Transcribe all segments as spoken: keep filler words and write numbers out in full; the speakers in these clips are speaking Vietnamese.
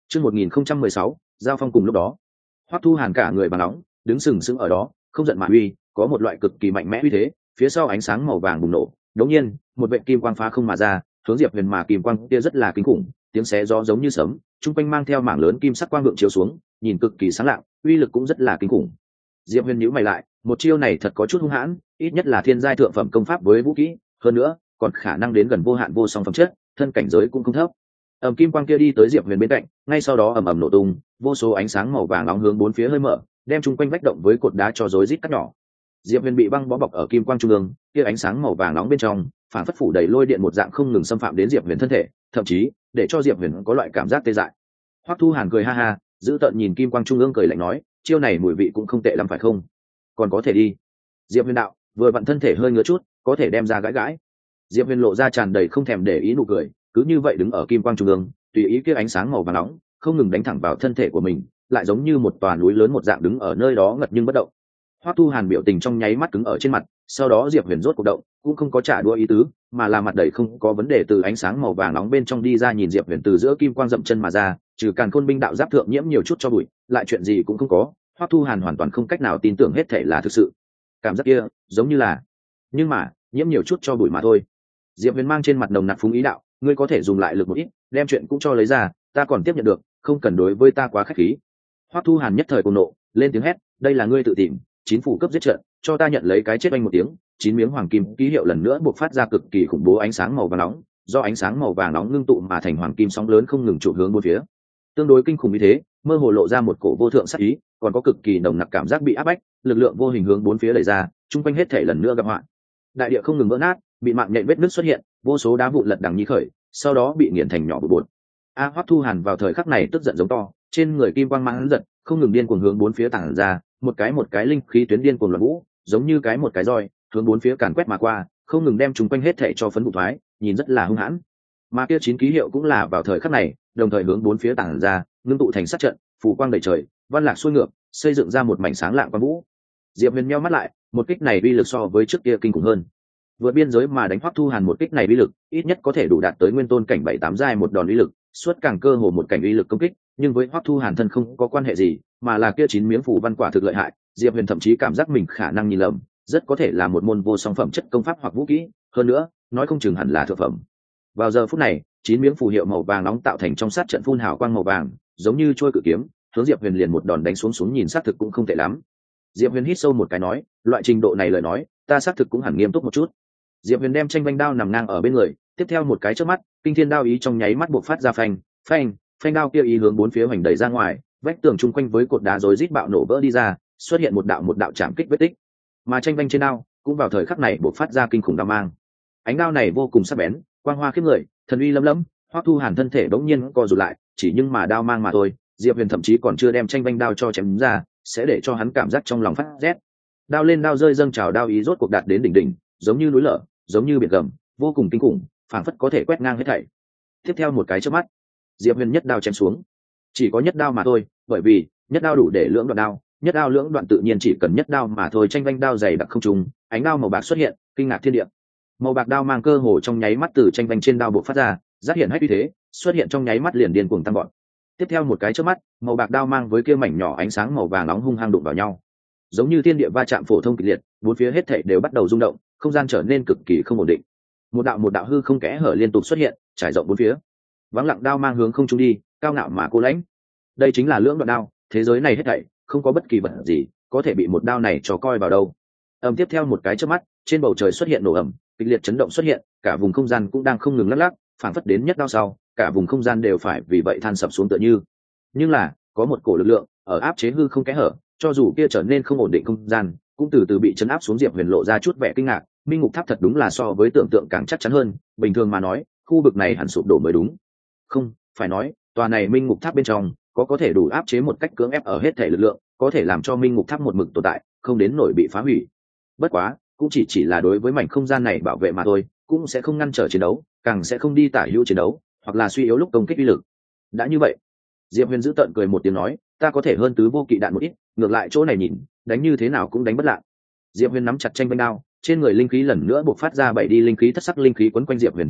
Chương một nghìn không trăm mười sáu, giao phong cùng lúc đó. Hoắc Thu Hàn cả người bằng nóng, đứng sừng sững ở đó, không giận mà uy, có một loại cực kỳ mạnh mẽ uy thế, phía sau ánh sáng màu vàng bùng nổ, đột nhiên, một vệt kim quang phá không mà ra, hướng Diệp Huyền mà kim quang kia rất là kinh khủng, tiếng xé gió giống như sấm, trung quanh mang theo mảng lớn kim sắc quang vượng chiếu xuống, nhìn cực kỳ sáng lạng, uy lực cũng rất là kinh khủng. Diệp Huyền nhíu mày lại, một chiêu này thật có chút hung hãn, ít nhất là thiên giai thượng phẩm công pháp với vũ khí, hơn nữa, còn khả năng đến gần vô hạn vô song phẩm chất, thân cảnh giới cũng không thấp. Ầm kim quang kia đi tới Diệp Huyền bên cạnh, ngay sau đó ầm ầm nổ tung, vô số ánh sáng màu vàng nóng hướng bốn phía hơi mở, đem chung quanh vách động với cột đá cho rối rít cắt nhỏ. Diệp Huyền bị băng bó bọc ở kim quang trung ương, kia ánh sáng màu vàng nóng bên trong, phản phất phủ đầy lôi điện một dạng không ngừng xâm phạm đến Diệp Huyền thân thể, thậm chí để cho Diệp Huyền có loại cảm giác tê dại. Hoắc Thu Hàn cười ha ha, giữ tợn nhìn kim quang trung ương cười lạnh nói, chiêu này mùi vị cũng không tệ lắm phải không? Còn có thể đi. Diệp Huyền đạo, vừa vặn thân thể hơi ngứa chút, có thể đem ra gãi gãi. Diệp Huyền lộ ra tràn đầy không thèm để ý nụ cười, cứ như vậy đứng ở kim quang trung ương, tùy ý kia ánh sáng màu vàng nóng không ngừng đánh thẳng vào thân thể của mình, lại giống như một tòa núi lớn một dạng đứng ở nơi đó ngật nhưng bất động. Hoắc Thu Hàn biểu tình trong nháy mắt cứng ở trên mặt, sau đó Diệp Huyền rốt cuộc động, cũng không có trả đũa ý tứ, mà là mặt đầy không có vấn đề từ ánh sáng màu vàng nóng bên trong đi ra, nhìn Diệp Huyền từ giữa kim quang dậm chân mà ra, trừ Càn Khôn binh đạo giáp thượng nhiễm nhiều chút cho bụi, lại chuyện gì cũng không có. Hoắc Thu Hàn hoàn toàn không cách nào tin tưởng hết thể là thực sự. Cảm giác kia, giống như là, nhưng mà, nhiễm nhiều chút cho bụi mà thôi. Diệp Huyền mang trên mặt nồng nặc phúng ý đạo, ngươi có thể dùng lại lực một ít, đem chuyện cũng cho lấy ra, ta còn tiếp nhận được, không cần đối với ta quá khách khí. Hoắc Thu Hàn nhất thời cuồng nộ, lên tiếng hét, đây là ngươi tự tìm, chín phủ cấp giết trận, cho ta nhận lấy cái chết anh một tiếng. Chín miếng hoàng kim ký hiệu lần nữa buộc phát ra cực kỳ khủng bố ánh sáng màu vàng nóng, do ánh sáng màu vàng nóng ngưng tụ mà thành hoàng kim sóng lớn không ngừng trụ hướng bốn phía. Tương đối kinh khủng như thế, mơ hồ lộ ra một cổ vô thượng sát ý, còn có cực kỳ nồng nặc cảm giác bị áp bách, lực lượng vô hình hướng bốn phía đẩy ra, trung quanh hết thể lần nữa gặp họa. Đại địa không ngừng vỡ nát, bị mạng nhện vết nứt xuất hiện, vô số đá vụn lật đằng như khởi, sau đó bị nghiền thành nhỏ bột bột. A Hoắc Thu Hàn vào thời khắc này tức giận giống to, trên người kim quang mang giật, không ngừng điên cuồng hướng bốn phía tản ra, một cái một cái linh khí tuyến điên cuồng loạn vũ, giống như cái một cái roi, hướng bốn phía càn quét mà qua, không ngừng đem chúng quanh hết thảy cho phấn bụi thoái, nhìn rất là hung hãn. Mà kia chín ký hiệu cũng là vào thời khắc này, đồng thời hướng bốn phía tản ra, ngưng tụ thành sát trận, phủ quang đầy trời, văn lạc xuôi ngược, xây dựng ra một mảnh sáng lạng quang vũ. Diệp Huyền nheo mắt lại, một kích này uy lực so với trước kia kinh khủng hơn. Vượt biên giới mà đánh Hoắc Thu Hàn một kích này uy lực, ít nhất có thể đủ đạt tới nguyên tôn cảnh bảy tám giai một đòn uy lực, suốt càng cơ hồ một cảnh uy lực công kích, nhưng với Hoắc Thu Hàn thân không có quan hệ gì, mà là kia chín miếng phủ văn quả thực lợi hại, Diệp Huyền thậm chí cảm giác mình khả năng nhìn lầm, rất có thể là một môn vô song phẩm chất công pháp hoặc vũ khí, hơn nữa, nói không chừng hẳn là thượng phẩm. Vào giờ phút này, chín miếng phù hiệu màu vàng nóng tạo thành trong sát trận phun hào quang màu vàng, giống như trôi cự kiếm, hướng Diệp Huyền liền một đòn đánh xuống xuống, nhìn sát thực cũng không tệ lắm. Diệp Huyền hít sâu một cái nói, loại trình độ này lời nói, ta sát thực cũng hẳn nghiêm túc một chút. Diệp Huyền đem tranh vanh đao nằm ngang ở bên người, tiếp theo một cái chớp mắt, kinh thiên đao ý trong nháy mắt bộc phát ra phanh, phanh, phanh đao kia ý hướng bốn phía hoành đẩy ra ngoài, vách tường chung quanh với cột đá rối rít bạo nổ vỡ đi ra, xuất hiện một đạo một đạo chạm kích vết tích. Mà tranh vanh trên đao cũng vào thời khắc này bộc phát ra kinh khủng đao mang. Ánh đao này vô cùng sắc bén, quang hoa khiếp người, thần uy lấm lấm. Hoắc Thu Hàn thân thể bỗng nhiên co rụt lại, chỉ nhưng mà đao mang mà thôi, Diệp Huyền thậm chí còn chưa đem tranh vanh đao cho chém ra, sẽ để cho hắn cảm giác trong lòng phát rét. Đao lên đao rơi dâng trào đao ý rốt cuộc đạt đến đỉnh đỉnh, giống như núi lở, giống như biển gầm, vô cùng kinh khủng, phảng phất có thể quét ngang hết thảy. Tiếp theo một cái chớp mắt, Diệp Huyền nhất đao chém xuống. Chỉ có nhất đao mà thôi, bởi vì nhất đao đủ để lưỡng đoạn đao, nhất đao lưỡng đoạn tự nhiên chỉ cần nhất đao mà thôi. Tranh vanh đao dày đặc không trùng, ánh đao màu bạc xuất hiện, kinh ngạc thiên địa. Màu bạc đao mang cơ hồ trong nháy mắt từ tranh vanh trên đao bộc phát ra, giác hiện hết uy thế, xuất hiện trong nháy mắt liền điên cuồng tăng vọt. Tiếp theo một cái chớp mắt, màu bạc đao mang với kia mảnh nhỏ ánh sáng màu vàng nóng hung hăng đụng vào nhau, giống như thiên địa va chạm phổ thông kịch liệt, bốn phía hết thảy đều bắt đầu rung động, không gian trở nên cực kỳ không ổn định. Một đạo một đạo hư không kẽ hở liên tục xuất hiện, trải rộng bốn phía. Vắng lặng đao mang hướng không trung đi, cao ngạo mà cô lãnh. Đây chính là lưỡng đoạn đao, thế giới này hết thảy không có bất kỳ vật gì có thể bị một đao này cho coi vào đâu. Ầm tiếp theo một cái chớp mắt, trên bầu trời xuất hiện nổ ầm, kịch liệt chấn động xuất hiện, cả vùng không gian cũng đang không ngừng lắc lắc, phản phất đến nhất đao sau, cả vùng không gian đều phải vì vậy than sập xuống tựa như. Nhưng là, có một cổ lực lượng ở áp chế hư không kẽ hở, cho dù kia trở nên không ổn định không gian, cũng từ từ bị chấn áp xuống. Diệp Huyền lộ ra chút vẻ kinh ngạc, Minh Ngục Tháp thật đúng là so với tưởng tượng càng chắc chắn hơn, bình thường mà nói, khu vực này hẳn sụp đổ mới đúng. Không, phải nói, tòa này Minh Ngục Tháp bên trong có có thể đủ áp chế một cách cưỡng ép ở hết thể lực lượng, có thể làm cho Minh Ngục Tháp một mực tồn tại, không đến nổi bị phá hủy. Bất quá, cũng chỉ chỉ là đối với mảnh không gian này bảo vệ mà thôi, cũng sẽ không ngăn trở chiến đấu, càng sẽ không đi tả hữu chiến đấu, hoặc là suy yếu lúc công kích uy lực. Đã như vậy, Diệp Huyền giữ tợn cười một tiếng nói, ta có thể hơn tứ vô kỵ đạn một ít, ngược lại chỗ này nhìn, đánh như thế nào cũng đánh bất lạ. Diệp Huyền nắm chặt tranh vanh đao, trên người linh khí lần nữa bộc phát ra bảy đi linh khí thất sắc linh khí quấn quanh Diệp Huyền thân thể,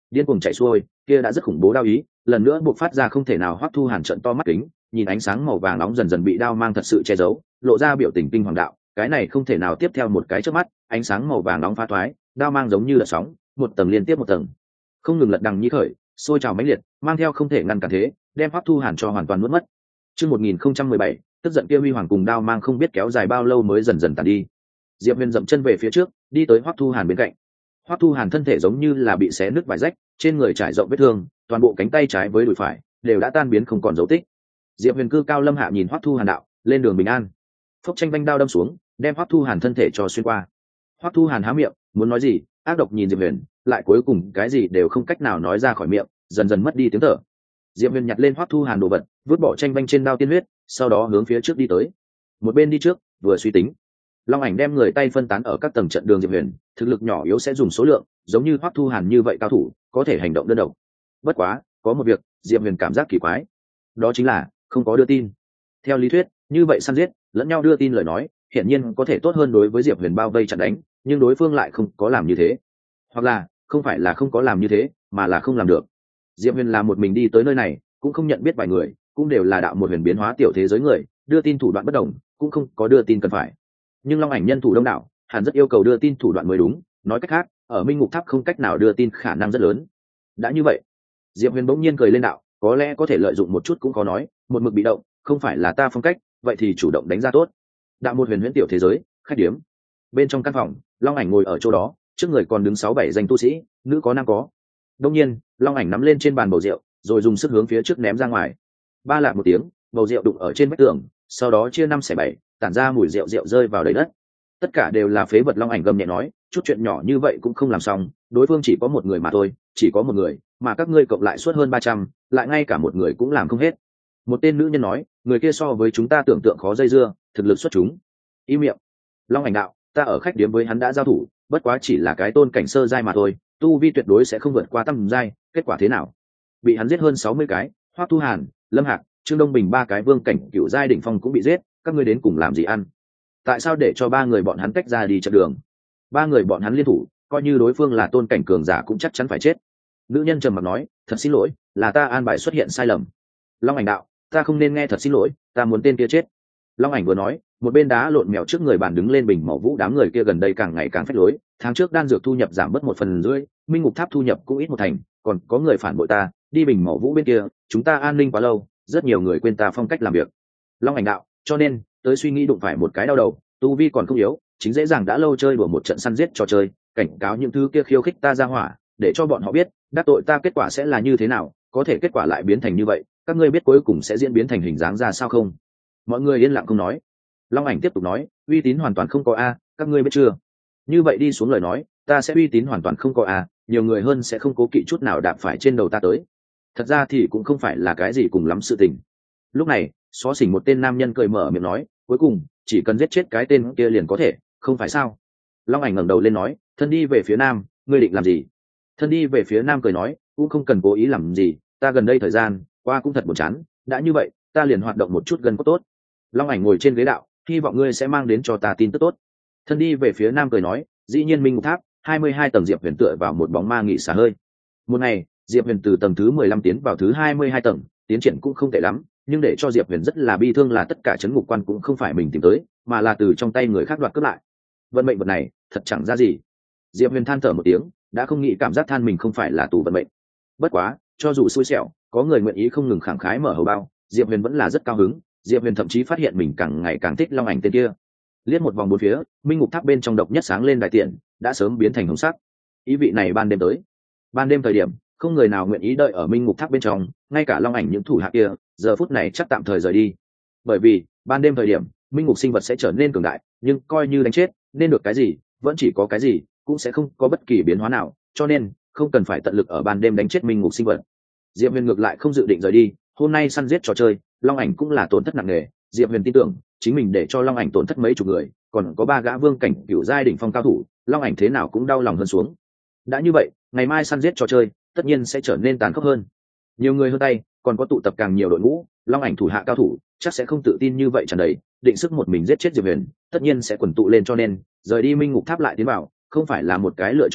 điên cuồng chạy xuôi, kia đã rất khủng bố đao ý lần nữa buộc phát ra, không thể nào. Hoắc Thu Hàn trợn to mắt kính, nhìn ánh sáng màu vàng nóng dần dần bị đao mang thật sự che giấu, lộ ra biểu tình kinh hoàng đạo, cái này không thể nào. Tiếp theo một cái trước mắt, ánh sáng màu vàng nóng phá thoái, đao mang giống như là sóng, một tầng liên tiếp một tầng, không ngừng lật đằng như khởi, sôi trào mãnh liệt, mang theo không thể ngăn cản thế, đem Hoắc Thu Hàn cho hoàn toàn nuốt mất. Chương một nghìn không trăm mười bảy, tức giận kia huy hoàng cùng đao mang không biết kéo dài bao lâu mới dần dần tàn đi. Diệp Huyền dậm chân về phía trước, đi tới Hoắc Thu Hàn bên cạnh. Hoắc Thu Hàn thân thể giống như là bị xé nứt vài rách, trên người trải rộng vết thương, toàn bộ cánh tay trái với đùi phải đều đã tan biến không còn dấu tích. Diệp Huyền cư cao lâm hạ nhìn Hoắc Thu Hàn đạo, lên đường bình an. Phốc tranh vanh đao đâm xuống, đem Hoắc Thu Hàn thân thể cho xuyên qua. Hoắc Thu Hàn há miệng muốn nói gì, ác độc nhìn Diệp Huyền, lại cuối cùng cái gì đều không cách nào nói ra khỏi miệng, dần dần mất đi tiếng thở. Diệp Huyền nhặt lên Hoắc Thu Hàn đồ vật, vứt bỏ tranh vanh trên đao tiên huyết, sau đó hướng phía trước đi tới. Một bên đi trước, vừa suy tính. Long ảnh đem người tay phân tán ở các tầng trận đường. Diệp Huyền thực lực nhỏ yếu sẽ dùng số lượng, giống như Hoắc Thu Hàn như vậy cao thủ có thể hành động đơn độc. Bất quá có một việc Diệp Huyền cảm giác kỳ quái, đó chính là không có đưa tin. Theo lý thuyết như vậy săn giết lẫn nhau đưa tin lời nói hiển nhiên có thể tốt hơn đối với Diệp Huyền bao vây chặn đánh, nhưng đối phương lại không có làm như thế, hoặc là không phải là không có làm như thế mà là không làm được. Diệp Huyền là một mình đi tới nơi này, cũng không nhận biết vài người, cũng đều là đạo một huyền biến hóa tiểu thế giới người, đưa tin thủ đoạn bất đồng, cũng không có đưa tin cần phải. Nhưng Long ảnh nhân thủ đông đảo, hẳn rất yêu cầu đưa tin thủ đoạn mới đúng, nói cách khác ở Minh Ngục Tháp không cách nào đưa tin khả năng rất lớn. Đã như vậy, Diệp Huyền bỗng nhiên cười lên đạo, có lẽ có thể lợi dụng một chút cũng khó nói, một mực bị động không phải là ta phong cách, vậy thì chủ động đánh ra tốt. Đạo một huyền huyễn tiểu thế giới, khách điếm. Bên trong căn phòng, Long ảnh ngồi ở chỗ đó, trước người còn đứng sáu bảy danh tu sĩ, nữ có nam có. Đông nhiên, Long ảnh nắm lên trên bàn bầu rượu, rồi dùng sức hướng phía trước ném ra ngoài. Ba lạp một tiếng, bầu rượu đụng ở trên vách tường, sau đó chia năm xẻ bảy, tản ra mùi rượu rượu rơi vào đầy đất. Tất cả đều là phế vật. Long ảnh gầm nhẹ nói, chút chuyện nhỏ như vậy cũng không làm xong, đối phương chỉ có một người mà thôi, chỉ có một người, mà các ngươi cộng lại suốt hơn ba trăm, lại ngay cả một người cũng làm không hết. Một tên nữ nhân nói, người kia so với chúng ta tưởng tượng khó dây dưa, thực lực xuất chúng. Im miệng. Long ảnh đạo, ta ở khách điếm với hắn đã giao thủ, bất quá chỉ là cái tôn cảnh sơ giai mà thôi, tu vi tuyệt đối sẽ không vượt qua tầm giai, kết quả thế nào? Bị hắn giết hơn sáu mươi cái, Hoắc Thu Hàn, Lâm Hạc, Trương Đông Bình ba cái vương cảnh cựu giai đỉnh phong cũng bị giết, các ngươi đến cùng làm gì ăn? Tại sao để cho ba người bọn hắn tách ra đi chặn đường? Ba người bọn hắn liên thủ, coi như đối phương là tôn cảnh cường giả cũng chắc chắn phải chết. Nữ nhân trầm mặc nói, thật xin lỗi, là ta an bài xuất hiện sai lầm. Long ảnh đạo, ta không nên nghe thật xin lỗi, ta muốn tên kia chết. Long ảnh vừa nói, một bên đá lộn mèo trước người bàn đứng lên bình màu vũ. Đám người kia gần đây càng ngày càng phách lối, tháng trước đan dược thu nhập giảm mất một phần rưỡi, Minh Ngục Tháp thu nhập cũng ít một thành, còn có người phản bội ta, đi bình màu vũ bên kia, chúng ta an ninh quá lâu, rất nhiều người quên ta phong cách làm việc. Long ảnh đạo, cho nên tới suy nghĩ đụng phải một cái đau đầu, tu vi còn không yếu, chính dễ dàng đã lâu chơi đùa một trận săn giết trò chơi, cảnh cáo những thứ kia khiêu khích ta ra hỏa, để cho bọn họ biết đắc tội ta kết quả sẽ là như thế nào, có thể kết quả lại biến thành như vậy, các ngươi biết cuối cùng sẽ diễn biến thành hình dáng ra sao không? Mọi người yên lặng không nói. Long ảnh tiếp tục nói, uy tín hoàn toàn không có a, các ngươi biết chưa? Như vậy đi xuống lời nói, ta sẽ uy tín hoàn toàn không có a, nhiều người hơn sẽ không cố kỵ chút nào đạp phải trên đầu ta tới. Thật ra thì cũng không phải là cái gì cùng lắm sự tình. Lúc này, xó xỉnh một tên nam nhân cười mở miệng nói, cuối cùng chỉ cần giết chết cái tên kia liền có thể, không phải sao? Long ảnh ngẩng đầu lên nói, thân đi về phía nam, ngươi định làm gì? Thân đi về phía nam cười nói, cũng không cần cố ý làm gì, ta gần đây thời gian qua cũng thật buồn chán, đã như vậy ta liền hoạt động một chút gần có tốt. Long ảnh ngồi trên ghế đạo, hy vọng ngươi sẽ mang đến cho ta tin tức tốt. Thân đi về phía nam cười nói, dĩ nhiên Minh Ngục Tháp hai mươi hai tầng. Diệp Huyền tựa vào một bóng ma nghỉ xả hơi. Một ngày, Diệp Huyền từ tầng thứ mười lăm tiến vào thứ hai mươi hai tầng, tiến triển cũng không tệ lắm, nhưng để cho Diệp Huyền rất là bi thương là tất cả trấn ngục quan cũng không phải mình tìm tới, mà là từ trong tay người khác đoạt cướp lại. Vận mệnh vật này thật chẳng ra gì. Diệp Huyền than thở một tiếng, đã không nghĩ cảm giác than mình không phải là tù vận mệnh. Bất quá cho dù xui xẻo, có người nguyện ý không ngừng khẳng khái mở hầu bao, Diệp Huyền vẫn là rất cao hứng. Diệp Huyền thậm chí phát hiện mình càng ngày càng thích Long ảnh tên kia. Liếc một vòng bốn phía, Minh Ngục Tháp bên trong độc nhất sáng lên đại tiện đã sớm biến thành hồng sắc, ý vị này ban đêm tới. Ban đêm thời điểm, không người nào nguyện ý đợi ở Minh Ngục Tháp bên trong, ngay cả Long ảnh những thủ hạ kia giờ phút này chắc tạm thời rời đi. Bởi vì ban đêm thời điểm, Minh Ngục sinh vật sẽ trở nên cường đại, nhưng coi như đánh chết nên được cái gì vẫn chỉ có cái gì, cũng sẽ không có bất kỳ biến hóa nào, cho nên không cần phải tận lực ở ban đêm đánh chết Minh Ngục sinh vật. Diệp Huyền ngược lại không dự định rời đi, hôm nay săn giết trò chơi, Long ảnh cũng là tổn thất nặng nề. Diệp Huyền tin tưởng chính mình để cho Long ảnh tổn thất mấy chục người, còn có ba gã vương cảnh cửu giai đỉnh phong cao thủ, Long ảnh thế nào cũng đau lòng hơn xuống. Đã như vậy, ngày mai săn giết trò chơi tất nhiên sẽ trở nên tàn khốc hơn, nhiều người hơn tay, còn có tụ tập càng nhiều đội ngũ, Long ảnh thủ hạ cao thủ chắc sẽ không tự tin như vậy tràn đầy, định sức một mình giết chết Diệp Huyền, tất nhiên sẽ quần tụ lên, cho nên rời đi Minh Ngục Tháp lại tiến vào không phải là một cái lựa chọn tốt.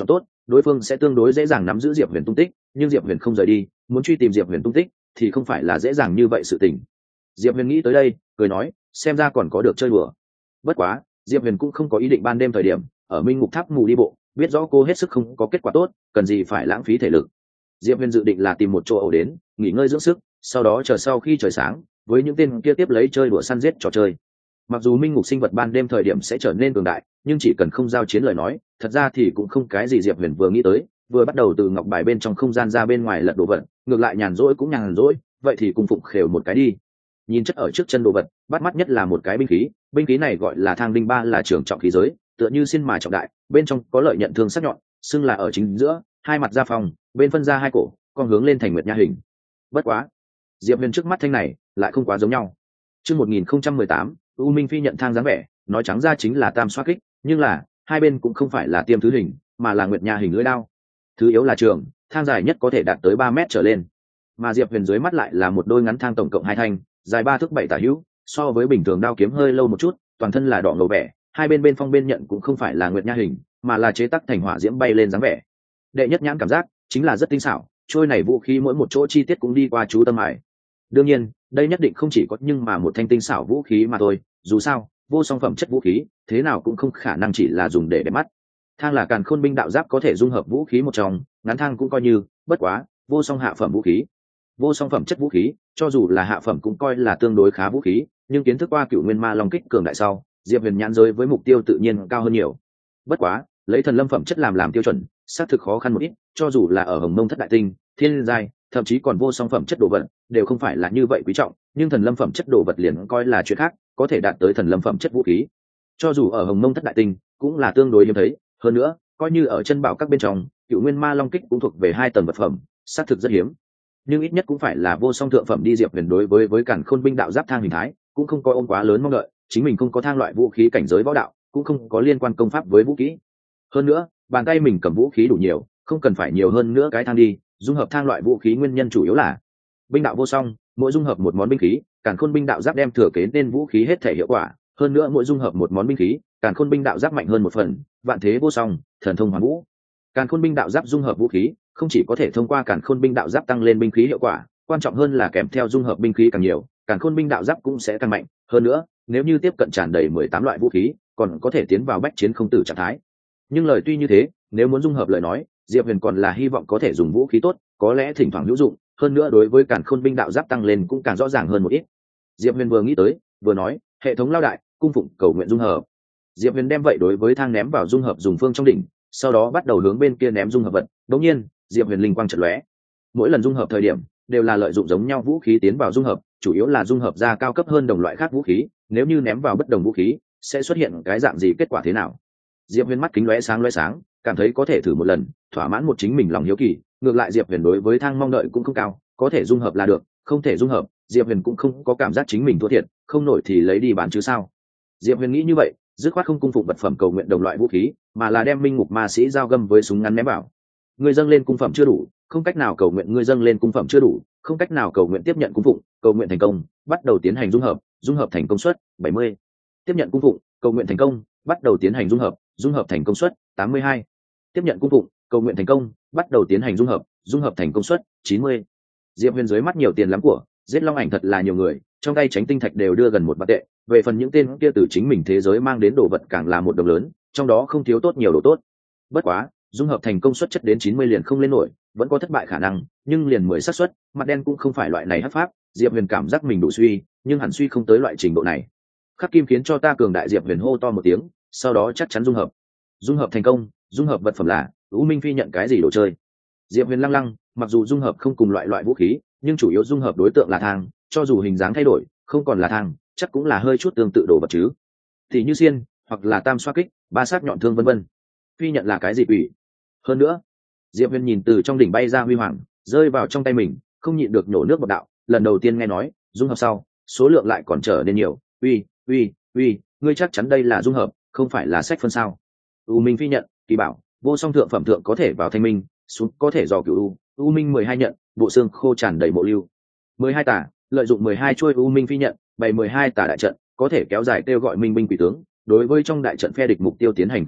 đối phương sẽ tương đối dễ dàng nắm giữ diệp huyền tung tích, nhưng diệp huyền không rời đi, muốn truy tìm diệp huyền tung tích thì không phải là dễ dàng như vậy sự tình. Diệp huyền nghĩ tới đây cười nói, xem ra còn có được chơi đùa. Bất quá diệp huyền cũng không có ý định ban đêm thời điểm ở minh ngục tháp mù đi bộ, biết rõ cô hết sức không có kết quả tốt, cần gì phải lãng phí thể lực. Diệp huyền dự định là tìm một chỗ ổ đến nghỉ ngơi dưỡng sức, sau đó chờ sau khi trời sáng với những tên kia tiếp lấy chơi đùa săn giết trò chơi. Mặc dù minh ngục sinh vật ban đêm thời điểm sẽ trở nên cường đại, nhưng chỉ cần không giao chiến lời nói, thật ra thì cũng không cái gì. Diệp huyền vừa nghĩ tới, vừa bắt đầu từ ngọc bài bên trong không gian ra bên ngoài lật đồ vật, ngược lại nhàn rỗi cũng nhàn rỗi, vậy thì cùng phụng khều một cái đi. Nhìn chất ở trước chân đồ vật, bắt mắt nhất là một cái binh khí, binh khí này gọi là thang đinh ba, là trường trọng khí giới, tựa như xin mà trọng đại, bên trong có lợi nhận thương sắc nhọn, xưng là ở chính giữa, hai mặt ra phòng, bên phân ra hai cổ, con hướng lên thành nguyệt nha hình. Bất quá diệp huyền trước mắt thanh này lại không quá giống nhau. Chương một nghìn không trăm mười tám, U Minh Phi nhận thang dáng vẻ, nói trắng ra chính là tam xoát kích, nhưng là hai bên cũng không phải là tiêm thứ hình, mà là nguyệt nha hình lưỡi đao. Thứ yếu là trường, thang dài nhất có thể đạt tới ba mét trở lên, mà diệp huyền dưới mắt lại là một đôi ngắn thang tổng cộng hai thanh, dài ba thước bảy tả hữu, so với bình thường đao kiếm hơi lâu một chút, toàn thân là đỏ ngầu vẻ, hai bên bên phong bên nhận cũng không phải là nguyệt nha hình, mà là chế tác thành hỏa diễm bay lên dáng vẻ. Đệ nhất nhãn cảm giác chính là rất tinh xảo, trôi này vũ khí mỗi một chỗ chi tiết cũng đi qua chú tâm mải. Đương nhiên đây nhất định không chỉ có nhưng mà một thanh tinh xảo vũ khí mà thôi, dù sao vô song phẩm chất vũ khí thế nào cũng không khả năng chỉ là dùng để đẹp mắt. Thang là càn khôn binh đạo giáp có thể dung hợp vũ khí một trong, ngắn thang cũng coi như, bất quá vô song hạ phẩm vũ khí, vô song phẩm chất vũ khí cho dù là hạ phẩm cũng coi là tương đối khá vũ khí, nhưng kiến thức qua cựu nguyên ma long kích cường đại sau, diệp huyền nhãn giới với mục tiêu tự nhiên cao hơn nhiều. Bất quá lấy thần lâm phẩm chất làm làm tiêu chuẩn xác thực khó khăn một ít, cho dù là ở hồng mông thất đại tinh, thiên giai, thậm chí còn vô song phẩm chất đồ vật đều không phải là như vậy quý trọng, nhưng thần lâm phẩm chất đồ vật liền coi là chuyện khác, có thể đạt tới thần lâm phẩm chất vũ khí cho dù ở hồng mông thất đại tinh cũng là tương đối hiếm thấy. Hơn nữa coi như ở chân bảo các bên trong, cựu nguyên ma long kích cũng thuộc về hai tầng vật phẩm, xác thực rất hiếm, nhưng ít nhất cũng phải là vô song thượng phẩm đi. Diệp huyền đối với với cản khôn binh đạo giáp thang hình thái cũng không có ôm quá lớn mong đợi, chính mình không có thang loại vũ khí cảnh giới võ đạo, cũng không có liên quan công pháp với vũ khí. Hơn nữa bàn tay mình cầm vũ khí đủ nhiều, không cần phải nhiều hơn nữa cái thang đi. Dung hợp thang loại vũ khí nguyên nhân chủ yếu là binh đạo vô song, mỗi dung hợp một món binh khí, càn khôn binh đạo giáp đem thừa kế nên vũ khí hết thể hiệu quả. Hơn nữa mỗi dung hợp một món binh khí, càn khôn binh đạo giáp mạnh hơn một phần, vạn thế vô song, thần thông hoàn vũ. Càn khôn binh đạo giáp dung hợp vũ khí không chỉ có thể thông qua càn khôn binh đạo giáp tăng lên binh khí hiệu quả, quan trọng hơn là kèm theo dung hợp binh khí càng nhiều, càn khôn binh đạo giáp cũng sẽ càng mạnh. Hơn nữa nếu như tiếp cận tràn đầy mười tám loại vũ khí, còn có thể tiến vào bách chiến không tử trạng thái. Nhưng lời tuy như thế, nếu muốn dung hợp lời nói, diệp huyền còn là hy vọng có thể dùng vũ khí tốt, có lẽ thỉnh thoảng hữu dụng. Hơn nữa đối với càn khôn binh đạo giáp tăng lên cũng càng rõ ràng hơn một ít. Diệp huyền vừa nghĩ tới vừa nói, hệ thống lao đại, cung phụng cầu nguyện dung hợp. Diệp huyền đem vậy đối với thang ném vào dung hợp dùng phương trong đỉnh, sau đó bắt đầu hướng bên kia ném dung hợp vật. Đống nhiên diệp huyền linh quang chợt lóe, mỗi lần dung hợp thời điểm đều là lợi dụng giống nhau vũ khí tiến vào dung hợp, chủ yếu là dung hợp ra cao cấp hơn đồng loại khác vũ khí. Nếu như ném vào bất đồng vũ khí sẽ xuất hiện cái dạng gì, kết quả thế nào? Diệp huyền mắt kính lóe sáng lóe sáng, cảm thấy có thể thử một lần, thỏa mãn một chính mình lòng hiếu kỳ. Ngược lại diệp huyền đối với thang mong đợi cũng không cao, có thể dung hợp là được, không thể dung hợp diệp huyền cũng không có cảm giác chính mình thua thiệt, không nổi thì lấy đi bán chứ sao. Diệp huyền nghĩ như vậy, dứt khoát không cung phụng vật phẩm cầu nguyện đồng loại vũ khí, mà là đem minh ngục ma sĩ dao găm với súng ngắn ném vào. Người dâng lên cung phẩm chưa đủ, không cách nào cầu nguyện. Người dâng lên cung phẩm chưa đủ, không cách nào cầu nguyện. Tiếp nhận cung phụng, cầu nguyện thành công, bắt đầu tiến hành dung hợp. Dung hợp thành công suất bảy mươi. Tiếp nhận cung phụng, cầu nguyện thành công, bắt đầu tiến hành dung hợp. Dung hợp thành công suất tám mươi hai. Tiếp nhận cung phụng, cầu nguyện thành công, bắt đầu tiến hành dung hợp. Dung hợp thành công suất chín mươi. Diệp huyền dưới mắt nhiều tiền lắm của, giết long ảnh thật là nhiều người, trong tay tránh tinh thạch đều đưa gần một bạc tệ. Về phần những tên kia từ chính mình thế giới mang đến đồ vật càng là một đồng lớn, trong đó không thiếu tốt nhiều đồ tốt. Bất quá dung hợp thành công suất chất đến chín mươi liền không lên nổi, vẫn có thất bại khả năng, nhưng liền mười xác suất, mặt đen cũng không phải loại này hắc pháp. Diệp huyền cảm giác mình đủ suy, nhưng hẳn suy không tới loại trình độ này. Khắc kim khiến cho ta cường đại. Diệp huyền hô to một tiếng, sau đó chắc chắn dung hợp. Dung hợp thành công. Dung hợp vật phẩm là U Minh Phi nhận cái gì đồ chơi? Diệp huyền lăng lăng, mặc dù dung hợp không cùng loại loại vũ khí, nhưng chủ yếu dung hợp đối tượng là thang, cho dù hình dáng thay đổi không còn là thang, chắc cũng là hơi chút tương tự đồ vật chứ, thì như xiên hoặc là tam xoa kích, ba sát nhọn thương vân vân. Phi nhận là cái gì quỷ? Hơn nữa diệp huyền nhìn từ trong đỉnh bay ra huy hoàng rơi vào trong tay mình, không nhịn được nhổ nước bọt đạo. Lần đầu tiên nghe nói dung hợp sau số lượng lại còn trở nên nhiều. uy uy uy ngươi chắc chắn đây là dung hợp, không phải là sách phân sao? U Minh Phi nhận kỳ bảo, vô song thượng phẩm thượng có thể vào thanh minh, xuống có thể dò cửu u. U Minh mười hai nhận, bộ xương khô tràn đầy bộ lưu. Mười hai tả, lợi dụng mười hai chuôi U Minh Phi nhận bày mười hai tả đại trận, có thể kéo dài kêu gọi minh binh quỷ tướng, đối với trong đại trận phe địch mục tiêu tiến hành công kích,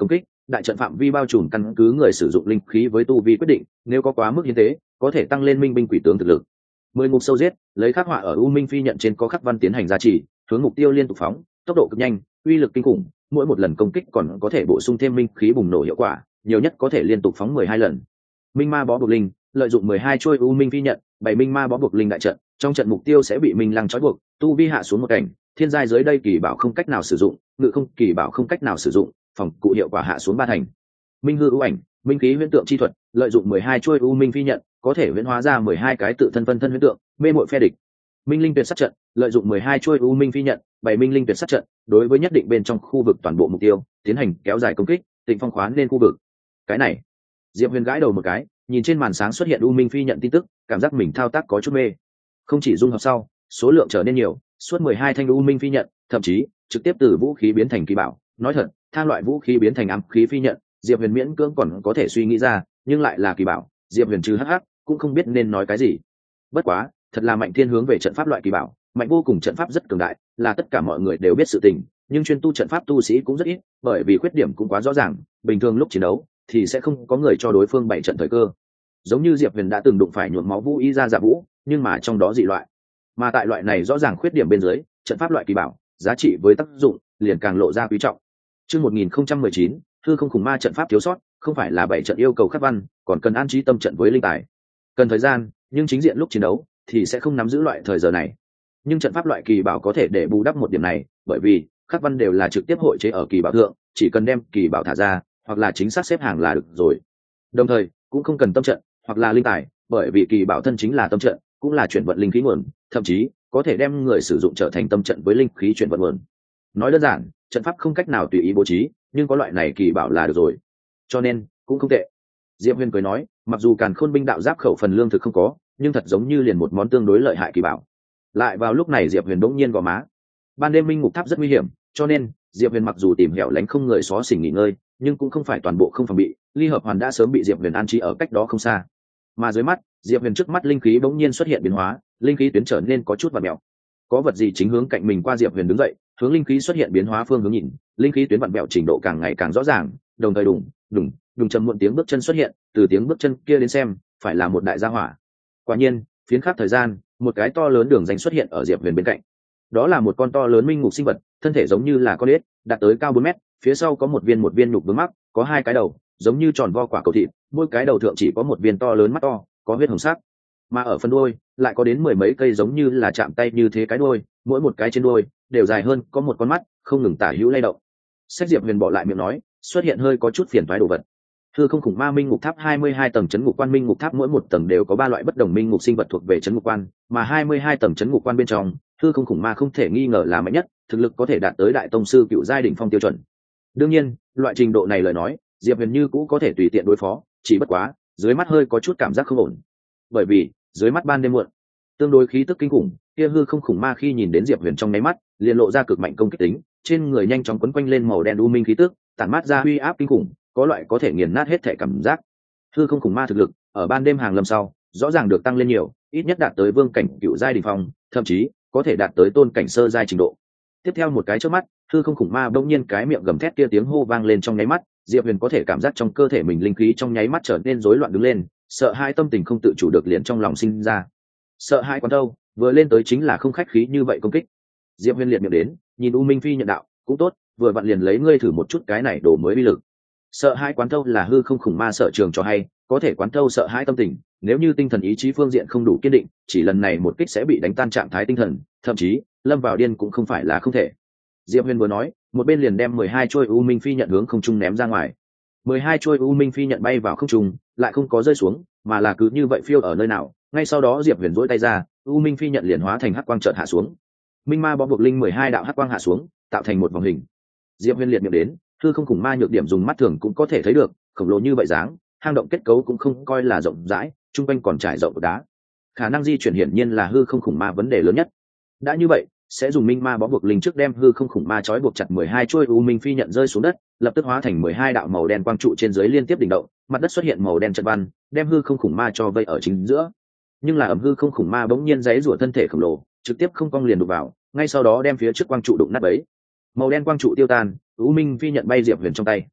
đại trận phạm vi bao trùm căn cứ người sử dụng linh khí với tu vi quyết định, nếu có quá mức hiến tế có thể tăng lên minh binh quỷ tướng thực lực. Mười ngục sâu giết lấy khắc họa ở u minh phi nhận trên có khắc văn tiến hành gia trì, hướng mục tiêu liên tục phóng, tốc độ cực nhanh, uy lực kinh khủng, mỗi một lần công kích còn có thể bổ sung thêm minh khí bùng nổ hiệu quả, nhiều nhất có thể liên tục phóng mười hai lần. Minh ma bó buộc linh lợi dụng mười hai chuôi u minh phi nhận, bảy minh ma bó buộc linh đại trận, trong trận mục tiêu sẽ bị minh lăng trói buộc, tu vi hạ xuống một cảnh, thiên giai dưới đây kỳ bảo không cách nào sử dụng, ngự không kỳ bảo không cách nào sử dụng, phòng cụ hiệu quả hạ xuống ba thành. Minh hư ưu ảnh minh khí huyễn tượng chi thuật, lợi dụng mười hai chuôi u minh phi nhận, có thể huyễn hóa ra mười hai cái tự thân phân thân huyễn tượng, mê mội phe địch. Minh linh tuyệt sát trận lợi dụng mười hai chuôi u minh phi nhận, bảy minh linh tuyệt sát trận, đối với nhất định bên trong khu vực toàn bộ mục tiêu tiến hành kéo dài công kích, tịnh phong khoán lên khu vực. Cái này, Diệp Huyền gãi đầu một cái, nhìn trên màn sáng xuất hiện u minh phi nhận tin tức, cảm giác mình thao tác có chút mê. Không chỉ dung hợp sau số lượng trở nên nhiều, suốt mười hai thanh u minh phi nhận, thậm chí trực tiếp từ vũ khí biến thành kỳ bảo. Nói thật, thang loại vũ khí biến thành ám khí phi nhận, Diệp Huyền miễn cưỡng còn có thể suy nghĩ ra, nhưng lại là kỳ bảo, Diệp Huyền trừ hắc hắc cũng không biết nên nói cái gì. Bất quá, thật là mạnh thiên hướng về trận pháp loại kỳ bảo, mạnh vô cùng, trận pháp rất cường đại, là tất cả mọi người đều biết sự tình, nhưng chuyên tu trận pháp tu sĩ cũng rất ít, bởi vì khuyết điểm cũng quá rõ ràng, bình thường lúc chiến đấu thì sẽ không có người cho đối phương bày trận thời cơ. Giống như Diệp Huyền đã từng đụng phải nhuộm máu vũ y ra dạ vũ, nhưng mà trong đó dị loại, mà tại loại này rõ ràng khuyết điểm bên dưới, trận pháp loại kỳ bảo giá trị với tác dụng liền càng lộ ra quý trọng. Chương một nghìn không trăm mười chín, hư không khủng ma trận pháp thiếu sót, không phải là bảy trận yêu cầu khắc văn, còn cần an trí tâm trận với linh tài. Cần thời gian, nhưng chính diện lúc chiến đấu thì sẽ không nắm giữ loại thời giờ này. Nhưng trận pháp loại kỳ bảo có thể để bù đắp một điểm này, bởi vì khắc văn đều là trực tiếp hội chế ở kỳ bảo thượng, chỉ cần đem kỳ bảo thả ra, hoặc là chính xác xếp hàng là được rồi. Đồng thời, cũng không cần tâm trận hoặc là linh tài, bởi vì kỳ bảo thân chính là tâm trận, cũng là chuyển vận linh khí nguồn, thậm chí có thể đem người sử dụng trở thành tâm trận với linh khí chuyển vận nguồn. Nói đơn giản, trận pháp không cách nào tùy ý bố trí, nhưng có loại này kỳ bảo là được rồi, cho nên cũng không tệ. Diệp Huyền cười nói, mặc dù Càn Khôn binh đạo giáp khẩu phần lương thực không có, nhưng thật giống như liền một món tương đối lợi hại kỳ bảo. Lại vào lúc này Diệp Huyền đống nhiên gò má. Ban đêm minh ngục tháp rất nguy hiểm, cho nên Diệp Huyền mặc dù tìm hẻo lánh không người xó xỉnh nghỉ ngơi, nhưng cũng không phải toàn bộ không phòng bị, ly hợp hoàn đã sớm bị Diệp Huyền an trí ở cách đó không xa. Mà dưới mắt, Diệp Huyền trước mắt linh khí bỗng nhiên xuất hiện biến hóa, linh khí tuyến trở nên có chút vặn mèo. Có vật gì chính hướng cạnh mình qua, Diệp Huyền đứng dậy, hướng linh khí xuất hiện biến hóa phương hướng nhìn, linh khí tuyến vặn mèo trình độ càng ngày càng rõ ràng, đồng thời đùng, đùng, đùng trầm muộn tiếng bước chân xuất hiện, từ tiếng bước chân kia đến xem, phải là một đại gia hỏa. Quả nhiên, phiến khắc thời gian, một cái to lớn đường danh xuất hiện ở Diệp Huyền bên cạnh. Đó là một con to lớn minh ngục sinh vật, thân thể giống như là con ếch, đạt tới cao bốn mét, phía sau có một viên một viên nhục vướng mắc, có hai cái đầu, giống như tròn vo quả cầu thịt, mỗi cái đầu thượng chỉ có một viên to lớn mắt to, có huyết hồng sắc. Mà ở phần đuôi lại có đến mười mấy cây giống như là chạm tay như thế cái đuôi, mỗi một cái trên đuôi đều dài hơn có một con mắt, không ngừng tả hữu lay động. Sách Diệp Huyền bỏ lại miệng nói, xuất hiện hơi có chút phiền toái đồ vật. Hư không khủng ma minh ngục tháp hai mươi hai tầng trấn ngục quan, minh ngục tháp mỗi một tầng đều có ba loại bất đồng minh ngục sinh vật thuộc về trấn ngục quan, mà hai mươi hai tầng trấn ngục quan bên trong, hư không khủng ma không thể nghi ngờ là mạnh nhất, thực lực có thể đạt tới đại tông sư cựu giai đỉnh phong tiêu chuẩn. Đương nhiên, loại trình độ này lời nói, Diệp Huyền như cũ có thể tùy tiện đối phó, chỉ bất quá, dưới mắt hơi có chút cảm giác không ổn. Bởi vì, dưới mắt ban đêm muộn, tương đối khí tức kinh khủng, kia hư không khủng ma khi nhìn đến Diệp Huyền trong nháy mắt, liền lộ ra cực mạnh công kích tính, trên người nhanh chóng quấn quanh lên màu đen u minh khí tức, tản mát ra uy áp kinh khủng, có loại có thể nghiền nát hết thể cảm giác. Hư không khủng ma thực lực ở ban đêm hàng lâm sau rõ ràng được tăng lên nhiều, ít nhất đạt tới vương cảnh cựu giai đỉnh phong, thậm chí có thể đạt tới tôn cảnh sơ giai trình độ. Tiếp theo một cái chớp mắt, hư không khủng ma bỗng nhiên cái miệng gầm thét kia tiếng hô vang lên trong nháy mắt, Diệp Huyền có thể cảm giác trong cơ thể mình linh khí trong nháy mắt trở nên rối loạn đứng lên, sợ hãi tâm tình không tự chủ được liền trong lòng sinh ra. Sợ hãi quán đâu, vừa lên tới chính là không khách khí như vậy công kích. Diệp Huyền liệt miệng đến, nhìn U Minh Phi nhận đạo, cũng tốt, vừa vặn liền lấy ngươi thử một chút cái này đổ mới uy lực. Sợ hãi quán thâu là hư không khủng ma sở trường cho hay, có thể quán thâu sợ hãi tâm tình, nếu như tinh thần ý chí phương diện không đủ kiên định, chỉ lần này một kích sẽ bị đánh tan trạng thái tinh thần, thậm chí lâm vào điên cũng không phải là không thể. Diệp Huyền vừa nói, một bên liền đem mười hai trôi U Minh Phi nhận hướng không trung ném ra ngoài. mười hai trôi U Minh Phi nhận bay vào không trung, lại không có rơi xuống, mà là cứ như vậy phiêu ở nơi nào. Ngay sau đó Diệp Huyền duỗi tay ra, U Minh Phi nhận liền hóa thành hắc quang chợt hạ xuống. Minh ma bó buộc linh mười hai đạo hắc quang hạ xuống, tạo thành một vòng hình. Diệp Huyền liệt miệng đến, hư không khủng ma nhược điểm dùng mắt thường cũng có thể thấy được, khổng lồ như vậy dáng, hang động kết cấu cũng không coi là rộng rãi, trung quanh còn trải rộng đá, khả năng di chuyển hiển nhiên là hư không khủng ma vấn đề lớn nhất. Đã như vậy, sẽ dùng minh ma bó buộc linh trước đem hư không khủng ma trói buộc chặt mười hai chuôi u minh phi nhận rơi xuống đất, lập tức hóa thành mười hai đạo màu đen quang trụ trên dưới liên tiếp đỉnh động, mặt đất xuất hiện màu đen trận văn, đem hư không khủng ma cho vây ở chính giữa. Nhưng là ẩm hư không khủng ma bỗng nhiên giãy giụa thân thể khổng lồ, trực tiếp không cong liền đụng vào, ngay sau đó đem phía trước quang trụ đụng nát bấy. Màu đen quang trụ tiêu tan, u minh phi nhận bay Diệp Huyền trong tay.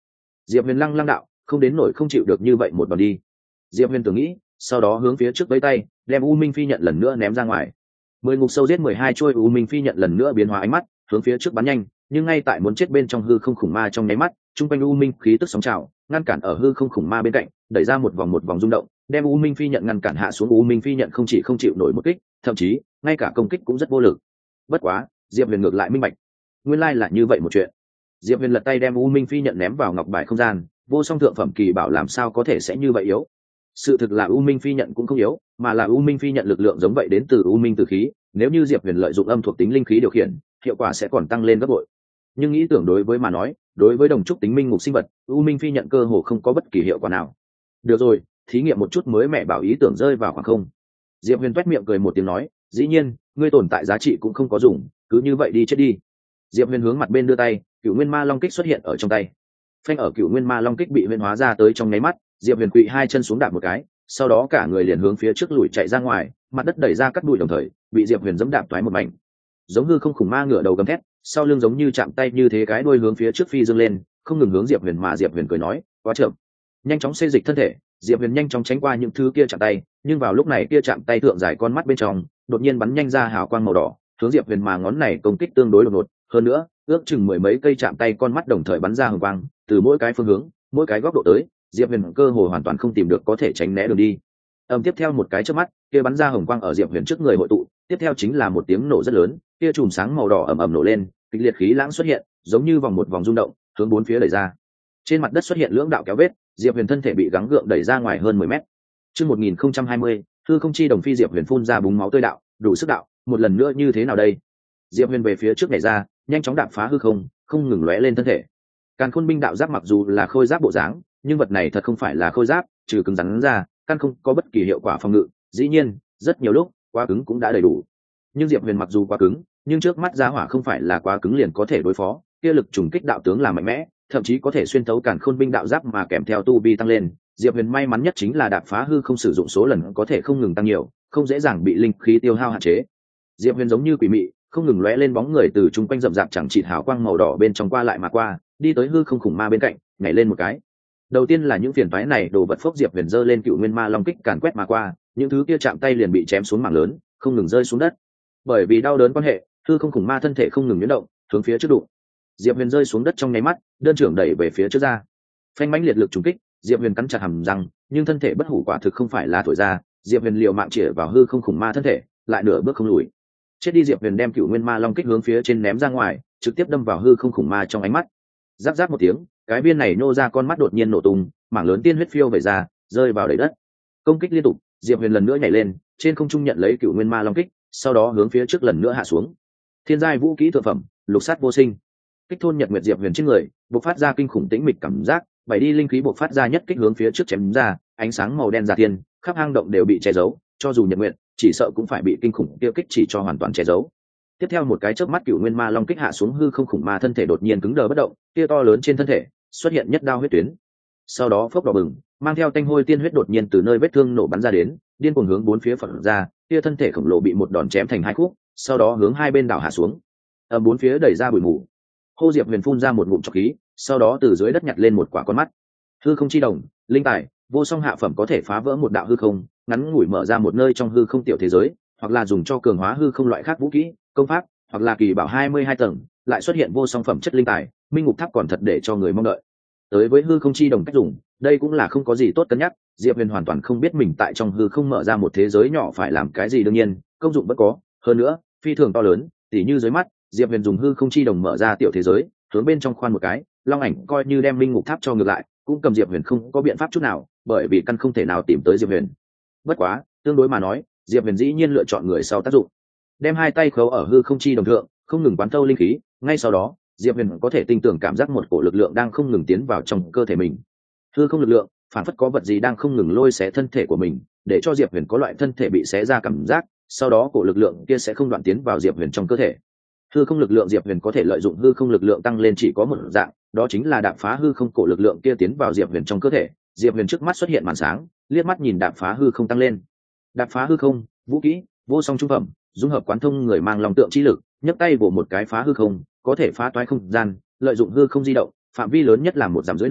Diệp Huyền lăng lăng đạo, không đến nổi không chịu được như vậy một đòn đi. Diệp Huyền tưởng nghĩ, sau đó hướng phía trước với tay đem U Minh Phi nhận lần nữa ném ra ngoài. Mười ngục sâu giết mười hai trôi U Minh Phi nhận lần nữa biến hóa ánh mắt hướng phía trước bắn nhanh, nhưng ngay tại muốn chết bên trong hư không khủng ma trong nháy mắt, trung quanh U Minh khí tức sóng trào ngăn cản ở hư không khủng ma bên cạnh, đẩy ra một vòng một vòng rung động, đem U Minh Phi nhận ngăn cản hạ xuống. U Minh Phi nhận không chỉ không chịu nổi một kích, thậm chí ngay cả công kích cũng rất vô lực. Bất quá Diệp Huyền ngược lại minh bạch, nguyên lai là như vậy một chuyện. Diệp Huyền lật tay đem U Minh Phi nhận ném vào ngọc bài không gian, vô song thượng phẩm kỳ bảo làm sao có thể sẽ như vậy yếu. Sự thực là U Minh Phi nhận cũng không yếu, mà là U Minh Phi nhận lực lượng giống vậy đến từ U Minh tử khí, nếu như Diệp Huyền lợi dụng âm thuộc tính linh khí điều khiển, hiệu quả sẽ còn tăng lên gấp bội. Nhưng nghĩ tưởng đối với mà nói, đối với đồng trúc tính minh ngục sinh vật, U Minh Phi nhận cơ hồ không có bất kỳ hiệu quả nào. Được rồi, thí nghiệm một chút mới mẹ bảo ý tưởng rơi vào khoảng không. Diệp Huyền toét miệng cười một tiếng nói, dĩ nhiên, ngươi tồn tại giá trị cũng không có dùng, cứ như vậy đi chết đi. Diệp Huyền hướng mặt bên đưa tay, Cửu Nguyên Ma Long kích xuất hiện ở trong tay. Phanh, ở Cửu Nguyên Ma Long kích bị huyễn hóa ra tới trong nháy mắt, Diệp Huyền quỵ hai chân xuống đạp một cái, sau đó cả người liền hướng phía trước lùi chạy ra ngoài, mặt đất đẩy ra cắt bụi đồng thời bị Diệp Huyền giẫm đạp toái một mảnh. Giống hư không khủng ma ngửa đầu gầm thét, sau lưng giống như chạm tay như thế cái đuôi hướng phía trước phi dương lên, không ngừng hướng Diệp Huyền, mà Diệp Huyền cười nói, quá chậm. Nhanh chóng xê dịch thân thể, Diệp Huyền nhanh chóng tránh qua những thứ kia chạm tay, nhưng vào lúc này kia chạm tay thượng dài con mắt bên trong đột nhiên bắn nhanh ra hào quang màu đỏ, hướng Diệp Huyền mà ngón này công kích tương đối đột ngột, hơn nữa, ước chừng mười mấy cây chạm tay con mắt đồng thời bắn ra hồng quang, từ mỗi cái phương hướng, mỗi cái góc độ tới, Diệp Huyền cơ hồ hoàn toàn không tìm được có thể tránh né đường đi. Ầm, tiếp theo một cái chớp mắt, kia bắn ra hồng quang ở Diệp Huyền trước người hội tụ, tiếp theo chính là một tiếng nổ rất lớn, kia chùm sáng màu đỏ ầm ầm nổ lên, kịch liệt khí lãng xuất hiện, giống như vòng một vòng rung động, hướng bốn phía đẩy ra. Trên mặt đất xuất hiện lưỡng đạo kéo vết, Diệp Huyền thân thể bị gắng gượng đẩy ra ngoài hơn mười mét. Chương một nghìn không trăm hai mươi, hư không chi đồng phi. Diệp Huyền phun ra búng máu tươi đạo, đủ sức đạo, một lần nữa như thế nào đây? Diệp Huyền về phía trước nhảy ra, nhanh chóng đạp phá hư không, không ngừng lóe lên thân thể. Càn Khôn binh đạo giáp mặc dù là khôi giáp bộ dáng, nhưng vật này thật không phải là khôi giáp, trừ cứng rắn ra, căn không có bất kỳ hiệu quả phòng ngự. Dĩ nhiên, rất nhiều lúc, quá cứng cũng đã đầy đủ. Nhưng Diệp Huyền mặc dù quá cứng, nhưng trước mắt giá hỏa không phải là quá cứng liền có thể đối phó, kia lực trùng kích đạo tướng là mạnh mẽ, thậm chí có thể xuyên thấu Càn Khôn binh đạo giáp mà kèm theo tu vi tăng lên. Diệp Huyền may mắn nhất chính là đạp phá hư không sử dụng số lần có thể không ngừng tăng nhiều, không dễ dàng bị linh khí tiêu hao hạn chế. Diệp Huyền giống như quỷ mị, không ngừng lóe lên bóng người từ chung quanh rậm rạp chẳng chịt hào quang màu đỏ bên trong qua lại mà qua, đi tới hư không khủng ma bên cạnh, nhảy lên một cái. Đầu tiên là những phiền toái này đồ vật phốc, Diệp Huyền giơ lên Cựu Nguyên Ma Long kích càn quét mà qua, những thứ kia chạm tay liền bị chém xuống mảng lớn, không ngừng rơi xuống đất. Bởi vì đau đớn quan hệ, hư không khủng ma thân thể không ngừng nhuyễn động, hướng phía trước đụng. Diệp Huyền rơi xuống đất trong nháy mắt, đơn trưởng đẩy về phía trước ra. Phanh, mãnh liệt lực trùng kích, Diệp Huyền cắn chặt hàm răng, nhưng thân thể bất hủ quả thực không phải là thổi ra, Diệp Huyền liều mạng chĩa vào hư không khủng ma thân thể, lại nửa bước không lùi. Chết đi. Diệp Huyền đem Cựu Nguyên Ma Long kích hướng phía trên ném ra ngoài, trực tiếp đâm vào hư không khủng ma trong ánh mắt. Rắc rắc một tiếng, cái viên này nô ra con mắt đột nhiên nổ tung, mảng lớn tiên huyết phiêu về ra, rơi vào đầy đất. Công kích liên tục, Diệp Huyền lần nữa nhảy lên, trên không trung nhận lấy Cựu Nguyên Ma Long kích, sau đó hướng phía trước lần nữa hạ xuống. Thiên giai vũ kỹ thượng phẩm, Lục Sát Vô Sinh. Kích thôn nhật nguyệt. Diệp Huyền trên người bộc phát ra kinh khủng tĩnh mịch cảm giác, bảy đi linh khí bộc phát ra nhất kích hướng phía trước chém ra, ánh sáng màu đen ra thiên, khắp hang động đều bị che giấu, cho dù nhật nguyệt, chỉ sợ cũng phải bị kinh khủng tiêu kích chỉ cho hoàn toàn che giấu. Tiếp theo một cái chớp mắt, Cựu Nguyên Ma Long kích hạ xuống, hư không khủng ma thân thể đột nhiên cứng đờ bất động, kia to lớn trên thân thể xuất hiện nhất đao huyết tuyến. Sau đó phốc đỏ bừng, mang theo tanh hôi tiên huyết đột nhiên từ nơi vết thương nổ bắn ra đến, điên cuồng hướng bốn phía phật ra, kia thân thể khổng lồ bị một đòn chém thành hai khúc, sau đó hướng hai bên đảo hạ xuống. Ở bốn phía đẩy ra bụi mù. Hô. Diệp Huyền phun ra một ngụm trọc khí, sau đó từ dưới đất nhặt lên một quả con mắt. Hư không chi đồng, linh tài, vô song hạ phẩm, có thể phá vỡ một đạo hư không, ngắn ngủi mở ra một nơi trong hư không tiểu thế giới, hoặc là dùng cho cường hóa hư không loại khác vũ kỹ, công pháp, hoặc là kỳ bảo hai mươi hai tầng, lại xuất hiện vô song phẩm chất linh tài, minh ngục tháp còn thật để cho người mong đợi. Tới với hư không chi đồng cách dùng, đây cũng là không có gì tốt cân nhắc, Diệp Huyền hoàn toàn không biết mình tại trong hư không mở ra một thế giới nhỏ phải làm cái gì, đương nhiên, công dụng vẫn có, hơn nữa, phi thường to lớn, tỉ như dưới mắt, Diệp Huyền dùng hư không chi đồng mở ra tiểu thế giới, hướng bên trong khoan một cái, long ảnh coi như đem minh ngục tháp cho ngược lại, cũng cầm Diệp Huyền không có biện pháp chút nào, bởi vì căn không thể nào tìm tới Diệp Huyền. Bất quá, tương đối mà nói, Diệp Huyền dĩ nhiên lựa chọn người sau tác dụng. Đem hai tay khấu ở hư không chi đồng thượng, không ngừng quán thâu linh khí, ngay sau đó, Diệp Huyền có thể tinh tường cảm giác một cổ lực lượng đang không ngừng tiến vào trong cơ thể mình. Hư không lực lượng, phản phất có vật gì đang không ngừng lôi xé thân thể của mình, để cho Diệp Huyền có loại thân thể bị xé ra cảm giác, sau đó cổ lực lượng kia sẽ không đoạn tiến vào Diệp Huyền trong cơ thể. Hư không lực lượng, Diệp Huyền có thể lợi dụng hư không lực lượng tăng lên chỉ có một dạng, đó chính là đạp phá hư không, cổ lực lượng kia tiến vào Diệp Huyền trong cơ thể. Diệp Huyền trước mắt xuất hiện màn sáng, liếc mắt nhìn đạp phá hư không tăng lên. Đạp phá hư không, vũ kỹ, vô song trung phẩm, dung hợp quán thông người mang long tượng chi lực, nhấc tay vỗ một cái phá hư không, có thể phá toái không gian, lợi dụng hư không di động, phạm vi lớn nhất là một dặm dưới nơi,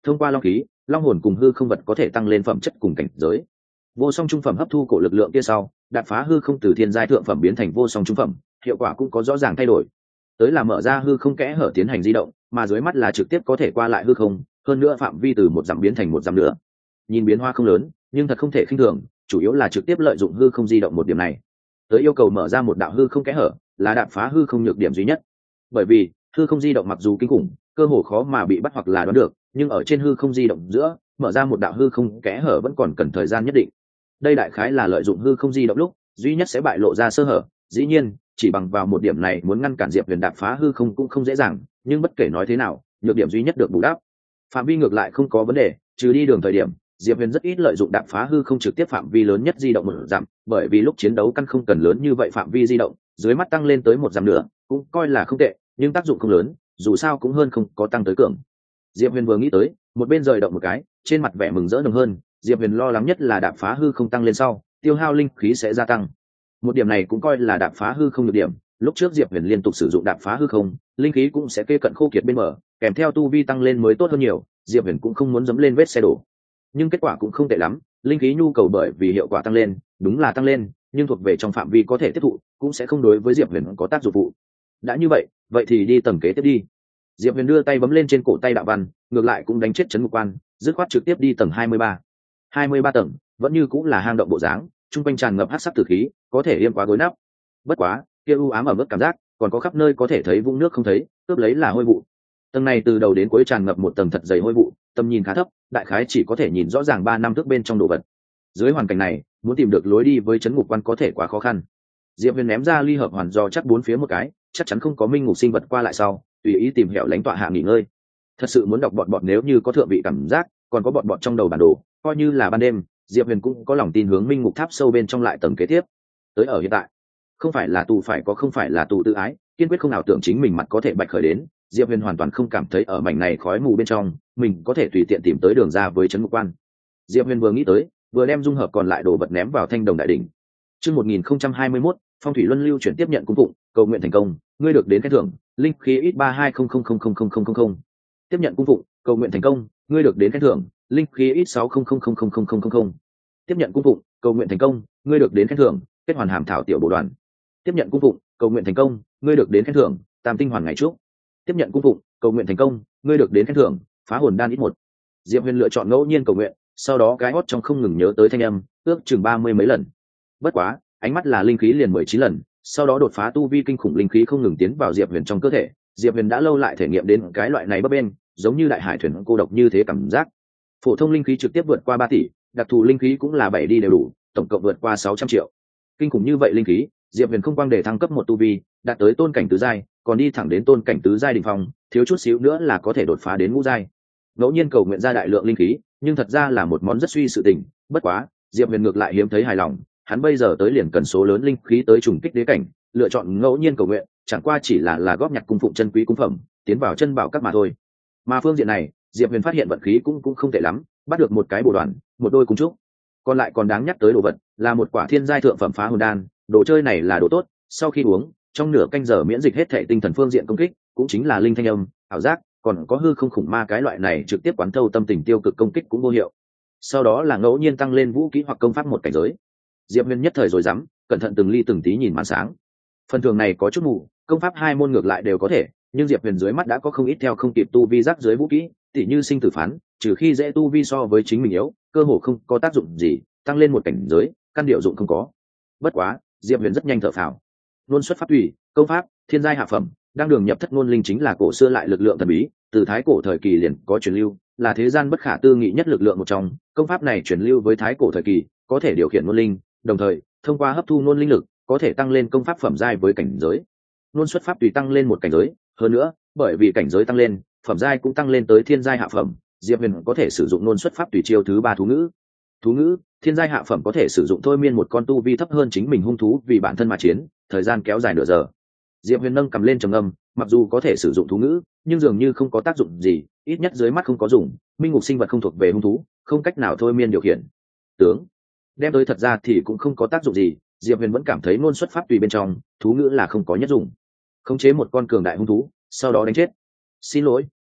thông qua long khí, long hồn cùng hư không vật có thể tăng lên phẩm chất cùng cảnh giới. Vô song trung phẩm hấp thu cổ lực lượng kia sau, đạp phá hư không từ thiên giai thượng phẩm biến thành vô song trung phẩm, hiệu quả cũng có rõ ràng thay đổi. Tới là mở ra hư không kẽ hở tiến hành di động, mà dưới mắt là trực tiếp có thể qua lại hư không, hơn nữa phạm vi từ một dặm biến thành một dặm nữa. Nhìn biến hóa không lớn, nhưng thật không thể khinh thường, chủ yếu là trực tiếp lợi dụng hư không di động một điểm này. Tới yêu cầu mở ra một đạo hư không kẽ hở, là đạp phá hư không nhược điểm duy nhất. Bởi vì hư không di động mặc dù kinh khủng, cơ hồ khó mà bị bắt hoặc là đoán được, nhưng ở trên hư không di động giữa, mở ra một đạo hư không kẽ hở vẫn còn cần thời gian nhất định. Đây đại khái là lợi dụng hư không di động lúc duy nhất sẽ bại lộ ra sơ hở. Dĩ nhiên, chỉ bằng vào một điểm này muốn ngăn cản Diệp Huyền đạp phá hư không cũng không dễ dàng, nhưng bất kể nói thế nào, nhược điểm duy nhất được bù đắp. Phạm vi ngược lại không có vấn đề, trừ đi đường thời điểm, Diệp Huyền rất ít lợi dụng đạp phá hư không trực tiếp phạm vi lớn nhất di động một dặm, bởi vì lúc chiến đấu căn không cần lớn như vậy phạm vi di động, dưới mắt tăng lên tới một dặm nữa, cũng coi là không tệ, nhưng tác dụng không lớn, dù sao cũng hơn không có tăng tới cường. Diệp Huyền vừa nghĩ tới, một bên rời động một cái, trên mặt vẻ mừng rỡ nồng hơn. Diệp Huyền lo lắng nhất là đạp phá hư không tăng lên sau, tiêu hao linh khí sẽ gia tăng. Một điểm này cũng coi là đạp phá hư không được điểm. Lúc trước Diệp Huyền liên tục sử dụng đạp phá hư không, linh khí cũng sẽ kê cận khô kiệt bên mở, kèm theo tu vi tăng lên mới tốt hơn nhiều. Diệp Huyền cũng không muốn dẫm lên vết xe đổ, nhưng kết quả cũng không tệ lắm. Linh khí nhu cầu bởi vì hiệu quả tăng lên, đúng là tăng lên, nhưng thuộc về trong phạm vi có thể tiếp thụ, cũng sẽ không đối với Diệp Huyền có tác dụng phụ. Đã như vậy, vậy thì đi tầng kế tiếp đi. Diệp Huyền đưa tay bấm lên trên cổ tay đạo văn, ngược lại cũng đánh chết chấn ngục quan, dứt khoát trực tiếp đi tầng hai mươi ba. hai mươi ba tầng, vẫn như cũng là hang động bộ dáng, trung quanh tràn ngập hắc sắc tử khí, có thể yêm quá gối nắp. Bất quá, kia u ám ở mức cảm giác, còn có khắp nơi có thể thấy vũng nước không thấy, cướp lấy là hôi vụ. Tầng này từ đầu đến cuối tràn ngập một tầng thật dày hôi vụ, tầm nhìn khá thấp, đại khái chỉ có thể nhìn rõ ràng ba năm thước bên trong đồ vật. Dưới hoàn cảnh này, muốn tìm được lối đi với chấn ngục quan có thể quá khó khăn. Diệp Huyền ném ra ly hợp hoàn do chắc bốn phía một cái, chắc chắn không có minh ngục sinh vật qua lại sau, tùy ý tìm hẻo lánh tọa hạ nghỉ ngơi. Thật sự muốn đọc bọt bọt nếu như có thượng vị cảm giác, còn có bọt bọt trong đầu bản đồ, coi như là ban đêm, Diệp Huyền cũng có lòng tin hướng minh ngục tháp sâu bên trong lại tầng kế tiếp. Tới ở hiện tại, không phải là tù phải có không phải là tù tự ái, kiên quyết không nào tưởng chính mình mặt có thể bạch khởi đến. Diệp Huyền hoàn toàn không cảm thấy ở mảnh này khói mù bên trong, mình có thể tùy tiện tìm tới đường ra với trấn ngục quan. Diệp Huyền vừa nghĩ tới, vừa đem dung hợp còn lại đồ vật ném vào thanh đồng đại đỉnh. Chương một nghìn không trăm hai mươi mốt, phong thủy luân lưu chuyển tiếp nhận cung phụng, cầu nguyện thành công, ngươi được đến khen thưởng, linh khí ít ba hai không không không không không không không. Tiếp nhận cung phụng, cầu nguyện thành công, ngươi được đến khen thưởng, linh khí ít sáu không không không không không không không. Tiếp nhận cung phụng, cầu nguyện thành công, ngươi được đến khen thưởng, kết hoàn hàm thảo tiểu bộ đoàn. Tiếp nhận cung phụng, cầu nguyện thành công, ngươi được đến khen thưởng, tam tinh hoàn ngày trước. Tiếp nhận cung phụng, cầu nguyện thành công, ngươi được đến khen thưởng, phá hồn đan ít một. Diệp Huyền lựa chọn ngẫu nhiên cầu nguyện, sau đó cái hót trong không ngừng nhớ tới thanh âm, ước chừng ba mươi mấy lần. Bất quá, ánh mắt là linh khí liền mười chín lần, sau đó đột phá tu vi kinh khủng linh khí không ngừng tiến vào Diệp Huyền trong cơ thể. Diệp Huyền đã lâu lại thể nghiệm đến cái loại này bấp bênh, giống như đại hải thuyền cô độc như thế cảm giác. Phổ thông linh khí trực tiếp vượt qua ba tỷ, đặc thù linh khí cũng là bảy đi đều đủ, tổng cộng vượt qua sáu trăm triệu. Kinh khủng như vậy linh khí, Diệp Huyền không quang để thăng cấp một tu vi, đạt tới tôn cảnh tứ giai, còn đi thẳng đến tôn cảnh tứ giai đỉnh phong, thiếu chút xíu nữa là có thể đột phá đến ngũ giai. Ngẫu nhiên cầu nguyện ra đại lượng linh khí, nhưng thật ra là một món rất suy sự tình, bất quá, Diệp Huyền ngược lại hiếm thấy hài lòng, hắn bây giờ tới liền cần số lớn linh khí tới trùng kích đế cảnh, lựa chọn ngẫu nhiên cầu nguyện, chẳng qua chỉ là là góp nhặt cung phụng chân quý cung phẩm, tiến vào chân bảo các mà thôi. Mà phương diện này, Diệp Huyền phát hiện vận khí cũng cũng không tệ lắm, bắt được một cái bồ đoàn, một đôi cung trúc. Còn lại còn đáng nhắc tới đồ vật, là một quả thiên giai thượng phẩm phá hồn đan, đồ chơi này là đồ tốt, sau khi uống, trong nửa canh giờ miễn dịch hết thể tinh thần phương diện công kích, cũng chính là linh thanh âm, ảo giác, còn có hư không khủng ma cái loại này trực tiếp quán thâu tâm tình tiêu cực công kích cũng vô hiệu. Sau đó là ngẫu nhiên tăng lên vũ khí hoặc công pháp một cảnh giới. Diệp Huyền nhất thời rồi dám, cẩn thận từng ly từng tí nhìn màn sáng. Phần thường này có chút mù, công pháp hai môn ngược lại đều có thể, nhưng Diệp Huyền dưới mắt đã có không ít theo không kịp tu vi rắc dưới vũ khí, tỉ như sinh tử phán, trừ khi dễ tu vi so với chính mình yếu, cơ hồ không có tác dụng gì, tăng lên một cảnh giới, căn điệu dụng không có. Bất quá, Diệp Huyền rất nhanh thở phào. Luân xuất pháp tùy, công pháp, thiên giai hạ phẩm, đang đường nhập thất ngôn linh chính là cổ xưa lại lực lượng thần bí, từ thái cổ thời kỳ liền có truyền lưu, là thế gian bất khả tư nghị nhất lực lượng một trong. Công pháp này truyền lưu với thái cổ thời kỳ, có thể điều khiển ngôn linh, đồng thời thông qua hấp thu ngôn linh lực, có thể tăng lên công pháp phẩm giai với cảnh giới. Luân xuất pháp tùy tăng lên một cảnh giới, hơn nữa, bởi vì cảnh giới tăng lên, phẩm giai cũng tăng lên tới thiên giai hạ phẩm, Diệp Huyền có thể sử dụng luân xuất pháp tùy chiêu thứ ba thú ngữ. Thú ngữ, thiên giai hạ phẩm có thể sử dụng thôi miên một con tu vi thấp hơn chính mình hung thú vì bản thân mà chiến, thời gian kéo dài nửa giờ. Diệp Huyền nâng cầm lên trầm âm, mặc dù có thể sử dụng thú ngữ, nhưng dường như không có tác dụng gì, ít nhất dưới mắt không có dùng, minh ngục sinh vật không thuộc về hung thú, không cách nào thôi miên điều khiển. Tướng đem tới thật ra thì cũng không có tác dụng gì, Diệp Huyền vẫn cảm thấy ngôn xuất pháp tùy bên trong, thú ngữ là không có nhất dụng. Khống chế một con cường đại hung thú, sau đó đánh chết. Xin lỗi,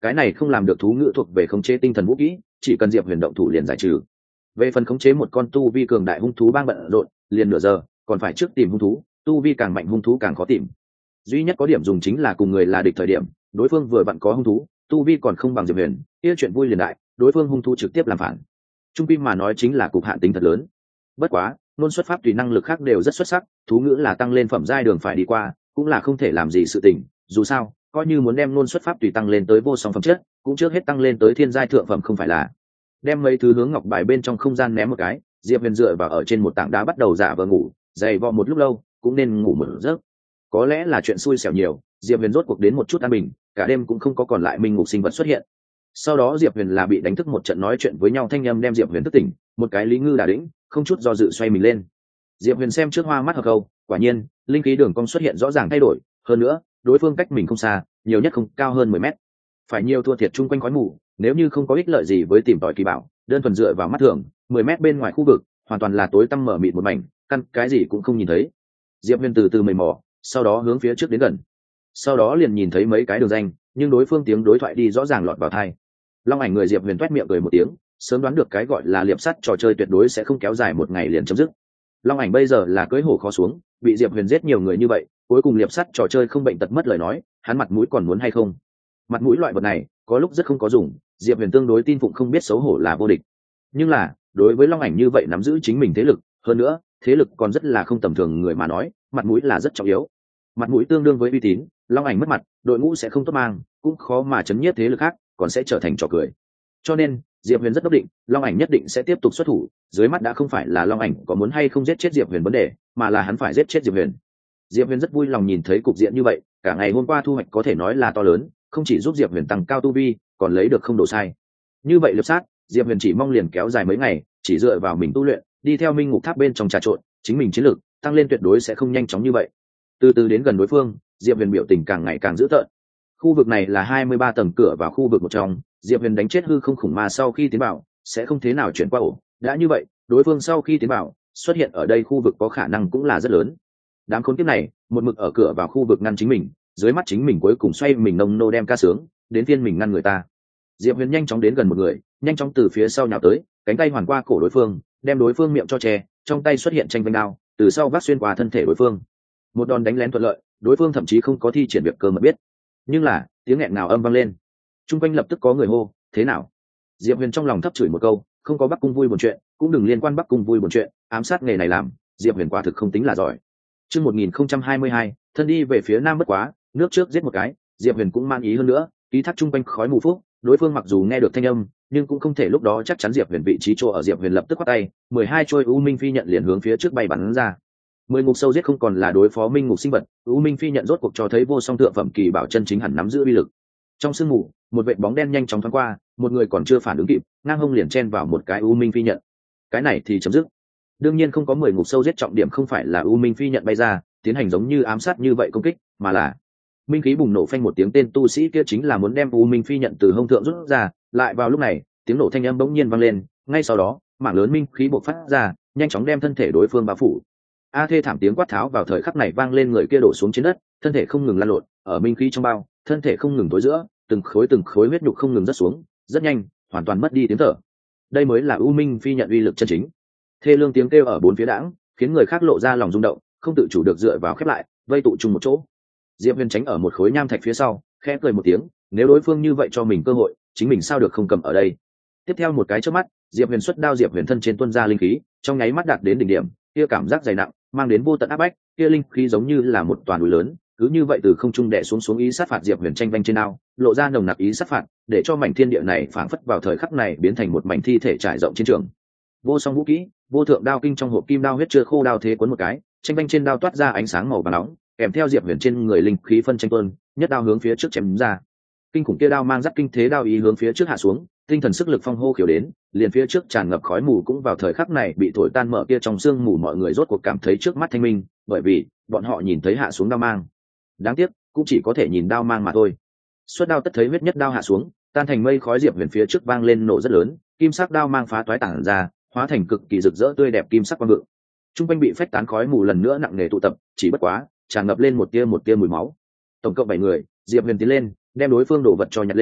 cái này không làm được thú ngữ thuộc về khống chế tinh thần vũ kỹ, chỉ cần diệp huyền động thủ liền giải trừ. Về phần khống chế một con tu vi cường đại hung thú bang bận rộn liền nửa giờ, còn phải trước tìm hung thú, tu vi càng mạnh hung thú càng khó tìm. Duy nhất có điểm dùng chính là cùng người là địch thời điểm, đối phương vừa vặn có hung thú, tu vi còn không bằng diệp huyền, kia chuyện vui liền đại, đối phương hung thú trực tiếp làm phản. Trung pi mà nói chính là cục hạn tính thật lớn. Bất quá nôn xuất pháp tùy năng lực khác đều rất xuất sắc, thú ngữ là tăng lên phẩm giai đường phải đi qua, cũng là không thể làm gì sự tình. Dù sao coi như muốn đem nôn xuất pháp tùy tăng lên tới vô song phẩm chất, cũng trước hết tăng lên tới thiên giai thượng phẩm không phải là. Đem mấy thứ hướng ngọc bài bên trong không gian ném một cái, diệp huyền dựa vào ở trên một tảng đá bắt đầu giả vờ ngủ, dày vò một lúc lâu cũng nên ngủ một giấc. Có lẽ là chuyện xui xẻo nhiều, diệp huyền rốt cuộc đến một chút an bình, cả đêm cũng không có còn lại minh ngục sinh vật xuất hiện. Sau đó diệp huyền là bị đánh thức một trận nói chuyện với nhau thanh âm đem diệp huyền thức tỉnh, một cái lý ngư đà đĩnh không chút do dự xoay mình lên. Diệp huyền xem trước hoa mắt hợp câu, quả nhiên linh khí đường cong xuất hiện rõ ràng thay đổi, hơn nữa đối phương cách mình không xa, nhiều nhất không cao hơn mười mét. Phải nhiều thua thiệt chung quanh khói mù, nếu như không có ích lợi gì với tìm tòi kỳ bảo, đơn thuần dựa vào mắt thường, mười mét bên ngoài khu vực hoàn toàn là tối tăm mở mịt một mảnh, căn cái gì cũng không nhìn thấy. Diệp huyền từ từ mày mò, sau đó hướng phía trước đến gần, sau đó liền nhìn thấy mấy cái đường danh, nhưng đối phương tiếng đối thoại đi rõ ràng lọt vào tai. Long ảnh người diệp huyền toét miệng cười một tiếng, sớm đoán được cái gọi là liệp sắt trò chơi tuyệt đối sẽ không kéo dài một ngày liền chấm dứt. Long ảnh bây giờ là cưỡi hổ khó xuống, bị diệp huyền giết nhiều người như vậy, cuối cùng liệp sắt trò chơi không bệnh tật mất lời nói, hắn mặt mũi còn muốn hay không? Mặt mũi loại vật này có lúc rất không có dùng, diệp huyền tương đối tin phụng không biết xấu hổ là vô địch. Nhưng là đối với long ảnh như vậy nắm giữ chính mình thế lực, hơn nữa thế lực còn rất là không tầm thường người mà nói, mặt mũi là rất trọng yếu. Mặt mũi tương đương với uy tín, long ảnh mất mặt, đội ngũ sẽ không tốt mang, cũng khó mà chấn nhiếp thế lực khác, còn sẽ trở thành trò cười. Cho nên diệp huyền rất đốc định, long ảnh nhất định sẽ tiếp tục xuất thủ. Dưới mắt đã không phải là long ảnh có muốn hay không giết chết diệp huyền vấn đề, mà là hắn phải giết chết diệp huyền. Diệp huyền rất vui lòng nhìn thấy cục diện như vậy, cả ngày hôm qua thu hoạch có thể nói là to lớn, không chỉ giúp diệp huyền tăng cao tu vi, còn lấy được không đổ sai. Như vậy liệp sát, diệp huyền chỉ mong liền kéo dài mấy ngày, chỉ dựa vào mình tu luyện, đi theo minh ngục tháp bên trong trà trộn, chính mình chiến lược tăng lên tuyệt đối sẽ không nhanh chóng như vậy. Từ từ đến gần đối phương, diệp huyền biểu tình càng ngày càng dữ tợn. Khu vực này là hai mươi ba tầng cửa vào khu vực một trong, diệp huyền đánh chết hư không khủng ma sau khi tiến vào sẽ không thế nào chuyển qua ổ, đã như vậy đối phương sau khi tiến vào xuất hiện ở đây khu vực có khả năng cũng là rất lớn. Đám khốn kiếp này một mực ở cửa vào khu vực ngăn chính mình, dưới mắt chính mình cuối cùng xoay mình nông nô đem ca sướng, đến phiên mình ngăn người ta. Diệp huyền nhanh chóng đến gần một người, nhanh chóng từ phía sau nhào tới, cánh tay hoàn qua cổ đối phương, đem đối phương miệng cho che, trong tay xuất hiện tranh vanh đao, từ sau vác xuyên qua thân thể đối phương. Một đòn đánh lén thuận lợi, đối phương thậm chí không có thi triển việc cơ mật biết. Nhưng là tiếng nghẹn nào âm vang lên, chung quanh lập tức có người hô thế nào. Diệp huyền trong lòng thấp chửi một câu, không có bắc cung vui buồn chuyện, cũng đừng liên quan bắc cung vui buồn chuyện, ám sát nghề này làm diệp huyền quả thực không tính là giỏi. Chương một nghìn không trăm hai mươi hai, thân đi về phía nam bất quá, nước trước giết một cái, diệp huyền cũng mang ý hơn nữa, ký thác chung quanh khói mù phúc, đối phương mặc dù nghe được thanh âm, nhưng cũng không thể lúc đó chắc chắn diệp huyền vị trí chỗ ở. Diệp huyền lập tức bắt tay, mười hai trôi u minh phi nhận liền hướng phía trước bay bắn ra. Mười ngục sâu giết không còn là đối phó minh ngục sinh vật, u minh phi nhận rốt cuộc cho thấy vô song thượng phẩm kỳ bảo chân chính hẳn nắm giữ uy lực. Trong sương mù, một vệt bóng đen nhanh chóng thoáng qua, một người còn chưa phản ứng kịp, ngang hông liền chen vào một cái u minh phi nhận. Cái này thì chấm dứt. Đương nhiên không có mười ngục sâu giết trọng điểm không phải là u minh phi nhận bay ra tiến hành giống như ám sát như vậy công kích, mà là minh khí bùng nổ phanh một tiếng, tên tu sĩ kia chính là muốn đem u minh phi nhận từ hông thượng rút ra. Lại vào lúc này, tiếng nổ thanh âm bỗng nhiên vang lên, ngay sau đó mảng lớn minh khí bộc phát ra, nhanh chóng đem thân thể đối phương bao phủ. A thê thảm tiếng quát tháo vào thời khắc này vang lên, người kia đổ xuống trên đất, thân thể không ngừng lăn lộn ở minh khí trong bao, thân thể không ngừng tối giữa, từng khối từng khối huyết nhục không ngừng rớt xuống, rất nhanh hoàn toàn mất đi tiếng thở. Đây mới là u minh phi nhận uy lực chân chính. Thê lương tiếng kêu ở bốn phía đãng, khiến người khác lộ ra lòng rung động, không tự chủ được dựa vào khép lại, vây tụ chung một chỗ. Diệp huyền tránh ở một khối nham thạch phía sau, khẽ cười một tiếng, nếu đối phương như vậy cho mình cơ hội, chính mình sao được không cầm ở đây. Tiếp theo một cái chớp mắt, Diệp huyền xuất đao, Diệp huyền thân trên tuôn ra linh khí, trong nháy mắt đạt đến đỉnh điểm, kia cảm giác dày nặng mang đến vô tận áp bách, kia linh khí giống như là một toàn núi lớn, cứ như vậy từ không trung đè xuống xuống ý sát phạt Diệp huyền tranh vanh trên ao, lộ ra nồng nặc ý sát phạt, để cho mảnh thiên địa này phảng phất vào thời khắc này biến thành một mảnh thi thể trải rộng chiến trường. Vô song vũ kỹ, vô thượng đao kinh trong hộp kim đao huyết chưa khô, đao thế cuốn một cái, tranh vanh trên đao toát ra ánh sáng màu vàng nóng, kèm theo Diệp huyền trên người linh khí phân tranh tuôn, nhất đao hướng phía trước chém ra. Kinh khủng kia đao mang dắt kinh thế đao ý hướng phía trước hạ xuống, tinh thần sức lực phong hô khiếu đến, liền phía trước tràn ngập khói mù cũng vào thời khắc này bị thổi tan mở, kia trong sương mù mọi người rốt cuộc cảm thấy trước mắt thanh minh, bởi vì bọn họ nhìn thấy hạ xuống đao mang. Đáng tiếc cũng chỉ có thể nhìn đao mang mà thôi. Xuất đao tất thấy huyết nhất đao hạ xuống, tan thành mây khói. Diệp huyền phía trước vang lên nổ rất lớn, kim sắc đao mang phá toái tản ra, hóa thành cực kỳ rực rỡ tươi đẹp kim sắc quang vượng. Trung quanh bị phách tán khói mù lần nữa nặng nề tụ tập, chỉ bất quá tràn ngập lên một tia một tia mùi máu. Tổng cộng bảy người, Diệp huyền tiến lên đem đối phương đổ vật cho nhặt lên,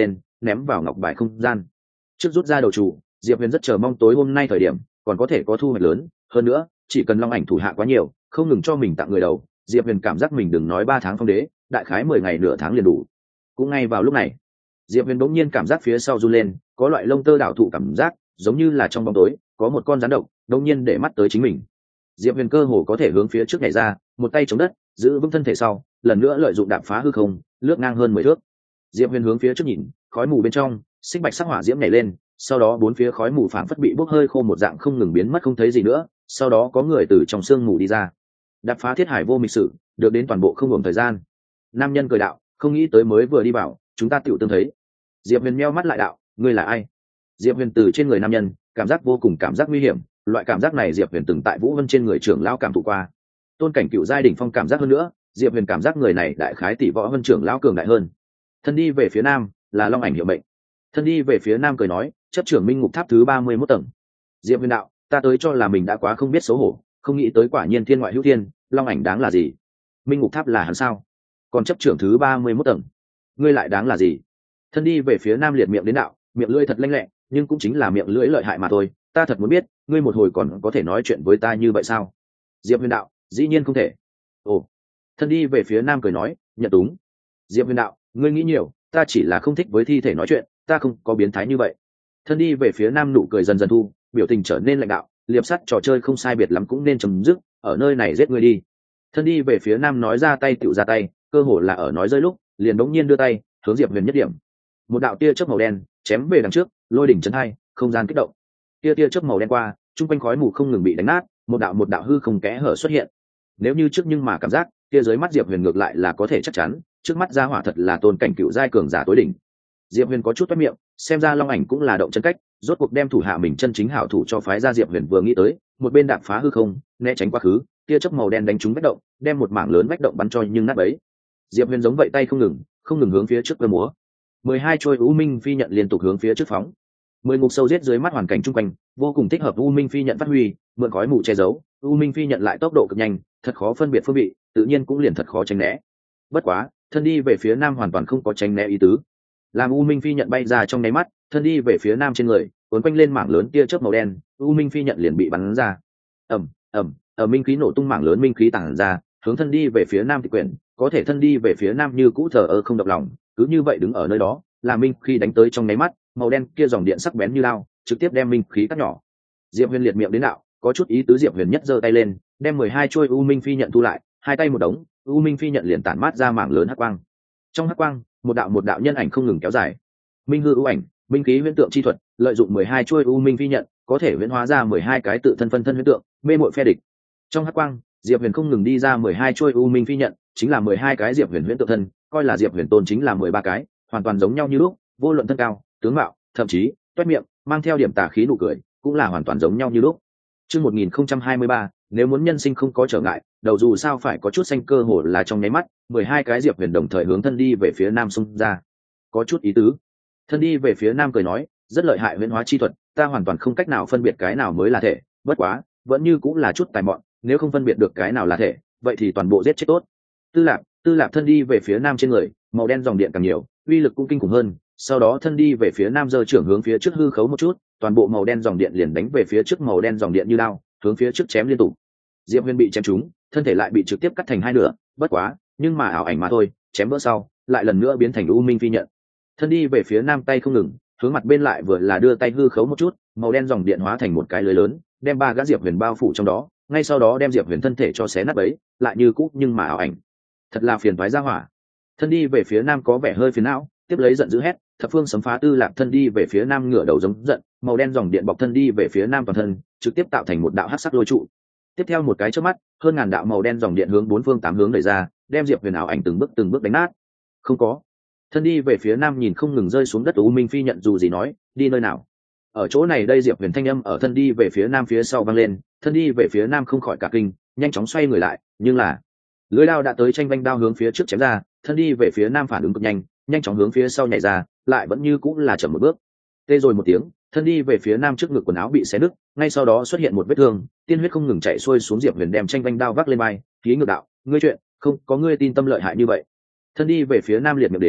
ném vào ngọc bài không gian. Trước rút ra đầu chủ, Diệp Huyền rất chờ mong tối hôm nay thời điểm còn có thể có thu hoạch lớn hơn nữa. Chỉ cần long ảnh thủ hạ quá nhiều, không ngừng cho mình tặng người đầu, Diệp Huyền cảm giác mình đừng nói ba tháng phong đế, đại khái mười ngày nửa tháng liền đủ. Cũng ngay vào lúc này, Diệp Huyền bỗng nhiên cảm giác phía sau run lên, có loại lông tơ đảo thụ cảm giác, giống như là trong bóng tối có một con rắn độc đột nhiên để mắt tới chính mình. Diệp Huyền cơ hồ có thể hướng phía trước nhảy ra, một tay chống đất giữ vững thân thể sau, lần nữa lợi dụng đạp phá hư không, lướt ngang hơn mười thước. Diệp Huyền hướng phía trước nhìn, khói mù bên trong xích bạch sắc hỏa diễm nhảy lên, sau đó bốn phía khói mù phảng phất bị bốc hơi khô một dạng không ngừng biến mất không thấy gì nữa. Sau đó có người từ trong sương mù đi ra, đạp phá thiết hải vô mịch sử, được đến toàn bộ không ngừng thời gian. Nam nhân cười đạo, không nghĩ tới mới vừa đi vào, chúng ta tựu tương thấy. Diệp Huyền meo mắt lại đạo, ngươi là ai? Diệp Huyền từ trên người nam nhân cảm giác vô cùng cảm giác nguy hiểm, loại cảm giác này Diệp Huyền từng tại Vũ Vân trên người trưởng lão cảm thụ qua. Tôn cảnh cựu giai đỉnh phong cảm giác hơn nữa, Diệp Huyền cảm giác người này đại khái tỷ võ Vân trưởng lão cường đại hơn. Thân đi về phía nam là long ảnh hiệu mệnh. Thân đi về phía nam cười nói, chấp trưởng minh ngục tháp thứ ba mươi mốt tầng. Diệp Huyền đạo, ta tới cho là mình đã quá không biết xấu hổ, không nghĩ tới quả nhiên thiên ngoại hữu thiên, long ảnh đáng là gì? Minh ngục tháp là hắn sao? Còn chấp trưởng thứ ba mươi mốt tầng, ngươi lại đáng là gì? Thân đi về phía nam liệt miệng đến đạo, miệng lưỡi thật lanh lẹ, nhưng cũng chính là miệng lưỡi lợi hại mà thôi. Ta thật muốn biết, ngươi một hồi còn có thể nói chuyện với ta như vậy sao? Diệp Huyền đạo, dĩ nhiên không thể. Ồ. Thân đi về phía nam cười nói, nhận đúng. Diệp Huyền đạo, ngươi nghĩ nhiều, ta chỉ là không thích với thi thể nói chuyện, ta không có biến thái như vậy. Thân đi về phía nam nụ cười dần dần thu, biểu tình trở nên lạnh đạo, liệp sắt trò chơi không sai biệt lắm cũng nên chấm dứt, ở nơi này giết ngươi đi. Thân đi về phía nam nói ra tay tựu ra tay, cơ hồ là ở nói rơi lúc, liền đống nhiên đưa tay hướng Diệp Huyền nhất điểm. Một đạo tia chớp màu đen chém về đằng trước, lôi đỉnh chấn hai, không gian kích động. Tia tia chớp màu đen qua, trung quanh khói mù không ngừng bị đánh nát, một đạo một đạo hư không kẽ hở xuất hiện. Nếu như trước nhưng mà cảm giác, tia dưới mắt Diệp Huyền ngược lại là có thể chắc chắn, trước mắt ra hỏa thật là tôn cảnh cựu giai cường giả tối đỉnh. Diệp Huyền có chút toét miệng, xem ra long ảnh cũng là động chân cách, rốt cuộc đem thủ hạ mình chân chính hảo thủ cho phái ra. Diệp Huyền vừa nghĩ tới, một bên đạp phá hư không, né tránh quá khứ, tia chớp màu đen đánh trúng vách động, đem một mảng lớn vách động bắn cho nhưng nát bấy. Diệp Huyền giống vậy tay không ngừng, không ngừng hướng phía trước cơ múa. mười hai trôi u minh phi nhận liên tục hướng phía trước phóng. Mười ngục sâu giết dưới mắt hoàn cảnh chung quanh, vô cùng thích hợp u minh phi nhận phát huy, mượn khói mù che giấu, u minh phi nhận lại tốc độ cực nhanh, thật khó phân biệt phương vị, tự nhiên cũng liền thật khó tránh né. Bất quá, thân đi về phía nam hoàn toàn không có tránh né ý tứ. Làm u minh phi nhận bay ra trong nháy mắt, thân đi về phía nam trên người, cuốn quanh lên mảng lớn tia chớp màu đen, u minh phi nhận liền bị bắn ra. Ầm, ầm, ở minh khí nổ tung mảng lớn minh khí tản ra, hướng thân đi về phía nam thì quyển, có thể thân đi về phía nam như cũ thờ ơ không động lòng, cứ như vậy đứng ở nơi đó, là minh khí đánh tới trong nháy mắt, màu đen kia dòng điện sắc bén như lao, trực tiếp đem minh khí cắt nhỏ. Diệp Huyền liệt miệng đến đạo, có chút ý tứ. Diệp Huyền nhất giơ tay lên, đem mười hai chuôi u minh phi nhận thu lại, hai tay một đống, u minh phi nhận liền tản mát ra mảng lớn hắc quang. Trong hắc quang, một đạo một đạo nhân ảnh không ngừng kéo dài. Minh hư ưu ảnh, minh khí huyễn tượng chi thuật, lợi dụng mười hai chuôi u minh phi nhận, có thể huyễn hóa ra mười hai cái tự thân phân thân huyễn tượng, mê muội phe địch. Trong hắc quang, Diệp Huyền không ngừng đi ra mười hai chuôi u minh phi nhận, chính là mười hai cái Diệp Huyền huyễn tượng thân, coi là Diệp Huyền tôn chính là mười ba cái, hoàn toàn giống nhau như lúc, vô luận thân cao, tướng mạo, thậm chí toét miệng, mang theo điểm tà khí nụ cười, cũng là hoàn toàn giống nhau như lúc. Chương một nghìn không trăm hai mươi ba, nếu muốn nhân sinh không có trở ngại, đầu dù sao phải có chút xanh. Cơ hồ là trong nháy mắt, mười hai cái Diệp Huyền đồng thời hướng thân đi về phía nam xung ra. Có chút ý tứ. Thân đi về phía nam cười nói, rất lợi hại huyễn hóa chi thuật, ta hoàn toàn không cách nào phân biệt cái nào mới là thể, bất quá, vẫn như cũng là chút tài mọn, nếu không phân biệt được cái nào là thể, vậy thì toàn bộ giết chết tốt. Tư Lạp, Tư Lạp thân đi về phía nam trên người, màu đen dòng điện càng nhiều, uy lực cũng kinh khủng hơn. Sau đó thân đi về phía nam giơ trưởng hướng phía trước hư khấu một chút, toàn bộ màu đen dòng điện liền đánh về phía trước, màu đen dòng điện như lao, hướng phía trước chém liên tục. Diệp Huyền bị chém trúng, thân thể lại bị trực tiếp cắt thành hai nửa, bất quá, nhưng mà ảo ảnh mà thôi, chém vỡ sau, lại lần nữa biến thành u minh phi nhận. Thân đi về phía nam tay không ngừng, hướng mặt bên lại vừa là đưa tay hư khấu một chút, màu đen dòng điện hóa thành một cái lưới lớn, đem ba gã Diệp Huyền bao phủ trong đó, ngay sau đó đem Diệp Huyền thân thể cho xé nát bấy, lại như cũ nhưng mà ảo ảnh. Thật là phiền toái ra hỏa. Thân đi về phía nam có vẻ hơi phiền não, tiếp lấy giận dữ hét, thập phương sấm phá. Tư Lạp thân đi về phía nam ngửa đầu giống giận, màu đen dòng điện bọc thân đi về phía nam toàn thân, trực tiếp tạo thành một đạo hắc sắc lôi trụ. Tiếp theo một cái chớp mắt, hơn ngàn đạo màu đen dòng điện hướng bốn phương tám hướng đẩy ra, đem Diệp Huyền ảo ảnh từng bước từng bước đánh nát. Không có. Thân đi về phía nam nhìn không ngừng rơi xuống đất u minh phi nhận dù gì nói, đi nơi nào? Ở chỗ này đây. Diệp Huyền thanh âm ở thân đi về phía nam phía sau vang lên, thân đi về phía nam không khỏi cả kinh, nhanh chóng xoay người lại, nhưng là lưỡi đao đã tới, tranh vanh đao hướng phía trước chém ra, thân đi về phía nam phản ứng cực nhanh, nhanh chóng hướng phía sau nhảy ra, lại vẫn như cũng là chậm một bước. Tê rồi một tiếng, thân đi về phía nam trước ngực quần áo bị xé nứt, ngay sau đó xuất hiện một vết thương, tiên huyết không ngừng chảy xuôi xuống. Diệp Huyền đem tranh vanh đao vác lên vai, khí ngược đạo, ngươi chuyện không có ngươi tin tâm lợi hại như vậy. Thân đi về phía nam liệt miệng đến,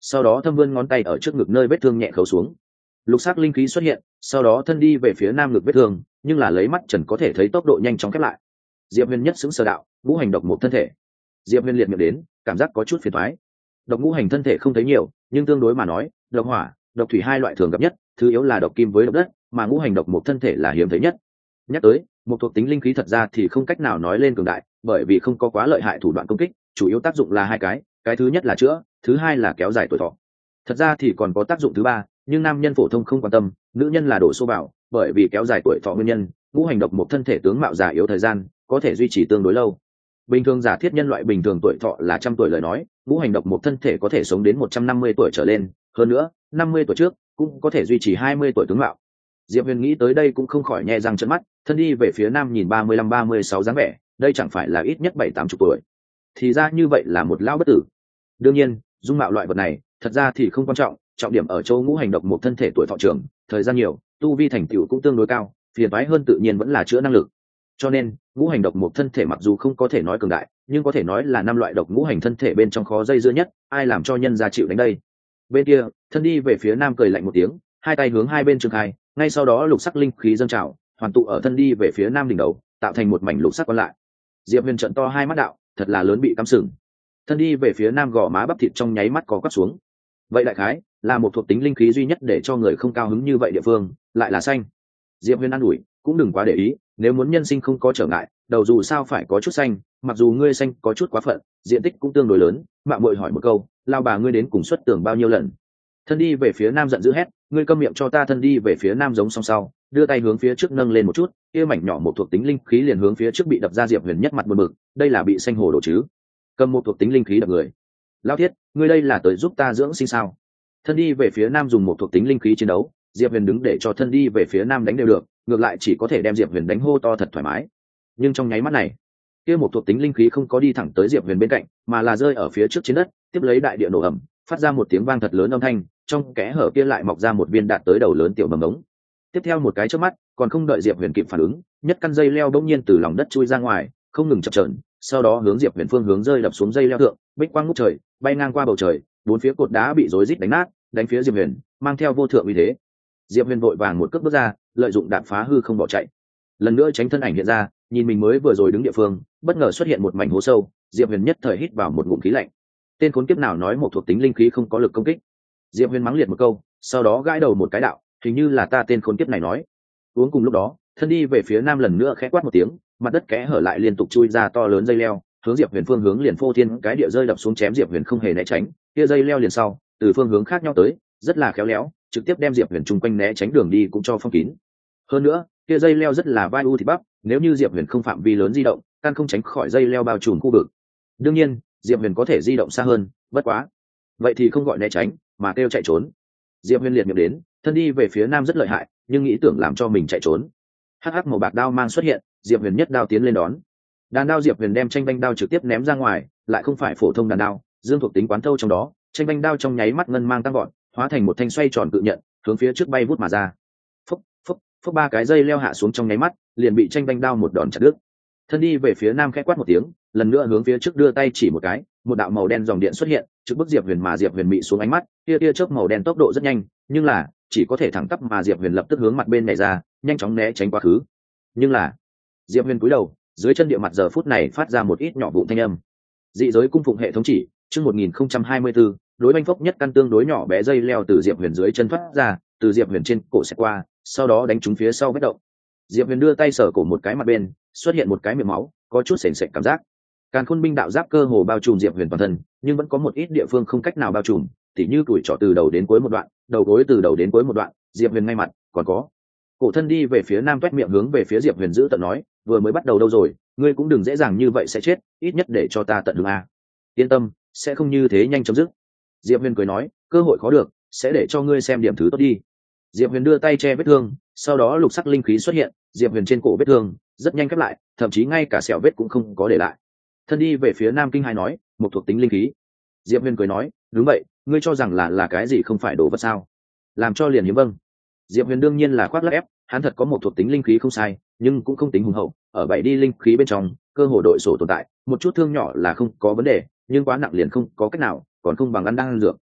sau đó thâm vươn ngón tay ở trước ngực nơi vết thương nhẹ khấu xuống. Lục sắc linh khí xuất hiện, sau đó thân đi về phía nam ngực vết thương, nhưng là lấy mắt trần có thể thấy tốc độ nhanh chóng khép lại. Diệp Huyền nhất xứng sơ đạo, ngũ hành độc một thân thể. Diệp Huyền liệt miệng đến, cảm giác có chút phiền toái. Độc ngũ hành thân thể không thấy nhiều, nhưng tương đối mà nói, độc hỏa, độc thủy hai loại thường gặp nhất, thứ yếu là độc kim với độc đất, mà ngũ hành độc một thân thể là hiếm thấy nhất. Nhắc tới, một thuộc tính linh khí thật ra thì không cách nào nói lên cường đại, bởi vì không có quá lợi hại thủ đoạn công kích, chủ yếu tác dụng là hai cái, cái thứ nhất là chữa, thứ hai là kéo dài tuổi thọ. Thật ra thì còn có tác dụng thứ ba, nhưng nam nhân phổ thông không quan tâm, nữ nhân là đổ xô vào, bởi vì kéo dài tuổi thọ nguyên nhân, ngũ hành độc một thân thể tướng mạo già yếu thời gian, có thể duy trì tương đối lâu. Bình thường giả thiết nhân loại bình thường tuổi thọ là trăm tuổi lời nói, ngũ hành độc một thân thể có thể sống đến một trăm năm mươi tuổi trở lên, hơn nữa, năm mươi tuổi trước cũng có thể duy trì hai mươi tuổi tướng mạo. Diệp Huyền nghĩ tới đây cũng không khỏi nhẹ răng trợn mắt, thân đi về phía nam nhìn ba mươi lăm ba mươi sáu dáng vẻ, đây chẳng phải là ít nhất bảy tám chục tuổi. Thì ra như vậy là một lão bất tử. Đương nhiên, dung mạo loại vật này, thật ra thì không quan trọng, trọng điểm ở chỗ ngũ hành độc một thân thể tuổi thọ trường, thời gian nhiều, tu vi thành tựu cũng tương đối cao, phiền toái hơn tự nhiên vẫn là chữa năng lực. Cho nên, ngũ hành độc một thân thể mặc dù không có thể nói cường đại, nhưng có thể nói là năm loại độc ngũ hành thân thể bên trong khó dây dưa nhất, ai làm cho nhân gia chịu đánh đây. Bên kia, thân đi về phía nam cười lạnh một tiếng, hai tay hướng hai bên trường khai, ngay sau đó lục sắc linh khí dâng trào, hoàn tụ ở thân đi về phía nam đỉnh đầu, tạo thành một mảnh lục sắc quan lại. Diệp Huyền trợn to hai mắt đạo, thật là lớn bị cắm sừng. Thân đi về phía nam gò má bắp thịt trong nháy mắt có quắp xuống. Vậy đại khái là một thuộc tính linh khí duy nhất để cho người không cao hứng như vậy địa phương, lại là xanh. Diệp Huyền an ủi, cũng đừng quá để ý, nếu muốn nhân sinh không có trở ngại, đầu dù sao phải có chút xanh, mặc dù ngươi xanh có chút quá phận, diện tích cũng tương đối lớn, mạo muội hỏi một câu, lao bà ngươi đến cùng xuất tưởng bao nhiêu lần? Thân đi về phía nam giận dữ hét, ngươi câm miệng cho ta. Thân đi về phía nam giống song sau, đưa tay hướng phía trước nâng lên một chút, kia mảnh nhỏ một thuộc tính linh khí liền hướng phía trước bị đập ra. Diệp Huyền nhất mặt buồn bực, đây là bị xanh hồ đồ chứ? Cầm một thuộc tính linh khí đập người. Lao thiết, ngươi đây là tới giúp ta dưỡng sinh sao? Thân đi về phía nam dùng một thuộc tính linh khí chiến đấu, Diệp Huyền đứng để cho thân đi về phía nam đánh đều được, ngược lại chỉ có thể đem Diệp Huyền đánh hô to thật thoải mái. Nhưng trong nháy mắt này, kia một thuộc tính linh khí không có đi thẳng tới Diệp Huyền bên cạnh, mà là rơi ở phía trước trên đất, tiếp lấy đại địa nổ ầm, phát ra một tiếng vang thật lớn âm thanh, trong kẽ hở kia lại mọc ra một viên đạt tới đầu lớn tiểu mầm ống. Tiếp theo một cái chớp mắt, còn không đợi Diệp Huyền kịp phản ứng, nhất căn dây leo bỗng nhiên từ lòng đất chui ra ngoài, không ngừng chập chờn, sau đó hướng Diệp Huyền phương hướng rơi đập xuống. Dây leo thượng, bích quang ngút trời, bay ngang qua bầu trời, bốn phía cột đá bị rối rít đánh nát, đánh phía Diệp Huyền, mang theo vô thượng uy thế. Diệp Huyền vội vàng một cước bước ra, lợi dụng đạn phá hư không bỏ chạy. Lần nữa tránh thân ảnh hiện ra, nhìn mình mới vừa rồi đứng địa phương, bất ngờ xuất hiện một mảnh hố sâu. Diệp Huyền nhất thời hít vào một ngụm khí lạnh. Tên khốn kiếp nào nói một thuộc tính linh khí không có lực công kích? Diệp Huyền mắng liệt một câu, sau đó gãi đầu một cái đạo, hình như là ta tên khốn kiếp này nói. Uống cùng lúc đó, thân đi về phía nam lần nữa khẽ quát một tiếng, mặt đất kẽ hở lại liên tục chui ra to lớn dây leo, hướng Diệp Huyền phương hướng liền phô thiên cái địa rơi đập xuống. Chém Diệp Huyền không hề né tránh, kia dây leo liền sau, từ phương hướng khác nhau tới, rất là khéo léo, trực tiếp đem Diệp Huyền chung quanh né tránh đường đi cũng cho phong kín. Hơn nữa, kia dây leo rất là vai u thịt bắp, nếu như Diệp Huyền không phạm vi lớn di động, căn không tránh khỏi dây leo bao trùm khu vực. Đương nhiên, Diệp Huyền có thể di động xa hơn, bất quá, vậy thì không gọi né tránh, mà kêu chạy trốn. Diệp Huyền liệt miệng đến, thân đi về phía nam rất lợi hại, nhưng nghĩ tưởng làm cho mình chạy trốn. Hắc hắc màu bạc đao mang xuất hiện, Diệp Huyền nhất đao tiến lên đón. Đàn đao Diệp Huyền đem tranh banh đao trực tiếp ném ra ngoài, lại không phải phổ thông đàn đao, dương thuộc tính quán thâu trong đó, tranh banh đao trong nháy mắt ngân mang tăng gọn, hóa thành một thanh xoay tròn cự nhận, hướng phía trước bay vút mà ra. Phốc phốc phốc, ba cái dây leo hạ xuống trong nháy mắt, liền bị tranh banh đao một đòn chặt đứt. Thân đi về phía nam khẽ quát một tiếng, lần nữa hướng phía trước đưa tay chỉ một cái, một đạo màu đen dòng điện xuất hiện, trước bức Diệp Huyền. Mà Diệp Huyền mị xuống ánh mắt, tia tia chớp màu đen tốc độ rất nhanh, nhưng là chỉ có thể thẳng tắp. Mà Diệp Huyền lập tức hướng mặt bên này ra, nhanh chóng né tránh quá khứ. Nhưng là Diệp Huyền cúi đầu, dưới chân địa mặt giờ phút này phát ra một ít nhỏ vụn thanh âm. Dị giới cung phụng hệ thống chỉ, chương một nghìn không trăm hai mươi tư, đối banh phốc nhất căn tương đối nhỏ bé dây leo từ Diệp Huyền dưới chân thoát ra, từ Diệp Huyền trên cổ xẹt qua, sau đó đánh trúng phía sau vết động. Diệp Huyền đưa tay sờ cổ một cái mặt bên, xuất hiện một cái miệng máu, có chút sền sệt cảm giác. Càn Khôn binh đạo giáp cơ hồ bao trùm Diệp Huyền toàn thân, nhưng vẫn có một ít địa phương không cách nào bao trùm, tỉ như tuổi trỏ từ đầu đến cuối một đoạn, đầu gối từ đầu đến cuối một đoạn, Diệp Huyền ngay mặt, còn có. Cổ thân đi về phía nam toét miệng hướng về phía Diệp Huyền giữ tận nói, vừa mới bắt đầu đâu rồi, ngươi cũng đừng dễ dàng như vậy sẽ chết, ít nhất để cho ta tận hưởng a. Yên tâm, sẽ không như thế nhanh chấm dứt. Diệp Huyền cười nói, cơ hội khó được, sẽ để cho ngươi xem điểm thứ tốt đi. Diệp Huyền đưa tay che vết thương, sau đó lục sắc linh khí xuất hiện, Diệp Huyền trên cổ vết thương rất nhanh khép lại, thậm chí ngay cả sẹo vết cũng không có để lại. Thân đi về phía nam kinh hai nói, một thuộc tính linh khí. Diệp Huyền cười nói, đúng vậy, ngươi cho rằng là là cái gì không phải đồ vật sao? Làm cho liền hiếm. Vâng. Diệp Huyền đương nhiên là khoác lác ép, hắn thật có một thuộc tính linh khí không sai, nhưng cũng không tính hùng hậu, ở bảy đi linh khí bên trong, cơ hồ đội sổ tồn tại, một chút thương nhỏ là không có vấn đề, nhưng quá nặng liền không có cách nào, còn không bằng ăn đang ăn dược.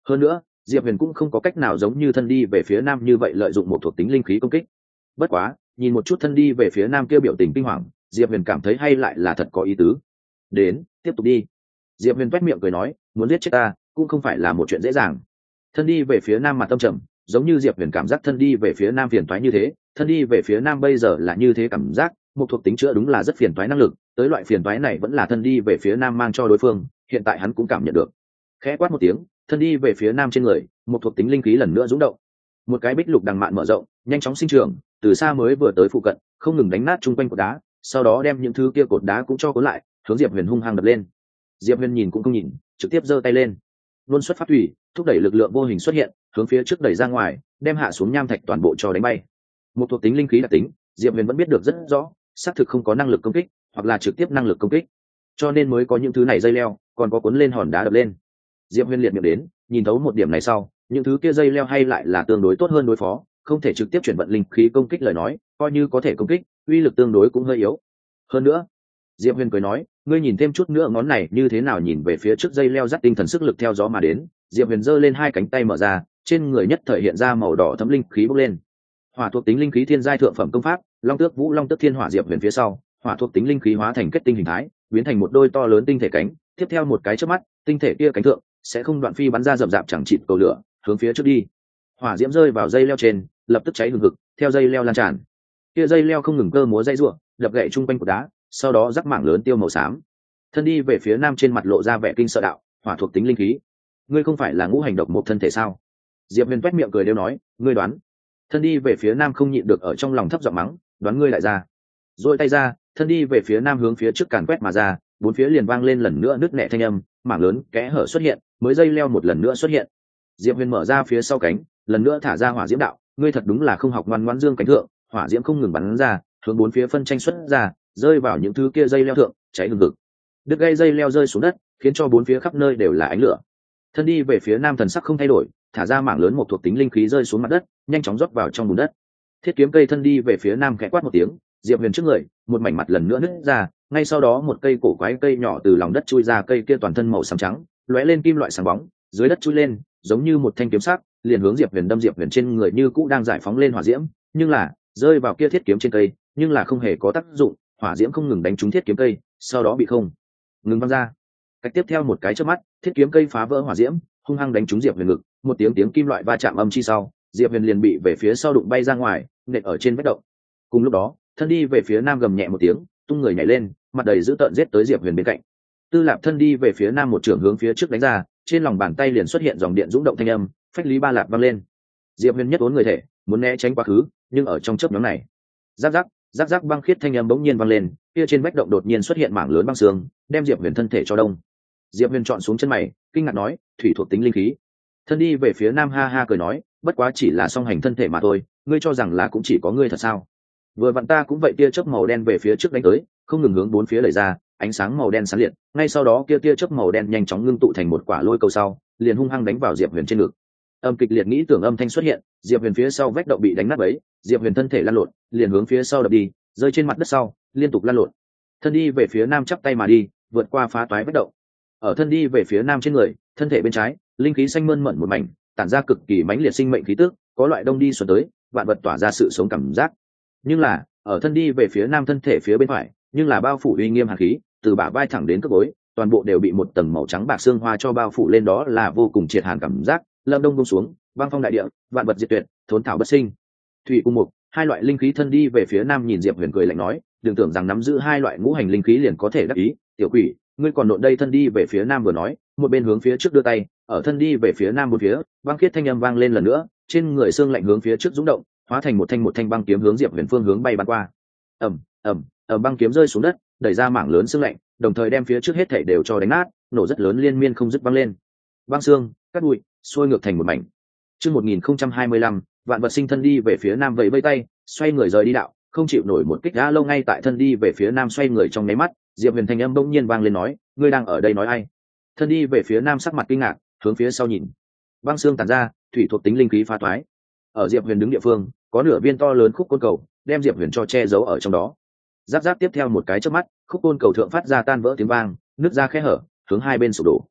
Hơn nữa diệp huyền cũng không có cách nào giống như thân đi về phía nam như vậy lợi dụng một thuộc tính linh khí công kích. Bất quá nhìn một chút thân đi về phía nam kia biểu tình kinh hoàng, diệp huyền cảm thấy hay lại là thật có ý tứ. Đến, tiếp tục đi. Diệp huyền toét miệng cười nói, muốn giết chết ta cũng không phải là một chuyện dễ dàng. Thân đi về phía nam mặt tâm trầm, giống như diệp huyền cảm giác thân đi về phía nam phiền toái như thế. Thân đi về phía nam bây giờ là như thế cảm giác, một thuộc tính chữa đúng là rất phiền toái năng lực, tới loại phiền toái này vẫn là thân đi về phía nam mang cho đối phương, hiện tại hắn cũng cảm nhận được. Khẽ quát một tiếng, thân đi về phía nam trên người, một thuộc tính linh khí lần nữa rung động. Một cái bích lục đằng mạn mở rộng, nhanh chóng sinh trưởng, từ xa mới vừa tới phụ cận, không ngừng đánh nát chung quanh cột đá, sau đó đem những thứ kia cột đá cũng cho cuốn lại, hướng diệp huyền hung hăng đập lên. Diệp huyền nhìn cũng không nhìn, trực tiếp giơ tay lên, luân xuất pháp thủy, thúc đẩy lực lượng vô hình xuất hiện, hướng phía trước đẩy ra ngoài, đem hạ xuống nham thạch toàn bộ cho đánh bay. Một thuộc tính linh khí đặc tính, diệp huyền vẫn biết được rất rõ, xác thực không có năng lực công kích, hoặc là trực tiếp năng lực công kích, cho nên mới có những thứ này dây leo, còn có cuốn lên hòn đá đập lên. Diệp huyền liệt miệng đến, nhìn thấu một điểm này sau, những thứ kia dây leo hay lại là tương đối tốt hơn đối phó, không thể trực tiếp chuyển vận linh khí công kích lời nói, coi như có thể công kích, uy lực tương đối cũng hơi yếu. Hơn nữa, Diệp huyền cười nói, ngươi nhìn thêm chút nữa ngón này như thế nào, nhìn về phía trước dây leo dắt tinh thần sức lực theo gió mà đến. Diệp huyền giơ lên hai cánh tay mở ra, trên người nhất thời hiện ra màu đỏ thấm linh khí bốc lên. Hỏa thuộc tính linh khí thiên giai thượng phẩm công pháp, Long Tước Vũ Long Tước Thiên Hỏa. Diệp huyền phía sau, hỏa thuộc tính linh khí hóa thành kết tinh hình thái, biến thành một đôi to lớn tinh thể cánh, tiếp theo một cái chớp mắt, tinh thể kia cánh thượng sẽ không đoạn phi bắn ra rậm rạp chẳng chịt cầu lửa, hướng phía trước đi. Hỏa diễm rơi vào dây leo trên, lập tức cháy hừng hực, theo dây leo lan tràn. Kia dây leo không ngừng cơ múa dây rủa, đập gậy trung quanh cột đá, sau đó rắc mảng lớn tiêu màu xám. Thân đi về phía nam trên mặt lộ ra vẻ kinh sợ đạo, hỏa thuộc tính linh khí, ngươi không phải là ngũ hành độc một thân thể sao? Diệp huyền toét miệng cười đều nói, ngươi đoán. Thân đi về phía nam không nhịn được ở trong lòng thấp giọng mắng, đoán ngươi lại ra. Rồi tay ra, thân đi về phía nam hướng phía trước càn quét mà ra, bốn phía liền vang lên lần nữa nứt nẻ thanh âm, mảng lớn kẽ hở xuất hiện, mới dây leo một lần nữa xuất hiện. Diệp huyền mở ra phía sau cánh, lần nữa thả ra hỏa diễm đạo, ngươi thật đúng là không học ngoan ngoãn dương cánh thượng, hỏa diễm không ngừng bắn ra, hướng bốn phía phân tranh xuất ra, rơi vào những thứ kia dây leo thượng, cháy hừng hực. Đứt gây dây leo rơi xuống đất, khiến cho bốn phía khắp nơi đều là ánh lửa. Thân đi về phía nam thần sắc không thay đổi, thả ra mảng lớn một thuộc tính linh khí rơi xuống mặt đất, nhanh chóng rót vào trong bùn đất. Thiết kiếm cây thân đi về phía nam khẽ quát một tiếng, Diệp huyền trước người, một mảnh mặt lần nữa nứt ra, ngay sau đó một cây cổ quái cây nhỏ từ lòng đất chui ra, cây kia toàn thân màu xám trắng, lóe lên kim loại sáng bóng, dưới đất chui lên, giống như một thanh kiếm sắc, liền hướng Diệp huyền đâm. Diệp huyền trên người như cũ đang giải phóng lên hỏa diễm, nhưng là rơi vào kia thiết kiếm trên cây, nhưng là không hề có tác dụng, hỏa diễm không ngừng đánh trúng thiết kiếm cây, sau đó bị không ngừng văng ra. Cách tiếp theo một cái chớp mắt, thiết kiếm cây phá vỡ hỏa diễm, hung hăng đánh trúng Diệp huyền ngực, một tiếng tiếng kim loại va chạm âm chi sau, Diệp huyền liền bị về phía sau đụng bay ra ngoài, nện ở trên vách động. Cùng lúc đó, thân đi về phía nam gầm nhẹ một tiếng, tung người nhảy lên, mặt đầy dữ tợn giết tới Diệp huyền bên cạnh. Tư Lạp thân đi về phía nam một trường hướng phía trước đánh ra, trên lòng bàn tay liền xuất hiện dòng điện dũng động thanh âm, phách lý ba lạp vang lên. Diệp huyền nhất uốn người thể, muốn né tránh quá khứ, nhưng ở trong chớp nhoáng này, giáp giáp giáp giáp băng khiết thanh âm bỗng nhiên vang lên, kia trên vách động đột nhiên xuất hiện mảng lớn băng xương, đem Diệp huyền thân thể cho đông. Diệp huyền chọn xuống chân mày, kinh ngạc nói, thủy thuộc tính linh khí. Thân đi về phía nam ha ha cười nói, bất quá chỉ là song hành thân thể mà thôi, ngươi cho rằng là cũng chỉ có ngươi thật sao? Vừa vặn ta cũng vậy. Tia chớp màu đen về phía trước đánh tới, không ngừng hướng bốn phía đẩy ra, ánh sáng màu đen sáng liệt, ngay sau đó kia tia chớp màu đen nhanh chóng ngưng tụ thành một quả lôi cầu sau, liền hung hăng đánh vào Diệp huyền trên ngực. Âm kịch liệt nghĩ tưởng âm thanh xuất hiện, Diệp huyền phía sau vách động bị đánh nát bấy, Diệp huyền thân thể lăn lộn, liền hướng phía sau đập đi, rơi trên mặt đất sau, liên tục lăn lộn. Thân đi về phía nam chắp tay mà đi, vượt qua phá toái vách động. Ở thân đi về phía nam trên người, thân thể bên trái, linh khí xanh mơn mởn một mảnh, tản ra cực kỳ mãnh liệt sinh mệnh khí tức, có loại đông đi xuân tới, vạn vật tỏa ra sự sống cảm giác. Nhưng là, ở thân đi về phía nam thân thể phía bên phải, nhưng là bao phủ uy nghiêm hàn khí, từ bả vai thẳng đến cước gối, toàn bộ đều bị một tầng màu trắng bạc xương hoa cho bao phủ lên, đó là vô cùng triệt hàn cảm giác, lâm đông buông xuống, băng phong đại địa, vạn vật diệt tuyệt, thốn thảo bất sinh. Thủy cung mục, hai loại linh khí thân đi về phía nam. Nhìn Diệp huyền cười lạnh nói, đừng tưởng rằng nắm giữ hai loại ngũ hành linh khí liền có thể đắc ý, tiểu quỷ, ngươi còn nộn đây. Thân đi về phía nam vừa nói, một bên hướng phía trước đưa tay, ở thân đi về phía nam một phía, băng khiết thanh âm vang lên lần nữa, trên người xương lạnh hướng phía trước dũng động, hóa thành một thanh một thanh băng kiếm hướng Diệp huyền phương hướng bay bắn qua. ầm ầm ầm, băng kiếm rơi xuống đất, đẩy ra mảng lớn xương lạnh, đồng thời đem phía trước hết thảy đều cho đánh nát, nổ rất lớn liên miên không dứt băng lên. Băng xương, cát bụi, xuôi ngược thành một mảnh. Chương một nghìn không trăm hai mươi lăm, vạn vật sinh thân đi về phía nam vẫy vẫy tay, xoay người rời đi đạo, không chịu nổi một kích đá lâu. Ngay tại thân đi về phía nam xoay người trong nháy mắt, Diệp huyền thanh âm bỗng nhiên vang lên nói, ngươi đang ở đây nói ai? Thân đi về phía nam sắc mặt kinh ngạc, hướng phía sau nhìn. Băng xương tản ra, thủy thuộc tính linh khí phá toái. Ở Diệp huyền đứng địa phương, có nửa viên to lớn khúc côn cầu, đem Diệp huyền cho che giấu ở trong đó. Giáp giáp tiếp theo một cái chớp mắt, khúc côn cầu thượng phát ra tan vỡ tiếng vang, nứt ra khe hở, hướng hai bên sụp đổ.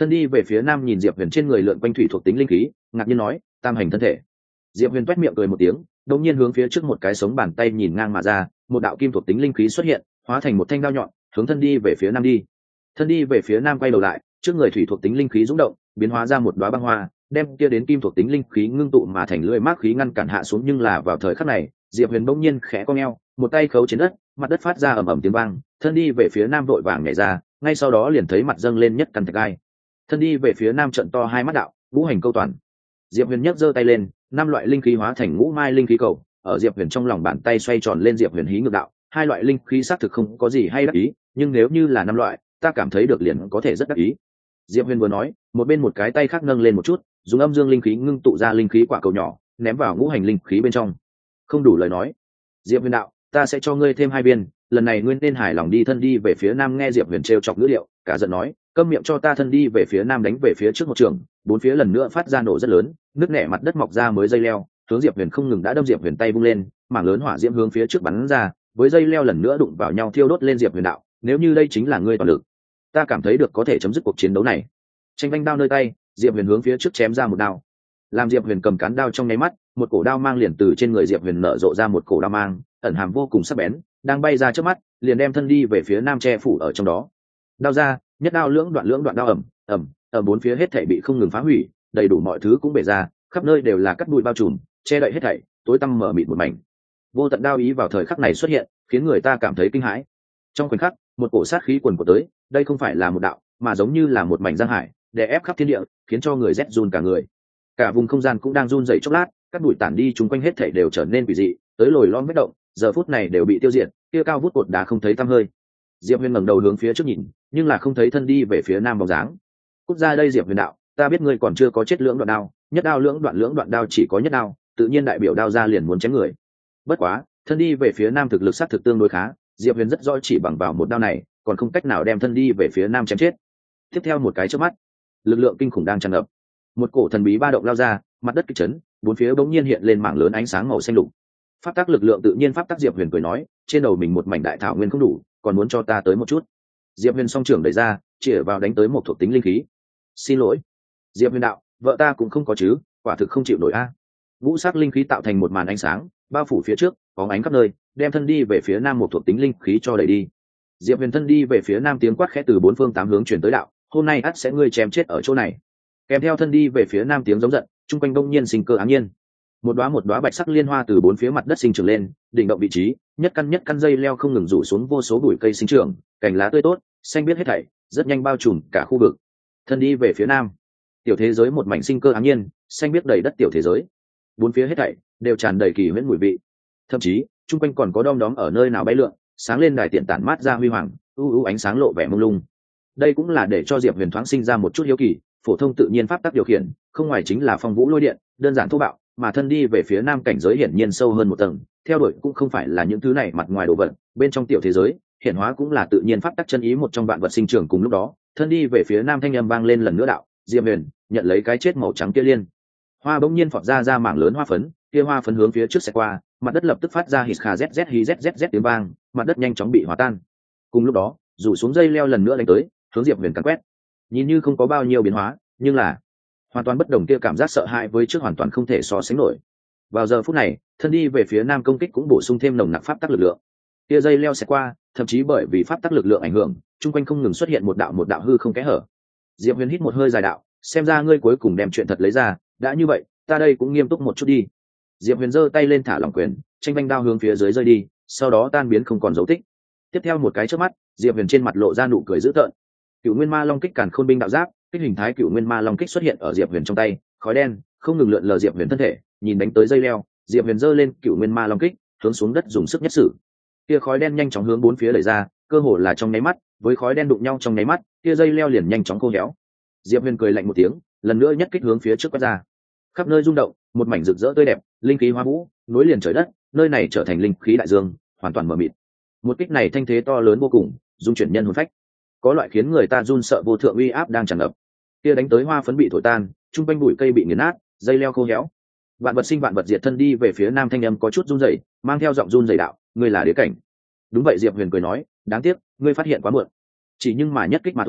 thân đi về phía nam nhìn diệp huyền trên người lượn quanh thủy thuộc tính linh khí, ngạc nhiên nói tam hành thân thể. Diệp huyền toét miệng cười một tiếng, đột nhiên hướng phía trước một cái sống bàn tay nhìn ngang mà ra, một đạo kim thuộc tính linh khí xuất hiện, hóa thành một thanh đao nhọn, hướng thân đi về phía nam đi. Thân đi về phía nam quay đầu lại, trước người thủy thuộc tính linh khí rung động, biến hóa ra một đóa băng hoa, đem kia đến kim thuộc tính linh khí ngưng tụ mà thành lưỡi mác khí ngăn cản hạ xuống. Nhưng là vào thời khắc này, Diệp Huyền bỗng nhiên khẽ cong eo, một tay khấu trên đất, mặt đất phát ra ầm ầm tiếng vang, thân đi về phía nam vội vàng nhảy ra, ngay sau đó liền thấy mặt dâng lên nhất căn thạch gai. Thân đi về phía nam trận to hai mắt đạo, ngũ hành câu toàn. Diệp Huyền nhấc giơ tay lên, năm loại linh khí hóa thành ngũ mai linh khí cầu, ở Diệp Huyền trong lòng bàn tay xoay tròn lên. Diệp Huyền hí ngược đạo, hai loại linh khí xác thực không có gì hay đắc ý, nhưng nếu như là năm loại, ta cảm thấy được liền có thể rất đắc ý. Diệp Huyền vừa nói, một bên một cái tay khác nâng lên một chút, dùng âm dương linh khí ngưng tụ ra linh khí quả cầu nhỏ, ném vào ngũ hành linh khí bên trong. Không đủ lời nói, Diệp Huyền đạo, ta sẽ cho ngươi thêm hai viên, lần này ngươi nên hài lòng đi. Thân đi về phía nam nghe Diệp Huyền trêu chọc ngữ liệu, cả giận nói, câm miệng cho ta. Thân đi về phía nam đánh về phía trước một trường, bốn phía lần nữa phát ra nổ rất lớn, nước nẻ mặt đất mọc ra mới dây leo, hướng Diệp Huyền không ngừng đã đâm. Diệp Huyền tay vung lên, mảng lớn hỏa diễm hướng phía trước bắn ra, với dây leo lần nữa đụng vào nhau thiêu đốt lên. Diệp Huyền đạo, nếu như đây chính là ngươi toàn lực, ta cảm thấy được có thể chấm dứt cuộc chiến đấu này. Tranh vanh đao nơi tay, Diệp Huyền hướng phía trước chém ra một đao. Làm Diệp Huyền cầm cán đao trong nháy mắt, một cổ đao mang liền từ trên người Diệp Huyền nở rộ ra, một cổ đao mang ẩn hàm vô cùng sắc bén, đang bay ra trước mắt, liền đem thân đi về phía nam che phủ ở trong đó. Đao ra, nhất đao lưỡng đoạn, lưỡng đoạn đao ẩm ẩm ở bốn phía hết thảy bị không ngừng phá hủy, đầy đủ mọi thứ cũng bể ra, khắp nơi đều là cát bụi bao trùm, che đậy hết thảy, tối tăm mở mịt một mảnh. Vô tận đao ý vào thời khắc này xuất hiện, khiến người ta cảm thấy kinh hãi. Trong khoảnh khắc, một cổ sát khí quần của tới, đây không phải là một đạo, mà giống như là một mảnh giang hải, đè ép khắp thiên địa, khiến cho người rét run cả người. Cả vùng không gian cũng đang run rẩy chốc lát, các bụi tản đi, chúng quanh hết thảy đều trở nên quỷ dị, tới lồi lõm vết động, giờ phút này đều bị tiêu diệt, kia cao vút cột đá không thấy tăm hơi. Diệp Huyền ngẩng đầu hướng phía trước nhìn, nhưng là không thấy thân đi về phía nam bóng dáng. Cút ra đây Diệp Huyền đạo, ta biết ngươi còn chưa có chết lưỡng đoạn đao, nhất đao lưỡng đoạn, lưỡng đoạn đao chỉ có nhất đao, tự nhiên đại biểu đao ra liền muốn chém người. Bất quá, thân đi về phía nam thực lực sát thực tương đối khá, Diệp Huyền rất rõ chỉ bằng vào một đao này, còn không cách nào đem thân đi về phía nam chém chết. Tiếp theo một cái chớp mắt, lực lượng kinh khủng đang tràn ngập, một cổ thần bí ba động lao ra, mặt đất kịch chấn, bốn phía bỗng nhiên hiện lên mảng lớn ánh sáng màu xanh lục. Pháp tắc lực lượng tự nhiên pháp tắc. Diệp Huyền cười nói, trên đầu mình một mảnh đại thảo nguyên không đủ, còn muốn cho ta tới một chút. Diệp Huyền song trưởng đẩy ra, chĩa vào đánh tới một thuộc tính linh khí. Xin lỗi, Diệp Huyền đạo, vợ ta cũng không có chứ, quả thực không chịu nổi a. Ngũ sắc linh khí tạo thành một màn ánh sáng, bao phủ phía trước, bóng ánh khắp nơi, đem thân đi về phía nam một thuộc tính linh khí cho đẩy đi. Diệp Huyền thân đi về phía nam, tiếng quát khẽ từ bốn phương tám hướng truyền tới đạo, hôm nay ắt sẽ ngươi chém chết ở chỗ này. Kèm theo thân đi về phía nam tiếng giống giận, trung quanh đông nhiên sinh cơ áng nhiên. Một đóa một đóa bạch sắc liên hoa từ bốn phía mặt đất sinh trưởng lên, đỉnh động vị trí, nhất căn nhất căn dây leo không ngừng rủ xuống, vô số bụi cây sinh trưởng, cành lá tươi tốt, xanh biếc hết thảy, rất nhanh bao trùm cả khu vực. Thân đi về phía nam, tiểu thế giới một mảnh sinh cơ áng nhiên, xanh biếc đầy đất tiểu thế giới, bốn phía hết thảy đều tràn đầy kỳ huyễn mùi vị, thậm chí trung quanh còn có đom đóm ở nơi nào bay lượn, sáng lên đài tiện tản mát ra huy hoàng, u u ánh sáng lộ vẻ mông lung. Đây cũng là để cho Diệp Huyền thoáng sinh ra một chút hiếu kỳ, phổ thông tự nhiên pháp tắc điều khiển, không ngoài chính là phong vũ lôi điện, đơn giản thô bạo, mà thân đi về phía nam cảnh giới hiển nhiên sâu hơn một tầng, theo đuổi cũng không phải là những thứ này mặt ngoài đồ vật, bên trong tiểu thế giới, hiển hóa cũng là tự nhiên pháp tắc chân ý một trong vạn vật sinh trưởng. Cùng lúc đó, thân đi về phía nam thanh âm vang lên lần nữa đạo, Diệp Huyền, nhận lấy cái chết màu trắng kia liên. Hoa bỗng nhiên phọt ra ra mảng lớn hoa phấn, kia hoa phấn hướng phía trước sẽ qua, mặt đất lập tức phát ra hít kha zz hí zz tiếng vang, mặt đất nhanh chóng bị hòa tan. Cùng lúc đó, rủ xuống dây leo lần nữa đánh tới, hướng Diệp Huyền cắn quét. Nhìn như không có bao nhiêu biến hóa, nhưng là hoàn toàn bất đồng, kia cảm giác sợ hãi với trước hoàn toàn không thể so sánh nổi. Vào giờ phút này, thân đi về phía nam công kích cũng bổ sung thêm nồng nặc pháp tắc lực lượng. Kia dây leo sẽ qua, thậm chí bởi vì pháp tắc lực lượng ảnh hưởng, chung quanh không ngừng xuất hiện một đạo một đạo hư không kẽ hở. Diệp Huyền hít một hơi dài đạo, xem ra ngươi cuối cùng đem chuyện thật lấy ra, đã như vậy, ta đây cũng nghiêm túc một chút đi. Diệp Huyền giơ tay lên thả lỏng quyền, tranh vanh đao hướng phía dưới rơi đi, sau đó tan biến không còn dấu tích. Tiếp theo một cái chớp mắt, Diệp Huyền trên mặt lộ ra nụ cười dữ tợn. Cựu Nguyên Ma Long kích càn khôn binh đạo giáp, kích hình thái Cựu Nguyên Ma Long kích xuất hiện ở Diệp Huyền trong tay, khói đen không ngừng lượn lờ Diệp Huyền thân thể, nhìn đánh tới dây leo, Diệp Huyền giơ lên Cựu Nguyên Ma Long kích, hướng xuống đất dùng sức nhất sử. Kia khói đen nhanh chóng hướng bốn phía đẩy ra, cơ hồ là trong nháy mắt, với khói đen đụng nhau trong nháy mắt, kia dây leo liền nhanh chóng khô héo. Diệp Huyền cười lạnh một tiếng, lần nữa nhất kích hướng phía trước quét ra. Khắp nơi rung động, một mảnh rực rỡ tươi đẹp, linh khí hoa vũ, nối liền trời đất, nơi này trở thành linh khí đại dương, hoàn toàn mờ mịt. Một kích này thanh thế to lớn vô cùng, dung chuyển nhân hồn phách, có loại khiến người ta run sợ vô thượng uy áp đang tràn ngập. Kia đánh tới hoa phấn bị thổi tan, trung quanh bụi cây bị nghiền nát, dây leo khô héo. Vạn vật sinh vạn vật diệt, thân đi về phía nam thanh âm có chút run rẩy, mang theo giọng run rẩy đạo, ngươi là đế cảnh. Đúng vậy, Diệp Huyền cười nói, đáng tiếc, ngươi phát hiện quá muộn. Chỉ nhưng mà nhất kích mà thôi,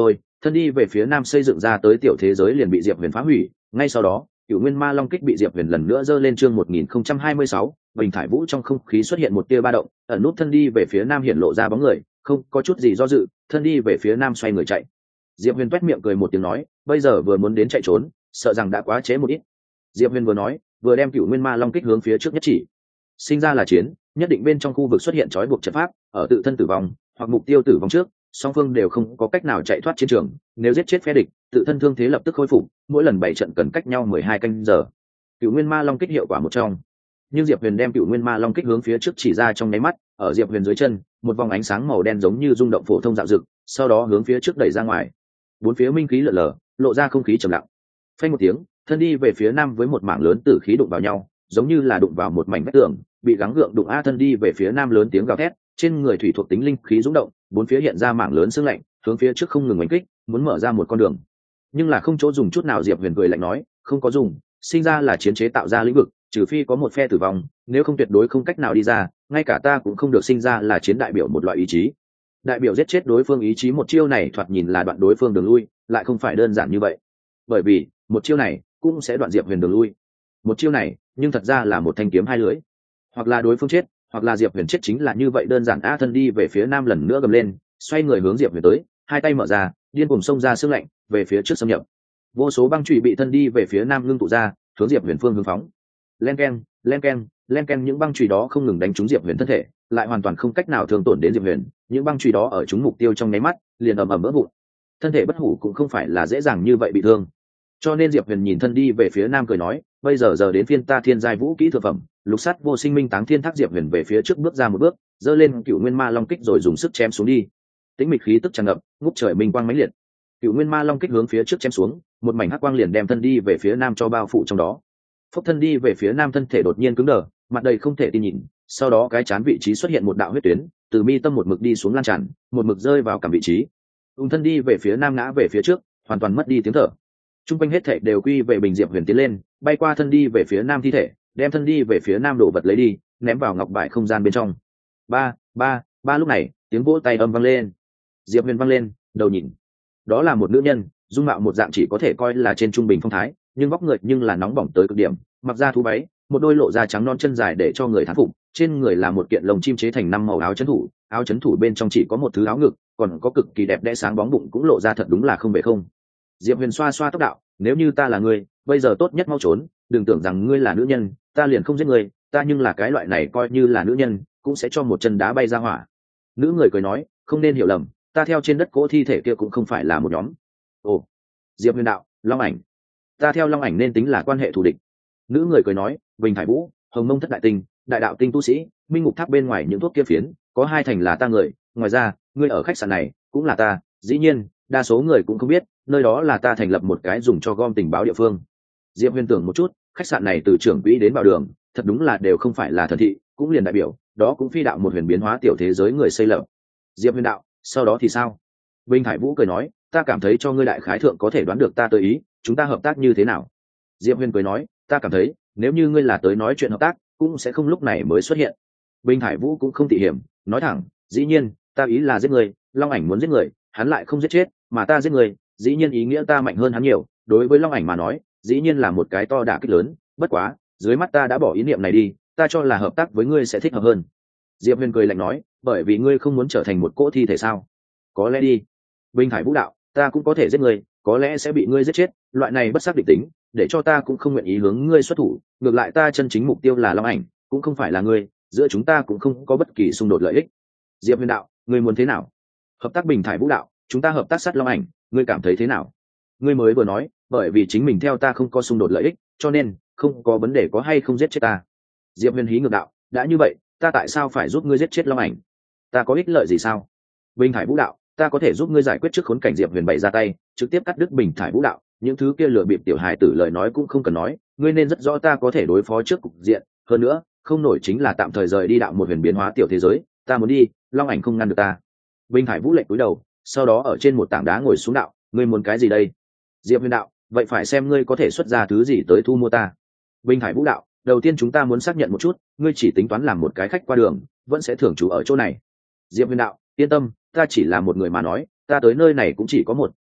thân đi về phía nam xây dựng ra tới tiểu thế giới liền bị diệp huyền phá hủy. Ngay sau đó cựu nguyên ma long kích bị diệp huyền lần nữa giơ lên. Chương một nghìn không trăm hai mươi sáu, bình thải vũ. Trong không khí xuất hiện một tia ba động, ẩn nút thân đi về phía nam hiện lộ ra bóng người, không có chút gì do dự, thân đi về phía nam xoay người chạy. Diệp huyền toét miệng cười một tiếng nói, bây giờ vừa muốn đến chạy trốn, sợ rằng đã quá trễ một ít. Diệp huyền vừa nói vừa đem cựu nguyên ma long kích hướng phía trước nhất chỉ. Sinh ra là chiến, nhất định bên trong khu vực xuất hiện trói buộc trận pháp, ở tự thân tử vong hoặc mục tiêu tử vong trước, song phương đều không có cách nào chạy thoát chiến trường. Nếu giết chết phe địch, tự thân thương thế lập tức khôi phục, mỗi lần bảy trận cần cách nhau mười hai canh giờ. Cựu nguyên ma long kích hiệu quả một trong. Nhưng Diệp huyền đem cựu nguyên ma long kích hướng phía trước chỉ ra trong nháy mắt, ở Diệp huyền dưới chân một vòng ánh sáng màu đen giống như rung động phổ thông dạo dực, sau đó hướng phía trước đẩy ra ngoài. Bốn phía minh khí lở lở, lộ ra không khí trầm lặng. Phanh một tiếng, thân đi về phía nam với một mảng lớn tử khí đụng vào nhau, giống như là đụng vào một mảnh vách tường, bị gắng gượng đụng a. Thân đi về phía nam lớn tiếng gào thét, trên người thủy thuộc tính linh khí rung động, bốn phía hiện ra mảng lớn sương lạnh, hướng phía trước không ngừng đánh kích, muốn mở ra một con đường, nhưng là không chỗ dùng chút nào. Diệp huyền cười lạnh nói, không có dùng, sinh ra là chiến chế tạo ra lĩnh vực, trừ phi có một phe tử vong, nếu không tuyệt đối không cách nào đi ra. Ngay cả ta cũng không được sinh ra là chiến đại biểu một loại ý chí, đại biểu giết chết đối phương ý chí. Một chiêu này thoạt nhìn là đoạn đối phương đường lui, lại không phải đơn giản như vậy, bởi vì một chiêu này cũng sẽ đoạn Diệp huyền đường lui. Một chiêu này nhưng thật ra là một thanh kiếm hai lưỡi, hoặc là đối phương chết, hoặc là Diệp huyền chết, chính là như vậy đơn giản a. Thân đi về phía nam lần nữa gầm lên, xoay người hướng Diệp huyền tới, hai tay mở ra, điên cuồng xông ra sương lạnh về phía trước xâm nhập. Vô số băng chùy bị thân đi về phía nam ngưng tụ ra, hướng Diệp huyền phương hướng phóng. Len keng, len keng, len keng, những băng chùy đó không ngừng đánh trúng Diệp huyền thân thể, lại hoàn toàn không cách nào thương tổn đến Diệp huyền. Những băng chùy đó ở trúng mục tiêu trong nháy mắt liền ầm ầm vỡ vụn. Thân thể bất hủ cũng không phải là dễ dàng như vậy bị thương, cho nên Diệp huyền nhìn thân đi về phía nam cười nói, bây giờ giờ đến phiên ta thiên giai vũ kỹ thượng phẩm lục sắt vô sinh minh táng thiên thác. Diệp huyền về phía trước bước ra một bước, giơ lên cựu nguyên ma long kích rồi dùng sức chém xuống đi. Tĩnh mịch khí tức tràn ngập, ngút trời minh quang mãnh liệt. Cựu nguyên ma long kích hướng phía trước chém xuống, một mảnh hắc quang liền đem thân đi về phía nam cho bao phủ trong đó. Phốc, thân đi về phía nam thân thể đột nhiên cứng đờ, mặt đầy không thể tin nhìn, sau đó cái chán vị trí xuất hiện một đạo huyết tuyến, từ mi tâm một mực đi xuống lan tràn, một mực rơi vào cằm vị trí. Ung thân đi về phía nam ngã về phía trước, hoàn toàn mất đi tiếng thở. Trung quanh hết thảy đều quy về bình. Diệp huyền tiến lên, bay qua thân đi về phía nam thi thể, đem thân đi về phía nam đồ vật lấy đi, ném vào ngọc bại không gian bên trong. Ba, ba, ba. Lúc này tiếng vỗ tay âm vang lên. Diệp huyền vang lên, đầu nhìn, đó là một nữ nhân, dung mạo một dạng chỉ có thể coi là trên trung bình phong thái, nhưng vóc người nhưng là nóng bỏng tới cực điểm, mặc da thú váy, một đôi lộ da trắng non chân dài để cho người thán phục, trên người là một kiện lồng chim chế thành năm màu áo chấn thủ, áo chấn thủ bên trong chỉ có một thứ áo ngực, còn có cực kỳ đẹp đẽ sáng bóng bụng cũng lộ ra, thật đúng là không về không. Diệp huyền xoa xoa tóc đạo, nếu như ta là ngươi, bây giờ tốt nhất mau trốn, đừng tưởng rằng ngươi là nữ nhân ta liền không giết ngươi, ta nhưng là cái loại này coi như là nữ nhân cũng sẽ cho một chân đá bay ra hỏa. Nữ người cười nói, không nên hiểu lầm, ta theo trên đất cỗ thi thể kia cũng không phải là một nhóm. Ồ. Diệp huyền đạo, long ảnh, ta theo long ảnh nên tính là quan hệ thù địch. Nữ người cười nói, Bình Thải Vũ, Hồng Mông Thất Đại Tinh, Đại Đạo Tinh tu sĩ, Minh Ngục Tháp bên ngoài những thuốc kia phiến, có hai thành là ta người, ngoài ra, ngươi ở khách sạn này cũng là ta, dĩ nhiên, đa số người cũng không biết, nơi đó là ta thành lập một cái dùng cho gom tình báo địa phương. Diệp huyền tưởng một chút, khách sạn này từ trưởng quỹ đến bảo đường, thật đúng là đều không phải là thần thị, cũng liền đại biểu, đó cũng phi đạo một huyền biến hóa tiểu thế giới người xây lập. Diệp huyền đạo, sau đó thì sao? Bình Thải Vũ cười nói, ta cảm thấy cho ngươi đại khái thượng có thể đoán được ta tới ý, chúng ta hợp tác như thế nào? Diệp huyền cười nói, ta cảm thấy nếu như ngươi là tới nói chuyện hợp tác, cũng sẽ không lúc này mới xuất hiện. Bình Thải Vũ cũng không tỉ hiểm, nói thẳng, dĩ nhiên, ta ý là giết người, Long Ảnh muốn giết người, hắn lại không giết chết, mà ta giết người, dĩ nhiên ý nghĩa ta mạnh hơn hắn nhiều, đối với Long Ảnh mà nói, dĩ nhiên là một cái to đả kích lớn, bất quá, dưới mắt ta đã bỏ ý niệm này đi, ta cho là hợp tác với ngươi sẽ thích hợp hơn. Diệp huyền cười lạnh nói, bởi vì ngươi không muốn trở thành một cỗ thi thể sao? Có lẽ đi. Bình Thải Vũ đạo, ta cũng có thể giết ngươi, có lẽ sẽ bị ngươi giết chết, loại này bất xác định tính, để cho ta cũng không nguyện ý hướng ngươi xuất thủ, ngược lại ta chân chính mục tiêu là Long Ảnh, cũng không phải là ngươi, giữa chúng ta cũng không có bất kỳ xung đột lợi ích. Diệp huyền đạo, ngươi muốn thế nào? Hợp tác. Bình Thải Vũ đạo, chúng ta hợp tác sát Long Ảnh, ngươi cảm thấy thế nào? Ngươi mới vừa nói, bởi vì chính mình theo ta không có xung đột lợi ích, cho nên không có vấn đề có hay không giết chết ta. Diệp huyền hí ngược đạo, đã như vậy, ta tại sao phải giúp ngươi giết chết Long Ảnh? Ta có ích lợi gì sao? Bình Thải Vũ đạo, ta có thể giúp ngươi giải quyết trước khốn cảnh. Diệp huyền bày ra tay, trực tiếp cắt đứt Bình Thải Vũ đạo, những thứ kia lừa bịp tiểu hài tử lời nói cũng không cần nói, ngươi nên rất rõ ta có thể đối phó trước cục diện, hơn nữa không nổi chính là tạm thời rời đi đạo một huyền biến hóa tiểu thế giới, ta muốn đi, Long Ảnh không ngăn được ta. Bình Thải Vũ lệnh cúi đầu, sau đó ở trên một tảng đá ngồi xuống đạo, ngươi muốn cái gì đây? Diệp huyền đạo, vậy phải xem ngươi có thể xuất ra thứ gì tới thu mua ta. Bình Thải Vũ đạo, đầu tiên chúng ta muốn xác nhận một chút, ngươi chỉ tính toán làm một cái khách qua đường, vẫn sẽ thưởng chủ ở chỗ này. Diệp huyền đạo, yên tâm, ta chỉ là một người mà nói, ta tới nơi này cũng chỉ có một,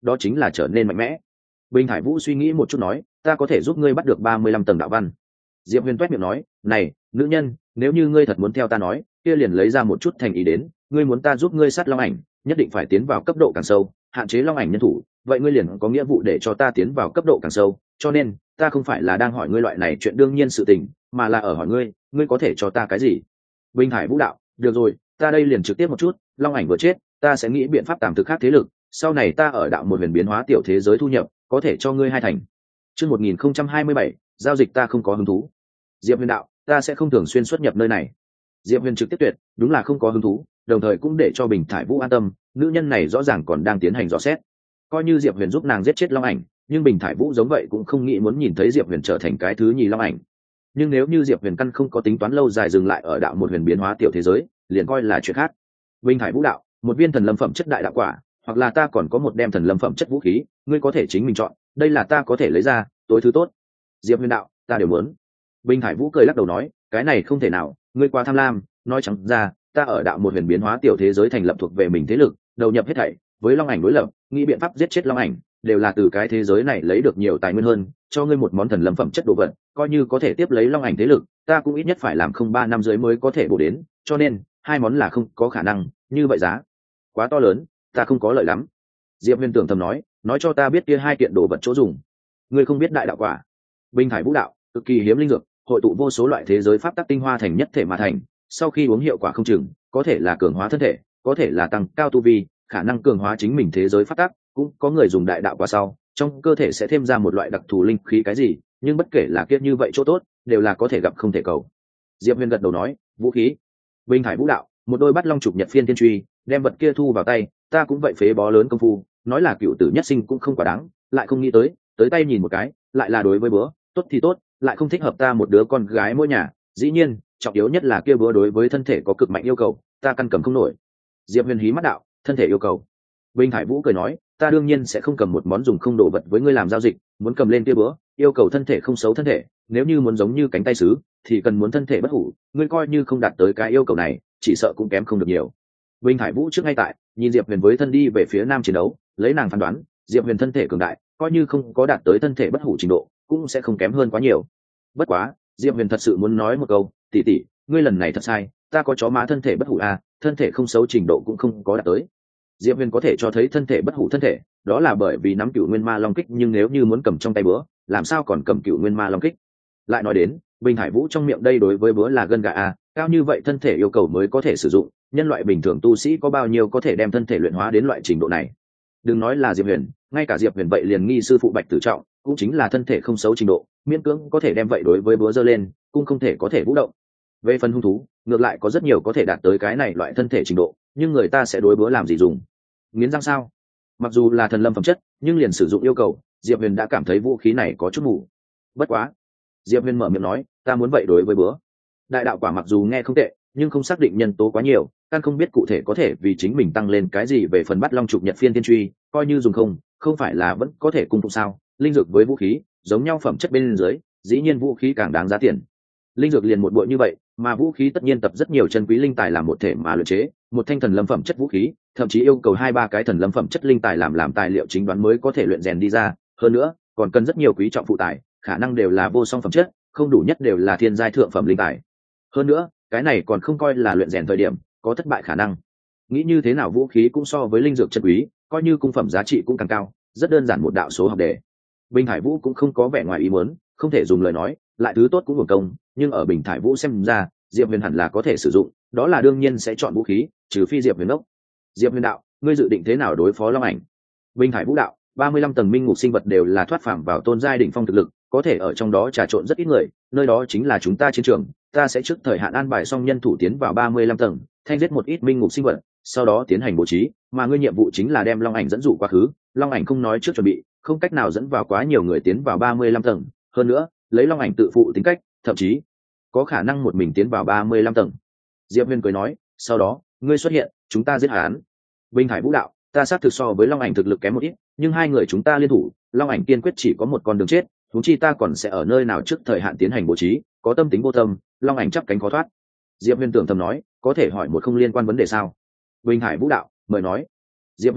đó chính là trở nên mạnh mẽ. Bình Hải Vũ suy nghĩ một chút nói, ta có thể giúp ngươi bắt được ba mươi lăm tầng đạo văn. Diệp Huyền toét miệng nói, này nữ nhân, nếu như ngươi thật muốn theo ta nói, kia liền lấy ra một chút thành ý đến, ngươi muốn ta giúp ngươi sát long ảnh, nhất định phải tiến vào cấp độ càng sâu, hạn chế long ảnh nhân thủ, vậy ngươi liền có nghĩa vụ để cho ta tiến vào cấp độ càng sâu, cho nên ta không phải là đang hỏi ngươi loại này chuyện đương nhiên sự tình, mà là ở hỏi ngươi, ngươi có thể cho ta cái gì? Bình Hải Vũ đạo, được rồi, ta đây liền trực tiếp một chút, long ảnh vừa chết, ta sẽ nghĩ biện pháp tạm thực khác thế lực, sau này ta ở đạo một huyền biến hóa tiểu thế giới thu nhập, có thể cho ngươi hai thành. Chương một nghìn không trăm hai mươi bảy, giao dịch ta không có hứng thú. Diệp Huyền đạo, ta sẽ không thường xuyên xuất nhập nơi này. Diệp Huyền trực tiếp tuyệt, đúng là không có hứng thú, đồng thời cũng để cho Bình Thải Vũ an tâm, nữ nhân này rõ ràng còn đang tiến hành dò xét. Coi như Diệp Huyền giúp nàng giết chết long ảnh, nhưng Bình Thải Vũ giống vậy cũng không nghĩ muốn nhìn thấy Diệp Huyền trở thành cái thứ nhì long ảnh. Nhưng nếu như Diệp Huyền căn không có tính toán lâu dài dừng lại ở đạo một huyền biến hóa tiểu thế giới, liền coi là chuyện khác. Bình Thải Vũ đạo, một viên thần lâm phẩm chất đại đạo quả, hoặc là ta còn có một đem thần lâm phẩm chất vũ khí, ngươi có thể chính mình chọn, đây là ta có thể lấy ra, tối thứ tốt. Diệp Huyền đạo, ta đều muốn. Bình Thải Vũ cười lắc đầu nói, cái này không thể nào, ngươi quá tham lam, nói chẳng ra, ta ở đạo một huyền biến hóa tiểu thế giới thành lập thuộc về mình thế lực, đầu nhập hết thảy, với long ảnh đối lập, nghĩ biện pháp giết chết long ảnh, đều là từ cái thế giới này lấy được nhiều tài nguyên hơn, cho ngươi một món thần lâm phẩm chất đồ vật, coi như có thể tiếp lấy long ảnh thế lực, ta cũng ít nhất phải làm không ba năm dưới mới có thể bổ đến, cho nên hai món là không có khả năng, như vậy giá quá to lớn, ta không có lợi lắm. Diệp Huyền tưởng thầm nói, nói cho ta biết kia hai kiện đồ vật chỗ dùng. Ngươi không biết đại đạo quả? Bình Thải Vũ đạo, cực kỳ hiếm linh dược, hội tụ vô số loại thế giới pháp tắc tinh hoa thành nhất thể mà thành, sau khi uống hiệu quả không chừng, có thể là cường hóa thân thể, có thể là tăng cao tu vi, khả năng cường hóa chính mình thế giới pháp tắc, cũng có người dùng đại đạo quả sau, trong cơ thể sẽ thêm ra một loại đặc thù linh khí cái gì, nhưng bất kể là kiết như vậy chỗ tốt, đều là có thể gặp không thể cầu. Diệp Huyền gật đầu nói, vũ khí. Bình Thải Vũ đạo, một đôi bắt long trục nhật phiên thiên truy, đem vật kia thu vào tay, ta cũng vậy phế bó lớn công phu, nói là cựu tử nhất sinh cũng không quá đáng, lại không nghĩ tới, tới tay nhìn một cái, lại là đối với bữa, tốt thì tốt, lại không thích hợp ta một đứa con gái mỗi nhà, dĩ nhiên, trọng yếu nhất là kia bữa đối với thân thể có cực mạnh yêu cầu, ta căn cầm không nổi. Diệp Huyền hí mắt đạo, thân thể yêu cầu. Bình Thải Vũ cười nói, ta đương nhiên sẽ không cầm một món dùng không đồ vật với ngươi làm giao dịch, muốn cầm lên kia bữa, yêu cầu thân thể không xấu thân thể, nếu như muốn giống như cánh tay sứ, thì cần muốn thân thể bất hủ, ngươi coi như không đạt tới cái yêu cầu này, chỉ sợ cũng kém không được nhiều. Bình Thải Vũ trước ngay tại, nhìn Diệp Huyền với thân đi về phía nam chiến đấu, lấy nàng phán đoán, Diệp Huyền thân thể cường đại, coi như không có đạt tới thân thể bất hủ trình độ, cũng sẽ không kém hơn quá nhiều. Bất quá, Diệp Huyền thật sự muốn nói một câu, tỷ tỷ, ngươi lần này thật sai, ta có chó má thân thể bất hủ à, thân thể không xấu trình độ cũng không có đạt tới. Diệp Huyền có thể cho thấy thân thể bất hủ thân thể, đó là bởi vì nắm cựu nguyên ma long kích, nhưng nếu như muốn cầm trong tay búa, làm sao còn cầm cựu nguyên ma long kích? Lại nói đến, Bình Hải Vũ trong miệng đây đối với búa là gân gà à, cao như vậy thân thể yêu cầu mới có thể sử dụng, nhân loại bình thường tu sĩ có bao nhiêu có thể đem thân thể luyện hóa đến loại trình độ này? Đừng nói là Diệp Huyền, ngay cả Diệp Huyền vậy liền nghi sư phụ Bạch Tử Trọng, cũng chính là thân thể không xấu trình độ, miễn cưỡng có thể đem vậy đối với búa giơ lên, cũng không thể có thể vũ động. Về phần hung thú, ngược lại có rất nhiều có thể đạt tới cái này loại thân thể trình độ, nhưng người ta sẽ đối búa làm gì dùng? Nghiến răng sao? Mặc dù là thần lâm phẩm chất, nhưng liền sử dụng yêu cầu, Diệp Huyền đã cảm thấy vũ khí này có chút mù. Bất quá, Diệp Huyền mở miệng nói, ta muốn vậy đối với búa. Đại đạo quả mặc dù nghe không tệ, nhưng không xác định nhân tố quá nhiều, căn không biết cụ thể có thể vì chính mình tăng lên cái gì về phần bắt long trục nhật phiên tiên truy, coi như dùng không, không phải là vẫn có thể cung phụng sao? Linh dược với vũ khí, giống nhau phẩm chất bên dưới, dĩ nhiên vũ khí càng đáng giá tiền. Linh dược liền một bộ như vậy, mà vũ khí tất nhiên tập rất nhiều chân quý linh tài làm một thể mà luyện chế, một thanh thần lâm phẩm chất vũ khí, thậm chí yêu cầu hai ba cái thần lâm phẩm chất linh tài làm làm tài liệu chính đoán mới có thể luyện rèn đi ra, hơn nữa, còn cần rất nhiều quý trọng phụ tài, khả năng đều là vô song phẩm chất, không đủ nhất đều là thiên giai thượng phẩm linh tài. Hơn nữa, cái này còn không coi là luyện rèn thời điểm, có thất bại khả năng. Nghĩ như thế nào vũ khí cũng so với linh dược chân quý, coi như cung phẩm giá trị cũng càng cao, rất đơn giản một đạo số học đề. Bình Hải Vũ cũng không có vẻ ngoài ý muốn, không thể dùng lời nói, lại thứ tốt cũng hưởng công, nhưng ở Bình Thải Vũ xem ra, Diệp Huyền hẳn là có thể sử dụng, đó là đương nhiên sẽ chọn vũ khí, trừ phi Diệp Huyền đốc. Diệp Huyền đạo, ngươi dự định thế nào đối phó Long Ảnh? Bình Thải Vũ đạo, ba mươi lăm tầng minh ngục sinh vật đều là thoát phàm vào tôn giai đỉnh phong thực lực, có thể ở trong đó trà trộn rất ít người, nơi đó chính là chúng ta chiến trường, ta sẽ trước thời hạn an bài xong nhân thủ tiến vào ba mươi lăm tầng, thanh giết một ít minh ngục sinh vật, sau đó tiến hành bố trí, mà ngươi nhiệm vụ chính là đem Long Ảnh dẫn dụ quá khứ, Long Ảnh không nói trước chuẩn bị, không cách nào dẫn vào quá nhiều người tiến vào ba mươi lăm tầng, hơn nữa, lấy Long Ảnh tự phụ tính cách, thậm chí có khả năng một mình tiến vào ba mươi lăm tầng. Diệp Huyền cười nói, sau đó, ngươi xuất hiện, chúng ta giết hắn. Bình Hải Vũ đạo, ta xác thực so với Long Ảnh thực lực kém một ít, nhưng hai người chúng ta liên thủ, Long Ảnh kiên quyết chỉ có một con đường chết, huống chi ta còn sẽ ở nơi nào trước thời hạn tiến hành bố trí, có tâm tính vô tâm, Long Ảnh chắp cánh khó thoát. Diệp Huyền tưởng thầm nói, có thể hỏi một không liên quan vấn đề sao? Bình Hải Vũ đạo, mời nói. Diệp Huyền đạo,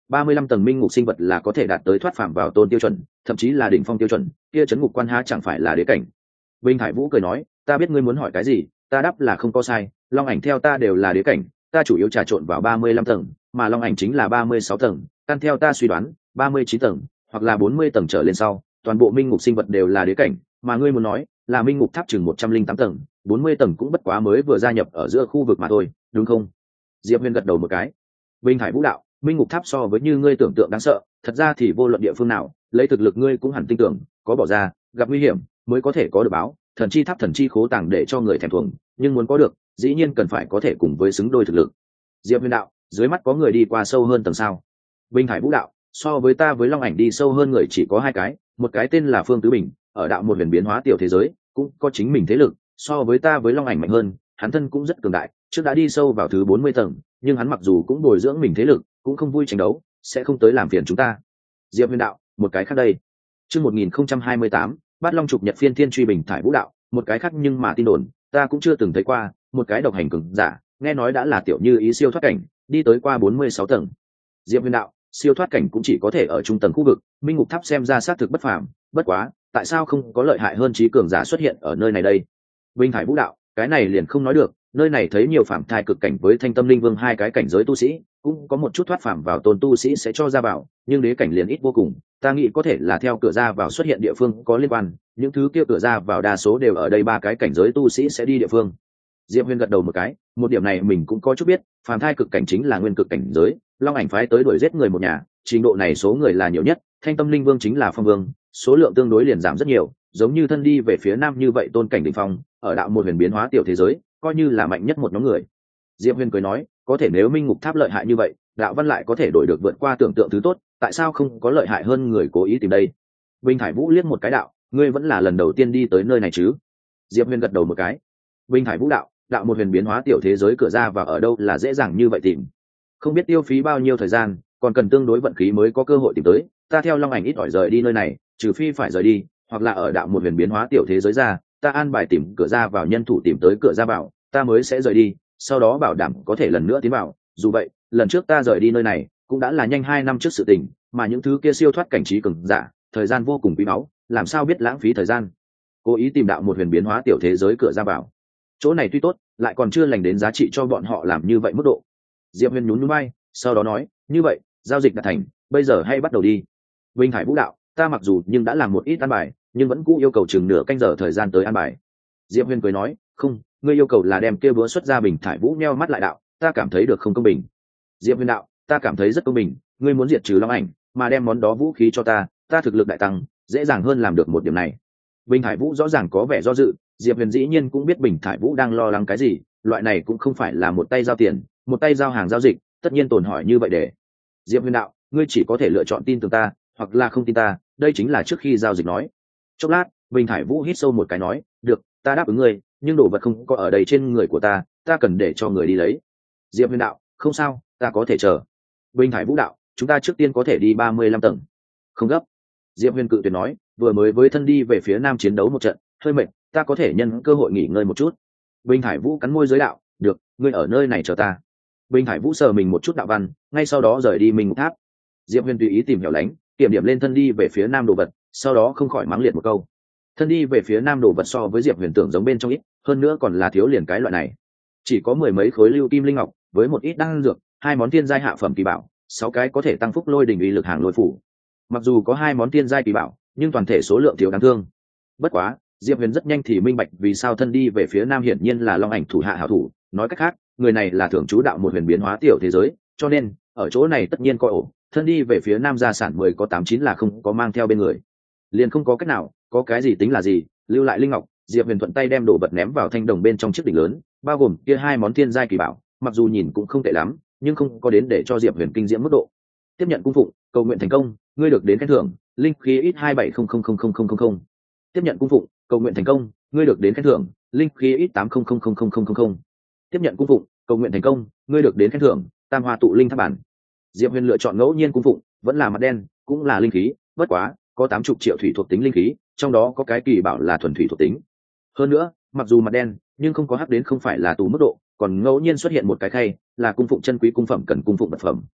ba mươi lăm tầng minh ngục sinh vật là có thể đạt tới thoát phạm vào tôn tiêu chuẩn, thậm chí là đỉnh phong tiêu chuẩn, kia chấn ngục quan há chẳng phải là đế cảnh. Bình Hải Vũ cười nói, ta biết ngươi muốn hỏi cái gì, ta đáp là không có sai, long ảnh theo ta đều là đế cảnh, ta chủ yếu trà trộn vào ba mươi lăm tầng, mà long ảnh chính là ba mươi sáu tầng, căn theo ta suy đoán, ba mươi chín tầng, hoặc là bốn mươi tầng trở lên sau, toàn bộ minh ngục sinh vật đều là đế cảnh, mà ngươi muốn nói, là minh ngục tháp chừng một trăm linh tám tầng, bốn mươi tầng cũng bất quá mới vừa gia nhập ở giữa khu vực mà thôi, đúng không? Diệp Huyền gật đầu một cái. Bình Hải Vũ đạo, minh ngục tháp so với như ngươi tưởng tượng đáng sợ, thật ra thì vô luận địa phương nào, lấy thực lực ngươi cũng hẳn tin tưởng, có bỏ ra, gặp nguy hiểm mới có thể có được báo, thần chi tháp thần chi khố tàng để cho người thèm thuồng, nhưng muốn có được, dĩ nhiên cần phải có thể cùng với xứng đôi thực lực. Diệp Huyền đạo, dưới mắt có người đi qua sâu hơn tầng sao? Bình Hải Vũ đạo, so với ta với long ảnh đi sâu hơn người chỉ có hai cái, một cái tên là Phương Tứ Bình, ở đạo một huyền biến hóa tiểu thế giới, cũng có chính mình thế lực, so với ta với long ảnh mạnh hơn, hắn thân cũng rất cường đại, trước đã đi sâu vào thứ bốn mươi tầng, nhưng hắn mặc dù cũng bồi dưỡng mình thế lực, cũng không vui tranh đấu, sẽ không tới làm phiền chúng ta. Diệp Huyền đạo, một cái khác đây. Chương một nghìn không trăm hai mươi tám, Bát Long trục nhật phiên thiên truy Bình Thải Vũ đạo, một cái khác nhưng mà tin đồn, ta cũng chưa từng thấy qua, một cái độc hành cường giả, nghe nói đã là tiểu như ý siêu thoát cảnh, đi tới qua bốn mươi sáu tầng. Diệp Huyền đạo, siêu thoát cảnh cũng chỉ có thể ở trung tầng khu vực, minh ngục tháp xem ra xác thực bất phàm, bất quá, tại sao không có lợi hại hơn trí cường giả xuất hiện ở nơi này đây? Bình Thải Vũ đạo, cái này liền không nói được, nơi này thấy nhiều phạm thai cực cảnh với thanh tâm linh vương hai cái cảnh giới tu sĩ, cũng có một chút thoát phạm vào tôn tu sĩ sẽ cho ra vào, nhưng đế cảnh liền ít vô cùng, ta nghĩ có thể là theo cửa ra vào xuất hiện địa phương có liên quan, những thứ kia cửa ra vào đa số đều ở đây ba cái cảnh giới tu sĩ sẽ đi địa phương. Diệp Huyền gật đầu một cái, một điểm này mình cũng có chút biết, phàm thai cực cảnh chính là nguyên cực cảnh giới, long ảnh phái tới đuổi giết người một nhà, trình độ này số người là nhiều nhất, thanh tâm linh vương chính là phong vương, số lượng tương đối liền giảm rất nhiều, giống như thân đi về phía nam như vậy tôn cảnh đỉnh phong, ở đạo một huyền biến hóa tiểu thế giới, coi như là mạnh nhất một nhóm người. Diệp Huyền cười nói, có thể nếu minh ngục tháp lợi hại như vậy, đạo văn lại có thể đổi được vượt qua tưởng tượng thứ tốt, tại sao không có lợi hại hơn người cố ý tìm đây? Bình Thải Vũ liếc một cái đạo, ngươi vẫn là lần đầu tiên đi tới nơi này chứ? Diệp Huyền gật đầu một cái. Bình Thải Vũ đạo, đạo một huyền biến hóa tiểu thế giới cửa ra và ở đâu là dễ dàng như vậy tìm? Không biết tiêu phí bao nhiêu thời gian, còn cần tương đối vận khí mới có cơ hội tìm tới. Ta theo long ảnh ít ỏi rời đi nơi này, trừ phi phải rời đi, hoặc là ở đạo một huyền biến hóa tiểu thế giới ra, ta an bài tìm cửa ra vào nhân thủ tìm tới cửa ra vào, ta mới sẽ rời đi, sau đó bảo đảm có thể lần nữa tiến vào. Dù vậy, lần trước ta rời đi nơi này cũng đã là nhanh hai năm trước sự tình, mà những thứ kia siêu thoát cảnh trí cường giả, thời gian vô cùng quý báu, làm sao biết lãng phí thời gian? Cố ý tìm đạo một huyền biến hóa tiểu thế giới cửa ra vào, chỗ này tuy tốt, lại còn chưa lành đến giá trị cho bọn họ làm như vậy mức độ. Diệp Huyền nhún nhún vai, sau đó nói, như vậy, giao dịch đã thành, bây giờ hay bắt đầu đi. Bình Hải Vũ đạo, ta mặc dù nhưng đã làm một ít an bài, nhưng vẫn cũ yêu cầu chừng nửa canh giờ thời gian tới an bài. Diệp Huyền cười nói, không, ngươi yêu cầu là đem kia búa xuất ra. Bình Thải Vũ nheo mắt lại đạo, ta cảm thấy được không công bình. Diệp Huyền đạo, ta cảm thấy rất công bình, ngươi muốn diệt trừ long ảnh, mà đem món đó vũ khí cho ta, ta thực lực đại tăng, dễ dàng hơn làm được một điểm này. Bình Thải Vũ rõ ràng có vẻ do dự, Diệp Huyền dĩ nhiên cũng biết Bình Thải Vũ đang lo lắng cái gì, loại này cũng không phải là một tay giao tiền, một tay giao hàng giao dịch, tất nhiên tồn hỏi như vậy để. Diệp Huyền đạo, ngươi chỉ có thể lựa chọn tin tưởng ta, hoặc là không tin ta, đây chính là trước khi giao dịch nói. Chốc lát, Bình Thải Vũ hít sâu một cái nói, được, ta đáp ứng ngươi, nhưng đồ vật không có ở đây trên người của ta, ta cần để cho người đi lấy. Diệp Huyền đạo, không sao, ta có thể chờ. Bình Thải Vũ đạo, chúng ta trước tiên có thể đi ba mươi lăm tầng. Không gấp. Diệp Huyền cự tuyệt nói, vừa mới với thân đi về phía nam chiến đấu một trận, hơi mệt, ta có thể nhân cơ hội nghỉ ngơi một chút. Bình Thải Vũ cắn môi giới đạo, được, ngươi ở nơi này chờ ta. Bình Thải Vũ sờ mình một chút đạo văn, ngay sau đó rời đi mình tháp. Diệp Huyền tùy ý tìm hiểu lánh, kiểm điểm lên thân đi về phía nam đồ vật, sau đó không khỏi mắng liệt một câu. Thân đi về phía nam đồ vật so với Diệp Huyền tưởng giống bên trong ít, hơn nữa còn là thiếu liền cái loại này. Chỉ có mười mấy khối lưu kim linh ngọc, với một ít đan dược, hai món tiên giai hạ phẩm kỳ bảo, sáu cái có thể tăng phúc lôi đỉnh uy lực hàng lôi phủ. Mặc dù có hai món tiên giai kỳ bảo, nhưng toàn thể số lượng thiếu đáng thương. Bất quá, Diệp Huyền rất nhanh thì minh bạch vì sao thân đi về phía nam hiển nhiên là long ảnh thủ hạ hảo thủ, nói cách khác, người này là thưởng chú đạo một huyền biến hóa tiểu thế giới, cho nên ở chỗ này tất nhiên coi ổ, thân đi về phía nam gia sản mười có tám chín là không có mang theo bên người, liền không có cách nào, có cái gì tính là gì, lưu lại linh ngọc. Diệp Huyền thuận tay đem đồ vật ném vào thanh đồng bên trong chiếc đỉnh lớn, bao gồm kia hai món thiên giai kỳ bảo, mặc dù nhìn cũng không tệ lắm, nhưng không có đến để cho Diệp Huyền kinh diễm mức độ. Tiếp nhận cung phụng, cầu nguyện thành công, ngươi được đến khen thưởng, linh khí ít hai bảy không không không không không không. Tiếp nhận cung phụng, cầu nguyện thành công, ngươi được đến khen thưởng, linh khí ít tám không không không không không không. Tiếp nhận cung phụng, cầu nguyện thành công, ngươi được đến khen thưởng, tam hoa tụ linh tháp bản. Diệp Huyền lựa chọn ngẫu nhiên cung phụng, vẫn là mặt đen, cũng là linh khí, bất quá có tám chục triệu thủy thuộc tính linh khí, trong đó có cái kỳ bảo là thuần thủy thuộc tính. Hơn nữa, mặc dù mặt đen, nhưng không có hắc đến không phải là tù mức độ, còn ngẫu nhiên xuất hiện một cái khay, là cung phụng chân quý cung phẩm cần cung phụng vật phẩm.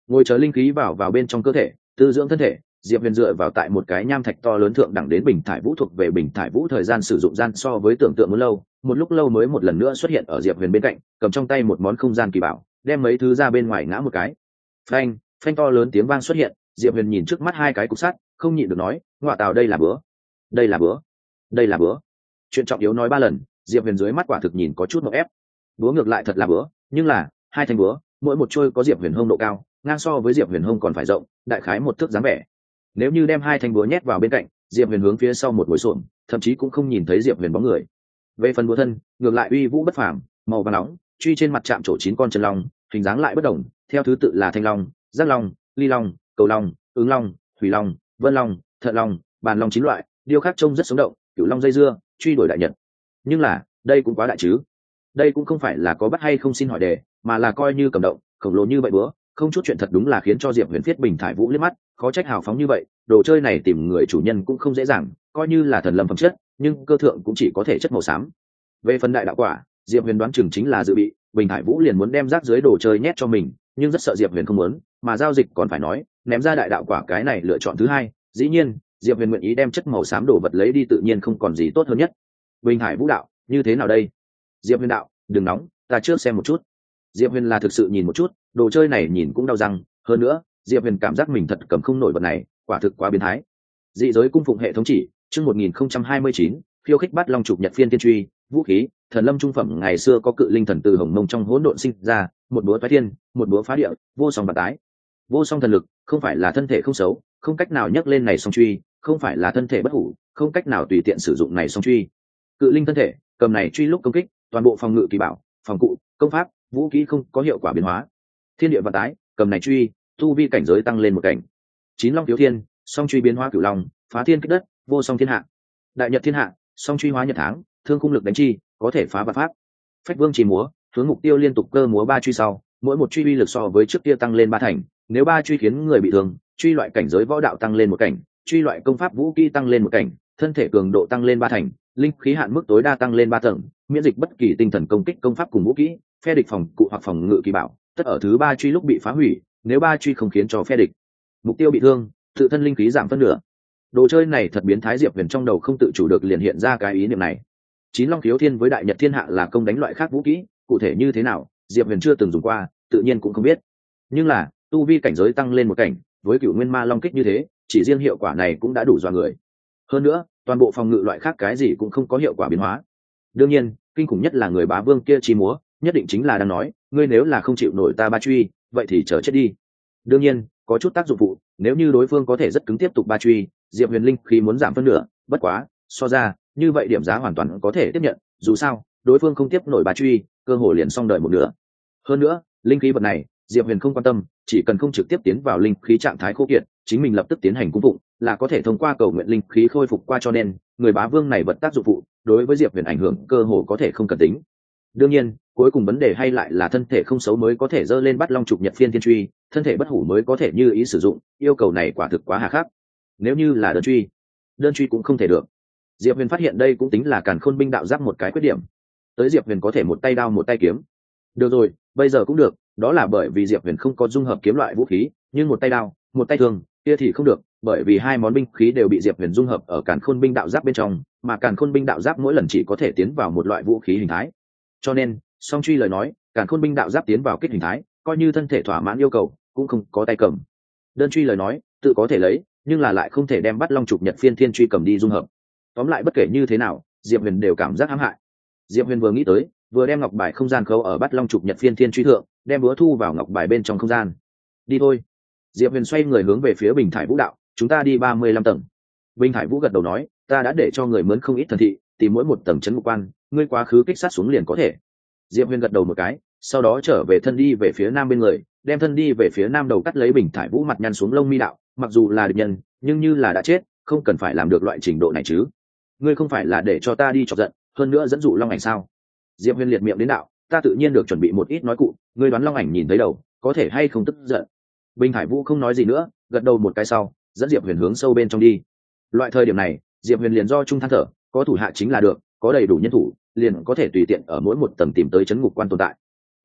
ngồi chờ linh khí vào vào bên trong cơ thể tư dưỡng thân thể. Diệp Huyền dựa vào tại một cái nham thạch to lớn thượng đẳng đến bình thải vũ thuộc về bình thải vũ thời gian sử dụng gian so với tưởng tượng muốn lâu, một lúc lâu mới một lần nữa xuất hiện ở Diệp Huyền bên cạnh, cầm trong tay một món không gian kỳ bảo, đem mấy thứ ra bên ngoài ngã một cái. Phanh, phanh to lớn tiếng vang xuất hiện, Diệp Huyền nhìn trước mắt hai cái cục sắt, không nhịn được nói, "Ngọa tào đây là bữa, đây là bữa, đây là bữa." Chuyện trọng yếu nói ba lần, Diệp Huyền dưới mắt quả thực nhìn có chút ngộp ép. Búa ngược lại thật là búa, nhưng là hai thanh búa, mỗi một chuôi có Diệp Huyền hông độ cao, ngang so với Diệp Huyền hông còn phải rộng, đại khái một thước dáng vẻ. Nếu như đem hai thanh búa nhét vào bên cạnh, Diệp Huyền hướng phía sau một ngồi xổm, thậm chí cũng không nhìn thấy Diệp Huyền bóng người. Về phần búa thân, ngược lại uy vũ bất phàm, màu vàng nóng, truy trên mặt chạm trổ chín con chân long, hình dáng lại bất đồng, theo thứ tự là thanh long, giác long, ly long, cầu long, ứng long, thủy long, vân long, thận long, bàn long chín loại, điêu khắc trông rất sống động, cửu long dây dưa, truy đuổi đại nhật. Nhưng là, đây cũng quá đại chứ. Đây cũng không phải là có bắt hay không xin hỏi đề, mà là coi như cầm động, khổng lồ như vậy búa, không chút chuyện thật đúng là khiến cho Diệp Huyền Phiết bình thải vũ liếc mắt, khó trách hào phóng như vậy, đồ chơi này tìm người chủ nhân cũng không dễ dàng, coi như là thần lâm phẩm chất, nhưng cơ thượng cũng chỉ có thể chất màu xám. Về phần đại đạo quả, Diệp Huyền đoán chừng chính là dự bị, bình thải vũ liền muốn đem rác dưới đồ chơi nhét cho mình, nhưng rất sợ Diệp Huyền không muốn, mà giao dịch còn phải nói, ném ra đại đạo quả cái này lựa chọn thứ hai, dĩ nhiên, Diệp Huyền nguyện ý đem chất màu xám đồ vật lấy đi tự nhiên không còn gì tốt hơn nhất. Bình thải vũ đạo, như thế nào đây? Diệp Huyền đạo, đừng nóng, ta trước xem một chút. Diệp Huyền là thực sự nhìn một chút, đồ chơi này nhìn cũng đau răng, hơn nữa, Diệp Huyền cảm giác mình thật cầm không nổi vật này, quả thực quá biến thái. Dị giới cung phụng hệ thống chỉ, chương một nghìn không trăm hai mươi chín, khiêu khích bắt long trục nhật phiên tiên truy, vũ khí, thần lâm trung phẩm ngày xưa có cự linh thần từ hồng mông trong hỗn độn sinh ra, một búa phá thiên, một búa phá địa, vô song bạt tái. Vô song thần lực, không phải là thân thể không xấu, không cách nào nhấc lên này song truy, không phải là thân thể bất hủ, không cách nào tùy tiện sử dụng này song truy. Cự linh thân thể, cầm này truy lúc công kích, toàn bộ phòng ngự kỳ bảo, phòng cụ, công pháp, vũ khí không có hiệu quả biến hóa. Thiên địa vật tái, cầm này truy, tu vi cảnh giới tăng lên một cảnh. Chín long thiếu thiên, song truy biến hóa cửu long, phá thiên kích đất, vô song thiên hạ. Đại nhật thiên hạ, song truy hóa nhật tháng, thương khung lực đánh chi, có thể phá vạn pháp. Phách vương chỉ múa, hướng mục tiêu liên tục cơ múa ba truy sau, mỗi một truy uy lực so với trước kia tăng lên ba thành, nếu ba truy khiến người bị thương, truy loại cảnh giới võ đạo tăng lên một cảnh, truy loại công pháp vũ kỹ tăng lên một cảnh, thân thể cường độ tăng lên ba thành, linh khí hạn mức tối đa tăng lên ba tầng, miễn dịch bất kỳ tinh thần công kích công pháp cùng vũ kỹ, phe địch phòng cụ hoặc phòng ngự kỳ bảo, tất ở thứ ba truy lúc bị phá hủy, nếu ba truy không khiến cho phe địch mục tiêu bị thương, tự thân linh khí giảm phân nửa. Đồ chơi này thật biến thái, Diệp Huyền trong đầu không tự chủ được liền hiện ra cái ý niệm này. Chín long thiếu thiên với đại nhật thiên hạ là công đánh loại khác vũ kỹ, cụ thể như thế nào, Diệp Huyền chưa từng dùng qua, tự nhiên cũng không biết. Nhưng là, tu vi cảnh giới tăng lên một cảnh, với cửu nguyên ma long kích như thế, chỉ riêng hiệu quả này cũng đã đủ dọa người. Hơn nữa, toàn bộ phòng ngự loại khác cái gì cũng không có hiệu quả biến hóa. Đương nhiên, kinh khủng nhất là người bá vương kia chi múa, nhất định chính là đang nói, ngươi nếu là không chịu nổi ta ba truy, vậy thì chờ chết đi. Đương nhiên, có chút tác dụng phụ, nếu như đối phương có thể rất cứng tiếp tục ba truy, Diệp Huyền linh khí muốn giảm phân nửa, bất quá, so ra, như vậy điểm giá hoàn toàn có thể tiếp nhận, dù sao, đối phương không tiếp nổi ba truy, cơ hội liền xong đời một nửa. Hơn nữa, linh khí vật này, Diệp Huyền không quan tâm, chỉ cần không trực tiếp tiến vào linh khí trạng thái khô kiệt, chính mình lập tức tiến hành cung phụng, là có thể thông qua cầu nguyện linh khí khôi phục qua, cho nên, người bá vương này vật tác dụng phụ, đối với Diệp Huyền ảnh hưởng cơ hồ có thể không cần tính. Đương nhiên, cuối cùng vấn đề hay lại là thân thể không xấu mới có thể dơ lên bắt long trục nhật phiên thiên truy, thân thể bất hủ mới có thể như ý sử dụng, yêu cầu này quả thực quá hà khắc. Nếu như là đơn truy, đơn truy cũng không thể được. Diệp Huyền phát hiện đây cũng tính là càn khôn binh đạo giáp một cái khuyết điểm. Tới Diệp Huyền có thể một tay đao một tay kiếm. Được rồi, bây giờ cũng được, đó là bởi vì Diệp Huyền không có dung hợp kiếm loại vũ khí, nhưng một tay đao, một tay thương, kia thì không được, bởi vì hai món binh khí đều bị Diệp Huyền dung hợp ở càn khôn binh đạo giáp bên trong, mà càn khôn binh đạo giáp mỗi lần chỉ có thể tiến vào một loại vũ khí hình thái. Cho nên, song truy lời nói, càn khôn binh đạo giáp tiến vào kích hình thái, coi như thân thể thỏa mãn yêu cầu, cũng không có tay cầm. Đơn truy lời nói, tự có thể lấy, nhưng là lại không thể đem bắt long trục nhật phiên thiên truy cầm đi dung hợp. Tóm lại bất kể như thế nào, Diệp Huyền đều cảm giác hãm hại. Diệp Huyền vừa nghĩ tới, vừa đem ngọc bài không gian khấu ở bắt long trục nhật phiên thiên truy thượng, đem búa thu vào ngọc bài bên trong không gian. Đi thôi. Diệp Huyền xoay người hướng về phía Bình Thải Vũ đạo, chúng ta đi ba mươi lăm tầng. Bình Thải Vũ gật đầu nói, ta đã để cho người mướn không ít thần thị, tìm mỗi một tầng trấn ngục quan, ngươi quá khứ kích sát xuống liền có thể. Diệp Huyền gật đầu một cái, sau đó trở về thân đi về phía nam bên người, đem thân đi về phía nam đầu cắt lấy Bình Thải Vũ mặt nhăn xuống lông mi đạo, mặc dù là địch nhân, nhưng như là đã chết, không cần phải làm được loại trình độ này chứ. Ngươi không phải là để cho ta đi chọc giận, hơn nữa dẫn dụ Long Ảnh sao? Diệp Huyền liệt miệng đến đạo, ta tự nhiên được chuẩn bị một ít nói cụ, ngươi đoán Long Ảnh nhìn thấy đầu, có thể hay không tức giận? Bình Thải Vũ không nói gì nữa, gật đầu một cái sau, dẫn Diệp Huyền hướng sâu bên trong đi. Loại thời điểm này, Diệp Huyền liền do trung than thở, có thủ hạ chính là được, có đầy đủ nhân thủ, liền có thể tùy tiện ở mỗi một tầng tìm tới trấn ngục quan tồn tại.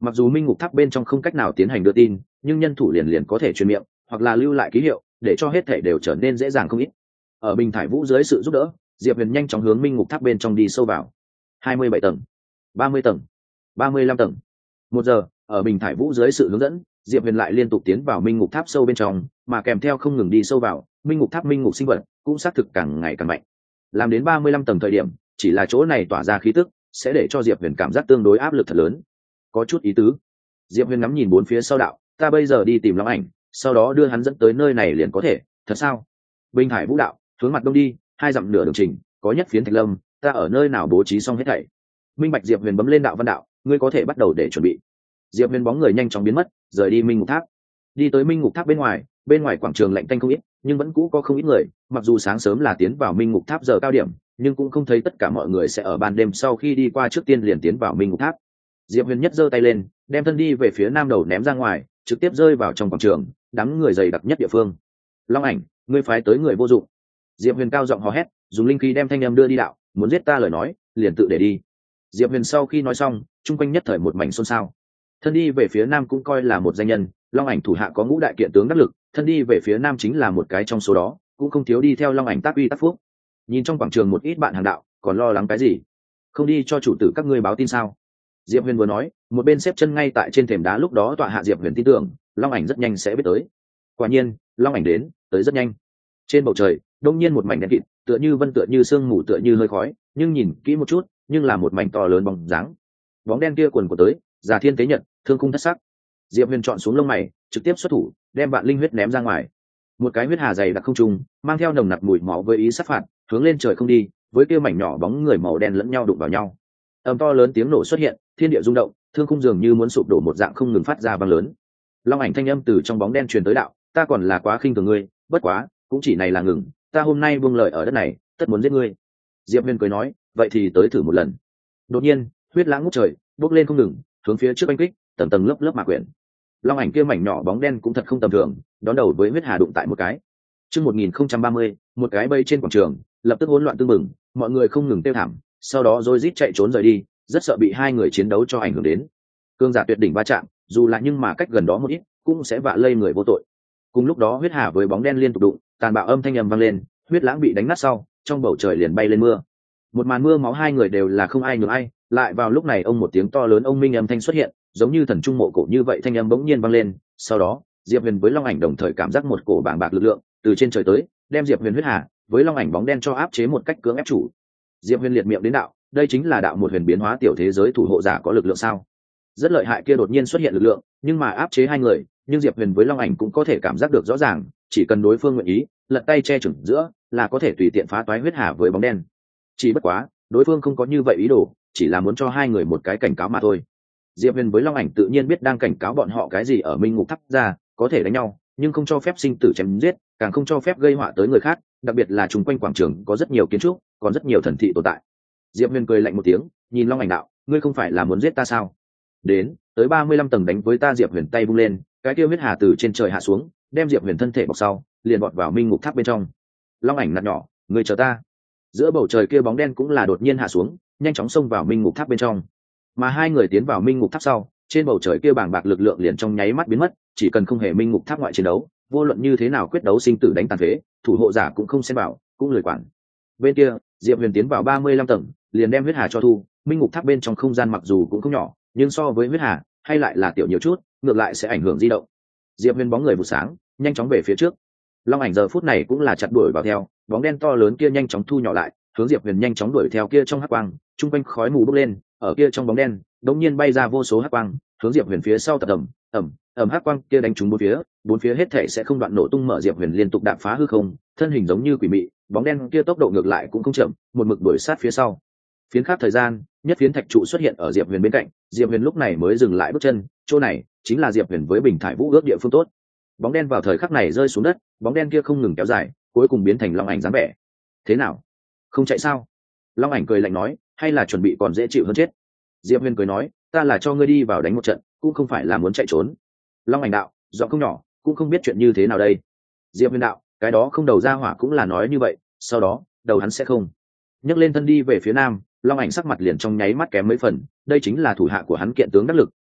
Mặc dù minh ngục tháp bên trong không cách nào tiến hành đưa tin, nhưng nhân thủ liền liền có thể truyền miệng hoặc là lưu lại ký hiệu để cho hết thể đều trở nên dễ dàng không ít. Ở Bình Thải Vũ dưới sự giúp đỡ, Diệp Huyền nhanh chóng hướng minh ngục tháp bên trong đi sâu vào. hai mươi bảy tầng, ba mươi tầng, ba mươi lăm tầng. Một giờ, ở Bình Thải Vũ dưới sự hướng dẫn, Diệp Huyền lại liên tục tiến vào minh ngục tháp sâu bên trong, mà kèm theo không ngừng đi sâu vào, minh ngục tháp minh ngục sinh vật cũng xác thực càng ngày càng mạnh. Làm đến ba mươi lăm tầng thời điểm, chỉ là chỗ này tỏa ra khí tức, sẽ để cho Diệp Huyền cảm giác tương đối áp lực thật lớn. Có chút ý tứ. Diệp Huyền ngắm nhìn bốn phía sau đạo, ta bây giờ đi tìm Long Ảnh, sau đó đưa hắn dẫn tới nơi này liền có thể, thật sao? Bình Thải Vũ đạo, hướng mặt đông đi, hai dặm nửa đường trình, có nhất phiến thạch lâm, ta ở nơi nào bố trí xong hết thảy. Minh Bạch. Diệp Huyền bấm lên đạo văn đạo, ngươi có thể bắt đầu để chuẩn bị. Diệp Huyền bóng người nhanh chóng biến mất, rời đi minh ngục tháp. Đi tới minh ngục tháp bên ngoài, bên ngoài quảng trường lạnh tanh không ít, nhưng vẫn cũ có không ít người, mặc dù sáng sớm là tiến vào minh ngục tháp giờ cao điểm, nhưng cũng không thấy tất cả mọi người sẽ ở ban đêm sau khi đi qua trước tiên liền tiến vào minh ngục tháp. Diệp Huyền nhất giơ tay lên, đem thân đi về phía nam đầu ném ra ngoài, trực tiếp rơi vào trong quảng trường, đám người dày đặc nhất địa phương. Long Ảnh, ngươi phái tới người vô dụng. Diệp Huyền cao giọng hò hét, dùng linh khí đem thanh âm đưa đi đạo, muốn giết ta lời nói, liền tự để đi. Diệp Huyền sau khi nói xong, chung quanh nhất thời một mảnh xôn xao. Thân đi về phía nam cũng coi là một danh nhân, Long Ảnh thủ hạ có ngũ đại kiện tướng đắc lực, thân đi về phía nam chính là một cái trong số đó, cũng không thiếu đi theo Long Ảnh tác uy tác phúc. Nhìn trong quảng trường một ít bạn hàng đạo, còn lo lắng cái gì? Không đi cho chủ tử các ngươi báo tin sao? Diệp Huyền vừa nói, một bên xếp chân ngay tại trên thềm đá, lúc đó tọa hạ Diệp Huyền tin tưởng, Long Ảnh rất nhanh sẽ biết tới. Quả nhiên, Long Ảnh đến, tới rất nhanh. Trên bầu trời, đông nhiên một mảnh đen kịt, tựa như vân tựa như sương mù tựa như hơi khói, nhưng nhìn kỹ một chút, nhưng là một mảnh to lớn bóng dáng. Bóng đen kia quần của tới, Già Thiên Tế Nhật, thương khung thất sắc. Diệp Huyền chọn xuống lông mày, trực tiếp xuất thủ, đem vạn linh huyết ném ra ngoài. Một cái huyết hà dày đặc không trung, mang theo nồng nặc mùi máu với ý sát phạt, hướng lên trời không đi, với kia mảnh nhỏ bóng người màu đen lẫn nhau đụng vào nhau. Âm to lớn tiếng nổ xuất hiện, thiên địa rung động, thương khung dường như muốn sụp đổ một dạng không ngừng phát ra vang lớn. Long Ảnh thanh âm từ trong bóng đen truyền tới đạo, ta còn là quá khinh thường ngươi, bất quá, cũng chỉ này là ngừng, ta hôm nay buông lời ở đất này, tất muốn giết ngươi. Diệp Huyền cười nói, vậy thì tới thử một lần. Đột nhiên, huyết lãng ngút trời, bốc lên không ngừng, hướng phía trước anh kích, tầng tầng lớp lớp mà quyển. Long Ảnh kia mảnh nhỏ bóng đen cũng thật không tầm thường, đón đầu với huyết hà đụng tại một cái. Chương một nghìn không trăm ba mươi, một cái bay trên quảng trường, lập tức hỗn loạn tương mừng, mọi người không ngừng tiêu thảm, sau đó rối rít chạy trốn rời đi, rất sợ bị hai người chiến đấu cho ảnh hưởng đến. Cương giả tuyệt đỉnh va chạm, dù là nhưng mà cách gần đó một ít, cũng sẽ vạ lây người vô tội. Cùng lúc đó huyết hà với bóng đen liên tục đụng, tàn bạo âm thanh ầm vang lên, huyết lãng bị đánh nát sau, trong bầu trời liền bay lên mưa. Một màn mưa máu hai người đều là không ai nhường ai, lại vào lúc này ông một tiếng to lớn ông minh âm thanh xuất hiện, giống như thần trung mộ cổ như vậy thanh âm bỗng nhiên vang lên, sau đó, Diệp Huyền với Long Ảnh đồng thời cảm giác một cổ bàng bạc lực lượng từ trên trời tới, đem Diệp Huyền huyết hà với Long Ảnh bóng đen cho áp chế một cách cưỡng ép chủ. Diệp Huyền liệt miệng đến đạo, đây chính là đạo một huyền biến hóa tiểu thế giới thủ hộ giả có lực lượng sao? Rất lợi hại kia đột nhiên xuất hiện lực lượng, nhưng mà áp chế hai người, nhưng Diệp Huyền với Long Ảnh cũng có thể cảm giác được rõ ràng, chỉ cần đối phương nguyện ý, lật tay che chở giữa, là có thể tùy tiện phá toái huyết hà với bóng đen. Chỉ bất quá, đối phương không có như vậy ý đồ, chỉ là muốn cho hai người một cái cảnh cáo mà thôi. Diệp Huyền với Long Ảnh tự nhiên biết đang cảnh cáo bọn họ cái gì, ở minh ngục tháp ra, có thể đánh nhau, nhưng không cho phép sinh tử chém giết, càng không cho phép gây họa tới người khác, đặc biệt là chung quanh quảng trường có rất nhiều kiến trúc, còn rất nhiều thần thị tồn tại. Diệp Huyền cười lạnh một tiếng, nhìn Long Ảnh đạo, ngươi không phải là muốn giết ta sao? Đến, tới ba mươi lăm tầng đánh với ta. Diệp Huyền tay vung lên, cái tiêu huyết hà từ trên trời hạ xuống, đem Diệp Huyền thân thể bọc sau, liền bọt vào minh ngục tháp bên trong. Long Ảnh nạt nhỏ, ngươi chờ ta. Giữa bầu trời kia bóng đen cũng là đột nhiên hạ xuống, nhanh chóng xông vào minh ngục tháp bên trong. Mà hai người tiến vào minh ngục tháp sau, trên bầu trời kia bàng bạc lực lượng liền trong nháy mắt biến mất, chỉ cần không hề minh ngục tháp ngoại chiến đấu, vô luận như thế nào quyết đấu sinh tử đánh tàn phế, thủ hộ giả cũng không xen vào, cũng lười quản. Bên kia, Diệp Huyền tiến vào ba mươi lăm tầng, liền đem huyết hà cho thu. Minh ngục tháp bên trong không gian mặc dù cũng không nhỏ, nhưng so với huyết hà hay lại là tiểu nhiều chút, ngược lại sẽ ảnh hưởng di động. Diệp Huyền bóng người vụ sáng, nhanh chóng về phía trước. Long Ảnh giờ phút này cũng là chặt đuổi vào theo, bóng đen to lớn kia nhanh chóng thu nhỏ lại, hướng Diệp Huyền nhanh chóng đuổi theo kia trong hắc quang, trung quanh khói mù bốc lên, ở kia trong bóng đen, đột nhiên bay ra vô số hắc quang, hướng Diệp Huyền phía sau tập ầm, ầm, ầm hắc quang kia đánh trúng bốn phía, bốn phía hết thảy sẽ không đoạn nổ tung, mở Diệp Huyền liên tục đạp phá hư không, thân hình giống như quỷ mị, bóng đen kia tốc độ ngược lại cũng không chậm, một mực đuổi sát phía sau. Phiến khắc thời gian, nhất phiến thạch trụ xuất hiện ở Diệp Huyền bên cạnh, Diệp Huyền lúc này mới dừng lại bước chân, chỗ này chính là Diệp Huyền với Bình Thải Vũ ước địa phương tốt. Bóng đen vào thời khắc này rơi xuống đất, bóng đen kia không ngừng kéo dài, cuối cùng biến thành Long Ảnh dáng vẻ. Thế nào? Không chạy sao? Long Ảnh cười lạnh nói, hay là chuẩn bị còn dễ chịu hơn chết? Diệp Huyền cười nói, ta là cho ngươi đi vào đánh một trận, cũng không phải là muốn chạy trốn. Long Ảnh đạo, giọng không nhỏ, cũng không biết chuyện như thế nào đây. Diệp Huyền đạo, cái đó không đầu ra hỏa cũng là nói như vậy, sau đó đầu hắn sẽ không. Nhấc lên thân đi về phía nam, Long Ảnh sắc mặt liền trong nháy mắt kém mấy phần, đây chính là thủ hạ của hắn kiện tướng đắc lực,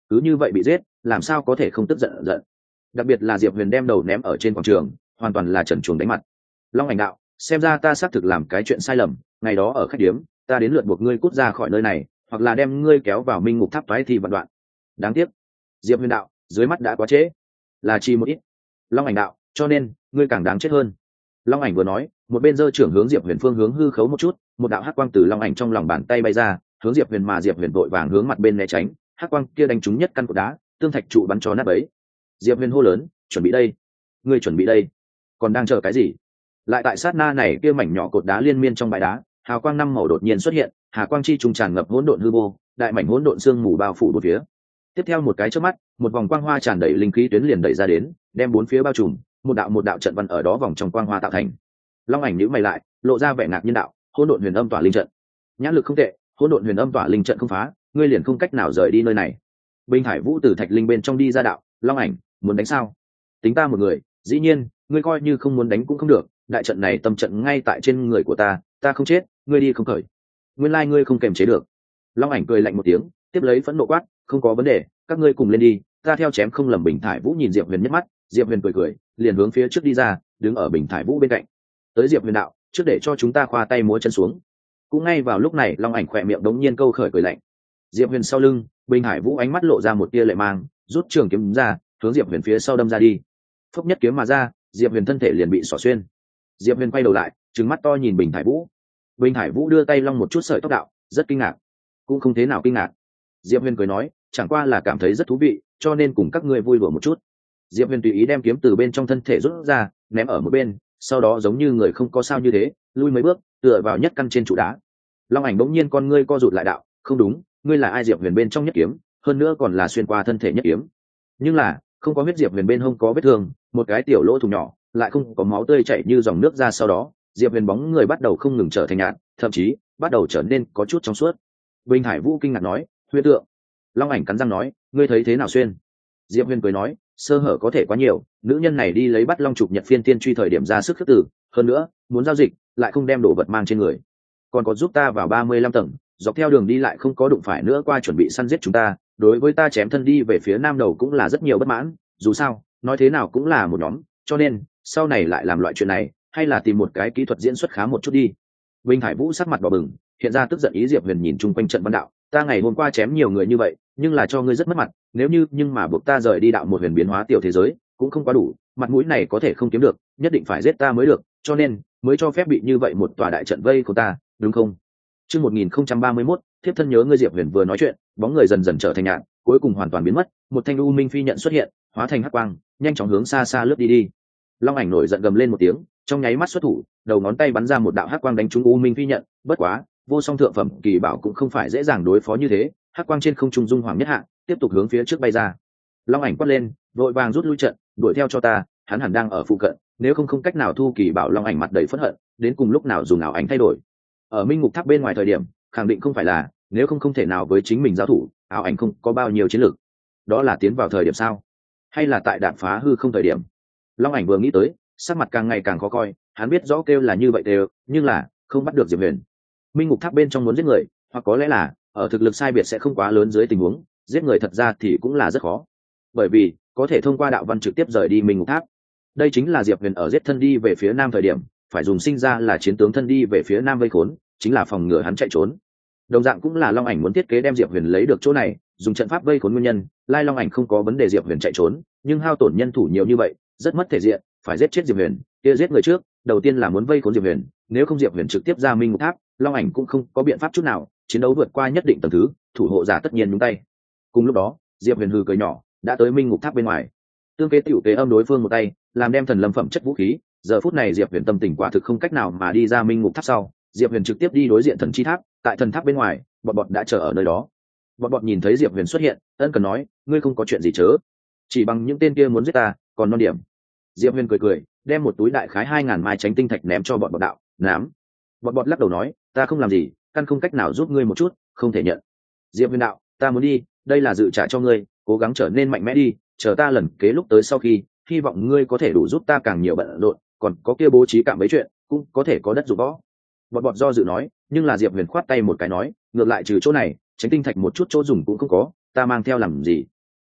cứ như vậy bị giết làm sao có thể không tức giận giận. Đặc biệt là Diệp Huyền đem đầu ném ở trên quảng trường, hoàn toàn là trần truồng đánh mặt. Long ảnh đạo, xem ra ta xác thực làm cái chuyện sai lầm, ngày đó ở khách điếm ta đến lượt buộc ngươi cút ra khỏi nơi này, hoặc là đem ngươi kéo vào minh ngục tháp toái thì vạn đoạn. Đáng tiếc. Diệp Huyền đạo, dưới mắt đã quá trễ, là chi một ít. Long ảnh đạo, cho nên ngươi càng đáng chết hơn. Long ảnh vừa nói, một bên giơ trưởng hướng Diệp Huyền phương hướng hư khấu một chút, một đạo hắc quang từ long ảnh trong lòng bàn tay bay ra, hướng Diệp Huyền, mà Diệp Huyền vội vàng hướng mặt bên né tránh, hắc quang kia đánh trúng nhất căn cột đá, tương thạch trụ bắn cho nát bấy. Diệp Huyền hô lớn, chuẩn bị đây, ngươi chuẩn bị đây, còn đang chờ cái gì? Lại tại sát na này, kia mảnh nhỏ cột đá liên miên trong bãi đá, hào quang năm màu đột nhiên xuất hiện, hà quang chi trùng tràn ngập hỗn độn hư vô, đại mảnh hỗn độn sương mù bao phủ bốn phía. Tiếp theo một cái chớp mắt, một vòng quang hoa tràn đầy linh khí tuyến liền đẩy ra đến, đem bốn phía bao trùm, một đạo một đạo trận văn ở đó vòng trong quang hoa tạo thành. Long ảnh nhíu mày lại, lộ ra vẻ ngạc nhiên đạo, hỗn độn huyền âm tỏa linh trận, nhãn lực không tệ, hỗn độn huyền âm tỏa linh trận không phá, ngươi liền không cách nào rời đi nơi này. Bình Hải Vũ từ thạch linh bên trong đi ra đạo, Long ảnh, muốn đánh sao? Tính ta một người, dĩ nhiên, ngươi coi như không muốn đánh cũng không được, đại trận này tâm trận ngay tại trên người của ta, ta không chết, ngươi đi không khởi. Nguyên lai ngươi không kềm chế được. Long ảnh cười lạnh một tiếng, tiếp lấy phẫn nộ quát, không có vấn đề, các ngươi cùng lên đi, ta theo chém không lầm. Bình Thải Vũ nhìn Diệp Huyền nhất mắt, Diệp Huyền cười cười, liền hướng phía trước đi ra, đứng ở Bình Thải Vũ bên cạnh. Tới Diệp Huyền đạo, trước để cho chúng ta khoa tay múa chân xuống. Cũng ngay vào lúc này, Long ảnh khỏe miệng đống nhiên câu khởi cười lạnh. Diệp Huyền sau lưng, Bình Hải Vũ ánh mắt lộ ra một tia lệ mang, rút trường kiếm ra, hướng Diệp Huyền phía sau đâm ra đi. Phốc nhất kiếm mà ra, Diệp Huyền thân thể liền bị xỏ xuyên. Diệp Huyền quay đầu lại, trừng mắt to nhìn Bình Hải Vũ. Bình Hải Vũ đưa tay long một chút sợi tóc đạo, rất kinh ngạc. Cũng không thế nào kinh ngạc. Diệp Huyền cười nói, chẳng qua là cảm thấy rất thú vị, cho nên cùng các ngươi vui đùa một chút. Diệp Huyền tùy ý đem kiếm từ bên trong thân thể rút ra, ném ở một bên, sau đó giống như người không có sao như thế, lui mấy bước, tựa vào nhất căn trên trụ đá. Long ảnh bỗng nhiên con ngươi co rụt lại đạo, không đúng, ngươi là ai? Diệp Huyền bên trong nhất kiếm, hơn nữa còn là xuyên qua thân thể nhất kiếm. Nhưng là, không có huyết. Diệp Huyền bên hông có vết thương, một cái tiểu lỗ thủng nhỏ, lại không có máu tươi chảy như dòng nước ra. Sau đó, Diệp Huyền bóng người bắt đầu không ngừng trở thành nhạt, thậm chí bắt đầu trở nên có chút trong suốt. Bình Hải Vũ kinh ngạc nói, huyễn tượng. Long ảnh cắn răng nói, ngươi thấy thế nào xuyên? Diệp Huyền cười nói, sơ hở có thể quá nhiều, nữ nhân này đi lấy bắt long trục nhật phiên tiên truy thời điểm ra sức khước tử, hơn nữa muốn giao dịch lại không đem đồ vật mang trên người, còn có giúp ta vào ba mươi lăm tầng, dọc theo đường đi lại không có đụng phải nữa qua chuẩn bị săn giết chúng ta, đối với ta chém thân đi về phía nam đầu cũng là rất nhiều bất mãn. Dù sao nói thế nào cũng là một nhóm, cho nên sau này lại làm loại chuyện này, hay là tìm một cái kỹ thuật diễn xuất khá một chút đi. Bình Hải Vũ sắc mặt đỏ bừng, hiện ra tức giận ý. Diệp Huyền nhìn chung quanh trận văn đạo, ta ngày hôm qua chém nhiều người như vậy, nhưng là cho ngươi rất mất mặt, nếu như nhưng mà buộc ta rời đi đạo một huyền biến hóa tiểu thế giới cũng không quá đủ, mặt mũi này có thể không kiếm được, nhất định phải giết ta mới được, cho nên mới cho phép bị như vậy một tòa đại trận vây của ta, đúng không? Chương một nghìn không trăm ba mươi mốt, thiếp thân nhớ ngươi. Diệp Huyền vừa nói chuyện, bóng người dần dần trở thành nhạt, cuối cùng hoàn toàn biến mất, một thanh u minh phi nhận xuất hiện, hóa thành hắc quang, nhanh chóng hướng xa xa lướt đi đi. Long ảnh nổi giận gầm lên một tiếng, trong nháy mắt xuất thủ, đầu ngón tay bắn ra một đạo hắc quang đánh trúng u minh phi nhận. Bất quá, vô song thượng phẩm kỳ bảo cũng không phải dễ dàng đối phó như thế, hắc quang trên không trung dung hoàng nhất hạ, tiếp tục hướng phía trước bay ra. Long ảnh quát lên, vội vàng rút lui trận, đuổi theo cho ta, hắn hẳn đang ở phụ cận, nếu không không cách nào thu kỳ bảo. Long ảnh mặt đầy phẫn hận, đến cùng lúc nào dùng ảo ảnh thay đổi. Ở minh ngục tháp bên ngoài thời điểm, khẳng định không phải là, nếu không không thể nào với chính mình giao thủ, ảo ảnh không có bao nhiêu chiến lược. Đó là tiến vào thời điểm sao? Hay là tại đạn phá hư không thời điểm? Long ảnh vừa nghĩ tới, sắc mặt càng ngày càng khó coi, hắn biết rõ kêu là như vậy đều, nhưng là không bắt được Diệp Huyền. Minh ngục tháp bên trong muốn giết người, hoặc có lẽ là ở thực lực sai biệt sẽ không quá lớn dưới tình huống, giết người thật ra thì cũng là rất khó, bởi vì có thể thông qua đạo văn trực tiếp rời đi Minh ngục tháp. Đây chính là Diệp Huyền ở giết thân đi về phía nam thời điểm phải dùng sinh ra là chiến tướng thân đi về phía nam vây khốn, chính là phòng ngừa hắn chạy trốn. Đồng dạng cũng là Long ảnh muốn thiết kế đem Diệp Huyền lấy được chỗ này, dùng trận pháp vây khốn nguyên nhân. Lai Long ảnh không có vấn đề Diệp Huyền chạy trốn, nhưng hao tổn nhân thủ nhiều như vậy, rất mất thể diện, phải giết chết Diệp Huyền. Kia giết người trước, đầu tiên là muốn vây khốn Diệp Huyền, nếu không Diệp Huyền trực tiếp ra Minh ngục tháp, Long ảnh cũng không có biện pháp chút nào, chiến đấu vượt qua nhất định tầng thứ, thủ hộ giả tất nhiên nhúng tay. Cùng lúc đó, Diệp Huyền hừ cười nhỏ, đã tới Minh ngục tháp bên ngoài. Tương kế tiểu kế âm đối phương một tay, làm đem thần lâm phẩm chất vũ khí. Giờ phút này Diệp Huyền tâm tình quả thực không cách nào mà đi ra Minh ngục tháp sau, Diệp Huyền trực tiếp đi đối diện thần chi tháp. Tại thần tháp bên ngoài, bọn bọn đã chờ ở nơi đó. Bọn bọn nhìn thấy Diệp Huyền xuất hiện, ân cần nói, ngươi không có chuyện gì chớ, chỉ bằng những tên kia muốn giết ta, còn non điểm. Diệp Huyền cười cười, đem một túi đại khái hai ngàn mai tránh tinh thạch ném cho bọn bọn đạo, nám. Bọn bọn lắc đầu nói, ta không làm gì, căn không cách nào giúp ngươi một chút, không thể nhận. Diệp Huyền đạo, ta muốn đi, đây là dự trả cho ngươi, cố gắng trở nên mạnh mẽ đi, chờ ta lần kế lúc tới sau khi, hy vọng ngươi có thể đủ giúp ta càng nhiều bận rộn, còn có kia bố trí cảm mấy chuyện, cũng có thể có đất dụng võ. Bọn bọn do dự nói, nhưng là Diệp Huyền khoát tay một cái nói, ngược lại trừ chỗ này, tránh tinh thạch một chút chỗ dùng cũng không có, ta mang theo làm gì?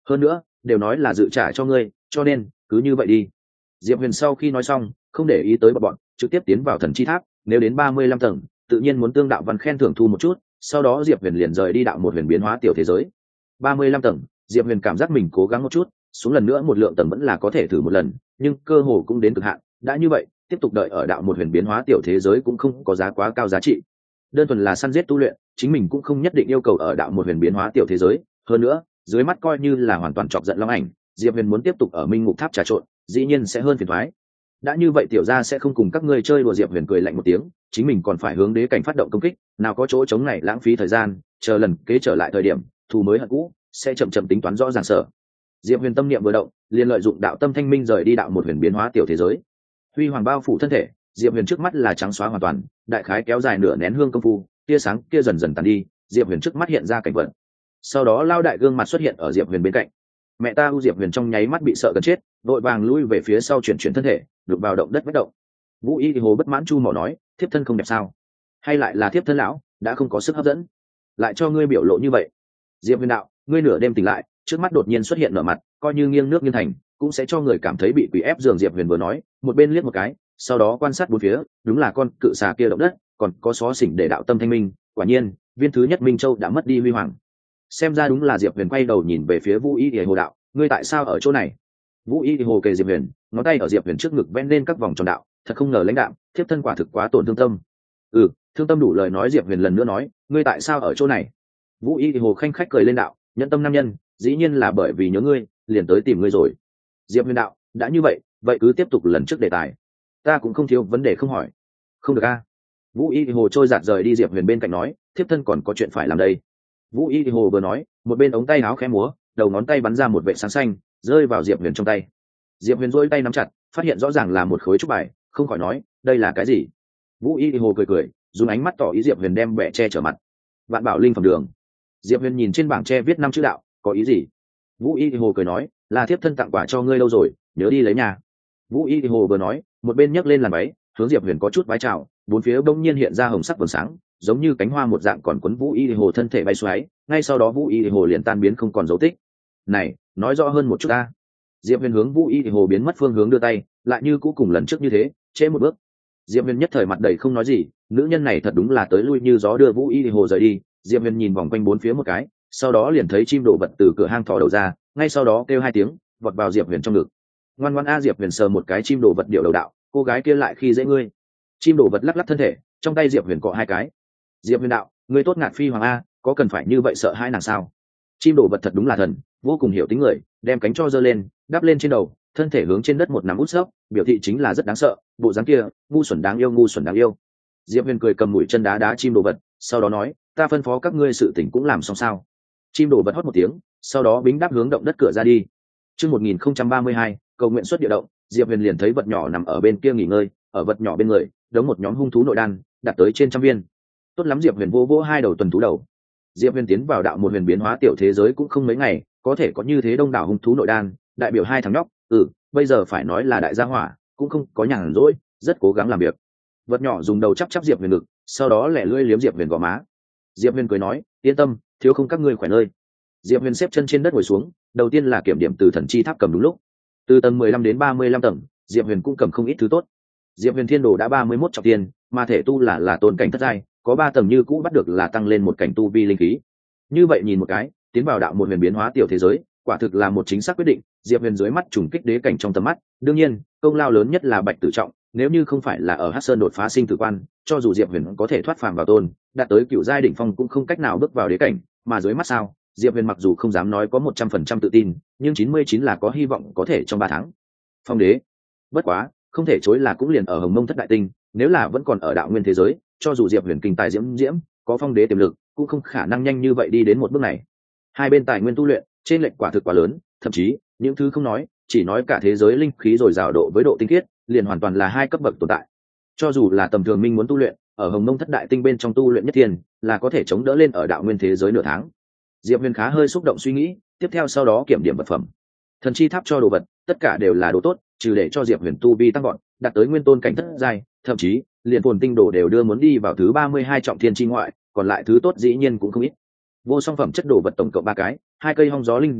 hơn nữa đều nói là dự trả cho ngươi, cho nên cứ như vậy đi. Diệp Huyền sau khi nói xong không để ý tới bọn bọn, trực tiếp tiến vào thần chi tháp. Nếu đến ba mươi lăm tầng tự nhiên muốn tương đạo văn khen thưởng thu một chút, sau đó Diệp Huyền liền rời đi đạo một huyền biến hóa tiểu thế giới. ba mươi lăm tầng, Diệp Huyền cảm giác mình cố gắng một chút, xuống lần nữa một lượng tầng vẫn là có thể thử một lần, nhưng cơ hồ cũng đến cực hạn. Đã như vậy tiếp tục đợi ở đạo một huyền biến hóa tiểu thế giới cũng không có giá quá cao giá trị. Đơn thuần là săn giết tu luyện, chính mình cũng không nhất định yêu cầu ở đạo một huyền biến hóa tiểu thế giới. Hơn nữa dưới mắt coi như là hoàn toàn chọc giận Long Ảnh, Diệp Huyền muốn tiếp tục ở Minh Ngục Tháp trà trộn dĩ nhiên sẽ hơn phiền toái. Đã như vậy tiểu gia sẽ không cùng các ngươi chơi đùa. Diệp Huyền cười lạnh một tiếng, chính mình còn phải hướng đế cảnh phát động công kích, nào có chỗ chống này lãng phí thời gian, chờ lần kế trở lại thời điểm thù mới hận cũ sẽ chậm chậm tính toán rõ ràng sở. Diệp Huyền tâm niệm vừa động, liền lợi dụng đạo tâm thanh minh rời đi đạo một huyền biến hóa tiểu thế giới. Huy hoàng bao phủ thân thể, Diệp Huyền trước mắt là trắng xóa hoàn toàn, đại khái kéo dài nửa nén hương công phu, tia sáng kia dần dần tàn đi, Diệp Huyền trước mắt hiện ra cảnh vật. Sau đó lao đại gương mặt xuất hiện ở Diệp Huyền bên cạnh. Mẹ ta u. Diệp Huyền trong nháy mắt bị sợ gần chết, vội vàng lui về phía sau chuyển chuyển thân thể, đục vào động đất bất động. Vũ Y thì hồ bất mãn chu mỏ nói, thiếp thân không đẹp sao? Hay lại là thiếp thân lão đã không có sức hấp dẫn, lại cho ngươi biểu lộ như vậy? Diệp Huyền đạo, ngươi nửa đêm tỉnh lại, trước mắt đột nhiên xuất hiện nở mặt, coi như nghiêng nước nghiêng thành cũng sẽ cho người cảm thấy bị quỷ ép giường. Diệp Huyền vừa nói, một bên liếc một cái, sau đó quan sát bốn phía, đúng là con cự xà kia động đất, còn có xó xỉnh để đạo tâm thanh minh. Quả nhiên viên thứ nhất Minh Châu đã mất đi huy hoàng. Xem ra đúng là. Diệp Huyền quay đầu nhìn về phía Vũ Y thì hồ đạo, ngươi tại sao ở chỗ này? Vũ Y thì hồ kề Diệp Huyền, ngón tay ở Diệp Huyền trước ngực ven lên các vòng tròn đạo, thật không ngờ lãnh đạm, thiếp thân quả thực quá tổn thương tâm. Ừ, thương tâm đủ lời nói. Diệp Huyền lần nữa nói, ngươi tại sao ở chỗ này? Vũ Y thì hồ khanh khách cười lên đạo, nhẫn tâm nam nhân, dĩ nhiên là bởi vì nhớ ngươi liền tới tìm ngươi rồi. Diệp Huyền đạo, đã như vậy vậy cứ tiếp tục lần trước đề tài, ta cũng không thiếu vấn đề không hỏi. Không được a. Vũ Y thì hồ trôi giạt rời đi. Diệp Huyền bên cạnh nói, thiếp thân còn có chuyện phải làm đây. Vũ Y thì hồ vừa nói, một bên ống tay áo khẽ múa, đầu ngón tay bắn ra một vệ sáng xanh rơi vào Diệp Huyền trong tay. Diệp Huyền duỗi tay nắm chặt, phát hiện rõ ràng là một khối trúc bài, không khỏi nói, đây là cái gì? Vũ Y thì hồ cười cười, dùng ánh mắt tỏ ý Diệp Huyền đem bẹ che trở mặt. Vạn bảo linh phẩm đường. Diệp Huyền nhìn trên bảng tre viết năm chữ đạo, có ý gì? Vũ Y thì hồ cười nói, là thiếp thân tặng quà cho ngươi lâu rồi, nhớ đi lấy nhà. Vũ Y thì hồ vừa nói, một bên nhấc lên làn váy hướng Diệp Huyền có chút vái chào, bốn phía bỗng nhiên hiện ra hồng sắc vầng sáng, giống như cánh hoa một dạng, còn quấn Vũ Y thì hồ thân thể bay xoáy, ngay sau đó Vũ Y thì hồ liền tan biến không còn dấu tích. Này, nói rõ hơn một chút ta. Diệp Huyền hướng Vũ Y thì hồ biến mất phương hướng đưa tay, lại như cũ cùng lần trước như thế, trễ một bước. Diệp Huyền nhất thời mặt đầy không nói gì, nữ nhân này thật đúng là tới lui như gió, đưa Vũ Y thì hồ rời đi. Diệp Huyền nhìn vòng quanh bốn phía một cái, sau đó liền thấy chim đồ vật từ cửa hang thò đầu ra, ngay sau đó kêu hai tiếng, vọt vào Diệp Huyền trong ngực. Ngoan ngoãn a. Diệp Huyền sờ một cái chim đồ vật điệu đầu đạo, cô gái kia lại khi dễ ngươi. Chim đồ vật lắc lắc thân thể, trong tay Diệp Huyền cọ hai cái. Diệp Huyền đạo, ngươi tốt ngạt phi hoàng a, có cần phải như vậy sợ hai nàng sao? Chim đồ vật thật đúng là thần, vô cùng hiểu tính người, đem cánh cho giơ lên, đắp lên trên đầu, thân thể hướng trên đất một nằm út sấp, biểu thị chính là rất đáng sợ. Bộ dáng kia ngu xuẩn đáng yêu, ngu xuẩn đáng yêu. Diệp Huyền cười cầm mũi chân đá đá chim đồ vật, sau đó nói, ta phân phó các ngươi sự tình cũng làm xong sao? Chim đồ vật hót một tiếng, sau đó bính đáp hướng động đất cửa ra đi. Chương một nghìn không trăm ba mươi hai, cầu nguyện xuất địa động. Diệp Huyền liền thấy vật nhỏ nằm ở bên kia nghỉ ngơi, ở vật nhỏ bên người đống một nhóm hung thú nội đan, đạt tới trên trăm viên. Tốt lắm. Diệp Huyền vô vô hai đầu tuần thú đầu. Diệp Huyền tiến vào đạo một huyền biến hóa tiểu thế giới cũng không mấy ngày, có thể có như thế đông đảo hung thú nội đan, đại biểu hai thằng nhóc, ừ, bây giờ phải nói là đại gia hỏa, cũng không có nhàn rỗi, rất cố gắng làm việc. Vật nhỏ dùng đầu chắp chắp Diệp Huyền ngực, sau đó lẻ lưỡi liếm Diệp Huyền gò má. Diệp Huyền cười nói, yên tâm, thiếu không các ngươi khỏe nơi. Diệp Huyền xếp chân trên đất ngồi xuống, đầu tiên là kiểm điểm từ thần chi tháp cầm đúng lúc. Từ tầng mười lăm đến ba mươi lăm tầng, Diệp Huyền cũng cầm không ít thứ tốt. Diệp Huyền thiên đồ đã ba mươi mốt trọng tiên, mà thể tu là là tôn cảnh thất giai, có ba tầng như cũ bắt được là tăng lên một cảnh tu vi linh khí. Như vậy nhìn một cái, tiến vào đạo một huyền biến hóa tiểu thế giới, quả thực là một chính xác quyết định. Diệp Huyền dưới mắt trùng kích đế cảnh trong tầm mắt, đương nhiên công lao lớn nhất là Bạch Tử Trọng, nếu như không phải là ở Hắc Sơn đột phá sinh tử quan, cho dù Diệp Huyền có thể thoát phàm vào tôn, đạt tới cựu giai đỉnh phong cũng không cách nào bước vào đế cảnh. Mà dưới mắt sao, Diệp Huyền mặc dù không dám nói có một trăm phần trăm tự tin, nhưng chín mươi chín là có hy vọng có thể trong ba tháng phong đế. Bất quá không thể chối là cũng liền ở Hồng Mông thất đại tinh, nếu là vẫn còn ở đạo nguyên thế giới, cho dù Diệp Huyền kinh tài diễm diễm, có phong đế tiềm lực, cũng không khả năng nhanh như vậy đi đến một bước này. Hai bên tài nguyên tu luyện trên lệch quả thực quá lớn, thậm chí những thứ không nói, chỉ nói cả thế giới linh khí dồi dào độ với độ tinh khiết, liền hoàn toàn là hai cấp bậc tồn tại. Cho dù là tầm thường minh muốn tu luyện, ở Hồng Mông thất đại tinh bên trong tu luyện nhất thiên, là có thể chống đỡ lên ở đạo nguyên thế giới nửa tháng. Diệp Huyền khá hơi xúc động suy nghĩ, tiếp theo sau đó kiểm điểm vật phẩm. Thần chi tháp cho đồ vật, tất cả đều là đồ tốt, trừ để cho Diệp Huyền tu vi tăng vọt, đạt tới nguyên tôn cảnh thất giai, thậm chí liền phồn tinh đồ đều đưa muốn đi vào thứ ba mươi hai trọng thiên chi ngoại, còn lại thứ tốt dĩ nhiên cũng không ít. Vô song phẩm chất đồ vật tổng cộng ba cái, hai cây hong gió linh dược,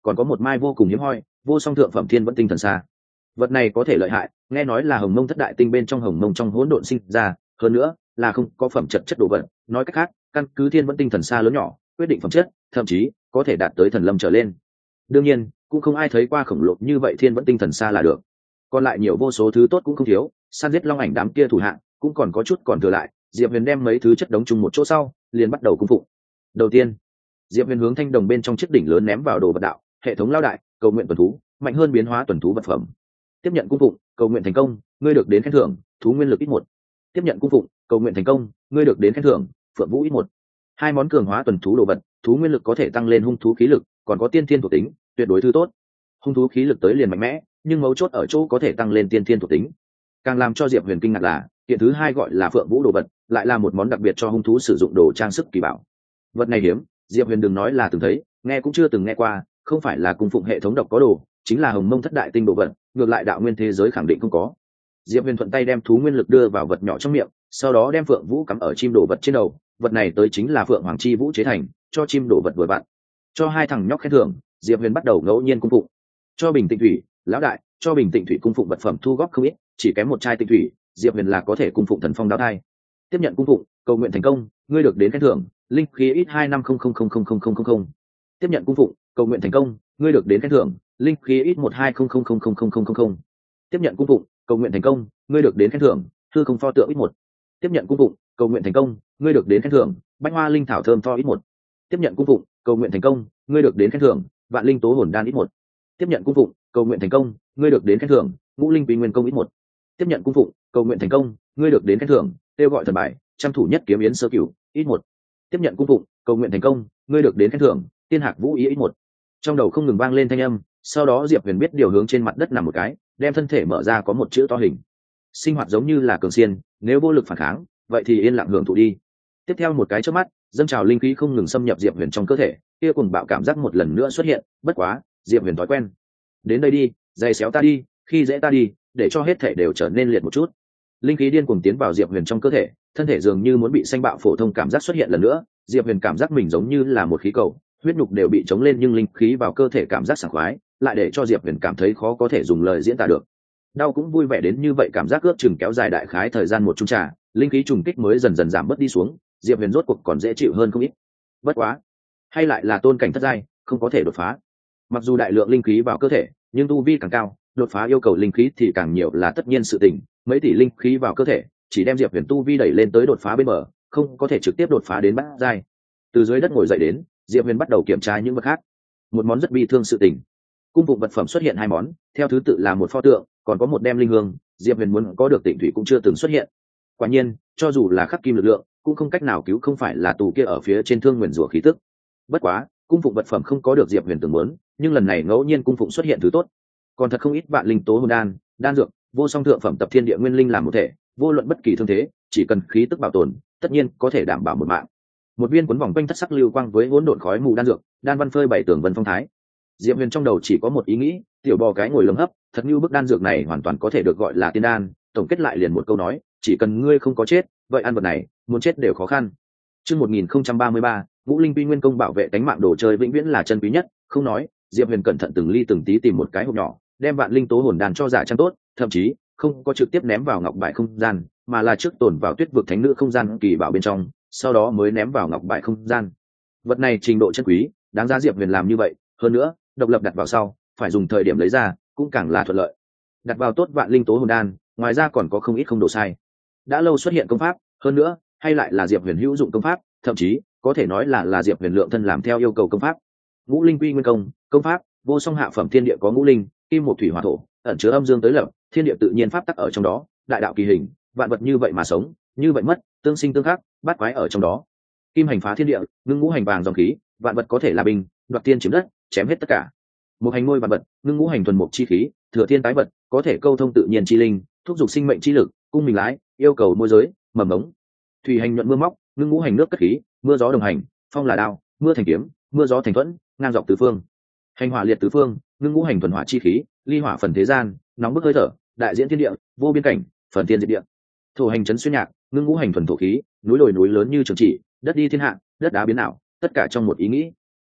còn có một mai vô cùng hiếm hoi vô song thượng phẩm thiên vẫn tinh thần xa. Vật này có thể lợi hại, nghe nói là hồng mông thất đại tinh bên trong hồng mông trong hỗn độn sinh ra, hơn nữa là không có phẩm chất chất đồ vật, nói cách khác căn cứ thiên vẫn tinh thần xa lớn nhỏ quyết định phẩm chất, thậm chí có thể đạt tới thần lâm trở lên. Đương nhiên cũng không ai thấy qua khổng lồ như vậy thiên vẫn tinh thần xa là được. Còn lại nhiều vô số thứ tốt cũng không thiếu, săn giết long ảnh đám kia thủ hạng cũng còn có chút còn thừa lại. Diệp Huyền đem mấy thứ chất đống chung một chỗ sau liền bắt đầu cung phụng. Đầu tiên Diệp Huyền hướng thanh đồng bên trong chiếc đỉnh lớn ném vào đồ vật đạo, hệ thống lao đại, cầu nguyện tuần thú mạnh hơn biến hóa tuần thú vật phẩm. Tiếp nhận cung phụng, cầu nguyện thành công, ngươi được đến khen thưởng thú nguyên lực ít một. Tiếp nhận cung phụng, cầu nguyện thành công, ngươi được đến khen thưởng phượng vũ ít một. Hai món cường hóa tuần thú đồ vật, thú nguyên lực có thể tăng lên hung thú khí lực, còn có tiên thiên thuộc tính, tuyệt đối thứ tốt. Hung thú khí lực tới liền mạnh mẽ, nhưng mấu chốt ở chỗ có thể tăng lên tiên thiên thuộc tính. Càng làm cho Diệp Huyền kinh ngạc là kiện thứ hai gọi là phượng vũ đồ vật, lại là một món đặc biệt cho hung thú sử dụng đồ trang sức kỳ bảo. Vật này hiếm, Diệp Huyền đừng nói là từng thấy, nghe cũng chưa từng nghe qua, không phải là cung phụng hệ thống độc có đồ, chính là hồng mông thất đại tinh đồ vật, ngược lại đạo nguyên thế giới khẳng định không có. Diệp Huyền thuận tay đem thú nguyên lực đưa vào vật nhỏ trong miệng, sau đó đem phượng vũ cắm ở chim đồ vật trên đầu. Vật này tới chính là phượng hoàng chi vũ chế thành, cho chim đồ vật vừa vặn. Cho hai thằng nhóc khen thưởng, Diệp Huyền bắt đầu ngẫu nhiên cung phụng. Cho bình tịnh thủy, lão đại, cho bình tịnh thủy cung phụng vật phẩm thu góp không ít, chỉ kém một chai tịnh thủy, Diệp Huyền là có thể cung phụng thần phong đáo thai. Tiếp nhận cung phụng, cầu nguyện thành công, ngươi được đến khen thưởng linh khí ít hai năm không không không không không không không không. Tiếp nhận cung phụng, cầu nguyện thành công, ngươi được đến khen thưởng linh khí ít một hai không không không không không không không không. Tiếp nhận cung phụng, cầu nguyện thành công, ngươi được đến khen thưởng hư không pho tượng ít một. Tiếp nhận cung phụng, cầu nguyện thành công, ngươi được đến khen thưởng bách hoa linh thảo thơm tho ít một. Tiếp nhận cung phụng, cầu nguyện thành công, ngươi được đến khen thưởng vạn linh tố hồn đan ít một. Tiếp nhận cung phụng, cầu nguyện thành công, ngươi được đến khen thưởng ngũ linh quy nguyên công ít một. Tiếp nhận cung phụng, cầu nguyện thành công, ngươi được đến khen thưởng kêu gọi thần bài trăm thủ nhất kiếm yến sơ cửu ít một. Tiếp nhận cung phụng, cầu nguyện thành công, ngươi được đến khen thưởng tiên hạc vũ ý ít một. Trong đầu không ngừng vang lên thanh âm, sau đó Diệp Huyền biết điều hướng trên mặt đất nằm một cái, đem thân thể mở ra có một chữ to hình. Sinh hoạt giống như là cường xiên, nếu vô lực phản kháng, vậy thì yên lặng hưởng thụ đi. Tiếp theo một cái chớp mắt, dâng trào linh khí không ngừng xâm nhập Diệp Huyền trong cơ thể, kia cùng bạo cảm giác một lần nữa xuất hiện, bất quá, Diệp Huyền thói quen. Đến đây đi, giày xéo ta đi, khi dễ ta đi, để cho hết thể đều trở nên liệt một chút. Linh khí điên cuồng tiến vào Diệp Huyền trong cơ thể, thân thể dường như muốn bị xanh bạo phổ thông cảm giác xuất hiện lần nữa, Diệp Huyền cảm giác mình giống như là một khí cầu, huyết nhục đều bị chống lên nhưng linh khí vào cơ thể cảm giác sảng khoái, lại để cho Diệp Huyền cảm thấy khó có thể dùng lời diễn tả được. Đau cũng vui vẻ đến như vậy, cảm giác ước chừng kéo dài đại khái thời gian một chung trà, linh khí trùng kích mới dần dần giảm bớt đi xuống, Diệp Huyền rốt cuộc còn dễ chịu hơn không ít. Bất quá, hay lại là tôn cảnh thất giai, không có thể đột phá. Mặc dù đại lượng linh khí vào cơ thể, nhưng tu vi càng cao, đột phá yêu cầu linh khí thì càng nhiều là tất nhiên sự tình, mấy tỷ linh khí vào cơ thể, chỉ đem Diệp Huyền tu vi đẩy lên tới đột phá bên bờ, không có thể trực tiếp đột phá đến bát giai. Từ dưới đất ngồi dậy đến, Diệp Huyền bắt đầu kiểm tra những vật khác. Một món rất bi thương sự tình, cung vụ vật phẩm xuất hiện hai món, theo thứ tự là một pho tượng, còn có một đem linh hương. Diệp Huyền muốn có được tịnh thủy cũng chưa từng xuất hiện. Quả nhiên, cho dù là khắc kim lực lượng, cũng không cách nào cứu không phải là tù kia ở phía trên thương nguyền rủa khí tức. Bất quá, cung phụng vật phẩm không có được Diệp Huyền tưởng muốn, nhưng lần này ngẫu nhiên cung phụng xuất hiện thứ tốt, còn thật không ít vạn linh tố hồn đan, đan dược, vô song thượng phẩm tập thiên địa nguyên linh làm một thể, vô luận bất kỳ thương thế, chỉ cần khí tức bảo tồn, tất nhiên có thể đảm bảo một mạng. Một viên cuốn vòng quanh thất sắc lưu quang với hỗn độn khói mù đan dược, đan văn phơi bảy tường vân phong thái. Diệp Huyền trong đầu chỉ có một ý nghĩ, tiểu bò cái ngồi lấm hấp, thật như bức đan dược này hoàn toàn có thể được gọi là tiên đan, tổng kết lại liền một câu nói, chỉ cần ngươi không có chết, vậy ăn vật này, muốn chết đều khó khăn. Chương một nghìn không trăm ba mươi ba, Ngũ Linh Quy Nguyên Công bảo vệ tánh mạng đồ chơi vĩnh viễn là chân quý nhất, không nói, Diệp Huyền cẩn thận từng ly từng tí tìm một cái hộp nhỏ, đem vạn linh tố hồn đan cho giả trang tốt, thậm chí không có trực tiếp ném vào ngọc bại không gian, mà là trước tồn vào tuyết vực thánh nữ không gian kỳ bảo bên trong, sau đó mới ném vào ngọc bại không gian. Vật này trình độ chân quý, đáng giá Diệp Huyền làm như vậy, hơn nữa, độc lập đặt vào sau, phải dùng thời điểm lấy ra, cũng càng là thuận lợi. Đặt vào tốt vạn linh tố hồn đan, ngoài ra còn có không ít không đồ sai. Đã lâu xuất hiện công pháp, hơn nữa, hay lại là Diệp Huyền hữu dụng công pháp, thậm chí có thể nói là là Diệp Huyền lượng thân làm theo yêu cầu công pháp. Ngũ Linh Quy Nguyên Công, công pháp, vô song hạ phẩm thiên địa có ngũ linh, kim một thủy hỏa thổ, ẩn chứa âm dương tới lập, thiên địa tự nhiên pháp tắc ở trong đó, đại đạo kỳ hình, vạn vật như vậy mà sống, như vậy mất, tương sinh tương khắc, bát quái ở trong đó. Kim hành phá thiên địa, ngưng ngũ hành vàng dòng khí, vạn vật có thể là binh, đoạt tiên chiếm đất, chém hết tất cả. Một hành nuôi vạn vật, ngưng ngũ hành thuần mục chi khí, thừa thiên tái vật, có thể câu thông tự nhiên chi linh, thúc giục sinh mệnh chi lực, cung mình lái, yêu cầu môi giới, mầm mống. Thủy hành nhuận mưa móc, ngưng ngũ hành nước cất khí, mưa gió đồng hành, phong là đao, mưa thành kiếm, mưa gió thành thuẫn, ngang dọc tứ phương. Hành hỏa liệt tứ phương, ngưng ngũ hành thuần hỏa chi khí, ly hỏa phần thế gian, nóng bức hơi thở, đại diễn thiên địa, vô biên cảnh, phần thiên diệt địa. Thổ hành chấn xuyên nhạc, ngưng ngũ hành thuần thổ khí, núi đồi núi lớn như trường chỉ, đất đi thiên hạ, đất đá biến ảo, tất cả trong một ý nghĩ.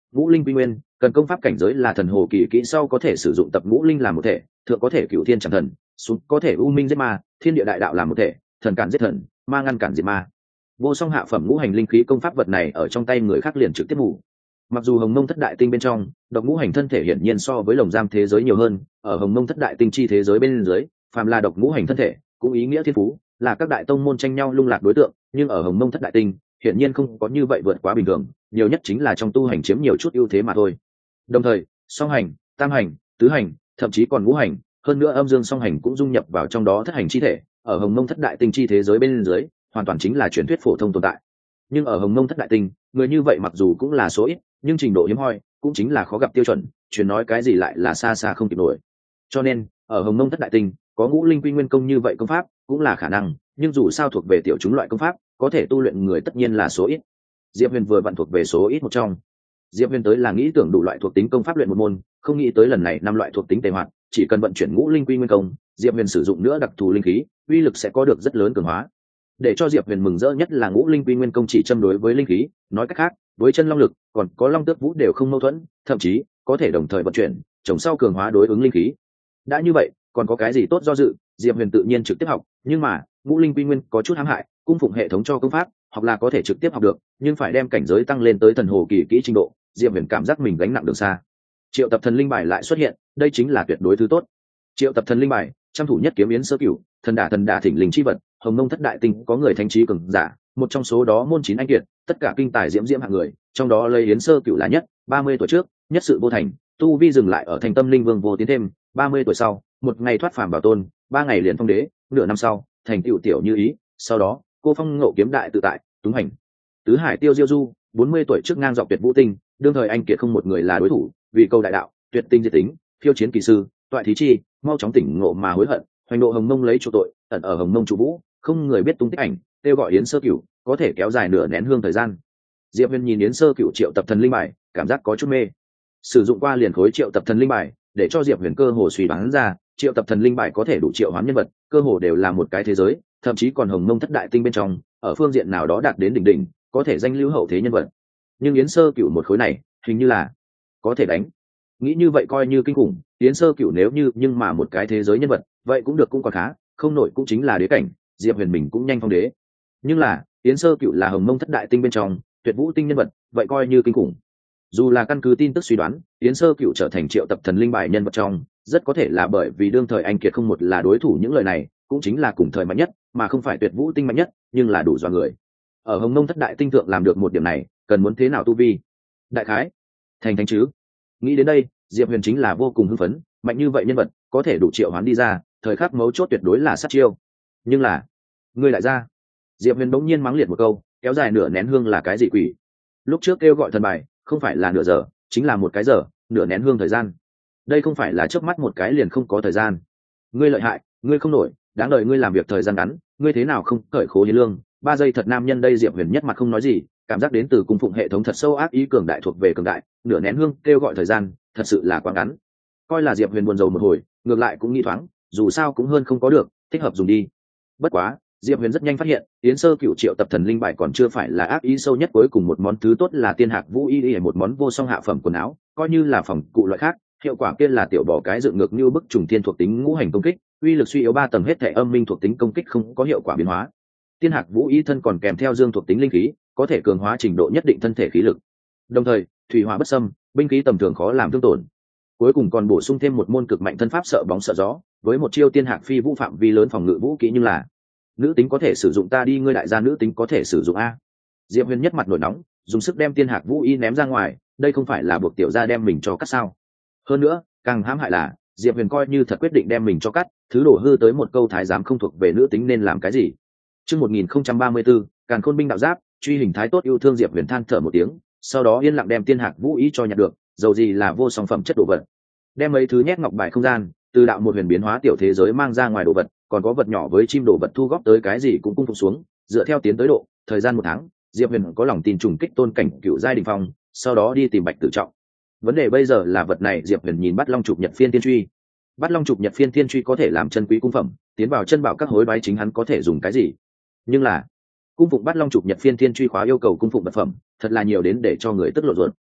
Ngũ linh quy nguyên, cần công pháp cảnh giới là thần hồ kỳ kỹ sau có thể sử dụng tập ngũ linh làm một thể, thượng có thể cửu thiên chẳng thần, xuống có thể u minh giết ma, thiên địa đại đạo làm một thể, thần cản giết thần, ma ngăn cản diệt ma. Vô song hạ phẩm ngũ hành linh khí công pháp vật này ở trong tay người khác liền trực tiếp ngủ. Mặc dù hồng mông thất đại tinh bên trong độc ngũ hành thân thể hiển nhiên so với lồng giam thế giới nhiều hơn, ở hồng mông thất đại tinh chi thế giới bên dưới phàm là độc ngũ hành thân thể cũng ý nghĩa thiên phú là các đại tông môn tranh nhau lung lạc đối tượng, nhưng ở hồng mông thất đại tinh hiển nhiên không có như vậy vượt quá bình thường, nhiều nhất chính là trong tu hành chiếm nhiều chút ưu thế mà thôi. Đồng thời song hành, tam hành, tứ hành, thậm chí còn ngũ hành, hơn nữa âm dương song hành cũng dung nhập vào trong đó thất hành chi thể, ở hồng mông thất đại tinh chi thế giới bên dưới hoàn toàn chính là truyền thuyết phổ thông tồn tại. Nhưng ở hồng mông thất đại tinh người như vậy mặc dù cũng là số ít, nhưng trình độ hiếm hoi cũng chính là khó gặp tiêu chuẩn, truyền nói cái gì lại là xa xa không kịp nổi. Cho nên ở hồng mông thất đại tinh có ngũ linh quy nguyên công như vậy công pháp cũng là khả năng, nhưng dù sao thuộc về tiểu chúng loại công pháp, có thể tu luyện người tất nhiên là số ít. Diệp Huyền vừa vặn thuộc về số ít một trong. Diệp Huyền tới là nghĩ tưởng đủ loại thuộc tính công pháp luyện một môn, không nghĩ tới lần này năm loại thuộc tính tề hoạt, chỉ cần vận chuyển ngũ linh quy nguyên công, Diệp Huyền sử dụng nữa đặc thù linh khí, uy lực sẽ có được rất lớn cường hóa. Để cho Diệp Huyền mừng rỡ nhất là ngũ linh quy nguyên công chỉ châm đối với linh khí, nói cách khác, với chân long lực, còn có long tước vũ đều không mâu thuẫn, thậm chí có thể đồng thời vận chuyển, trồng sau cường hóa đối ứng linh khí. Đã như vậy, còn có cái gì tốt do dự, Diệp Huyền tự nhiên trực tiếp học, nhưng mà, ngũ linh quy nguyên có chút hãm hại, cung phụng hệ thống cho công pháp, học là có thể trực tiếp học được, nhưng phải đem cảnh giới tăng lên tới thần hồ kỳ kỹ trình độ, Diệp Huyền cảm giác mình gánh nặng đường xa. Triệu tập thần linh bài lại xuất hiện, đây chính là tuyệt đối thứ tốt. Triệu tập thần linh bài, trăm thủ nhất kiếm yến sơ cửu, thần đả thần đả thỉnh linh chi vật, hồng mông thất đại tinh có người thánh trí cường giả, một trong số đó môn chín anh kiệt, tất cả kinh tài diễm diễm hạng người, trong đó lấy yến sơ cửu là nhất, ba mươi tuổi trước, nhất sự vô thành, tu vi dừng lại ở thành tâm linh vương vô tiến thêm, ba mươi tuổi sau, một ngày thoát phàm bảo tôn, ba ngày liền phong đế, nửa năm sau, thành tựu tiểu như ý, sau đó, cô phong ngộ kiếm đại tự tại, túng hành. Tứ hải tiêu diêu du, bốn mươi tuổi trước ngang dọc tuyệt vũ tinh, đương thời anh kiệt không một người là đối thủ, vì câu đại đạo, tuyệt tinh diệt tính, phiêu chiến kỳ sư, toại thí chi, mau chóng tỉnh ngộ mà hối hận, hoành độ hồng mông lấy chỗ tội, ẩn ở hồng mông chủ vũ, không người biết tung tích ảnh, kêu gọi yến sơ cửu, có thể kéo dài nửa nén hương thời gian. Diệp Huyền nhìn yến sơ cửu triệu tập thần linh bài, cảm giác có chút mê. Sử dụng qua liền khối triệu tập thần linh bài, để cho Diệp Huyền cơ hồ suy đoán ra, triệu tập thần linh bài có thể đủ triệu hoán nhân vật, cơ hồ đều là một cái thế giới, thậm chí còn hồng mông thất đại tinh bên trong, ở phương diện nào đó đạt đến đỉnh đỉnh, có thể danh lưu hậu thế nhân vật. Nhưng yến sơ cửu một khối này, hình như là có thể đánh. Nghĩ như vậy coi như kinh khủng, yến sơ cửu nếu như nhưng mà một cái thế giới nhân vật, vậy cũng được cũng còn khá, không nổi cũng chính là đế cảnh, Diệp Huyền mình cũng nhanh phong đế. Nhưng là yến sơ cửu là hồng mông thất đại tinh bên trong tuyệt vũ tinh nhân vật, vậy coi như kinh khủng. Dù là căn cứ tin tức suy đoán, yến sơ cửu trở thành triệu tập thần linh bài nhân vật trong, rất có thể là bởi vì đương thời anh kiệt không một là đối thủ, những lời này cũng chính là cùng thời mạnh nhất, mà không phải tuyệt vũ tinh mạnh nhất, nhưng là đủ dọa người. Ở hồng mông thất đại tinh thượng làm được một điểm này, cần muốn thế nào tu vi? Đại khái thành thánh chứ. Nghĩ đến đây, Diệp Huyền chính là vô cùng hưng phấn, mạnh như vậy nhân vật có thể đủ triệu hoán đi ra, thời khắc mấu chốt tuyệt đối là sát chiêu. Nhưng là ngươi lại ra. Diệp Huyền bỗng nhiên mắng liệt một câu, kéo dài nửa nén hương là cái gì quỷ? Lúc trước kêu gọi thần bài không phải là nửa giờ, chính là một cái giờ, nửa nén hương thời gian, đây không phải là chớp mắt một cái liền không có thời gian. Ngươi lợi hại, ngươi không nổi, đáng đợi ngươi làm việc thời gian ngắn, ngươi thế nào không cởi khố hiến lương? Ba giây thật nam nhân đây. Diệp Huyền nhất mặt không nói gì, cảm giác đến từ cung phụng hệ thống thật sâu ác ý cường đại thuộc về cường đại, nửa nén hương kêu gọi thời gian, thật sự là quá ngắn. Coi là Diệp Huyền buồn rầu một hồi, ngược lại cũng nghi thoáng, dù sao cũng hơn không có được, thích hợp dùng đi. Bất quá, Diệp Huyền rất nhanh phát hiện, Yến Sơ Cửu triệu tập thần linh bài còn chưa phải là ác ý sâu nhất, cuối cùng một món thứ tốt là tiên hạc vũ y y, một món vô song hạ phẩm quần áo, coi như là phòng cụ loại khác, hiệu quả kia là tiểu bò cái dựng ngược như bức trùng thiên thuộc tính ngũ hành công kích, uy lực suy yếu ba tầng, hết thể âm minh thuộc tính công kích không có hiệu quả biến hóa. Tiên hạc vũ y thân còn kèm theo dương thuộc tính linh khí, có thể cường hóa trình độ nhất định thân thể khí lực. Đồng thời, thủy hỏa bất xâm, binh khí tầm thường khó làm thương tổn. Cuối cùng còn bổ sung thêm một môn cực mạnh thân pháp sợ bóng sợ gió, với một chiêu tiên hạc phi vũ phạm vi lớn phòng ngự vũ kỹ, nhưng là nữ tính có thể sử dụng, ta đi ngươi đại gia nữ tính có thể sử dụng a. Diệp Huyền nhất mặt nổi nóng, dùng sức đem tiên hạc vũ y ném ra ngoài, đây không phải là buộc tiểu gia đem mình cho cắt sao? Hơn nữa, càng hãm hại là Diệp Huyền coi như thật quyết định đem mình cho cắt, thứ đổ hư tới một câu thái giám không thuộc về nữ tính nên làm cái gì? Chương một nghìn không trăm ba mươi tư, Càn Khôn binh đạo giáp, truy hình thái tốt yêu thương. Diệp Huyền than thở một tiếng, sau đó yên lặng đem tiên hạc vũ y cho nhặt được, dầu gì là vô song phẩm chất đồ vật. Đem mấy thứ nhét ngọc bài không gian, từ đạo một huyền biến hóa tiểu thế giới mang ra ngoài đồ vật, còn có vật nhỏ với chim đồ vật thu góp tới cái gì cũng cung phục xuống, dựa theo tiến tới độ, thời gian một tháng, Diệp Huyền có lòng tin trùng kích tôn cảnh cựu giai đỉnh phong, sau đó đi tìm Bạch Tử Trọng. Vấn đề bây giờ là vật này. Diệp Huyền nhìn Bát Long Chụp Nhật Phiên Thiên Truy. Bát Long Chụp Nhật Phiên Thiên Truy có thể làm chân quý cung phẩm, tiến vào chân bảo các hối đoái, chính hắn có thể dùng cái gì? Nhưng là cung phụng Bát Long Chụp Nhật Phiên Thiên Truy khóa yêu cầu cung phụng vật phẩm, thật là nhiều đến để cho người tức lộ ruột.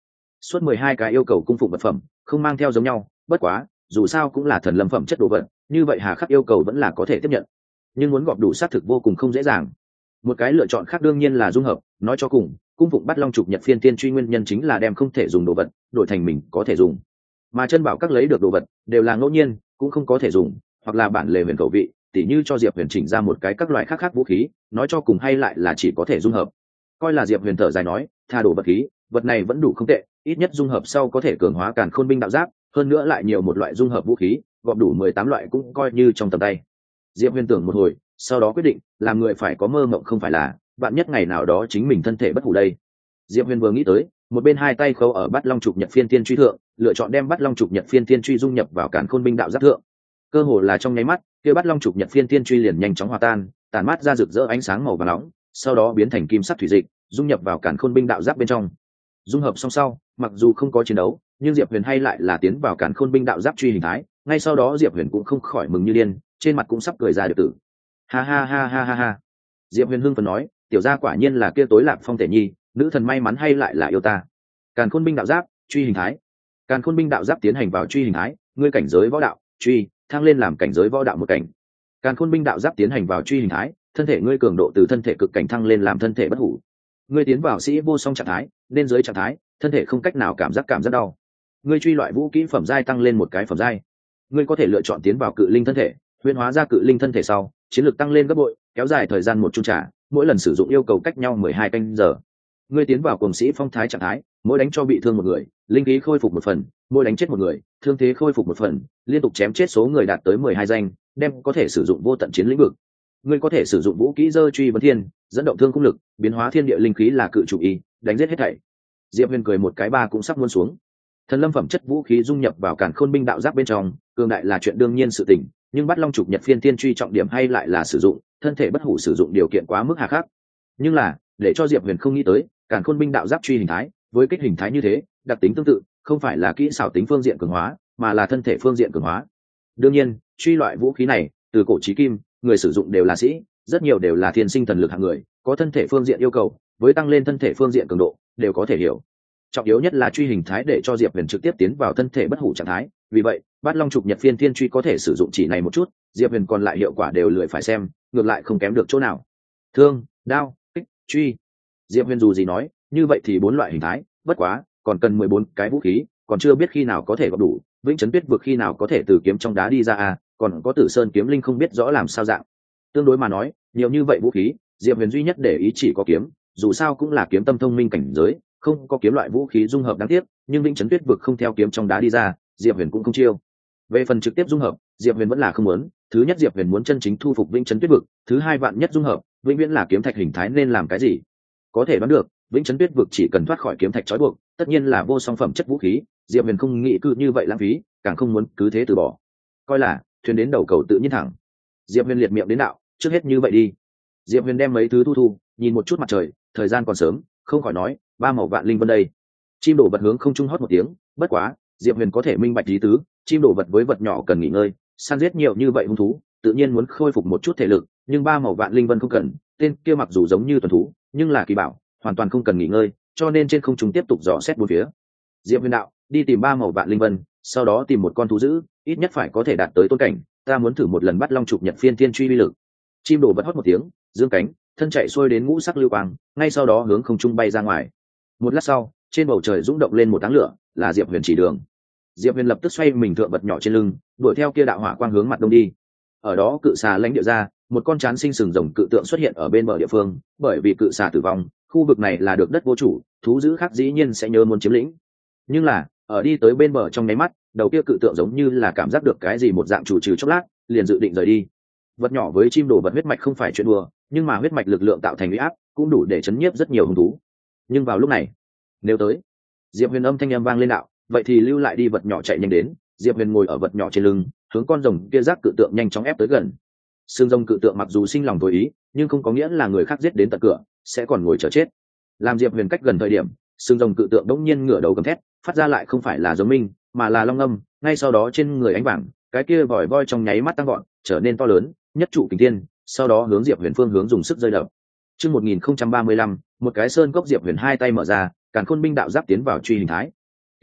suốt mười hai cái yêu cầu cung phụng vật phẩm không mang theo giống nhau, bất quá dù sao cũng là thần lâm phẩm chất đồ vật, như vậy hà khắc yêu cầu vẫn là có thể tiếp nhận, nhưng muốn gọp đủ xác thực vô cùng không dễ dàng. Một cái lựa chọn khác đương nhiên là dung hợp, nói cho cùng cung phụng bắt long trục nhật phiên tiên truy nguyên nhân chính là đem không thể dùng đồ vật đổi thành mình có thể dùng, mà chân bảo các lấy được đồ vật đều là ngẫu nhiên cũng không có thể dùng, hoặc là bản lề huyền cầu vị, tỉ như cho Diệp Huyền chỉnh ra một cái các loại khác khác vũ khí, nói cho cùng hay lại là chỉ có thể dung hợp. Coi là Diệp Huyền thở dài nói, tha đồ vật khí, vật này vẫn đủ không tệ, ít nhất dung hợp sau có thể cường hóa càn khôn binh đạo giáp, hơn nữa lại nhiều một loại dung hợp vũ khí, gọp đủ mười tám loại cũng coi như trong tầm tay. Diệp Huyền tưởng một hồi, sau đó quyết định, làm người phải có mơ mộng không phải là, vạn nhất ngày nào đó chính mình thân thể bất hủ đây. Diệp Huyền vừa nghĩ tới, một bên hai tay khâu ở bắt long trục nhật phiên tiên truy thượng, lựa chọn đem bắt long trục nhật phiên tiên truy dung nhập vào càn khôn binh đạo giáp thượng. Cơ hồ là trong nháy mắt, kia bắt long trục nhật phiên tiên truy liền nhanh chóng hòa tan, tàn mát ra rực rỡ ánh sáng màu vàng nóng, sau đó biến thành kim sắc thủy dịch, dung nhập vào càn khôn binh đạo giáp bên trong. Dung hợp xong sau, mặc dù không có chiến đấu, nhưng Diệp Huyền hay lại là tiến vào càn khôn binh đạo giáp truy hình thái, ngay sau đó Diệp Huyền cũng không khỏi mừng như điên, trên mặt cũng sắp cười ra được tử. Ha ha ha ha ha ha. Diệp Huyền hưng phấn nói, tiểu gia quả nhiên là kia tối lạc phong thể nhi, nữ thần may mắn hay lại là yêu ta. Càn khôn binh đạo giáp, truy hình thái. Càn khôn binh đạo giáp tiến hành vào truy hình thái, ngươi cảnh giới võ đạo, truy, thăng lên làm cảnh giới võ đạo một cảnh. Càn khôn binh đạo giáp tiến hành vào truy hình thái, thân thể ngươi cường độ từ thân thể cực cảnh thăng lên làm thân thể bất hủ. Ngươi tiến vào sĩ vô song trạng thái, nên dưới trạng thái, thân thể không cách nào cảm giác cảm giác đau. Ngươi truy loại vũ kỹ phẩm giai tăng lên một cái phẩm giai. Ngươi có thể lựa chọn tiến vào cự linh thân thể, huyễn hóa ra cự linh thân thể sau, chiến lược tăng lên gấp bội, kéo dài thời gian một chung trả, mỗi lần sử dụng yêu cầu cách nhau mười hai canh giờ. Ngươi tiến vào cuồng sĩ phong thái trạng thái, mỗi đánh cho bị thương một người, linh khí khôi phục một phần, mỗi đánh chết một người, thương thế khôi phục một phần, liên tục chém chết số người đạt tới mười hai danh, đem có thể sử dụng vô tận chiến lĩnh vực. Ngươi có thể sử dụng vũ kỹ dơ truy vấn thiên, dẫn động thương cung lực, biến hóa thiên địa linh khí là cự chủ y, đánh giết hết thảy. Diệp Huyền cười một cái ba cũng sắp muốn xuống. Thần lâm phẩm chất vũ khí dung nhập vào càn khôn binh đạo giáp bên trong, cường đại là chuyện đương nhiên sự tình, nhưng bắt long trục nhật phiên tiên truy trọng điểm hay lại là sử dụng thân thể bất hủ sử dụng điều kiện quá mức hà khắc. Nhưng là để cho Diệp Huyền không nghĩ tới, càn khôn binh đạo giáp truy hình thái với kích hình thái như thế, đặc tính tương tự, không phải là kỹ xảo tính phương diện cường hóa, mà là thân thể phương diện cường hóa. Đương nhiên, truy loại vũ khí này, từ cổ chí kim, người sử dụng đều là sĩ, rất nhiều đều là thiên sinh thần lực hạng người, có thân thể phương diện yêu cầu, với tăng lên thân thể phương diện cường độ, đều có thể hiểu. Trọng yếu nhất là truy hình thái để cho Diệp Huyền trực tiếp tiến vào thân thể bất hủ trạng thái, vì vậy, bát long trục nhật phiên thiên truy có thể sử dụng chỉ này một chút, Diệp Huyền còn lại hiệu quả đều lười phải xem, ngược lại không kém được chỗ nào. Thương, đao, kích, truy. Diệp Huyền dù gì nói, như vậy thì bốn loại hình thái, bất quá, còn cần mười bốn cái vũ khí, còn chưa biết khi nào có thể có đủ, Vĩnh Chấn Tuyết vực khi nào có thể từ kiếm trong đá đi ra à, còn có Tử Sơn kiếm linh không biết rõ làm sao dạng. Tương đối mà nói, nhiều như vậy vũ khí, Diệp Huyền duy nhất để ý chỉ có kiếm, dù sao cũng là kiếm tâm thông minh cảnh giới, không có kiếm loại vũ khí dung hợp đáng tiếc, nhưng Vĩnh Chấn Tuyết vực không theo kiếm trong đá đi ra, Diệp Huyền cũng không chiêu. Về phần trực tiếp dung hợp, Diệp Huyền vẫn là không muốn, thứ nhất Diệp Huyền muốn chân chính thu phục Vĩnh Chấn Tuyết vực, thứ hai vạn nhất dung hợp, vĩnh viễn là kiếm thạch hình thái nên làm cái gì? Có thể đoán được, Vĩnh Chấn Tuyết vực chỉ cần thoát khỏi kiếm thạch trói buộc, tất nhiên là vô song phẩm chất vũ khí, Diệp Huyền không nghĩ cứ như vậy lãng phí, càng không muốn cứ thế từ bỏ. Coi là thuyền đến đầu cầu tự nhiên thẳng. Diệp Huyền liệt miệng đến đạo, trước hết như vậy đi. Diệp Huyền đem mấy thứ thu thu, nhìn một chút mặt trời, thời gian còn sớm, không khỏi nói, ba màu vạn linh vân đây. Chim đổ vật hướng không trung hót một tiếng, bất quá, Diệp Huyền có thể minh bạch lý tứ, chim đổ vật với vật nhỏ cần nghỉ ngơi, săn giết nhiều như vậy hung thú, tự nhiên muốn khôi phục một chút thể lực, nhưng ba màu vạn linh vân không cần, tên kia mặc dù giống như tuần thú, nhưng là kỳ bảo, hoàn toàn không cần nghỉ ngơi, cho nên trên không trung tiếp tục dò xét bốn phía. Diệp Huyền đạo, đi tìm ba màu vạn linh vân, sau đó tìm một con thú dữ, ít nhất phải có thể đạt tới tôn cảnh, ta muốn thử một lần bắt long trục nhật phiên thiên truy uy lực. Chim đổ vật hót một tiếng, dương cánh, thân chạy xuôi đến ngũ sắc lưu quang, ngay sau đó hướng không trung bay ra ngoài. Một lát sau, trên bầu trời rung động lên một áng lửa, là Diệp Huyền chỉ đường. Diệp Huyền lập tức xoay mình thượng vật nhỏ trên lưng, đuổi theo kia đạo hỏa quang hướng mặt đông đi. Ở đó cự xà lãnh địa ra, một con chán sinh sừng rồng cự tượng xuất hiện ở bên bờ địa phương, bởi vì cự xà tử vong, khu vực này là được đất vô chủ, thú dữ khác dĩ nhiên sẽ nhớ muốn chiếm lĩnh. Nhưng là, ở đi tới bên bờ trong nháy mắt, đầu kia cự tượng giống như là cảm giác được cái gì một dạng chủ trừ chốc lát, liền dự định rời đi. Vật nhỏ với chim đồ vật huyết mạch không phải chuyện đùa, nhưng mà huyết mạch lực lượng tạo thành uy áp, cũng đủ để chấn nhiếp rất nhiều hung thú. Nhưng vào lúc này, nếu tới, Diệp Huyền âm thanh âm vang lên đạo, vậy thì lưu lại đi. Vật nhỏ chạy nhanh đến, Diệp Huyền ngồi ở vật nhỏ trên lưng, hướng con rồng kia giác cự tượng nhanh chóng ép tới gần. Xương rồng cự tượng mặc dù sinh lòng tối ý, nhưng không có nghĩa là người khác giết đến tận cửa sẽ còn ngồi chờ chết. Làm Diệp Huyền cách gần thời điểm, xương rồng cự tượng đống nhiên ngửa đầu gầm thét, phát ra lại không phải là giống minh, mà là long âm. Ngay sau đó trên người ánh vàng, cái kia vòi voi trong nháy mắt tăng gọn, trở nên to lớn, nhất trụ kình thiên, sau đó hướng Diệp Huyền phương hướng dùng sức rơi đập. Chương một nghìn không trăm ba mươi lăm, một cái sơn cốc. Diệp Huyền hai tay mở ra, càn khôn binh đạo giáp tiến vào truy hình thái.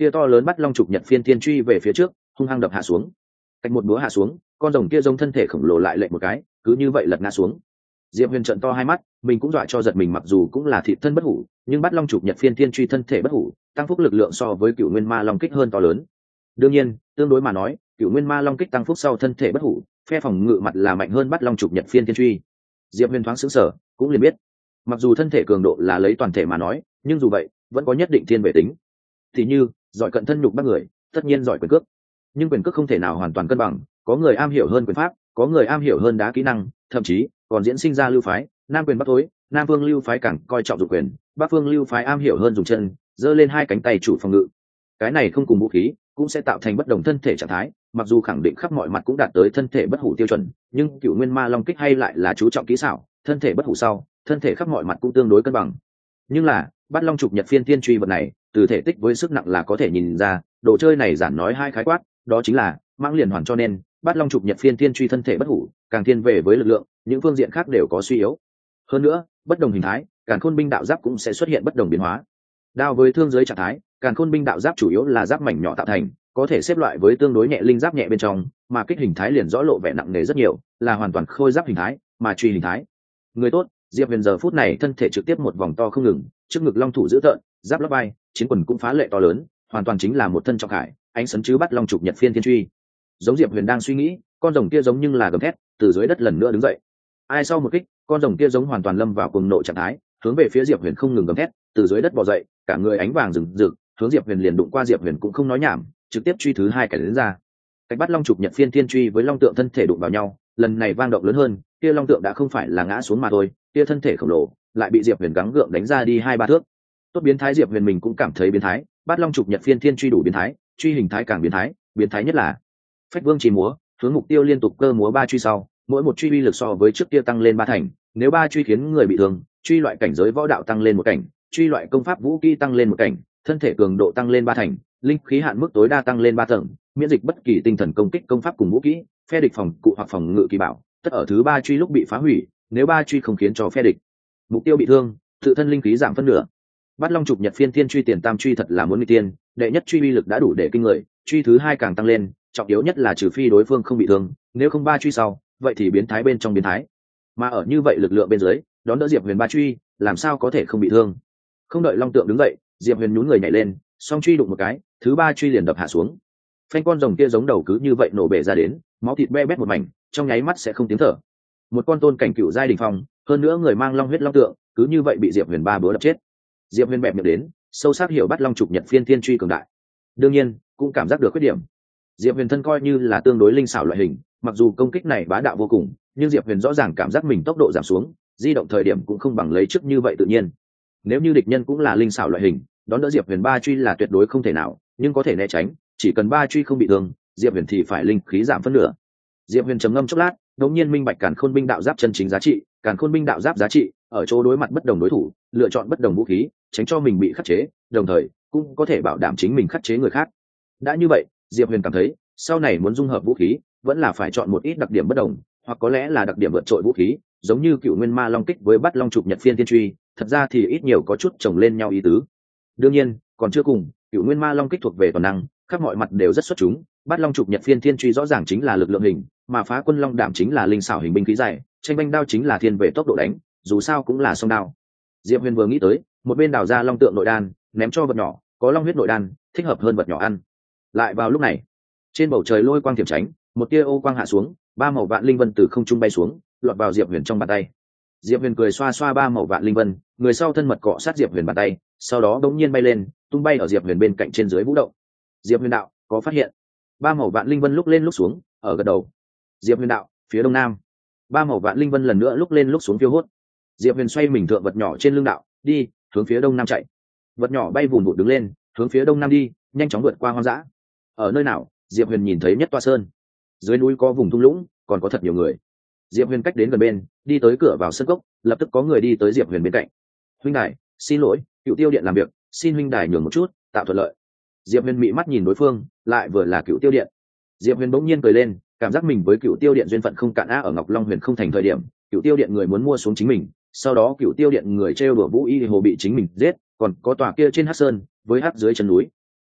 kia to lớn bắt long trục nhật phiên thiên truy về phía trước hung hăng đập hạ xuống. Cách một búa hạ xuống, con rồng kia giống thân thể khổng lồ lại lệch một cái, cứ như vậy lật ngã xuống. Diệp Huyền trợn to hai mắt, mình cũng dọa cho giật mình, mặc dù cũng là thịt thân bất hủ, nhưng bắt long trục nhật phiên thiên truy thân thể bất hủ, tăng phúc lực lượng so với cựu nguyên ma long kích hơn to lớn. Đương nhiên, tương đối mà nói, cựu nguyên ma long kích tăng phúc sau thân thể bất hủ, phe phòng ngự mặt là mạnh hơn bắt long trục nhật phiên thiên truy. Diệp Huyền thoáng sững sờ, cũng liền biết, mặc dù thân thể cường độ là lấy toàn thể mà nói, nhưng dù vậy, vẫn có nhất định thiên về tính. Thì như, giỏi cận thân nhục bắt người, tất nhiên giỏi quyền cước, nhưng quyền cước không thể nào hoàn toàn cân bằng, có người am hiểu hơn quyền pháp, có người am hiểu hơn đá kỹ năng, thậm chí còn diễn sinh ra lưu phái, nam quyền bắc thối, nam phương lưu phái càng coi trọng dụng quyền, bắc phương lưu phái am hiểu hơn dùng chân, giơ lên hai cánh tay chủ phòng ngự. Cái này không cùng vũ khí cũng sẽ tạo thành bất đồng thân thể trạng thái, mặc dù khẳng định khắp mọi mặt cũng đạt tới thân thể bất hủ tiêu chuẩn, nhưng cựu nguyên ma long kích hay lại là chú trọng kỹ xảo, thân thể bất hủ sau, thân thể khắp mọi mặt cũng tương đối cân bằng. Nhưng là bắt long trục nhật phiên tiên truy vật này, từ thể tích với sức nặng là có thể nhìn ra, đồ chơi này giản nói hai khái quát, đó chính là mãng liền hoàn, cho nên bắt long trục nhật phiên tiên truy thân thể bất hủ, càng thiên về với lực lượng, những phương diện khác đều có suy yếu. Hơn nữa, bất đồng hình thái, càn khôn binh đạo giáp cũng sẽ xuất hiện bất đồng biến hóa. Đao với thương giới trạng thái, càn khôn binh đạo giáp chủ yếu là giáp mảnh nhỏ tạo thành, có thể xếp loại với tương đối nhẹ linh giáp nhẹ bên trong, mà kích hình thái liền rõ lộ vẻ nặng nề rất nhiều, là hoàn toàn khôi giáp hình thái, mà truy hình thái. Người tốt, Diệp Huyền giờ phút này thân thể trực tiếp một vòng to không ngừng, trước ngực long thủ dữ tợn, giáp lấp vai, chiến quần cũng phá lệ to lớn, hoàn toàn chính là một thân trọng khải, ánh sấn chứ bắt long trục nhật phiên thiên truy. Giống Diệp Huyền đang suy nghĩ, con rồng kia giống nhưng là gầm thét, từ dưới đất lần nữa đứng dậy. Ai sau một kích, con rồng kia giống hoàn toàn lâm vào cuồng nộ trạng thái, hướng về phía Diệp Huyền không ngừng gầm thét, từ dưới đất bò dậy, cả người ánh vàng rừng rực, hướng Diệp Huyền liền đụng qua. Diệp Huyền cũng không nói nhảm, trực tiếp truy thứ hai cái đến ra. Cách bắt long trục nhật phiên thiên truy với long tượng thân thể đụng vào nhau, lần này vang động lớn hơn, kia long tượng đã không phải là ngã xuống mà thôi, kia thân thể khổng lồ lại bị Diệp Huyền gắng gượng đánh ra đi hai ba thước. Tốt biến thái, Diệp Huyền mình cũng cảm thấy biến thái, bắt long trục nhật phiên thiên truy đủ biến thái, truy hình thái càng biến thái, biến thái nhất là phách vương chỉ múa, hướng mục tiêu liên tục cơ múa ba truy sau, mỗi một truy uy lực so với trước kia tăng lên ba thành, nếu ba truy khiến người bị thương, truy loại cảnh giới võ đạo tăng lên một cảnh, truy loại công pháp vũ kỹ tăng lên một cảnh, thân thể cường độ tăng lên ba thành, linh khí hạn mức tối đa tăng lên ba tầng, miễn dịch bất kỳ tinh thần công kích công pháp cùng vũ kỹ, phe địch phòng cụ hoặc phòng ngự kỳ bảo, tất ở thứ ba truy lúc bị phá hủy, nếu ba truy không khiến cho phe địch mục tiêu bị thương, tự thân linh khí giảm phân nửa. Bắt long trục nhật phiên thiên truy tiền tam truy thật là muốn nguy tiên, đệ nhất truy uy lực đã đủ để kinh người, truy thứ hai càng tăng lên, trọng yếu nhất là trừ phi đối phương không bị thương, nếu không ba truy sau, vậy thì biến thái bên trong biến thái. Mà ở như vậy lực lượng bên dưới, đón đỡ Diệp Huyền ba truy, làm sao có thể không bị thương. Không đợi long tượng đứng dậy, Diệp Huyền nhún người nhảy lên, song truy đụng một cái, thứ ba truy liền đập hạ xuống. Phanh, con rồng kia giống đầu cứ như vậy nổ bể ra đến, máu thịt be bét một mảnh, trong nháy mắt sẽ không tiếng thở. Một con tôn cảnh cựu giai đỉnh phong, hơn nữa người mang long huyết long tượng, cứ như vậy bị Diệp Huyền ba búa đập chết. Diệp Huyền bẹp miệng đến, sâu sắc hiểu bắt long trục nhật phiên thiên truy cường đại. Đương nhiên, cũng cảm giác được khuyết điểm. Diệp Huyền thân coi như là tương đối linh xảo loại hình, mặc dù công kích này bá đạo vô cùng, nhưng Diệp Huyền rõ ràng cảm giác mình tốc độ giảm xuống, di động thời điểm cũng không bằng lấy trước như vậy tự nhiên. Nếu như địch nhân cũng là linh xảo loại hình, đón đỡ Diệp Huyền ba truy là tuyệt đối không thể nào, nhưng có thể né tránh, chỉ cần ba truy không bị thương, Diệp Huyền thì phải linh khí giảm phân nửa. Diệp Huyền trầm ngâm chốc lát, đột nhiên minh bạch càn khôn binh đạo giáp chân chính giá trị, càn khôn binh đạo giáp giá trị ở chỗ đối mặt bất đồng đối thủ, lựa chọn bất đồng vũ khí, tránh cho mình bị khắc chế, đồng thời cũng có thể bảo đảm chính mình khắc chế người khác. Đã như vậy, Diệp Huyền cảm thấy, sau này muốn dung hợp vũ khí, vẫn là phải chọn một ít đặc điểm bất đồng, hoặc có lẽ là đặc điểm vượt trội vũ khí, giống như cựu nguyên ma long kích với bắt long trục nhật phiên thiên truy, thật ra thì ít nhiều có chút chồng lên nhau ý tứ. Đương nhiên, còn chưa cùng, cựu nguyên ma long kích thuộc về toàn năng, khắp mọi mặt đều rất xuất chúng, bắt long trục nhật phiên thiên truy rõ ràng chính là lực lượng hình, mà phá quân long đảm chính là linh xảo hình binh khí dài, tranh banh đao chính là thiên về tốc độ đánh, dù sao cũng là song đao. Diệp Huyền vừa nghĩ tới, một bên đào ra long tượng nội đan, ném cho vật nhỏ, có long huyết nội đan, thích hợp hơn vật nhỏ ăn. Lại vào lúc này, trên bầu trời lôi quang tiềm tránh, một tia ô quang hạ xuống, ba màu vạn linh vân từ không trung bay xuống, lọt vào Diệp Huyền trong bàn tay. Diệp Huyền cười xoa xoa ba màu vạn linh vân, người sau thân mật cọ sát Diệp Huyền bàn tay, sau đó đống nhiên bay lên, tung bay ở Diệp Huyền bên cạnh trên dưới vũ động. Diệp Huyền đạo, có phát hiện? Ba màu vạn linh vân lúc lên lúc xuống, ở gật đầu. Diệp Huyền đạo, phía đông nam. Ba màu vạn linh vân lần nữa lúc lên lúc xuống phiêu hốt. Diệp Huyền xoay mình thượng vật nhỏ trên lưng đạo, đi, hướng phía đông nam chạy. Vật nhỏ bay vùn vụt đứng lên, hướng phía đông nam đi, nhanh chóng vượt qua hoang dã. Ở nơi nào? Diệp Huyền nhìn thấy nhất toa sơn. Dưới núi có vùng thung lũng, còn có thật nhiều người. Diệp Huyền cách đến gần bên, đi tới cửa vào sân cốc, lập tức có người đi tới Diệp Huyền bên cạnh. Huynh đài, xin lỗi, Cựu Tiêu Điện làm việc, xin huynh đài nhường một chút, tạo thuận lợi. Diệp Huyền mị mắt nhìn đối phương, lại vừa là Cựu Tiêu Điện. Diệp Huyền bỗng nhiên cười lên, cảm giác mình với Cựu Tiêu Điện duyên phận không cạn á. Ở Ngọc Long Huyền không thành thời điểm, Cựu Tiêu Điện người muốn mua xuống chính mình, sau đó Cựu Tiêu Điện người trêu đùa Vũ Y Hồ bị chính mình giết, còn có tòa kia trên Hắc Sơn, với hắc dưới chân núi.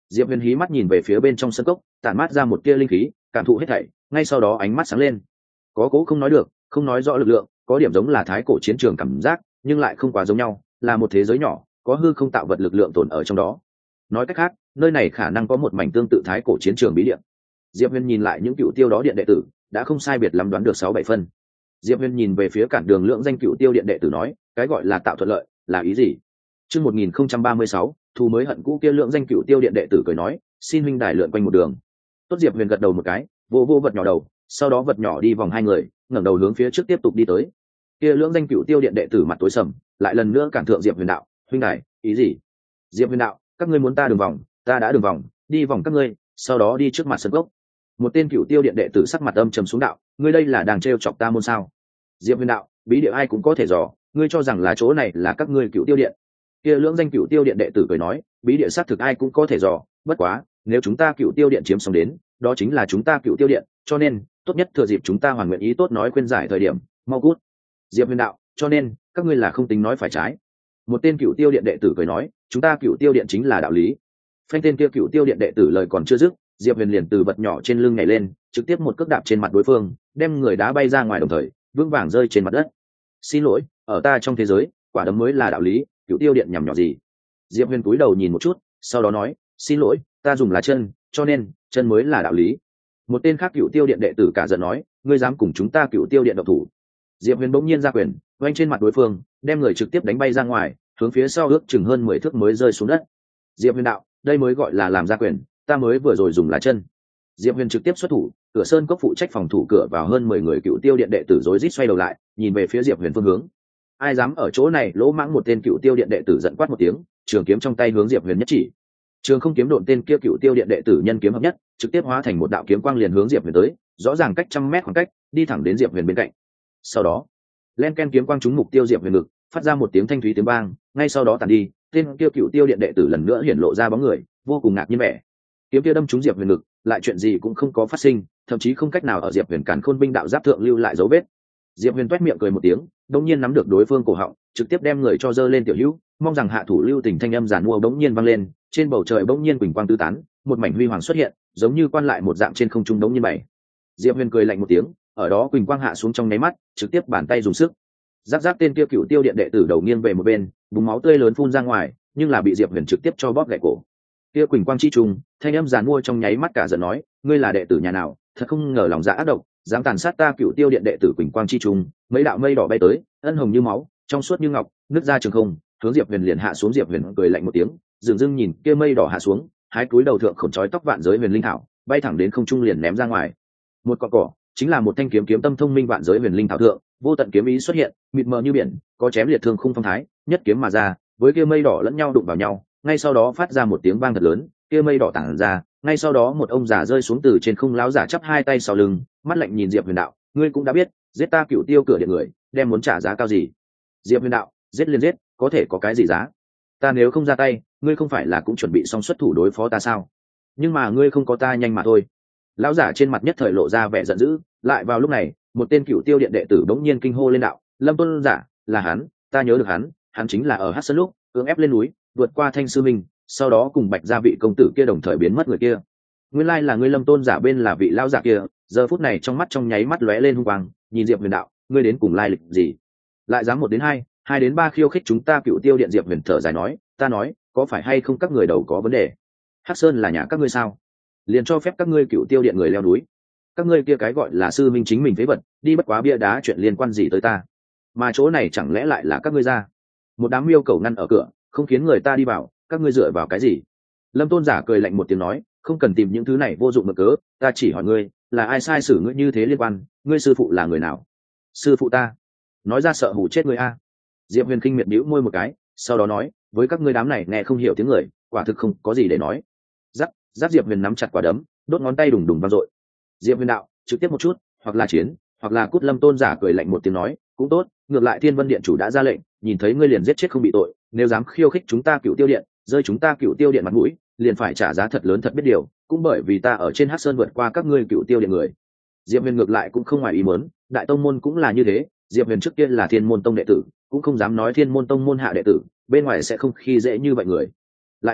Diệp huyền hí mắt nhìn về phía bên trong sân cốc, tản mát ra một tia linh khí, cảm thụ hết thảy, ngay sau đó ánh mắt sáng lên. Có cố không nói được, không nói rõ lực lượng, có điểm giống là thái cổ chiến trường cảm giác, nhưng lại không quá giống nhau, là một thế giới nhỏ, có hư không tạo vật lực lượng tồn ở trong đó. Nói cách khác, nơi này khả năng có một mảnh tương tự thái cổ chiến trường bí địa. Diệp huyền nhìn lại những cựu tiêu đó điện đệ tử, đã không sai biệt lắm đoán được sáu bảy phân. Diệp huyền nhìn về phía cản đường lưỡng danh cựu tiêu điện đệ tử nói, cái gọi là tạo thuận lợi là ý gì? Chương một nghìn không trăm ba mươi sáu, thu mới hận cũ kia lưỡng danh cựu tiêu điện đệ tử cười nói, xin huynh đài lượn quanh một đường. Tốt. Diệp huyền gật đầu một cái, vô vô vật nhỏ đầu, sau đó vật nhỏ đi vòng hai người, ngẩng đầu hướng phía trước tiếp tục đi tới. Kia lưỡng danh cựu tiêu điện đệ tử mặt tối sầm, lại lần nữa cản thượng Diệp huyền đạo, huynh đài, ý gì? Diệp huyền đạo, các ngươi muốn ta đường vòng, ta đã đường vòng, đi vòng các ngươi, sau đó đi trước mặt sân gốc. Một tên cựu tiêu điện đệ tử sắc mặt âm trầm xuống đạo, ngươi đây là đang trêu chọc ta môn sao? Diệp huyền đạo, bí địa ai cũng có thể dò, ngươi cho rằng là chỗ này là các ngươi cựu tiêu điện? Kia lưỡng danh cựu tiêu điện đệ tử cười nói, bí địa xác thực ai cũng có thể dò, bất quá nếu chúng ta cựu tiêu điện chiếm xong đến, đó chính là chúng ta cựu tiêu điện, cho nên tốt nhất thừa dịp chúng ta hoàn nguyện ý tốt nói khuyên giải thời điểm, mau cút. Diệp huyền đạo, cho nên các ngươi là không tính nói phải trái. Một tên cựu tiêu điện đệ tử cười nói, chúng ta cựu tiêu điện chính là đạo lý. Phanh, tên kia cựu tiêu điện đệ tử lời còn chưa dứt, Diệp huyền liền từ vật nhỏ trên lưng nhảy lên, trực tiếp một cước đạp trên mặt đối phương, đem người đá bay ra ngoài, đồng thời vững vàng rơi trên mặt đất. Xin lỗi, ở ta trong thế giới, quả đấm mới là đạo lý, cựu tiêu điện nhằm nhỏ gì? Diệp huyền cúi đầu nhìn một chút, sau đó nói, xin lỗi, ta dùng là chân, cho nên chân mới là đạo lý. Một tên khác cựu tiêu điện đệ tử cả giận nói, ngươi dám cùng chúng ta cựu tiêu điện độc thủ? Diệp huyền bỗng nhiên ra quyền, oanh trên mặt đối phương, đem người trực tiếp đánh bay ra ngoài, hướng phía sau ước chừng hơn mười thước mới rơi xuống đất. Diệp huyền đạo, đây mới gọi là làm ra quyền, ta mới vừa rồi dùng là chân. Diệp huyền trực tiếp xuất thủ, cửa sơn cốc phụ trách phòng thủ cửa vào hơn mười người cựu tiêu điện đệ tử rối rít xoay đầu lại, nhìn về phía Diệp huyền phương hướng. Ai dám ở chỗ này lỗ mãng? Một tên cựu tiêu điện đệ tử giận quát một tiếng, trường kiếm trong tay hướng Diệp huyền nhất chỉ. Trường không kiếm độn, tên kia cựu tiêu điện đệ tử nhân kiếm hợp nhất, trực tiếp hóa thành một đạo kiếm quang liền hướng Diệp huyền tới, rõ ràng cách trăm mét khoảng cách, đi thẳng đến Diệp huyền bên cạnh. Sau đó len ken kiếm quang trúng mục tiêu Diệp huyền ngực, phát ra một tiếng thanh thúy tiếng vang, ngay sau đó tàn đi. Tên kia cựu tiêu điện đệ tử lần nữa hiển lộ ra bóng người, vô cùng ngạc nhiên vẻ. Kiếm kia đâm trúng Diệp huyền ngực, lại chuyện gì cũng không có phát sinh, thậm chí không cách nào ở Diệp huyền càn khôn binh đạo giáp thượng lưu lại dấu vết. Diệp huyền toét miệng cười một tiếng, đống nhiên nắm được đối phương cổ họng, trực tiếp đem người cho dơ lên. Tiểu hữu, mong rằng hạ thủ lưu tình. Thanh âm giàn mua đống nhiên vang lên, trên bầu trời đống nhiên quỳnh quang tứ tán, một mảnh huy hoàng xuất hiện, giống như quan lại một dạng trên không trung đống nhiên bảy. Diệp huyền cười lạnh một tiếng, ở đó quỳnh quang hạ xuống trong nháy mắt, trực tiếp bàn tay dùng sức, giáp giáp tên kia cựu tiêu điện đệ tử đầu nghiêng về một bên, búng máu tươi lớn phun ra ngoài, nhưng là bị Diệp huyền trực tiếp cho bóp gãy cổ. Kia quỳnh quang chi trùng, thanh âm giàn mua trong nháy mắt cả giận nói, ngươi là đệ tử nhà nào? Thật không ngờ lòng dạ ác độc, dám tàn sát ta cựu tiêu điện đệ tử. Quỳnh quang chi trùng, mấy đạo mây đỏ bay tới, ân hồng như máu, trong suốt như ngọc, nứt ra trường không, hướng Diệp huyền liền hạ xuống. Diệp huyền cười lạnh một tiếng, dường dưng nhìn kia mây đỏ hạ xuống, hái túi đầu thượng khổn trói tóc vạn giới huyền linh thảo, bay thẳng đến không trung liền ném ra ngoài. Một cọn cỏ, chính là một thanh kiếm, kiếm tâm thông minh vạn giới huyền linh thảo thượng, vô tận kiếm ý xuất hiện, mịt mờ như biển, có chém liệt thương khung phong thái, nhất kiếm mà ra, với kia mây đỏ lẫn nhau đụng vào nhau, ngay sau đó phát ra một tiếng vang thật lớn, kia mây đỏ tản ra, ngay sau đó một ông già rơi xuống từ trên không. Lão giả chắp hai tay sau lưng, mắt lạnh nhìn Diệp huyền đạo, ngươi cũng đã biết, giết ta cựu tiêu cửa điện người, đem muốn trả giá cao gì? Diệp huyền đạo, giết liền giết, có thể có cái gì giá? Ta nếu không ra tay, ngươi không phải là cũng chuẩn bị xong xuất thủ đối phó ta sao? Nhưng mà ngươi không có ta nhanh mà thôi. Lão giả trên mặt nhất thời lộ ra vẻ giận dữ. Lại vào lúc này, một tên cựu tiêu điện đệ tử bỗng nhiên kinh hô lên đạo, Lâm tôn giả, là hắn, ta nhớ được hắn, hắn chính là ở Hắc Sơn lúc cưỡng ép lên núi, vượt qua Thanh sư minh, sau đó cùng Bạch gia vị công tử kia đồng thời biến mất người kia. Nguyên lai là ngươi Lâm tôn giả bên là vị lão giả kia. Giờ phút này trong mắt trong nháy mắt lóe lên hung quang, nhìn Diệp huyền đạo, ngươi đến cùng lai lịch gì? Lại dám một đến hai, hai đến ba khiêu khích chúng ta cựu tiêu điện? Diệp huyền thở dài nói, ta nói, có phải hay không các người đầu có vấn đề? Hắc Sơn là nhà các ngươi sao? Liền cho phép các ngươi cựu tiêu điện người leo núi? Các ngươi kia cái gọi là sư minh chính mình phế vật, đi bất quá bia đá, chuyện liên quan gì tới ta? Mà chỗ này chẳng lẽ lại là các ngươi ra? Một đám miêu cầu ngăn ở cửa, không khiến người ta đi vào, các ngươi dựa vào cái gì? Lâm tôn giả cười lạnh một tiếng nói, không cần tìm những thứ này vô dụng mực cớ, ta chỉ hỏi ngươi, là ai sai xử ngươi như thế liên quan? Ngươi sư phụ là người nào? Sư phụ ta? Nói ra sợ hù chết ngươi a. Diệp huyền kinh miệt bĩu môi một cái, sau đó nói, với các ngươi đám này nghe không hiểu tiếng người, quả thực không có gì để nói. Giáp giáp Diệp huyền nắm chặt quả đấm, đốt ngón tay đùng đùng vang dội. Diệp huyền đạo, trực tiếp một chút, hoặc là chiến, hoặc là cút. Lâm tôn giả cười lạnh một tiếng nói, cũng tốt, ngược lại Thiên Vân điện chủ đã ra lệnh, nhìn thấy ngươi liền giết chết không bị tội, nếu dám khiêu khích chúng ta cựu tiêu điện, rơi chúng ta cựu tiêu điện mặt mũi, liền phải trả giá thật lớn. Thật biết điều, cũng bởi vì ta ở trên Hắc Sơn vượt qua các ngươi cựu tiêu điện người. Diệp huyền ngược lại cũng không ngoài ý muốn, đại tông môn cũng là như thế. Diệp huyền trước kia là Thiên môn tông đệ tử, cũng không dám nói Thiên môn tông môn hạ đệ tử bên ngoài sẽ không khi dễ như vậy người. Lại nói,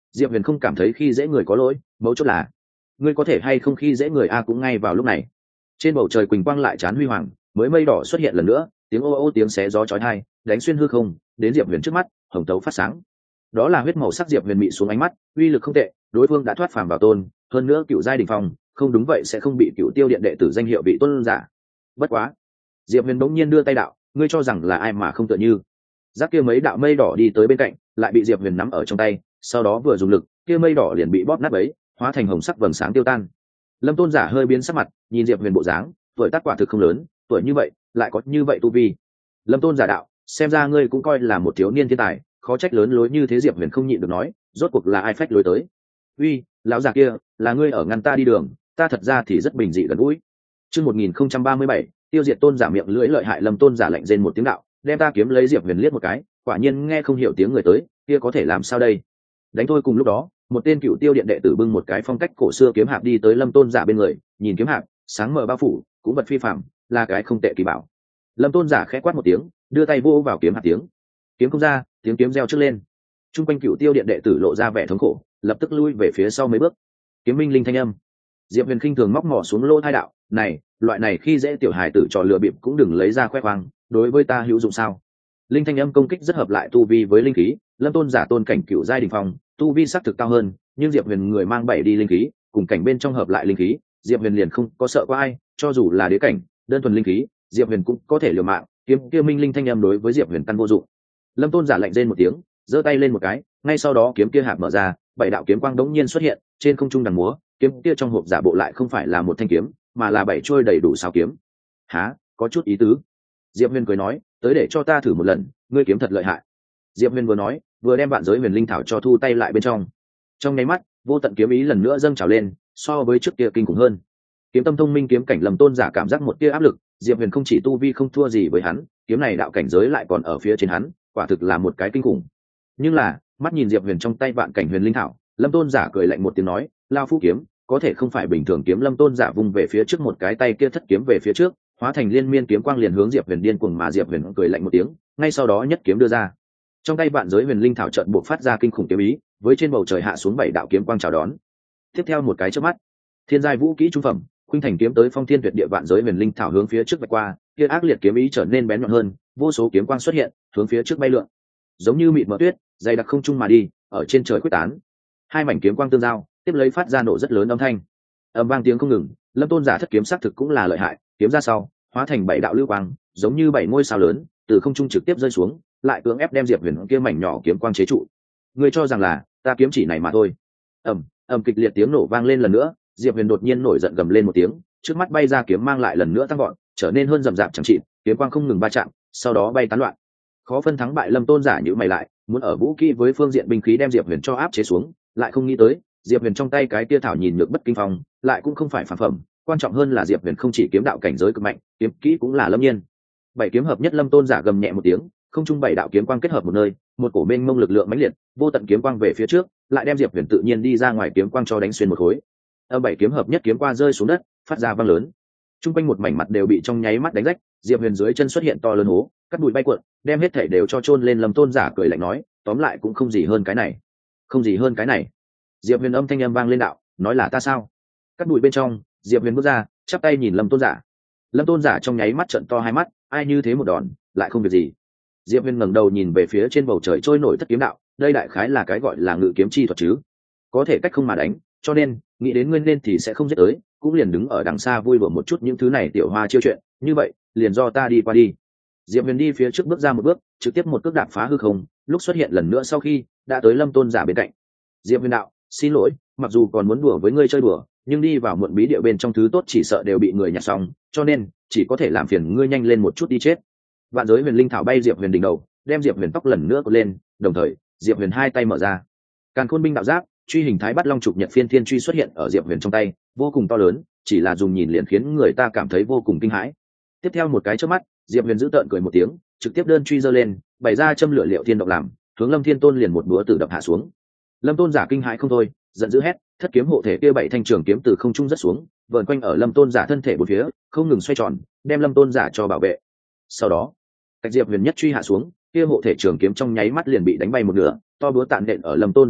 Diệp Huyền không cảm thấy khi dễ người có lỗi, mấu chốt là ngươi có thể hay không khi dễ người a cũng ngay vào lúc này. Trên bầu trời quỳnh quang lại chán huy hoàng, mới mây đỏ xuất hiện lần nữa, tiếng ô ô tiếng xé gió chói tai, đánh xuyên hư không, đến Diệp Huyền trước mắt, hồng tấu phát sáng. Đó là huyết màu sắc Diệp Huyền mị xuống ánh mắt, uy lực không tệ, đối phương đã thoát phàm vào tôn, hơn nữa cựu giai đỉnh phong, không đúng vậy sẽ không bị cựu tiêu điện đệ tử danh hiệu vị tôn giả. Bất quá, Diệp Huyền bỗng nhiên đưa tay đạo, ngươi cho rằng là ai mà không tựa như. Giác kia mấy đạo mây đỏ đi tới bên cạnh, lại bị Diệp Huyền nắm ở trong tay, sau đó vừa dùng lực, kia mây đỏ liền bị bóp nát bấy, hóa thành hồng sắc vầng sáng tiêu tan. Lâm tôn giả hơi biến sắc mặt, nhìn Diệp Huyền bộ dáng, tuổi tác quả thực không lớn, tuổi như vậy, lại có như vậy tu vi. Lâm tôn giả đạo, xem ra ngươi cũng coi là một thiếu niên thiên tài, khó trách lớn lối như thế. Diệp Huyền không nhịn được nói, rốt cuộc là ai phách lối tới? Uy, lão già kia, là ngươi ở ngăn ta đi đường, ta thật ra thì rất bình dị gần gũi. Chương một nghìn không trăm ba mươi bảy, tiêu diệt tôn giả miệng lưỡi lợi hại. Lâm tôn giả lạnh rên một tiếng đạo, đem ta kiếm lấy. Diệp Huyền liếc một cái, quả nhiên nghe không hiểu tiếng người tới, kia có thể làm sao đây? Đánh thôi. Cùng lúc đó, một tên cựu tiêu điện đệ tử bưng một cái phong cách cổ xưa kiếm hạp đi tới Lâm tôn giả bên người, nhìn kiếm hạp, sáng mờ bao phủ, cũng vật phi phạm, là cái không tệ kỳ bảo. Lâm tôn giả khẽ quát một tiếng, đưa tay vô vào kiếm hạp, tiếng kiếm không ra, tiếng kiếm reo trước lên. Trung quanh cựu tiêu điện đệ tử lộ ra vẻ thống khổ, lập tức lui về phía sau mấy bước. Kiếm minh linh thanh âm. Diệp Huyền khinh thường móc mỏ xuống lỗ thai đạo, này, loại này khi dễ tiểu hài tử trò lừa bịp cũng đừng lấy ra khoe khoang, đối với ta hữu dụng sao? Linh thanh âm công kích rất hợp lại tu vi với linh khí. Lâm tôn giả tôn cảnh cựu giai đỉnh phong, tu vi sắc thực cao hơn, nhưng Diệp Huyền người mang bảy đi linh khí, cùng cảnh bên trong hợp lại linh khí, Diệp Huyền liền không có sợ qua ai, cho dù là đế cảnh, đơn thuần linh khí, Diệp Huyền cũng có thể liều mạng. Kiếm kia minh linh thanh âm đối với Diệp Huyền căn vô dụng. Lâm tôn giả lạnh rên một tiếng, giơ tay lên một cái, ngay sau đó kiếm kia hạp mở ra, bảy đạo kiếm quang đống nhiên xuất hiện trên không trung đằng múa. Kiếm kia trong hộp giả bộ lại không phải là một thanh kiếm, mà là bảy trôi đầy đủ sao kiếm. Há, có chút ý tứ. Diệp Huyền cười nói, tới để cho ta thử một lần, ngươi kiếm thật lợi hại. Diệp Huyền vừa nói, vừa đem vạn giới huyền linh thảo cho thu tay lại bên trong. Trong nháy mắt, vô tận kiếm ý lần nữa dâng trào lên, so với trước kia kinh khủng hơn. Kiếm tâm thông minh kiếm cảnh Lâm tôn giả cảm giác một tia áp lực. Diệp Huyền không chỉ tu vi không thua gì với hắn, kiếm này đạo cảnh giới lại còn ở phía trên hắn, quả thực là một cái kinh khủng. Nhưng là, mắt nhìn Diệp Huyền trong tay vạn cảnh huyền linh thảo, Lâm tôn giả cười lạnh một tiếng nói, lao phu kiếm có thể không phải bình thường kiếm. Lâm tôn giả vung về phía trước một cái tay kia thất kiếm về phía trước, hóa thành liên miên kiếm quang liền hướng Diệp Huyền điên cuồng mà. Diệp Huyền cười lạnh một tiếng, ngay sau đó nhất kiếm đưa ra. Trong tay vạn giới huyền linh thảo chợt buộc phát ra kinh khủng kiếm ý, với trên bầu trời hạ xuống bảy đạo kiếm quang chào đón. Tiếp theo một cái chớp mắt, thiên giai vũ kỹ trung phẩm khuynh thành kiếm tới phong thiên tuyệt địa. Vạn giới huyền linh thảo hướng phía trước vạch qua, kia ác liệt kiếm ý trở nên bén nhọn hơn, vô số kiếm quang xuất hiện, hướng phía trước bay lượn, giống như mịt mờ tuyết, dày đặc không trung mà đi, ở trên trời quyết tán. Hai mảnh kiếm quang tương giao, tiếp lấy phát ra nổ rất lớn âm thanh, ầm vang tiếng không ngừng. Lâm tôn giả thất kiếm sắc thực cũng là lợi hại, kiếm ra sau, hóa thành bảy đạo lưu quang, giống như bảy ngôi sao lớn, từ không trung trực tiếp rơi xuống, lại cưỡng ép đem Diệp Huyền kia mảnh nhỏ kiếm quang chế trụ. Ngươi cho rằng là ta kiếm chỉ này mà thôi? Ầm ầm, kịch liệt tiếng nổ vang lên lần nữa. Diệp Huyền đột nhiên nổi giận gầm lên một tiếng, trước mắt bay ra kiếm mang lại lần nữa tăng gọn, trở nên hơn rậm rạp chẳng chịt, kiếm quang không ngừng va chạm, sau đó bay tán loạn. Khó phân thắng bại. Lâm tôn giả nhíu mày lại, muốn ở vũ khí với phương diện binh khí đem Diệp Huyền cho áp chế xuống, lại không nghĩ tới Diệp Huyền trong tay cái tia thảo nhìn nhược bất kinh phong, lại cũng không phải phản phẩm. Quan trọng hơn là Diệp Huyền không chỉ kiếm đạo cảnh giới cực mạnh, kiếm kỹ cũng là lâm nhiên. Bảy kiếm hợp nhất. Lâm tôn giả gầm nhẹ một tiếng, không trung bảy đạo kiếm quang kết hợp một nơi, một cổ mênh mông lực lượng mãnh liệt, vô tận kiếm quang về phía trước, lại đem Diệp Huyền tự nhiên đi ra ngoài kiếm quang cho đánh xuyên một khối. Âm bảy kiếm hợp nhất kiếm qua rơi xuống đất, phát ra vang lớn. Trung quanh một mảnh mặt đều bị trong nháy mắt đánh rách, Diệp Huyền dưới chân xuất hiện to lớn hố, cắt bụi bay cuộn, đem hết thảy đều cho chôn lên. Lâm tôn giả cười lạnh nói, tóm lại cũng không gì hơn cái này, không gì hơn cái này. Diệp Huyền âm thanh âm vang lên đạo, nói là ta sao? Cắt bụi bên trong, Diệp Huyền bước ra, chắp tay nhìn Lâm tôn giả. Lâm tôn giả trong nháy mắt trợn to hai mắt, ai như thế một đòn, lại không việc gì. Diệp Huyền ngẩng đầu nhìn về phía trên bầu trời trôi nổi thất kiếm đạo, đây đại khái là cái gọi là ngự kiếm chi thuật chứ, có thể cách không mà đánh, cho nên nghĩ đến nguyên nên thì sẽ không giết tới, cũng liền đứng ở đằng xa vui đùa một chút những thứ này tiểu hoa chiêu chuyện, như vậy liền do ta đi qua đi. Diệp Huyền đi phía trước bước ra một bước, trực tiếp một cước đạp phá hư không, lúc xuất hiện lần nữa sau khi đã tới Lâm tôn giả bên cạnh. Diệp Huyền đạo, xin lỗi, mặc dù còn muốn đùa với ngươi chơi đùa, nhưng đi vào muộn bí địa bên trong thứ tốt chỉ sợ đều bị người nhặt xong, cho nên chỉ có thể làm phiền ngươi nhanh lên một chút đi chết. Vạn giới huyền linh thảo bay Diệp Huyền đỉnh đầu, đem Diệp Huyền tóc lần nữa cột lên, đồng thời Diệp Huyền hai tay mở ra, càn khôn binh đạo giáp truy hình thái bắt long trục nhật phiên thiên truy xuất hiện ở Diệp Huyền trong tay, vô cùng to lớn, chỉ là dùng nhìn liền khiến người ta cảm thấy vô cùng kinh hãi. Tiếp theo một cái chớp mắt, Diệp Huyền giữ tợn cười một tiếng, trực tiếp đơn truy giơ lên, bày ra châm lửa liệu thiên động làm, hướng Lâm Thiên Tôn liền một búa tử đập hạ xuống. Lâm tôn giả kinh hãi không thôi, giận dữ hét, thất kiếm hộ thể kia bảy thanh trường kiếm từ không trung rất xuống, vờn quanh ở Lâm tôn giả thân thể bốn phía, không ngừng xoay tròn, đem Lâm tôn giả cho bảo vệ. Sau đó, cách Diệp Huyền nhất truy hạ xuống, kia hộ thể trường kiếm trong nháy mắt liền bị đánh bay một nửa, to búa tạn nện ở Lâm tôn giả ngực,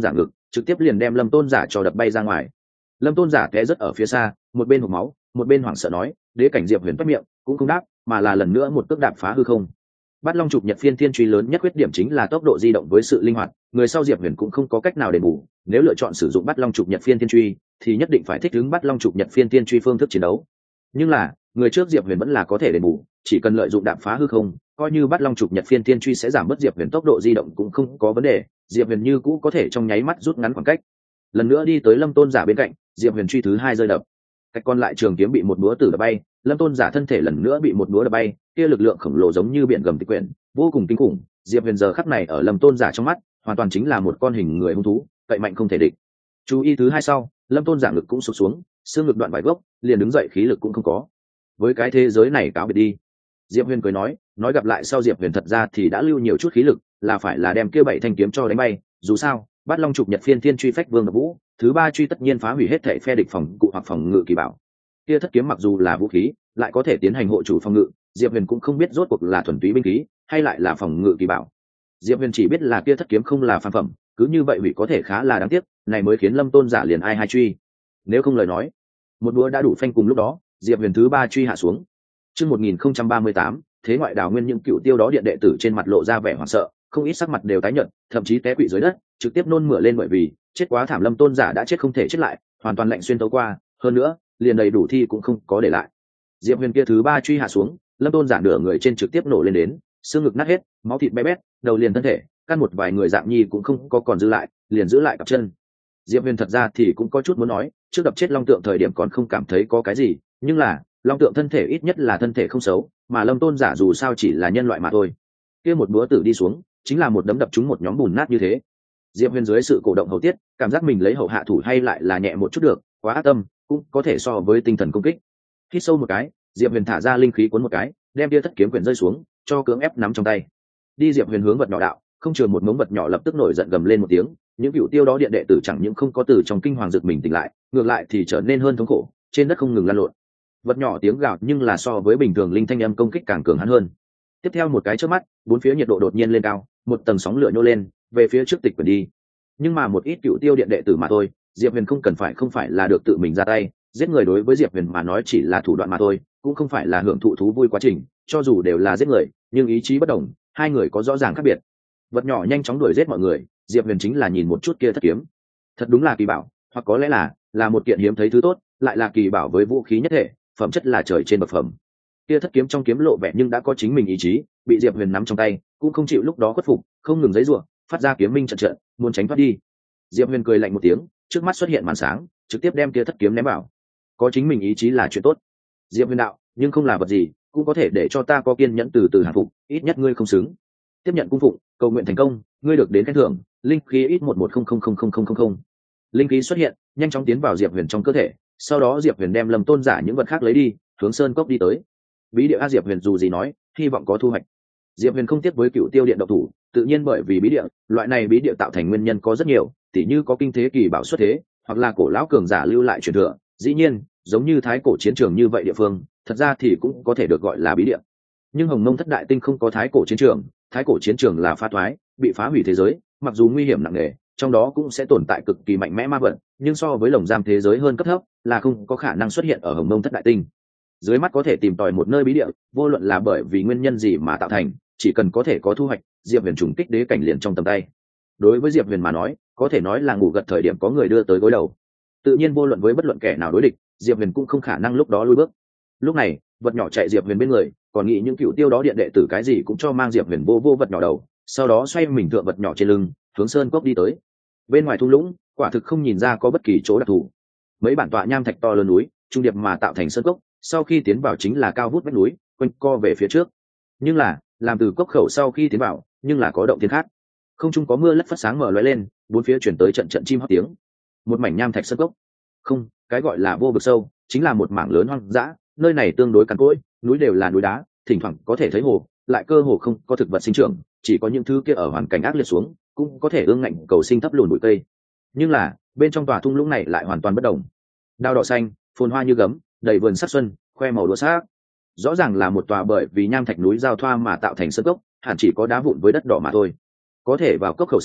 trực tiếp liền đem lâm tôn giả cho đập bay ra ngoài. Lâm tôn giả té rất ở phía xa, một bên hộc máu một bên hoảng sợ nói. Đế cảnh Diệp Huyền toét miệng cũng không đáp, mà là lần nữa một cước đạp phá hư không. Bát Long Chụp Nhật Phiên Thiên Truy lớn nhất khuyết điểm chính là tốc độ di động với sự linh hoạt, người sau Diệp Huyền cũng không có cách nào để bù, nếu lựa chọn sử dụng Bát Long Chụp Nhật Phiên Thiên Truy thì nhất định phải thích ứng Bát Long Chụp Nhật Phiên Thiên Truy phương thức chiến đấu. Nhưng là, người trước Diệp Huyền vẫn là có thể để bù, chỉ cần lợi dụng đạp phá hư không, coi như Bát Long Chụp Nhật Phiên Thiên Truy sẽ giảm bớt Diệp Huyền tốc độ di động cũng không có vấn đề, Diệp Huyền như cũ có thể trong nháy mắt rút ngắn khoảng cách. Lần nữa đi tới Lâm Tôn giả bên cạnh, Diệp Huyền truy thứ hai rơi đập. Cách còn lại trường kiếm bị một búa tử đập bay, Lâm Tôn giả thân thể lần nữa bị một búa đập bay, kia lực lượng khổng lồ giống như biển gầm tịch quyển, vô cùng kinh khủng. Diệp Huyền giờ khắc này ở Lâm Tôn giả trong mắt, hoàn toàn chính là một con hình người hung thú, cậy mạnh không thể địch. Chú ý thứ hai sau, Lâm Tôn giả ngực cũng sụp xuống, xương ngực đoạn vài gốc, liền đứng dậy khí lực cũng không có. Với cái thế giới này cáo biệt đi. Diệp Huyền cười nói, nói gặp lại sau Diệp Huyền thật ra thì đã lưu nhiều chút khí lực, là phải là đem kia bảy thanh kiếm cho đánh bay, dù sao, Bát Long Chụp Nhật Phiên Thiên Truy phách vương ngập vũ, thứ ba truy tất nhiên phá hủy hết thảy phe địch phòng cụ hoặc phòng ngự kỳ bảo. Kia thất kiếm mặc dù là vũ khí, lại có thể tiến hành hộ chủ phòng ngự, Diệp Huyền cũng không biết rốt cuộc là thuần túy binh khí hay lại là phòng ngự kỳ bảo. Diệp Huyền chỉ biết là kia thất kiếm không là phàm phẩm, cứ như vậy hủy có thể khá là đáng tiếc, này mới khiến Lâm Tôn giả liền ai hai truy. Nếu không lời nói, một búa đã đủ phanh. Cùng lúc đó, Diệp Huyền thứ ba truy hạ xuống. Chương một nghìn không trăm ba mươi tám, thế ngoại đào nguyên những cựu tiêu đó điện đệ tử trên mặt lộ ra vẻ hoảng sợ, không ít sắc mặt đều tái nhợt, thậm chí té quỵ dưới đất, trực tiếp nôn mửa lên bởi vì chết quá thảm. Lâm Tôn giả đã chết không thể chết lại, hoàn toàn lạnh xuyên tấu qua, hơn nữa, liền đầy đủ thi cũng không có để lại. Diệp Huyền kia thứ ba truy hạ xuống, Lâm Tôn giả nửa người trên trực tiếp nổ lên đến, xương ngực nát hết, máu thịt bé bét, đầu liền thân thể, căn một vài người dạng nhi cũng không có còn dư lại, liền giữ lại cặp chân. Diệp Huyền thật ra thì cũng có chút muốn nói, trước đập chết Long Tượng thời điểm còn không cảm thấy có cái gì, nhưng là, Long Tượng thân thể ít nhất là thân thể không xấu, mà Lâm Tôn giả dù sao chỉ là nhân loại mà thôi. Kia một búa tử đi xuống, chính là một đấm đập trúng một nhóm bùn nát như thế. Diệp Huyền dưới sự cổ động hầu tiết, cảm giác mình lấy hậu hạ thủ hay lại là nhẹ một chút được, quá ác tâm, cũng có thể so với tinh thần công kích. Hít sâu một cái, Diệp Huyền thả ra linh khí cuốn một cái, đem tia thất kiếm quyển rơi xuống, cho cưỡng ép nắm trong tay. Đi Diệp Huyền hướng vật nhỏ đạo, không chừa một mống vật nhỏ lập tức nổi giận gầm lên một tiếng, những cựu tiêu đó điện đệ tử chẳng những không có từ trong kinh hoàng giật mình tỉnh lại, ngược lại thì trở nên hơn thống khổ, trên đất không ngừng lăn lộn. Vật nhỏ tiếng gào nhưng là so với bình thường linh thanh âm công kích càng cường hãn hơn. Tiếp theo một cái chớp mắt, bốn phía nhiệt độ đột nhiên lên cao, một tầng sóng lửa nhô lên, về phía trước tịch quyển đi. Nhưng mà một ít cựu tiêu điện đệ tử mà thôi, Diệp Huyền không cần phải không phải là được tự mình ra tay, giết người đối với Diệp Huyền mà nói chỉ là thủ đoạn mà thôi, cũng không phải là hưởng thụ thú vui quá trình, cho dù đều là giết người, nhưng ý chí bất đồng, hai người có rõ ràng khác biệt. Vật nhỏ nhanh chóng đuổi giết mọi người, Diệp Huyền chính là nhìn một chút kia thất kiếm, thật đúng là kỳ bảo, hoặc có lẽ là là một kiện hiếm thấy thứ tốt, lại là kỳ bảo với vũ khí nhất thể, phẩm chất là trời trên bậc phẩm. Kia thất kiếm trong kiếm lộ vẻ nhưng đã có chính mình ý chí, bị Diệp Huyền nắm trong tay, cũng không chịu lúc đó khuất phục, không ngừng giãy giụa, phát ra kiếm minh trận trận, muốn tránh thoát đi. Diệp Huyền cười lạnh một tiếng, trước mắt xuất hiện màn sáng, trực tiếp đem kia thất kiếm ném vào. Có chính mình ý chí là chuyện tốt. Diệp Huyền đạo, nhưng không là vật gì, cũng có thể để cho ta có kiên nhẫn từ từ hạ phục, ít nhất ngươi không xứng. Tiếp nhận cung phụng, cầu nguyện thành công, ngươi được đến khen thưởng, linh khí ít một một không không không không không không không. Linh khí xuất hiện, nhanh chóng tiến vào Diệp Huyền trong cơ thể, sau đó Diệp Huyền đem Lâm Tôn giả những vật khác lấy đi, hướng sơn cốc đi tới. Bí địa a Diệp Huyền dù gì nói, hy vọng có thu hoạch. Diệp Huyền không tiếc với cựu tiêu điện độc thủ, tự nhiên bởi vì bí địa, loại này bí địa tạo thành nguyên nhân có rất nhiều, tỉ như có kinh thế kỳ bảo xuất thế, hoặc là cổ lão cường giả lưu lại truyền thừa, dĩ nhiên, giống như thái cổ chiến trường như vậy địa phương, thật ra thì cũng có thể được gọi là bí địa. Nhưng Hồng Mông Thất Đại Tinh không có thái cổ chiến trường, thái cổ chiến trường là phá thoái, bị phá hủy thế giới, mặc dù nguy hiểm nặng nề, trong đó cũng sẽ tồn tại cực kỳ mạnh mẽ ma vật, nhưng so với lồng giam thế giới hơn cấp thấp, là không có khả năng xuất hiện ở Hồng Mông Thất Đại Tinh. Dưới mắt có thể tìm tòi một nơi bí địa, vô luận là bởi vì nguyên nhân gì mà tạo thành, chỉ cần có thể có thu hoạch, Diệp Huyền trùng kích đế cảnh liền trong tầm tay. Đối với Diệp Huyền mà nói, có thể nói là ngủ gật thời điểm có người đưa tới gối đầu. Tự nhiên vô luận với bất luận kẻ nào đối địch, Diệp Huyền cũng không khả năng lúc đó lùi bước. Lúc này, vật nhỏ chạy Diệp Huyền bên người, còn nghĩ những cựu tiêu đó điện đệ tử cái gì cũng cho mang Diệp Huyền vô vô vật nhỏ đầu, sau đó xoay mình thượng vật nhỏ trên lưng, hướng sơn cốc đi tới. Bên ngoài thung lũng, quả thực không nhìn ra có bất kỳ chỗ đặc thù. Mấy bản tọa nham thạch to lớn núi, trung điệp mà tạo thành sơn cốc, sau khi tiến vào chính là cao vút vách núi, quanh co về phía trước. Nhưng là, làm từ cốc khẩu sau khi tiến vào, nhưng là có động thiên khác. Không trung có mưa lất phất sáng mở lóe lên, bốn phía chuyển tới trận trận chim hót tiếng. Một mảnh nham thạch sơn cốc. Không, cái gọi là vô vực sâu, chính là một mảng lớn hoang dã, nơi này tương đối cằn cỗi, núi đều là núi đá, thỉnh thoảng có thể thấy hồ, lại cơ hồ không có thực vật sinh trưởng, chỉ có những thứ kia ở hoàn cảnh ác liệt xuống, cũng có thể ương ngạnh cầu sinh thấp lùn bụi cây. Nhưng là, bên trong tòa thung lũng này lại hoàn toàn bất đồng. Đao đỏ xanh, phồn hoa như gấm, đầy vườn sắc xuân, khoe màu đua xác. Rõ ràng là một tòa bởi vì nham thạch núi giao thoa mà tạo thành sơn cốc, hẳn chỉ có đá vụn với đất đỏ mà thôi. Có thể vào cốc khẩu sau,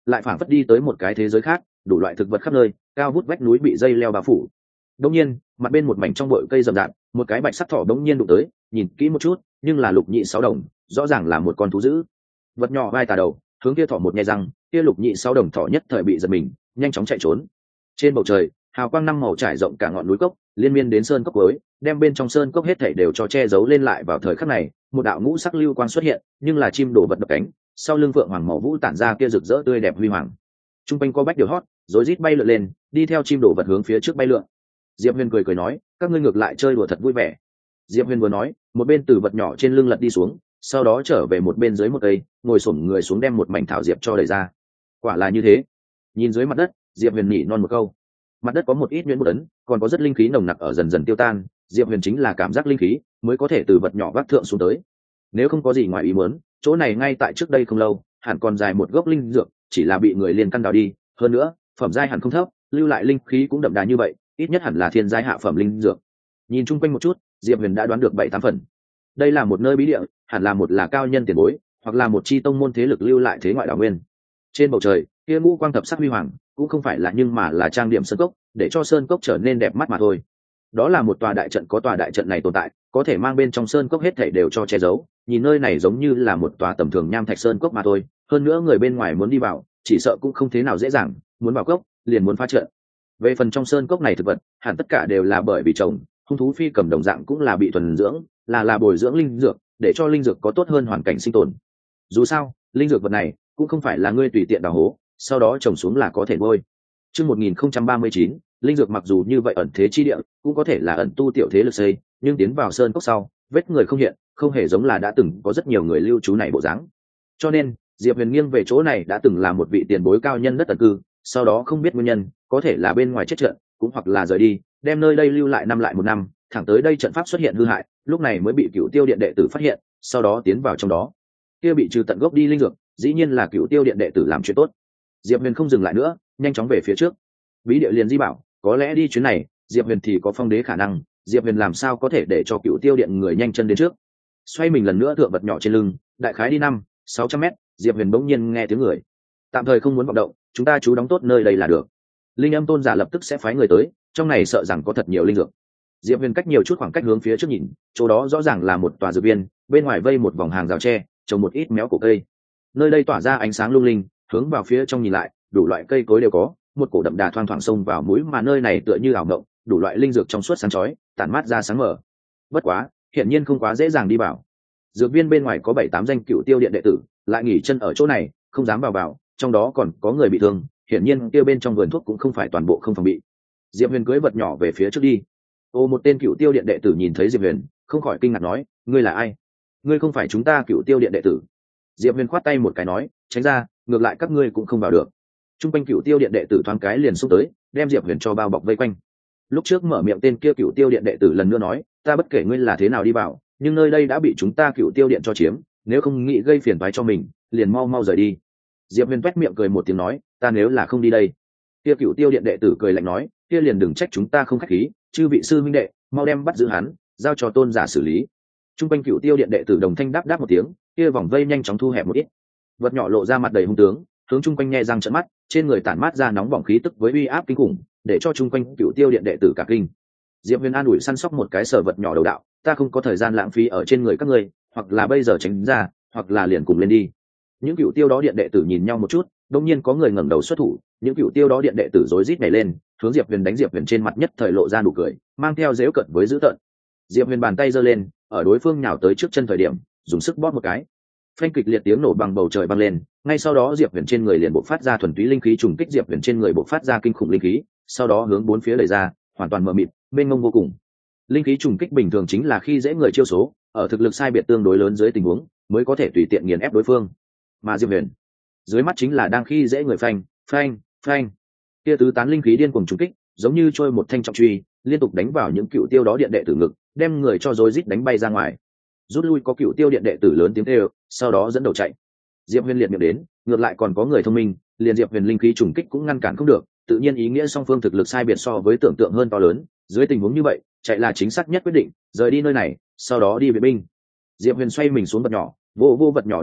lại phảng phất đi tới một cái thế giới khác, đủ loại thực vật khắp nơi, cao vút vách núi bị dây leo bao phủ. Đột nhiên, mặt bên một mảnh trong bụi cây rậm rạp, một cái bạch sắc thỏ đống nhiên đụng tới, nhìn kỹ một chút, nhưng là lục nhị sáu đồng, rõ ràng là một con thú dữ. Vật nhỏ vai tà đầu, hướng kia thỏ một nhai răng, kia lục nhị sáu đồng thỏ nhất thời bị giật mình, nhanh chóng chạy trốn. Trên bầu trời, hào quang năm màu trải rộng cả ngọn núi cốc, liên miên đến sơn cốc cuối, đem bên trong sơn cốc hết thảy đều cho che giấu lên lại. Vào thời khắc này, một đạo ngũ sắc lưu quang xuất hiện, nhưng là chim đổ vật đập cánh, sau lưng phượng hoàng màu vũ tản ra kia rực rỡ tươi đẹp huy hoàng. Trung quanh có bách điều hót, rối rít bay lượn lên, đi theo chim đổ vật hướng phía trước bay lượn. Diệp Huyền cười cười nói, các ngươi ngược lại chơi đùa thật vui vẻ. Diệp Huyền vừa nói, một bên từ vật nhỏ trên lưng lật đi xuống, sau đó trở về một bên dưới một cây, ngồi xổm người xuống đem một mảnh thảo diệp cho đẩy ra. Quả là như thế. Nhìn dưới mặt đất, Diệp Huyền nhỉ non một câu. Mặt đất có một ít nhuyễn bột ấn, còn có rất linh khí nồng nặc ở dần dần tiêu tan. Diệp Huyền chính là cảm giác linh khí mới có thể từ vật nhỏ vác thượng xuống tới. Nếu không có gì ngoài ý muốn, chỗ này ngay tại trước đây không lâu, hẳn còn dài một gốc linh dược, chỉ là bị người liền căn đào đi. Hơn nữa, phẩm giai hẳn không thấp, lưu lại linh khí cũng đậm đà như vậy, ít nhất hẳn là thiên giai hạ phẩm linh dược. Nhìn chung quanh một chút, Diệp Huyền đã đoán được bảy tám phần. Đây là một nơi bí địa, hẳn là một là cao nhân tiền bối, hoặc là một chi tông môn thế lực lưu lại thế ngoại đảo nguyên. Trên bầu trời, kia ngũ quang thập sắc huy hoàng, cũng không phải là nhưng mà là trang điểm sơn cốc, để cho sơn cốc trở nên đẹp mắt mà thôi. Đó là một tòa đại trận, có tòa đại trận này tồn tại, có thể mang bên trong sơn cốc hết thảy đều cho che giấu. Nhìn nơi này giống như là một tòa tầm thường nham thạch sơn cốc mà thôi, hơn nữa người bên ngoài muốn đi vào, chỉ sợ cũng không thế nào dễ dàng, muốn vào cốc, liền muốn phá trận. Về phần trong sơn cốc này thực vật, hẳn tất cả đều là bởi vì trồng, hung thú phi cầm đồng dạng cũng là bị thuần dưỡng, là là bồi dưỡng linh dược, để cho linh dược có tốt hơn hoàn cảnh sinh tồn. Dù sao, linh dược vật này cũng không phải là ngươi tùy tiện đào hố, sau đó trồng xuống là có thể bôi. Chương một nghìn không trăm ba mươi chín, linh dược mặc dù như vậy ẩn thế chi địa, cũng có thể là ẩn tu tiểu thế lực xây, nhưng tiến vào sơn cốc sau, vết người không hiện, không hề giống là đã từng có rất nhiều người lưu trú này bộ dáng. Cho nên, Diệp Huyền nghiêng về chỗ này đã từng là một vị tiền bối cao nhân đất tận cư, sau đó không biết nguyên nhân, có thể là bên ngoài chết trận, cũng hoặc là rời đi, đem nơi đây lưu lại năm lại một năm, thẳng tới đây trận pháp xuất hiện hư hại, lúc này mới bị Cửu Tiêu Điện đệ tử phát hiện, sau đó tiến vào trong đó. Kia bị trừ tận gốc đi linh dược, dĩ nhiên là Cửu Tiêu Điện đệ tử làm chuyện tốt. Diệp Huyền không dừng lại nữa, nhanh chóng về phía trước. Bí địa liền di bảo, có lẽ đi chuyến này, Diệp Huyền thì có phong đế khả năng, Diệp Huyền làm sao có thể để cho Cửu Tiêu Điện người nhanh chân đến trước. Xoay mình lần nữa thượng vật nhỏ trên lưng, đại khái đi năm, sáu trăm mét, Diệp Huyền bỗng nhiên nghe tiếng người. Tạm thời không muốn vọng động, chúng ta chú đóng tốt nơi đây là được. Linh Âm tôn giả lập tức sẽ phái người tới, trong này sợ rằng có thật nhiều linh dược. Diệp Huyền cách nhiều chút khoảng cách hướng phía trước nhìn, chỗ đó rõ ràng là một tòa dược viên, bên ngoài vây một vòng hàng rào tre, trồng một ít méo cổ cây. Nơi đây tỏa ra ánh sáng lung linh, hướng vào phía trong nhìn lại, đủ loại cây cối đều có, một cổ đậm đà thoang thoảng xông vào mũi, mà nơi này tựa như ảo mộng, đủ loại linh dược trong suốt sáng chói, tản mát ra sáng mở. Bất quá, hiển nhiên không quá dễ dàng đi vào. Dược viên bên ngoài có bảy tám danh Cửu Tiêu Điện đệ tử, lại nghỉ chân ở chỗ này, không dám vào vào, trong đó còn có người bị thương, hiển nhiên kia bên trong vườn thuốc cũng không phải toàn bộ không phòng bị. Diệp Huyền cưỡi vật nhỏ về phía trước đi. Ô, một tên Cửu Tiêu Điện đệ tử nhìn thấy Diệp Huyền, không khỏi kinh ngạc nói, ngươi là ai? Ngươi không phải chúng ta Cửu Tiêu Điện đệ tử. Diệp Huyền khoát tay một cái nói, tránh ra, ngược lại các ngươi cũng không vào được. Trung quanh Cửu Tiêu Điện đệ tử thoáng cái liền xúc tới, đem Diệp Huyền cho bao bọc vây quanh. Lúc trước mở miệng tên kia Cửu Tiêu Điện đệ tử lần nữa nói, ta bất kể ngươi là thế nào đi vào, nhưng nơi đây đã bị chúng ta Cửu Tiêu Điện cho chiếm, nếu không nghĩ gây phiền toái cho mình, liền mau mau rời đi. Diệp Huyền toét miệng cười một tiếng nói, ta nếu là không đi đây. Kia Cửu Tiêu Điện đệ tử cười lạnh nói, kia liền đừng trách chúng ta không khách khí, chư vị sư huynh đệ, mau đem bắt giữ hắn, giao cho tôn giả xử lý. Trung quanh Cửu Tiêu Điện đệ tử đồng thanh đáp đáp một tiếng, kia vòng vây nhanh chóng thu hẹp một ít. Vật nhỏ lộ ra mặt đầy hung tướng, hướng trung quanh nhe răng trợn mắt, trên người tản mát ra nóng bỏng khí tức với uy áp kinh khủng, để cho trung quanh Cửu Tiêu Điện đệ tử cả kinh. Diệp Huyền an ủi săn sóc một cái sở vật nhỏ đầu đạo, ta không có thời gian lãng phí ở trên người các ngươi, hoặc là bây giờ tránh ra, hoặc là liền cùng lên đi. Những Cửu Tiêu đó điện đệ tử nhìn nhau một chút, đột nhiên có người ngẩng đầu xuất thủ, những Cửu Tiêu đó điện đệ tử rối rít nhảy lên, hướng Diệp Huyền đánh. Diệp Huyền trên mặt nhất thời lộ ra nụ cười, mang theo giễu cợt với dữ tợn. Diệp Huyền bàn tay giơ lên, ở đối phương nhào tới trước chân thời điểm, dùng sức bóp một cái. Phanh, kịch liệt tiếng nổ bằng bầu trời vang lên, ngay sau đó Diệp Huyền trên người liền bộc phát ra thuần túy linh khí trùng kích. Diệp Huyền trên người bộc phát ra kinh khủng linh khí, sau đó hướng bốn phía đẩy ra, hoàn toàn mờ mịt, mênh mông vô cùng. Linh khí trùng kích bình thường chính là khi dễ người chiêu số, ở thực lực sai biệt tương đối lớn dưới tình huống, mới có thể tùy tiện nghiền ép đối phương. Mà Diệp Huyền, dưới mắt chính là đang khi dễ người. Phanh, phanh, phanh. Kia tứ tán linh khí điên cuồng trùng kích, giống như trôi một thanh trọng truy, liên tục đánh vào những Cửu Tiêu đó điện đệ tử ngực, đem người cho rối rít đánh bay ra ngoài. Rút lui có Cửu Tiêu điện đệ tử lớn tiếng kêu, sau đó dẫn đầu chạy. Diệp Huyền liệt miệng đến, ngược lại còn có người thông minh, liền Diệp Huyền linh khí trùng kích cũng ngăn cản không được, tự nhiên ý nghĩa song phương thực lực sai biệt so với tưởng tượng hơn to lớn, dưới tình huống như vậy, chạy là chính xác nhất quyết định, rời đi nơi này, sau đó đi vệ binh. Diệp Huyền xoay mình xuống vật nhỏ, vô vô vật nhỏ đầu đạo,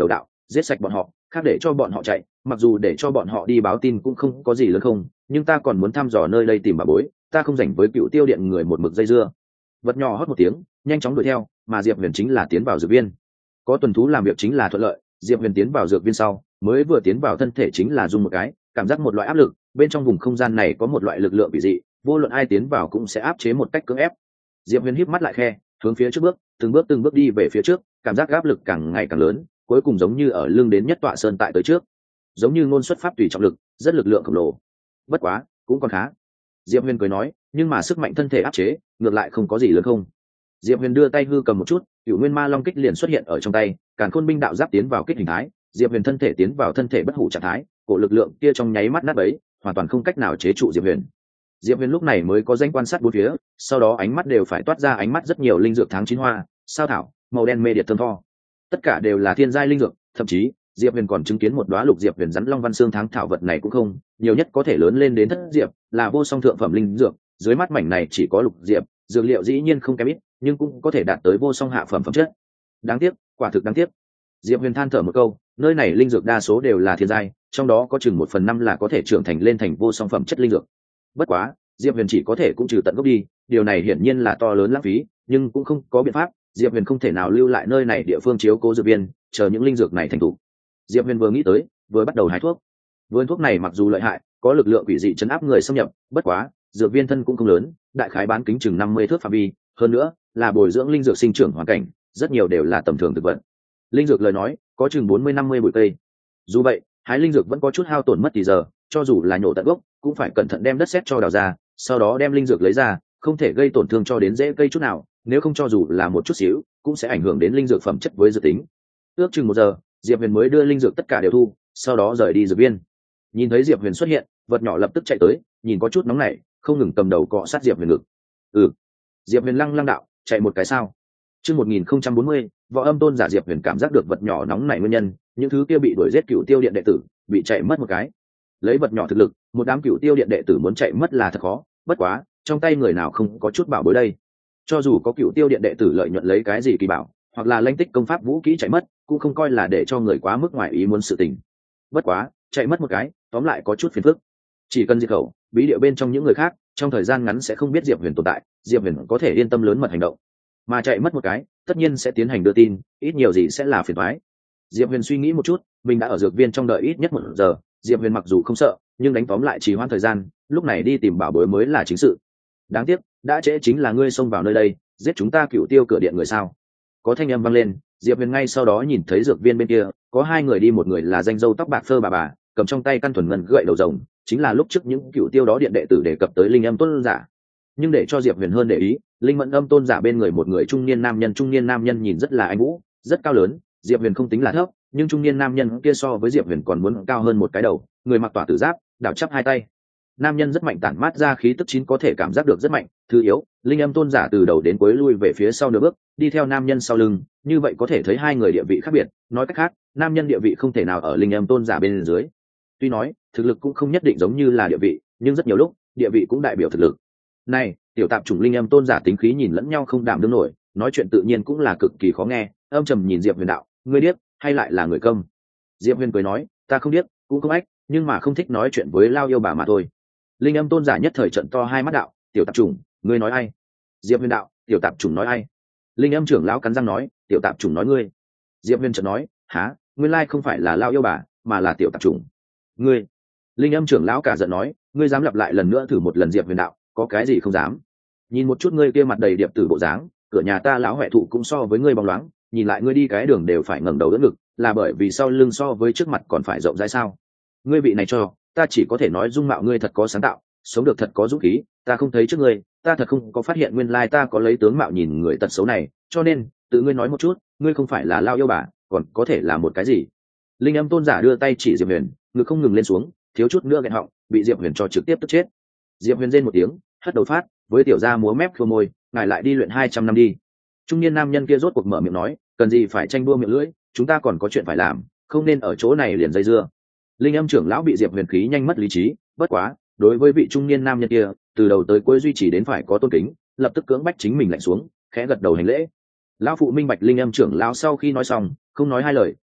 giết sạch bọn họ, khác để cho bọn họ chạy, mặc dù để cho bọn họ đi báo tin cũng không có gì lớn không, nhưng ta còn muốn thăm dò nơi đây tìm bà bối, ta không rảnh với Cựu Tiêu Điện người một mực dây dưa. Vật nhỏ hót một tiếng, nhanh chóng đuổi theo, mà Diệp Huyền chính là tiến vào dược viên. Có tuần thú làm việc chính là thuận lợi, Diệp Huyền tiến vào dược viên sau, mới vừa tiến vào thân thể chính là dùng một cái, cảm giác một loại áp lực, bên trong vùng không gian này có một loại lực lượng kỳ dị, vô luận ai tiến vào cũng sẽ áp chế một cách cưỡng ép. Diệp Huyền híp mắt lại khe, hướng phía trước bước, từng bước từng bước đi về phía trước, cảm giác áp lực càng ngày càng lớn, cuối cùng giống như ở lưng đến nhất tọa sơn tại tới trước, giống như ngôn xuất pháp tùy trọng lực, rất lực lượng khổng lồ. Bất quá, cũng còn khá. Diệp Huyền cười nói, nhưng mà sức mạnh thân thể áp chế, ngược lại không có gì lớn không. Diệp Huyền đưa tay hư cầm một chút, Cửu Nguyên Ma Long kích liền xuất hiện ở trong tay, Càn Khôn binh đạo giáp tiến vào kích hình thái, Diệp Huyền thân thể tiến vào thân thể bất hủ trạng thái, cổ lực lượng kia trong nháy mắt nát bấy, hoàn toàn không cách nào chế trụ Diệp Huyền. Diệp Huyền lúc này mới có danh quan sát bốn phía, sau đó ánh mắt đều phải toát ra ánh mắt rất nhiều linh dược tháng chín hoa, sao thảo, màu đen mê điệt thơm tho, tất cả đều là thiên giai linh dược, thậm chí Diệp Huyền còn chứng kiến một đóa lục diệp huyền rắn long văn xương tháng thảo vật này cũng không, nhiều nhất có thể lớn lên đến thất diệp, là vô song thượng phẩm linh dược, dưới mắt mảnh này chỉ có lục diệp, dược liệu dĩ nhiên không kém ít, nhưng cũng có thể đạt tới vô song hạ phẩm phẩm chất. Đáng tiếc, quả thực đáng tiếc. Diệp Huyền than thở một câu, nơi này linh dược đa số đều là thiên giai, trong đó có chừng một phần năm là có thể trưởng thành lên thành vô song phẩm chất linh dược. Bất quá, Diệp Huyền chỉ có thể cũng trừ tận gốc đi, điều này hiển nhiên là to lớn lãng phí, nhưng cũng không có biện pháp, Diệp Huyền không thể nào lưu lại nơi này địa phương chiếu cố dược viên, chờ những linh dược này thành thủ. Diệp Huyền vừa nghĩ tới, vừa bắt đầu hái thuốc. Vườn thuốc này mặc dù lợi hại, có lực lượng quỷ dị chấn áp người xâm nhập, bất quá, dược viên thân cũng không lớn, đại khái bán kính chừng năm mươi thước phạm vi, hơn nữa, là bồi dưỡng linh dược sinh trưởng hoàn cảnh, rất nhiều đều là tầm thường thực vật. Linh dược lời nói, có chừng bốn mươi năm mươi bụi cây. Dù vậy, hái linh dược vẫn có chút hao tổn mất thì giờ, cho dù là nhổ tận gốc, cũng phải cẩn thận đem đất sét cho đào ra, sau đó đem linh dược lấy ra, không thể gây tổn thương cho đến rễ cây chút nào, nếu không cho dù là một chút xíu, cũng sẽ ảnh hưởng đến linh dược phẩm chất với dự tính. Ước chừng một giờ, Diệp Huyền mới đưa linh dược tất cả đều thu, sau đó rời đi dược viên. Nhìn thấy Diệp Huyền xuất hiện, vật nhỏ lập tức chạy tới, nhìn có chút nóng nảy, không ngừng cầm đầu cọ sát Diệp Huyền ngực. Ừ. Diệp Huyền lăng lăng đạo, chạy một cái sao? Chương một nghìn không trăm bốn mươi, Võ Âm Tôn giả. Diệp Huyền cảm giác được vật nhỏ nóng nảy nguyên nhân, những thứ kia bị đuổi giết Cựu Tiêu Điện đệ tử, bị chạy mất một cái. Lấy vật nhỏ thực lực, một đám Cựu Tiêu Điện đệ tử muốn chạy mất là thật khó, bất quá, trong tay người nào không có chút bảo bối đây. Cho dù có Cựu Tiêu Điện đệ tử lợi nhuận lấy cái gì kỳ bảo, hoặc là linh tích công pháp vũ kỹ chạy mất, cũng không coi là để cho người quá mức ngoài ý muốn sự tình. Bất quá, chạy mất một cái, tóm lại có chút phiền phức. Chỉ cần diệt khẩu, bí địa bên trong những người khác, trong thời gian ngắn sẽ không biết Diệp Huyền tồn tại, Diệp Huyền có thể yên tâm lớn mật hành động. Mà chạy mất một cái, tất nhiên sẽ tiến hành đưa tin, ít nhiều gì sẽ là phiền toái. Diệp Huyền suy nghĩ một chút, mình đã ở dược viên trong đợi ít nhất một giờ, Diệp Huyền mặc dù không sợ, nhưng đánh tóm lại trì hoãn thời gian, lúc này đi tìm bảo bối mới là chính sự. Đáng tiếc, đã trễ chính là ngươi xông vào nơi đây, giết chúng ta Cựu Tiêu cửa điện người sao? Có thanh âm vang lên, Diệp Huyền ngay sau đó nhìn thấy dược viên bên kia, có hai người đi, một người là danh dâu tóc bạc phơ bà bà, cầm trong tay căn thuần ngân gậy đầu rồng, chính là lúc trước những Cựu Tiêu đó điện đệ tử đề cập tới linh âm tôn giả. Nhưng để cho Diệp Huyền hơn để ý, linh mẫn âm tôn giả bên người một người trung niên nam nhân, trung niên nam nhân nhìn rất là anh vũ, rất cao lớn, Diệp Huyền không tính là thấp, nhưng trung niên nam nhân kia so với Diệp Huyền còn muốn cao hơn một cái đầu, người mặc tỏa tử giáp, đảo chắp hai tay. Nam nhân rất mạnh, tản mát ra khí tức chín có thể cảm giác được rất mạnh. Thứ yếu, linh âm tôn giả từ đầu đến cuối lui về phía sau nửa bước, đi theo nam nhân sau lưng, như vậy có thể thấy hai người địa vị khác biệt. Nói cách khác, nam nhân địa vị không thể nào ở linh âm tôn giả bên dưới. Tuy nói thực lực cũng không nhất định giống như là địa vị, nhưng rất nhiều lúc địa vị cũng đại biểu thực lực. Này, tiểu tạp chủng linh âm tôn giả tính khí nhìn lẫn nhau không đảm đương nổi, nói chuyện tự nhiên cũng là cực kỳ khó nghe. Âm trầm nhìn Diệp Huyền đạo, ngươi điếc hay lại là người câm? Diệp Huyền cười nói, ta không điếc, cũng không ách, nhưng mà không thích nói chuyện với lao yêu bà mà thôi. Linh âm tôn giả nhất thời trận to hai mắt đạo, tiểu tạp chủng, ngươi nói ai? Diệp Huyền đạo, tiểu tạp chủng nói ai? Linh âm trưởng lão cắn răng nói, tiểu tạp chủng nói ngươi. Diệp Huyền chợt nói, há, nguyên lai không phải là lao yêu bà, mà là tiểu tạp chủng. Ngươi. Linh âm trưởng lão cả giận nói, ngươi dám lặp lại lần nữa thử một lần. Diệp Huyền đạo, có cái gì không dám? Nhìn một chút ngươi kia mặt đầy điệp tử bộ dáng, cửa nhà ta lão huệ thụ cũng so với ngươi bóng loáng, nhìn lại ngươi đi cái đường đều phải ngẩng đầu đỡ ngực, là bởi vì sau lưng so với trước mặt còn phải rộng rãi sao? Ngươi vị này cho, ta chỉ có thể nói dung mạo ngươi thật có sáng tạo, sống được thật có dũng khí, ta không thấy trước ngươi, ta thật không có phát hiện nguyên lai ta có lấy tướng mạo nhìn người tật xấu này, cho nên tự ngươi nói một chút, ngươi không phải là lao yêu bà, còn có thể là một cái gì? Linh âm tôn giả đưa tay chỉ Diệp Huyền, ngực không ngừng lên xuống, thiếu chút nữa nghẹn họng, bị Diệp Huyền cho trực tiếp tức chết. Diệp Huyền rên một tiếng, hất đầu phát, với tiểu gia múa mép khô môi, ngài lại đi luyện hai trăm năm đi. Trung niên nam nhân kia rốt cuộc mở miệng nói, cần gì phải tranh đua miệng lưỡi, chúng ta còn có chuyện phải làm, không nên ở chỗ này liền dây dưa. Linh âm trưởng lão bị Diệp Huyền khí nhanh mất lý trí, bất quá đối với vị trung niên nam nhân kia, từ đầu tới cuối duy trì đến phải có tôn kính, lập tức cưỡng bách chính mình lạnh xuống, khẽ gật đầu hành lễ. Lão phụ minh bạch linh âm trưởng lão sau khi nói xong, không nói hai lời,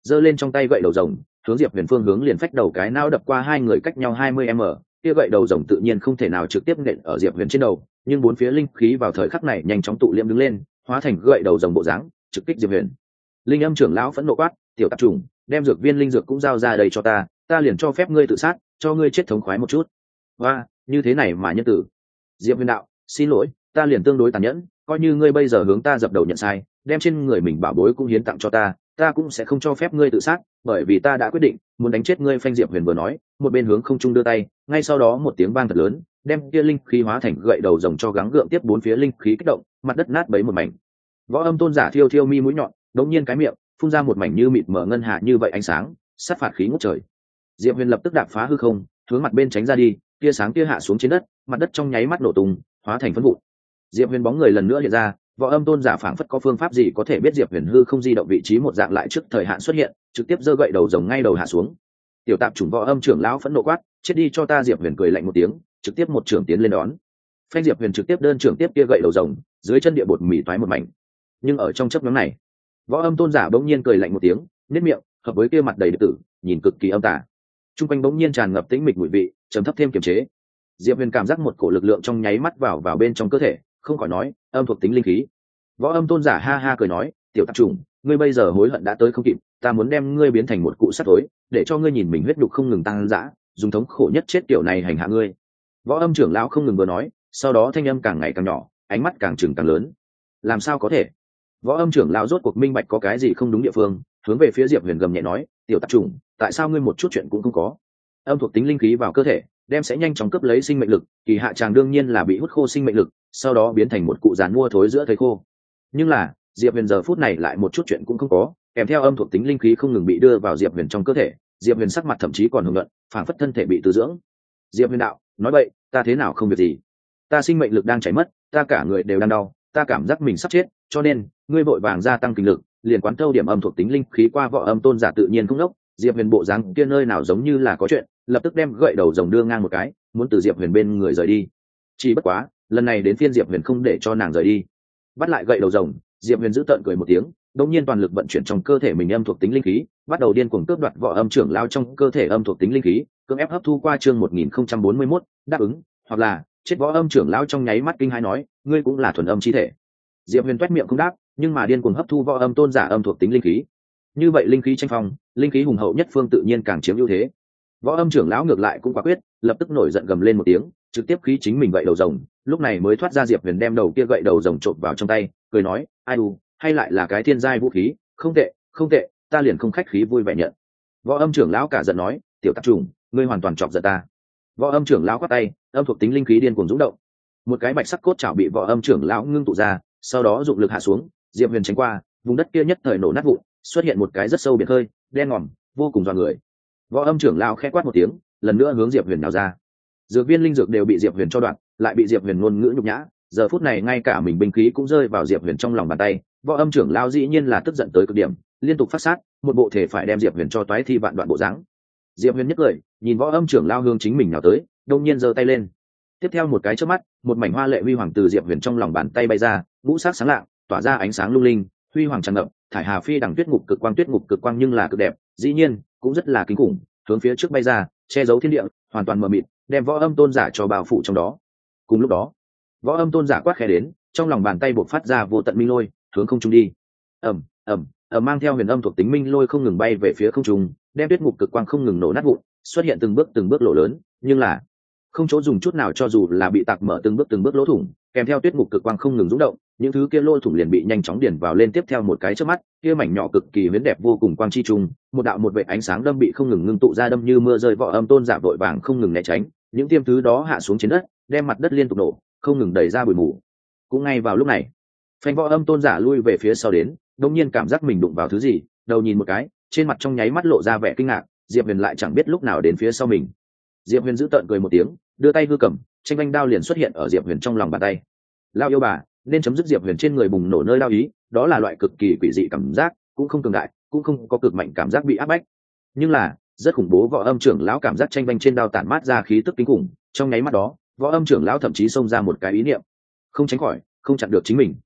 giơ lên trong tay gậy đầu rồng, hướng Diệp Huyền phương hướng liền phách đầu cái não đập qua hai người cách nhau hai mươi mét, kia gậy đầu rồng tự nhiên không thể nào trực tiếp nện ở Diệp Huyền trên đầu, nhưng bốn phía linh khí vào thời khắc này nhanh chóng tụ liệm đứng lên, hóa thành gậy đầu rồng bộ dáng, trực kích Diệp Huyền. Linh Âm trưởng lão phẫn nộ quát, "Tiểu tạp chủng, đem dược viên linh dược cũng giao ra đây cho ta, ta liền cho phép ngươi tự sát, cho ngươi chết thống khoái một chút." Và, như thế này mà nhân tử. Diệp Huyền đạo, "Xin lỗi, ta liền tương đối tàn nhẫn, coi như ngươi bây giờ hướng ta dập đầu nhận sai, đem trên người mình bảo bối cũng hiến tặng cho ta, ta cũng sẽ không cho phép ngươi tự sát, bởi vì ta đã quyết định muốn đánh chết ngươi." Phanh Diệp Huyền vừa nói, một bên hướng không trung đưa tay, ngay sau đó một tiếng vang thật lớn, đem kia linh khí hóa thành gậy đầu rồng cho gắng gượng tiếp bốn phía linh khí kích động, mặt đất nát bấy một mảnh. Võ Âm tôn giả thiêu thiêu mi mũi nhọn, đống nhiên cái miệng phun ra một mảnh như mịt mờ ngân hạ như vậy ánh sáng, sát phạt khí ngút trời. Diệp Huyền lập tức đạp phá hư không, hướng mặt bên tránh ra đi, tia sáng kia hạ xuống trên đất, mặt đất trong nháy mắt nổ tung, hóa thành phấn vụn. Diệp Huyền bóng người lần nữa hiện ra, Võ Âm tôn giả phảng phất có phương pháp gì có thể biết Diệp Huyền hư không di động vị trí một dạng lại trước thời hạn xuất hiện, trực tiếp giơ gậy đầu rồng ngay đầu hạ xuống. Tiểu tạp chủng Võ Âm trưởng lão phẫn nộ quát, "Chết đi cho ta!" Diệp Huyền cười lạnh một tiếng, trực tiếp một trưởng tiến lên đón. Phanh Diệp Huyền trực tiếp đơn trưởng tiếp kia gậy đầu rồng, dưới chân địa bột mì toái một mảnh. Nhưng ở trong chớp nhoáng này, Võ Âm tôn giả bỗng nhiên cười lạnh một tiếng, nhếch miệng, hợp với kia mặt đầy đệ tử, nhìn cực kỳ âm tà. Trung quanh bỗng nhiên tràn ngập tĩnh mịch mùi vị, trầm thấp thêm kiềm chế. Diệp Huyền cảm giác một cổ lực lượng trong nháy mắt vào vào bên trong cơ thể, không khỏi nói, âm thuộc tính linh khí. Võ Âm tôn giả ha ha cười nói, "Tiểu tạp chủng, ngươi bây giờ hối hận đã tới không kịp, ta muốn đem ngươi biến thành một cụ sắt thối, để cho ngươi nhìn mình huyết nhục không ngừng tăng dã, dùng thống khổ nhất chết kiểu này hành hạ ngươi." Võ Âm trưởng lão không ngừng vừa nói, sau đó thanh âm càng ngày càng nhỏ, ánh mắt càng trừng càng lớn. Làm sao có thể? Võ Âm trưởng lão rốt cuộc minh bạch có cái gì không đúng địa phương, hướng về phía Diệp Huyền gầm nhẹ nói, "Tiểu tạp chủng, tại sao ngươi một chút chuyện cũng không có?" Âm thuộc tính linh khí vào cơ thể, đem sẽ nhanh chóng cướp lấy sinh mệnh lực, kỳ hạ chàng đương nhiên là bị hút khô sinh mệnh lực, sau đó biến thành một cụ giàn mua thối giữa thây khô. Nhưng là, Diệp Huyền giờ phút này lại một chút chuyện cũng không có, kèm theo âm thuộc tính linh khí không ngừng bị đưa vào Diệp Huyền trong cơ thể, Diệp Huyền sắc mặt thậm chí còn hồng nhuận, phảng phất thân thể bị từ dưỡng. Diệp Huyền đạo, "Nói bậy, ta thế nào không việc gì? Ta sinh mệnh lực đang chảy mất, ta cả người đều đang đau, ta cảm giác mình sắp chết, cho nên ngươi vội vàng gia tăng kinh lực, liền quán thâu điểm âm thuộc tính linh khí qua." Võ Âm tôn giả tự nhiên không đốc, Diệp Huyền bộ dáng kia nơi nào giống như là có chuyện, lập tức đem gậy đầu rồng đưa ngang một cái, muốn từ Diệp Huyền bên người rời đi. Chỉ bất quá, lần này đến phiên Diệp Huyền không để cho nàng rời đi. Bắt lại gậy đầu rồng, Diệp Huyền giữ tợn cười một tiếng, đột nhiên toàn lực vận chuyển trong cơ thể mình âm thuộc tính linh khí, bắt đầu điên cuồng cướp đoạt Võ Âm trưởng lao trong cơ thể âm thuộc tính linh khí, cưỡng ép hấp thu qua chương một nghìn không trăm bốn mươi mốt, đáp ứng, hoặc là chết. Võ Âm trưởng lão trong nháy mắt kinh hãi nói, "Ngươi cũng là thuần âm chi thể." Diệp Huyền toét miệng không đáp, nhưng mà điên cuồng hấp thu Võ Âm tôn giả âm thuộc tính linh khí. Như vậy linh khí tranh phong, linh khí hùng hậu nhất phương tự nhiên càng chiếm ưu thế. Võ Âm trưởng lão ngược lại cũng quả quyết, lập tức nổi giận gầm lên một tiếng, trực tiếp khí chính mình gậy đầu rồng, lúc này mới thoát ra. Diệp Huyền đem đầu kia gậy đầu rồng trộn vào trong tay, cười nói, "Ai u, hay lại là cái thiên giai vũ khí, không tệ, không tệ, ta liền không khách khí vui vẻ nhận." Võ Âm trưởng lão cả giận nói, "Tiểu tạp chủng, ngươi hoàn toàn chọc giận ta." Võ Âm trưởng lão quát tay, âm thuộc tính linh khí điên cuồng dũng động. Một cái bạch sắc cốt chảo bị Võ Âm trưởng lão ngưng tụ ra, sau đó dụng lực hạ xuống, Diệp Huyền tránh qua, vùng đất kia nhất thời nổ nát vụn, xuất hiện một cái rất sâu biển khơi, đen ngòm, vô cùng dọa người. Võ Âm trưởng lão khẽ quát một tiếng, lần nữa hướng Diệp Huyền nào ra. Dược viên linh dược đều bị Diệp Huyền cho đoạn, lại bị Diệp Huyền ngôn ngữ nhục nhã, giờ phút này ngay cả mình binh khí cũng rơi vào Diệp Huyền trong lòng bàn tay. Võ Âm trưởng lão dĩ nhiên là tức giận tới cực điểm, liên tục phát sát, một bộ thể phải đem Diệp Huyền cho toái thi vạn đoạn bộ dáng. Diệp Huyền nhất cười, nhìn Võ Âm trưởng lão hướng chính mình nào tới, đột nhiên giơ tay lên. Tiếp theo một cái chớp mắt, một mảnh hoa lệ huy hoàng từ Diệp Huyền trong lòng bàn tay bay ra, ngũ sắc sáng lạng, tỏa ra ánh sáng lung linh, huy hoàng tràn ngập, thải hà phi đằng tuyết ngục cực quang, tuyết ngục cực quang nhưng là cực đẹp, dĩ nhiên cũng rất là kinh khủng, hướng phía trước bay ra, che giấu thiên địa, hoàn toàn mờ mịt, đem Võ Âm tôn giả cho bao phủ trong đó. Cùng lúc đó, Võ Âm tôn giả quát khẽ đến, trong lòng bàn tay bộc phát ra vô tận minh lôi, hướng không trung đi. Ầm, ầm, ầm, mang theo huyền âm thuộc tính minh lôi không ngừng bay về phía không trung, đem tuyết ngục cực quang không ngừng nổ nát vụn, xuất hiện từng bước từng bước lỗ lớn, nhưng là không chỗ dùng chút nào, cho dù là bị tạc mở từng bước từng bước lỗ thủng, kèm theo tuyết ngục cực quang không ngừng rung động, những thứ kia lỗ thủng liền bị nhanh chóng điền vào lên. Tiếp theo một cái chớp mắt, kia mảnh nhỏ cực kỳ huyễn đẹp vô cùng quang chi trùng, một đạo một vệt ánh sáng đâm bị không ngừng ngưng tụ ra, đâm như mưa rơi. Võ Âm tôn giả vội vàng không ngừng né tránh, những tiêm thứ đó hạ xuống trên đất, đem mặt đất liên tục nổ, không ngừng đẩy ra bụi mù. Cũng ngay vào lúc này, phanh, Võ Âm tôn giả lui về phía sau đến, đột nhiên cảm giác mình đụng vào thứ gì, đầu nhìn một cái, trên mặt trong nháy mắt lộ ra vẻ kinh ngạc. Diệp Huyền lại chẳng biết lúc nào đến phía sau mình. Diệp Huyền giữ tợn cười một tiếng, đưa tay hư cầm, tranh vanh đao liền xuất hiện ở Diệp Huyền trong lòng bàn tay. Lao yêu bà, nên chấm dứt. Diệp Huyền trên người bùng nổ nơi đao ý, đó là loại cực kỳ quỷ dị cảm giác, cũng không cường đại, cũng không có cực mạnh cảm giác bị áp bách, nhưng là rất khủng bố. Võ Âm trưởng lão cảm giác tranh vanh trên đao tản mát ra khí tức kinh khủng, trong nháy mắt đó, Võ Âm trưởng lão thậm chí xông ra một cái ý niệm, không tránh khỏi, không chặn được chính mình.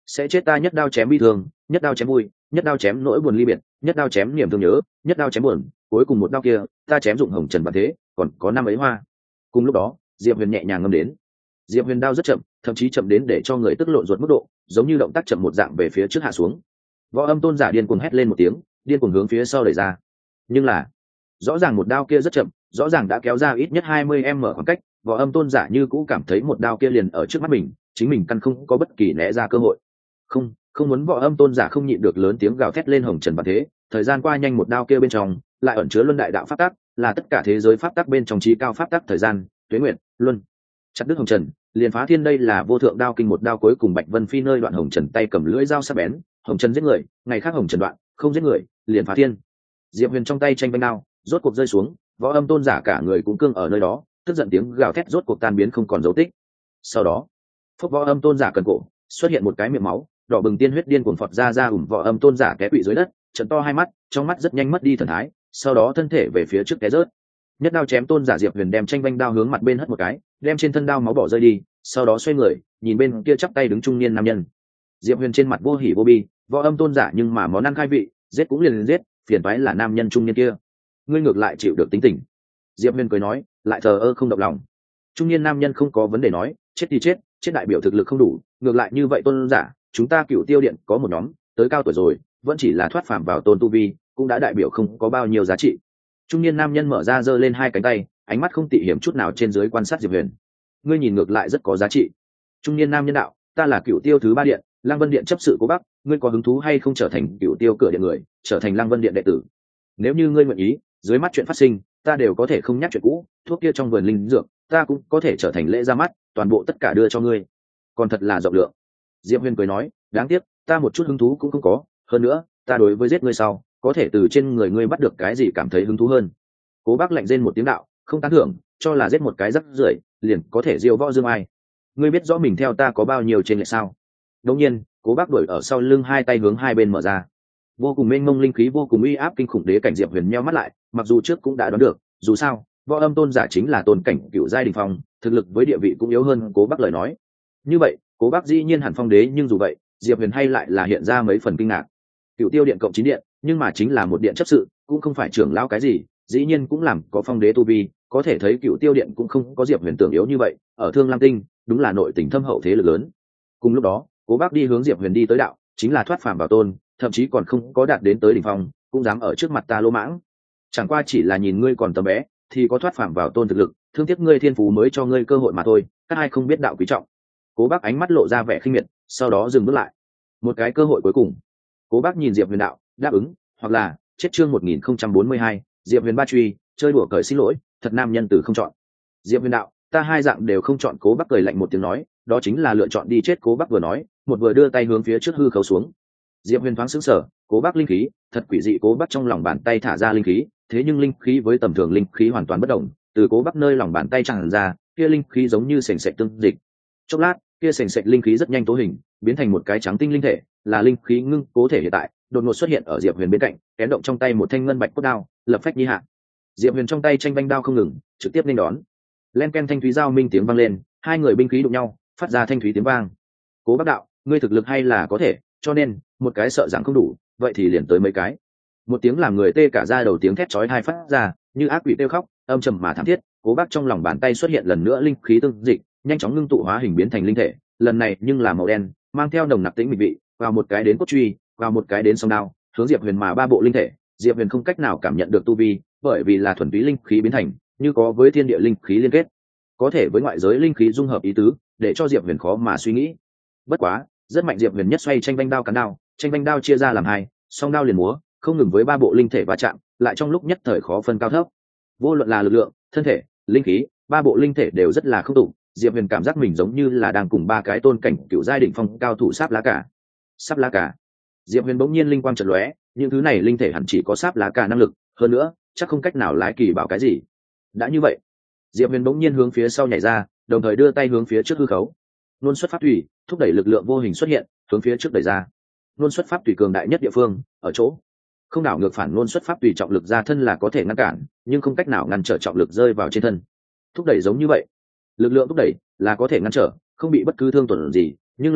sẽ chết ta nhất đao chém bi thương, nhất đao chém vui, nhất đao chém nỗi buồn ly biệt, nhất đao chém niềm thương nhớ, nhất đao chém buồn, cuối cùng một đao kia ta chém dụng hồng trần và thế còn có năm ấy hoa. Cùng lúc đó Diệp Huyền nhẹ nhàng ngâm đến. Diệp Huyền đao rất chậm, thậm chí chậm đến để cho người tức lộn ruột mức độ, giống như động tác chậm một dạng về phía trước hạ xuống. Võ Âm Tôn giả điên cuồng hét lên một tiếng, điên cuồng hướng phía sau đẩy ra. Nhưng là rõ ràng một đao kia rất chậm, rõ ràng đã kéo ra ít nhất hai mươi mét khoảng cách, Võ Âm Tôn giả như cũ cảm thấy một đao kia liền ở trước mắt mình, chính mình căn không có bất kỳ né ra cơ hội. Không, không muốn. Võ Âm Tôn giả không nhịn được lớn tiếng gào thét lên hồng trần và thế, thời gian qua nhanh, một đao kia bên trong lại ẩn chứa luân đại đạo pháp tắc, là tất cả thế giới pháp tắc bên trong trí cao pháp tắc thời gian, tuế nguyệt, luân. Chặt đứt hồng trần, liền phá thiên, đây là vô thượng đao kinh, một đao cuối cùng Bạch Vân Phi nơi đoạn hồng trần, tay cầm lưỡi dao sắc bén, hồng trần giết người, ngày khác hồng trần đoạn, không giết người, liền phá thiên. Diệp Huyền trong tay tranh banh đao rốt cuộc rơi xuống, Võ Âm Tôn giả cả người cũng cương ở nơi đó, tức giận tiếng gào thét rốt cuộc tan biến không còn dấu tích. Sau đó, phúc Võ Âm Tôn giả cần cổ xuất hiện một cái miệng máu đỏ bừng, tiên huyết điên cuồng phọt ra ra, ủng Võ Âm Tôn giả té quỵ dưới đất, trận to hai mắt, trong mắt rất nhanh mất đi thần thái, sau đó thân thể về phía trước té rớt. Nhất đao chém Tôn giả Diệp Huyền đem tranh banh đao hướng mặt bên hất một cái, đem trên thân đao máu bỏ rơi đi, sau đó xoay người nhìn bên kia chắp tay đứng trung niên nam nhân. Diệp Huyền trên mặt vô hỉ vô bi, Võ Âm Tôn giả nhưng mà món ăn khai vị, giết cũng liền liền giết, phiền toái là nam nhân trung niên kia, ngươi ngược lại chịu được tính tình. Diệp Huyền cười nói, lại thờ ơ không động lòng. Trung niên nam nhân không có vấn đề nói, chết thì chết, chết đại biểu thực lực không đủ, ngược lại như vậy Tôn giả, chúng ta Cựu Tiêu Điện có một nhóm tới cao tuổi rồi, vẫn chỉ là thoát phàm vào tôn tu vi, cũng đã đại biểu không có bao nhiêu giá trị. Trung niên nam nhân mở ra giơ lên hai cánh tay, ánh mắt không tị hiểm chút nào trên dưới quan sát Diệp Huyền. Ngươi nhìn ngược lại rất có giá trị. Trung niên nam nhân đạo, ta là Cựu Tiêu thứ ba điện, Lăng Vân Điện chấp sự Cố Bắc, ngươi có hứng thú hay không trở thành Cựu Tiêu cửa điện người, trở thành Lăng Vân Điện đệ tử? Nếu như ngươi nguyện ý, dưới mắt chuyện phát sinh, ta đều có thể không nhắc chuyện cũ, thuốc kia trong vườn linh dược, ta cũng có thể trở thành lễ ra mắt, toàn bộ tất cả đưa cho ngươi. Còn thật là rộng lượng. Diệp Huyền cười nói, đáng tiếc, ta một chút hứng thú cũng không có, hơn nữa, ta đối với giết ngươi sau, có thể từ trên người ngươi bắt được cái gì cảm thấy hứng thú hơn. Cố Bác lạnh rên một tiếng đạo, không tán thưởng, cho là giết một cái rắc rưởi, liền có thể diêu võ dương ai. Ngươi biết rõ mình theo ta có bao nhiêu trên lệ sao? Đột nhiên, Cố Bác đuổi ở sau lưng, hai tay hướng hai bên mở ra. Vô cùng mênh mông linh khí, vô cùng uy áp kinh khủng, đế cảnh. Diệp Huyền nheo mắt lại, mặc dù trước cũng đã đoán được, dù sao, Võ Âm Tôn giả chính là tôn cảnh cựu giai đỉnh phong, thực lực với địa vị cũng yếu hơn Cố Bác lời nói. Như vậy, Cố Bác dĩ nhiên hẳn phong đế, nhưng dù vậy, Diệp Huyền hay lại là hiện ra mấy phần kinh ngạc. Cựu Tiêu Điện cộng chín điện, nhưng mà chính là một điện chấp sự, cũng không phải trưởng lão cái gì, dĩ nhiên cũng làm có phong đế tu vi, có thể thấy Cựu Tiêu Điện cũng không có Diệp Huyền tưởng yếu như vậy, ở Thương Lam Tinh, đúng là nội tình thâm hậu thế lực lớn. Cùng lúc đó, Cố Bác đi hướng Diệp Huyền đi tới đạo, chính là thoát phàm vào tôn, thậm chí còn không có đạt đến tới đỉnh phong, cũng dám ở trước mặt ta lỗ mãng. Chẳng qua chỉ là nhìn ngươi còn tầm bé, thì có thoát phàm vào tôn thực lực, thương tiếc ngươi thiên phú mới cho ngươi cơ hội mà thôi, các ai không biết đạo quý trọng. Cố Bác ánh mắt lộ ra vẻ khinh miệt, sau đó dừng bước lại. Một cái cơ hội cuối cùng. Cố Bác nhìn Diệp Huyền đạo, đáp ứng, hoặc là chết. Chương một nghìn không trăm bốn mươi hai, Diệp Huyền ba truy, chơi đùa cởi xin lỗi, thật nam nhân tử không chọn. Diệp Huyền đạo, ta hai dạng đều không chọn. Cố Bác cười lạnh một tiếng nói, đó chính là lựa chọn đi chết. Cố Bác vừa nói, một vừa đưa tay hướng phía trước hư khấu xuống. Diệp Huyền thoáng sững sờ, Cố Bác linh khí thật quỷ dị. Cố Bác trong lòng bàn tay thả ra linh khí, thế nhưng linh khí với tầm thường linh khí hoàn toàn bất đồng, từ Cố Bác nơi lòng bàn tay tràn ra, kia linh khí giống như sền sệt tương dịch. Chốc lát, kia sền sệt linh khí rất nhanh tố hình, biến thành một cái trắng tinh linh thể, là linh khí ngưng cố thể hiện tại, đột ngột xuất hiện ở Diệp Huyền bên cạnh, kén động trong tay một thanh ngân bạch cốt đao, lập phách nhi hạ. Diệp Huyền trong tay tranh banh đao không ngừng, trực tiếp nên đón. Len ken thanh thúy giao minh tiếng vang lên, hai người binh khí đụng nhau, phát ra thanh thúy tiếng vang. Cố Bác đạo, ngươi thực lực hay là có thể, cho nên một cái sợ rằng không đủ, vậy thì liền tới mấy cái. Một tiếng làm người tê cả da đầu, tiếng thét chói tai phát ra, như ác quỷ kêu khóc, âm trầm mà thảm thiết. Cố Bác trong lòng bàn tay xuất hiện lần nữa linh khí tương dịch, nhanh chóng ngưng tụ hóa hình biến thành linh thể, lần này nhưng là màu đen, mang theo nồng nặc tĩnh mịch vị, vào một cái đến cốt truy, vào một cái đến song đao, hướng Diệp Huyền mà ba bộ linh thể. Diệp Huyền không cách nào cảm nhận được tu vi, bởi vì là thuần túy linh khí biến thành, như có với thiên địa linh khí liên kết, có thể với ngoại giới linh khí dung hợp ý tứ, để cho Diệp Huyền khó mà suy nghĩ. Bất quá, rất mạnh. Diệp Huyền nhất xoay tranh banh đao cán đao, tranh banh đao chia ra làm hai, song đao liền múa, không ngừng với ba bộ linh thể va chạm, lại trong lúc nhất thời khó phân cao thấp. Vô luận là lực lượng, thân thể, linh khí, ba bộ linh thể đều rất là không tụ. Diệp Huyền cảm giác mình giống như là đang cùng ba cái tôn cảnh cựu giai đỉnh phong cao thủ sáp lá cả. Sáp lá cả. Diệp Huyền bỗng nhiên linh quang chợt lóe, những thứ này linh thể hẳn chỉ có sáp lá cả năng lực, hơn nữa, chắc không cách nào lái kỳ bảo cái gì. Đã như vậy, Diệp Huyền bỗng nhiên hướng phía sau nhảy ra, đồng thời đưa tay hướng phía trước hư khấu. Luân xuất pháp thủy, thúc đẩy lực lượng vô hình xuất hiện, hướng phía trước đẩy ra. Luân xuất pháp thủy cường đại nhất địa phương, ở chỗ không đảo ngược phản luân xuất pháp tùy trọng lực ra thân là có thể ngăn cản, nhưng không cách nào ngăn trở trọng lực rơi vào trên thân. Thúc đẩy giống như vậy, lực lượng thúc đẩy là có thể ngăn trở, không bị bất cứ thương tổn gì, nhưng là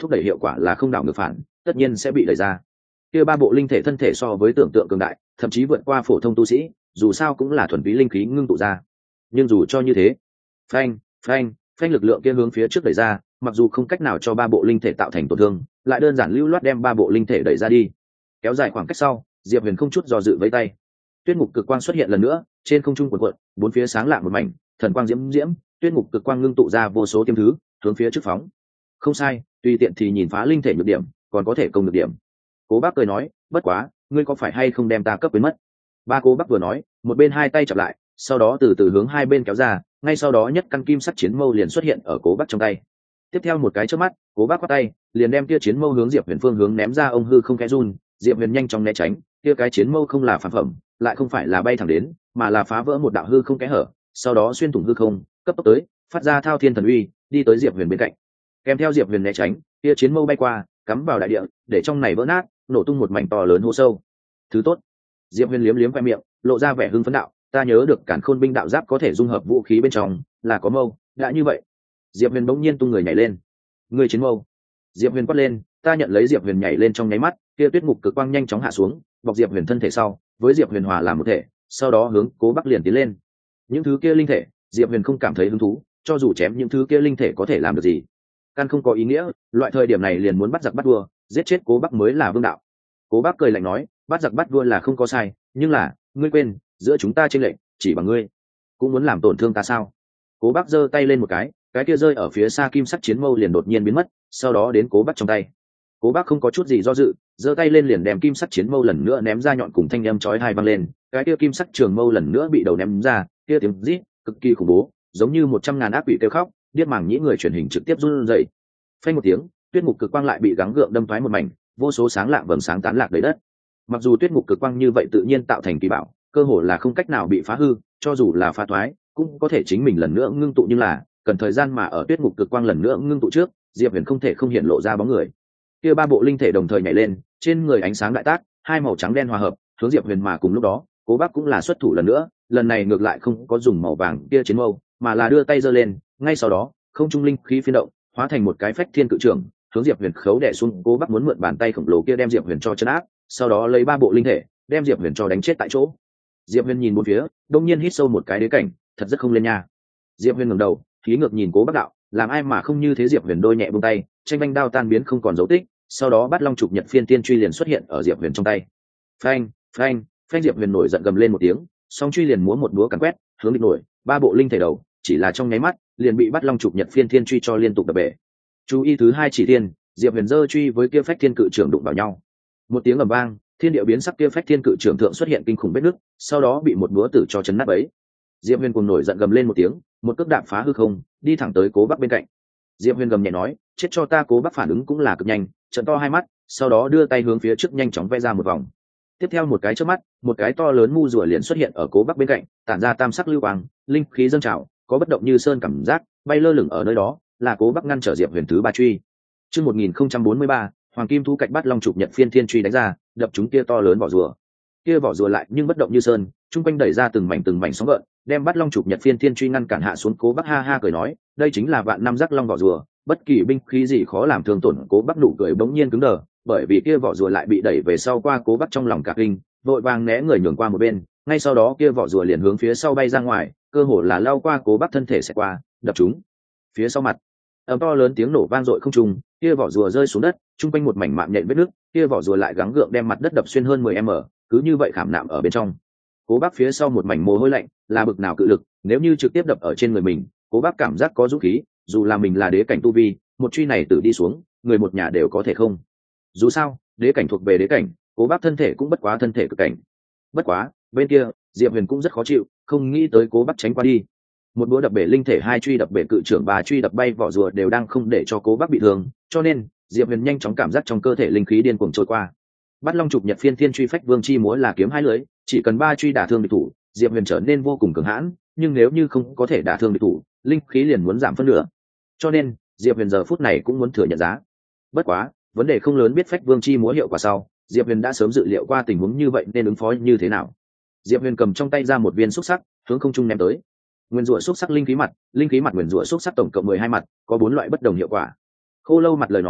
thúc đẩy hiệu quả là không đảo ngược phản, tất nhiên sẽ bị đẩy ra. Kia ba bộ linh thể thân thể so với tưởng tượng cường đại, thậm chí vượt qua phổ thông tu sĩ, dù sao cũng là thuần túy linh khí ngưng tụ ra. Nhưng dù cho như thế, phanh phanh phanh lực lượng kia hướng phía trước đẩy ra, mặc dù không cách nào cho ba bộ linh thể tạo thành tổn thương, lại đơn giản lưu loát đem ba bộ linh thể đẩy ra đi. Kéo dài khoảng cách sau, Diệp Huyền không chút do dự với tay, tuyết ngục cực quang xuất hiện lần nữa, trên không trung cuộn cuộn, bốn phía sáng lạng một mảnh, thần quang diễm diễm, tuyết ngục cực quang ngưng tụ ra vô số tiêm thứ, hướng phía trước phóng. Không sai, tùy tiện thì nhìn phá linh thể nhược điểm, còn có thể công được điểm. Cố Bác cười nói, bất quá, ngươi có phải hay không đem ta cấp quên mất? Ba Cố Bác vừa nói, một bên hai tay chập lại, sau đó từ từ hướng hai bên kéo ra, ngay sau đó nhất căn kim sắc chiến mâu liền xuất hiện ở Cố Bác trong tay. Tiếp theo một cái chớp mắt, Cố Bác quát tay, liền đem kia chiến mâu hướng Diệp Huyền phương hướng ném ra, ông hư không khẽ run, Diệp Huyền nhanh chóng né tránh, kia cái chiến mâu không là phản phẩm, lại không phải là bay thẳng đến, mà là phá vỡ một đạo hư không kẽ hở, sau đó xuyên thủng hư không, cấp tốc tới, phát ra thao thiên thần uy, đi tới Diệp Huyền bên cạnh. Kèm theo Diệp Huyền né tránh, kia chiến mâu bay qua, cắm vào đại địa, để trong này vỡ nát, nổ tung một mảnh to lớn hố sâu. Thứ tốt. Diệp Huyền liếm liếm khoe miệng, lộ ra vẻ hưng phấn đạo, ta nhớ được Càn Khôn binh đạo giáp có thể dung hợp vũ khí bên trong, là có mâu, đã như vậy. Diệp Huyền bỗng nhiên tung người nhảy lên. Người chiến mâu. Diệp Huyền quát lên, ta nhận lấy. Diệp Huyền nhảy lên trong nháy mắt, kia tuyết ngục cực quang nhanh chóng hạ xuống, bọc Diệp Huyền thân thể sau, với Diệp Huyền hòa làm một thể, sau đó hướng Cố Bắc liền tiến lên. Những thứ kia linh thể, Diệp Huyền không cảm thấy hứng thú, cho dù chém những thứ kia linh thể có thể làm được gì, căn không có ý nghĩa, loại thời điểm này liền muốn bắt giặc bắt vua, giết chết Cố Bắc mới là vương đạo. Cố Bắc cười lạnh nói, bắt giặc bắt vua là không có sai, nhưng là, ngươi quên, giữa chúng ta chênh lệch, chỉ bằng ngươi cũng muốn làm tổn thương ta sao? Cố Bắc giơ tay lên một cái, cái kia rơi ở phía xa kim sắc chiến mâu liền đột nhiên biến mất, sau đó đến Cố Bắc trong tay. Cố Bắc không có chút gì do dự, giơ tay lên liền đem kim sắc chiến mâu lần nữa ném ra, nhọn cùng thanh âm chói tai vang lên, cái kia kim sắc trường mâu lần nữa bị đầu ném ra, kia tiếng rít cực kỳ khủng bố, giống như một trăm ngàn ác quỷ kêu khóc, điếc màng nhĩ người truyền hình trực tiếp run rẩy. Phanh một tiếng, tuyết ngục cực quang lại bị gắng gượng đâm thoái một mảnh, vô số sáng lạng vầng sáng tán lạc đầy đất. Mặc dù tuyết ngục cực quang như vậy tự nhiên tạo thành kỳ bảo, cơ hồ là không cách nào bị phá hư, cho dù là phá thoái, cũng có thể chính mình lần nữa ngưng tụ, nhưng là cần thời gian, mà ở tuyết ngục cực quang lần nữa ngưng tụ trước, Diệp Huyền không thể không hiện lộ ra bóng người. Kia ba bộ linh thể đồng thời nhảy lên, trên người ánh sáng đại tác, hai màu trắng đen hòa hợp, hướng Diệp Huyền, mà cùng lúc đó, Cố Bắc cũng là xuất thủ lần nữa, lần này ngược lại không có dùng màu vàng kia chiến mâu, mà là đưa tay giơ lên, ngay sau đó, không trung linh khí phiên động, hóa thành một cái phách thiên cự trưởng, hướng Diệp Huyền khấu đè xuống. Cố Bắc muốn mượn bàn tay khổng lồ kia đem Diệp Huyền cho chấn áp, sau đó lấy ba bộ linh thể, đem Diệp Huyền cho đánh chết tại chỗ. Diệp Huyền nhìn bốn phía, đông nhiên hít sâu một cái đế cảnh, thật rất không lên nha. Diệp Huyền ngẩng đầu, khí ngược nhìn Cố Bắc đạo, làm ai mà không như thế. Diệp Huyền đôi nhẹ buông tay, tranh banh đao tan biến không còn dấu tích, sau đó Bát Long Trục Nhật Phiên Tiên truy liền xuất hiện ở Diệp Huyền trong tay. Phanh, phanh, phanh. Diệp Huyền nổi giận gầm lên một tiếng, song truy liền múa một búa càn quét, hướng địch nổi, ba bộ linh thể đầu, chỉ là trong nháy mắt, liền bị Bát Long Trục Nhật Phiên Thiên truy cho liên tục đập bể. Chú ý thứ hai chỉ thiên, Diệp Huyền giơ truy với kia phách thiên cự trưởng đụng vào nhau. Một tiếng ầm vang, thiên địa biến sắc, kia phách thiên cự trưởng thượng xuất hiện kinh khủng vết nứt, sau đó bị một búa tử cho chấn nát bấy. Diệp Huyền cùng nổi giận gầm lên một tiếng, một cước đạp phá hư không, đi thẳng tới Cố Bắc bên cạnh. Diệp Huyền gầm nhẹ nói, chết cho ta. Cố Bắc phản ứng cũng là cực nhanh, trợn to hai mắt, sau đó đưa tay hướng phía trước nhanh chóng vẽ ra một vòng. Tiếp theo một cái chớp mắt, một cái to lớn mu rùa liền xuất hiện ở Cố Bắc bên cạnh, tản ra tam sắc lưu quang, linh khí dâng trào, có bất động như sơn cảm giác, bay lơ lửng ở nơi đó, là Cố Bắc ngăn trở Diệp Huyền thứ ba truy. Chương một nghìn không trăm bốn mươi ba, Hoàng Kim Thú Cạch Bát Long Trục Nhật Phiên Thiên truy đánh ra, đập chúng kia to lớn vỏ rùa. Kia vỏ rùa lại nhưng bất động như sơn, trung quanh đẩy ra từng mảnh từng mảnh sóng gợn, đem Bát Long Trục Nhật Phiên Thiên truy ngăn cản hạ xuống. Cố Bắc ha ha cười nói, đây chính là vạn năm rắc long vỏ rùa, bất kỳ binh khí gì khó làm thương tổn. Cố Bắc nụ cười bỗng nhiên cứng đờ, bởi vì kia vỏ rùa lại bị đẩy về sau qua. Cố Bắc trong lòng cả kinh, vội vàng né người nhường qua một bên, ngay sau đó kia vỏ rùa liền hướng phía sau bay ra ngoài, cơ hồ là lao qua Cố Bắc thân thể sẽ qua, đập chúng phía sau mặt. Ầm to lớn tiếng nổ vang dội không trung, kia vỏ rùa rơi xuống đất, trung quanh một mảnh mạng nhện vết nước, kia vỏ rùa lại gắng gượng đem mặt đất đập xuyên hơn mười mét, cứ như vậy khảm nạm ở bên trong. Cố Bắc phía sau một mảnh mồ hôi lạnh, là bực nào cự lực, nếu như trực tiếp đập ở trên người mình, Cố Bắc cảm giác có dũng khí, dù là mình là đế cảnh tu vi, một truy này tự đi xuống, người một nhà đều có thể không. Dù sao, đế cảnh thuộc về đế cảnh, Cố Bắc thân thể cũng bất quá thân thể cực cảnh. Bất quá, bên kia, Diệp Huyền cũng rất khó chịu, không nghĩ tới Cố Bắc tránh qua đi. Một búa đập bể linh thể, hai truy đập bể cự trưởng, ba truy đập bay vỏ rùa đều đang không để cho Cố Bắc bị thương, cho nên Diệp Huyền nhanh chóng cảm giác trong cơ thể linh khí điên cuồng trôi qua. Bát Long Trục Nhật Phiên Thiên truy phách vương chi múa là kiếm hai lưỡi, chỉ cần ba truy đả thương địch thủ, Diệp Huyền trở nên vô cùng cường hãn, nhưng nếu như không có thể đả thương địch thủ, linh khí liền muốn giảm phân nửa. Cho nên, Diệp Huyền giờ phút này cũng muốn thừa nhận giá. Bất quá, vấn đề không lớn, biết phách vương chi múa hiệu quả sau, Diệp Huyền đã sớm dự liệu qua tình huống như vậy nên ứng phó như thế nào. Diệp Huyền cầm trong tay ra một viên xúc sắc, hướng không trung ném tới. Nguyên rủa xúc sắc linh khí mặt, linh khí mặt nguyên rủa xúc sắc tổng cộng mười hai mặt, có bốn loại bất đồng hiệu quả. Khô lâu mặt lời nói,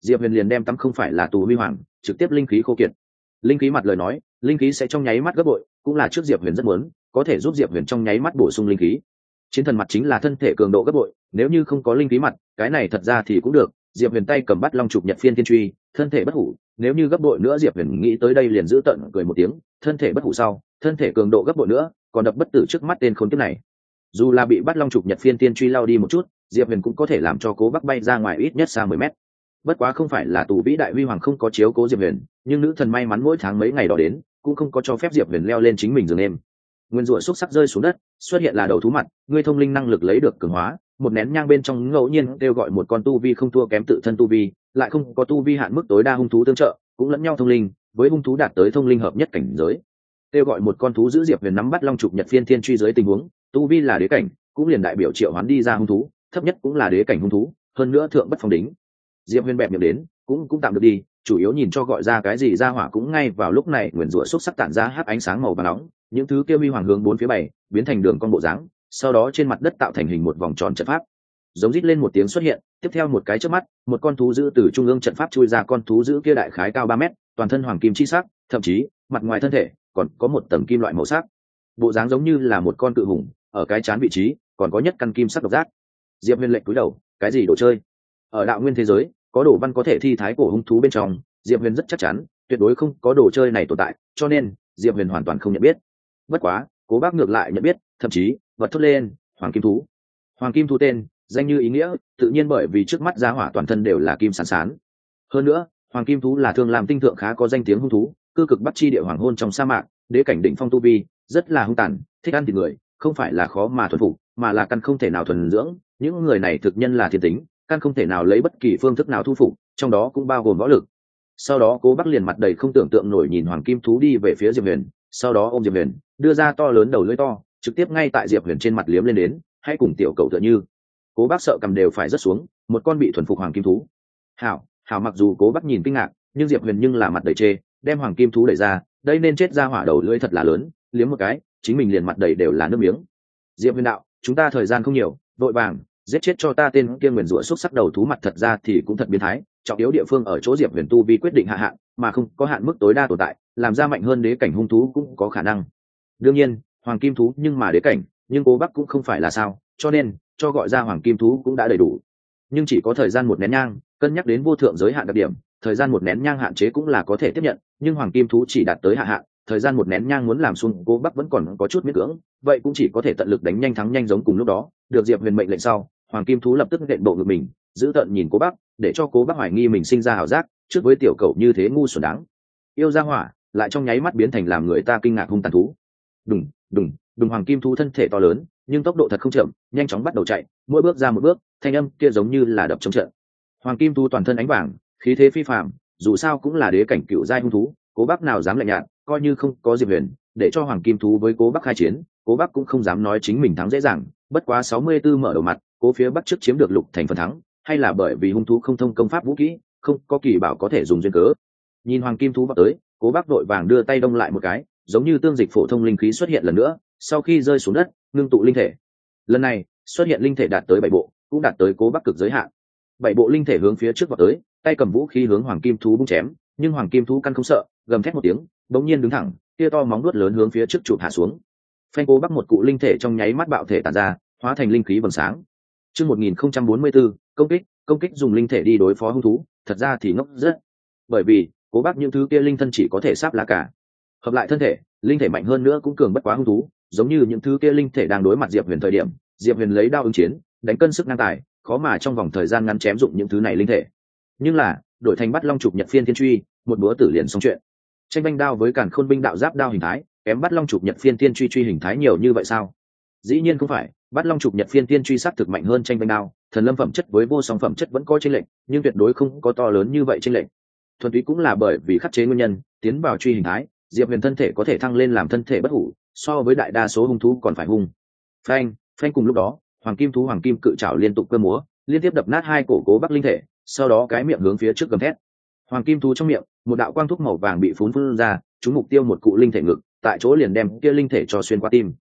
diệp huyền liền đem tắm không phải là tù huy hoàng, trực tiếp linh khí khô kiệt. Linh khí mặt lời nói, linh khí sẽ trong nháy mắt gấp bội, cũng là trước diệp huyền rất muốn có thể giúp diệp huyền trong nháy mắt bổ sung linh khí. Chiến thần mặt chính là thân thể cường độ gấp bội, nếu như không có linh khí mặt, cái này thật ra thì cũng được. Diệp huyền tay cầm bắt long trục nhật phiên tiên truy, thân thể bất hủ, nếu như gấp bội nữa diệp huyền nghĩ tới đây liền giữ tận cười một tiếng, thân thể bất hủ sau, thân thể cường độ gấp bội nữa, còn đập bất tử trước mắt tên khốn kiếp này. Dù là bị bắt long trục nhật phiên tiên truy lao đi một chút, diệp huyền cũng có thể làm cho cố bắc bay ra ngoài ít nhất xa mười mét. Bất quá không phải là tù vĩ đại huy hoàng không có chiếu cố diệp huyền, nhưng nữ thần may mắn mỗi tháng mấy ngày đó đến cũng không có cho phép diệp huyền leo lên chính mình giường êm. Nguyên rủa xúc sắc rơi xuống đất, xuất hiện là đầu thú mặt, ngươi thông linh năng lực lấy được cường hóa, một nén nhang bên trong ngẫu nhiên kêu gọi một con tu vi không thua kém tự thân tu vi, lại không có tu vi hạn mức tối đa hung thú tương trợ, cũng lẫn nhau thông linh, với hung thú đạt tới thông linh hợp nhất cảnh giới. Kêu gọi một con thú giữ diệp huyền nắm bắt long trục nhật phiên thiên truy dưới tình huống, tu vi là đế cảnh, cũng liền đại biểu triệu hoán đi ra hung thú, thấp nhất cũng là đế cảnh hung thú, hơn nữa thượng bất phong đính. Diệp huyền bẹp miệng đến, cũng cũng tạm được đi, chủ yếu nhìn cho gọi ra cái gì ra hỏa cũng ngay vào lúc này nguyên rủa xúc sắc tản ra hắc ánh sáng màu vàng nóng, những thứ kia huy hoàng hướng bốn phía bảy biến thành đường con bộ dáng, sau đó trên mặt đất tạo thành hình một vòng tròn trận pháp. Giống rít lên một tiếng xuất hiện, tiếp theo một cái chớp mắt, một con thú dữ từ trung ương trận pháp chui ra, con thú dữ kia đại khái cao ba mét, toàn thân hoàng kim chi sắc, thậm chí mặt ngoài thân thể còn có một tầng kim loại màu sắc, bộ dáng giống như là một con cự hùng, ở cái trán vị trí còn có nhất căn kim sắc độc giác. Diệp huyền lệnh cúi đầu, cái gì đồ chơi? Ở đạo nguyên thế giới có đồ văn có thể thi thái cổ hung thú bên trong, diệp huyền rất chắc chắn tuyệt đối không có đồ chơi này tồn tại, cho nên diệp huyền hoàn toàn không nhận biết. Bất quá cố bác ngược lại nhận biết, thậm chí vật thốt lên hoàng kim thú. Hoàng kim thú tên danh như ý nghĩa, tự nhiên bởi vì trước mắt giá hỏa toàn thân đều là kim sán sán. Hơn nữa hoàng kim thú là thương làm tinh thượng khá có danh tiếng hung thú, cư cực bắc chi địa hoàng hôn trong sa mạc, đế cảnh đỉnh phong tu vi, rất là hung tàn, thích ăn thịt người, không phải là khó mà thuần phục, mà là căn không thể nào thuần dưỡng. Những người này thực nhân là thiên tính, căn không thể nào lấy bất kỳ phương thức nào thu phục, trong đó cũng bao gồm võ lực. Sau đó cố bắc liền mặt đầy không tưởng tượng nổi nhìn hoàng kim thú đi về phía diệp huyền, sau đó ôm diệp huyền, đưa ra to lớn đầu lưỡi to, trực tiếp ngay tại diệp huyền trên mặt liếm lên đến, hay cùng tiểu cầu tựa như. Cố bác sợ cầm đều phải rớt xuống, một con bị thuần phục hoàng kim thú. Hảo, hảo, mặc dù cố bác nhìn kinh ngạc, nhưng diệp huyền nhưng là mặt đầy chê, đem hoàng kim thú đẩy ra, đây nên chết ra hỏa đầu lưỡi thật là lớn, liếm một cái, chính mình liền mặt đầy đều là nước miếng. Diệp huyền đạo, chúng ta thời gian không nhiều, vội vàng giết chết cho ta tên kia nguyền rủa xúc sắc đầu thú mặt, thật ra thì cũng thật biến thái, trọng yếu địa phương ở chỗ diệp huyền tu vi quyết định hạ hạn, mà không có hạn mức tối đa tồn tại, làm ra mạnh hơn đế cảnh hung thú cũng có khả năng. Đương nhiên hoàng kim thú nhưng mà đế cảnh, nhưng cố bắc cũng không phải là sao, cho nên cho gọi ra hoàng kim thú cũng đã đầy đủ. Nhưng chỉ có thời gian một nén nhang, cân nhắc đến vô thượng giới hạn đặc điểm, thời gian một nén nhang hạn chế cũng là có thể tiếp nhận, nhưng hoàng kim thú chỉ đạt tới hạ hạn, thời gian một nén nhang muốn làm xuống cố bắc vẫn còn có chút miễn cưỡng, vậy cũng chỉ có thể tận lực đánh nhanh thắng nhanh giống cùng lúc đó. Được diệp huyền mệnh lệnh sau, hoàng kim thú lập tức nện bộ ngực mình, giữ tận nhìn cố bắc, để cho cố bắc hoài nghi mình sinh ra ảo giác, trước với tiểu cầu như thế ngu xuẩn đáng yêu ra hỏa, lại trong nháy mắt biến thành làm người ta kinh ngạc hung tàn thú. Đùng đùng đùng, hoàng kim thú thân thể to lớn, nhưng tốc độ thật không chậm, nhanh chóng bắt đầu chạy, mỗi bước ra một bước, thanh âm kia giống như là đập trong trận. Hoàng kim thú toàn thân ánh vàng, khí thế phi phàm, dù sao cũng là đế cảnh cựu giai hung thú, cố bắc nào dám lạnh nhạt, coi như không có diệp huyền để cho hoàng kim thú với cố bắc khai chiến, cố bắc cũng không dám nói chính mình thắng dễ dàng. Bất quá sáu mươi tư mở đầu mặt, cố phía bắc trước chiếm được lục thành phần thắng, hay là bởi vì hung thú không thông công pháp vũ kỹ, không có kỳ bảo có thể dùng duyên cớ. Nhìn hoàng kim thú vào tới, cố bắc vội vàng đưa tay đông lại một cái, giống như tương dịch phổ thông linh khí xuất hiện lần nữa, sau khi rơi xuống đất ngưng tụ linh thể. Lần này xuất hiện linh thể đạt tới bảy bộ, cũng đạt tới cố bắc cực giới hạn. Bảy bộ linh thể hướng phía trước vào tới, tay cầm vũ khí hướng hoàng kim thú bung chém, nhưng hoàng kim thú căn không sợ, gầm thét một tiếng, bỗng nhiên đứng thẳng, tia to móng vuốt lớn hướng phía trước chụp hạ xuống. Phanh, cố bắc một cụ linh thể trong nháy mắt bạo thể tản ra, hóa thành linh khí vầng sáng. Chương một nghìn không trăm bốn mươi tư, công kích, công kích dùng linh thể đi đối phó hung thú, thật ra thì ngốc rất. Bởi vì cố bắc những thứ kia linh thân chỉ có thể sáp lá cả, hợp lại thân thể, linh thể mạnh hơn nữa cũng cường bất quá hung thú, giống như những thứ kia linh thể đang đối mặt diệp huyền thời điểm, diệp huyền lấy đao ứng chiến, đánh cân sức ngang tài, khó mà trong vòng thời gian ngắn chém dụng những thứ này linh thể. Nhưng là đổi thành bắt long trục nhật phiên thiên truy, một búa tử liền xong chuyện. Tranh banh đao với càn khôn binh đạo giáp đao hình thái, kém bắt long trục nhật phiên tiên truy truy hình thái nhiều như vậy sao? Dĩ nhiên không phải, bắt long trục nhật phiên tiên truy sắc thực mạnh hơn tranh banh đao, thần lâm phẩm chất với vô song phẩm chất vẫn có chênh lệch, nhưng tuyệt đối không có to lớn như vậy chênh lệch. Thuần túy cũng là bởi vì khắc chế nguyên nhân, tiến vào truy hình thái, diệp huyền thân thể có thể thăng lên làm thân thể bất hủ, so với đại đa số hung thú còn phải hung. Phanh, phanh, cùng lúc đó, hoàng kim thú hoàng kim cự trảo liên tục cơ múa, liên tiếp đập nát hai cổ cố bắc linh thể, sau đó cái miệng hướng phía trước gầm thét. Hoàng kim thú trong miệng, một đạo quang thúc màu vàng bị phún phun ra, trúng mục tiêu một cụ linh thể ngực, tại chỗ liền đem kia linh thể cho xuyên qua tim.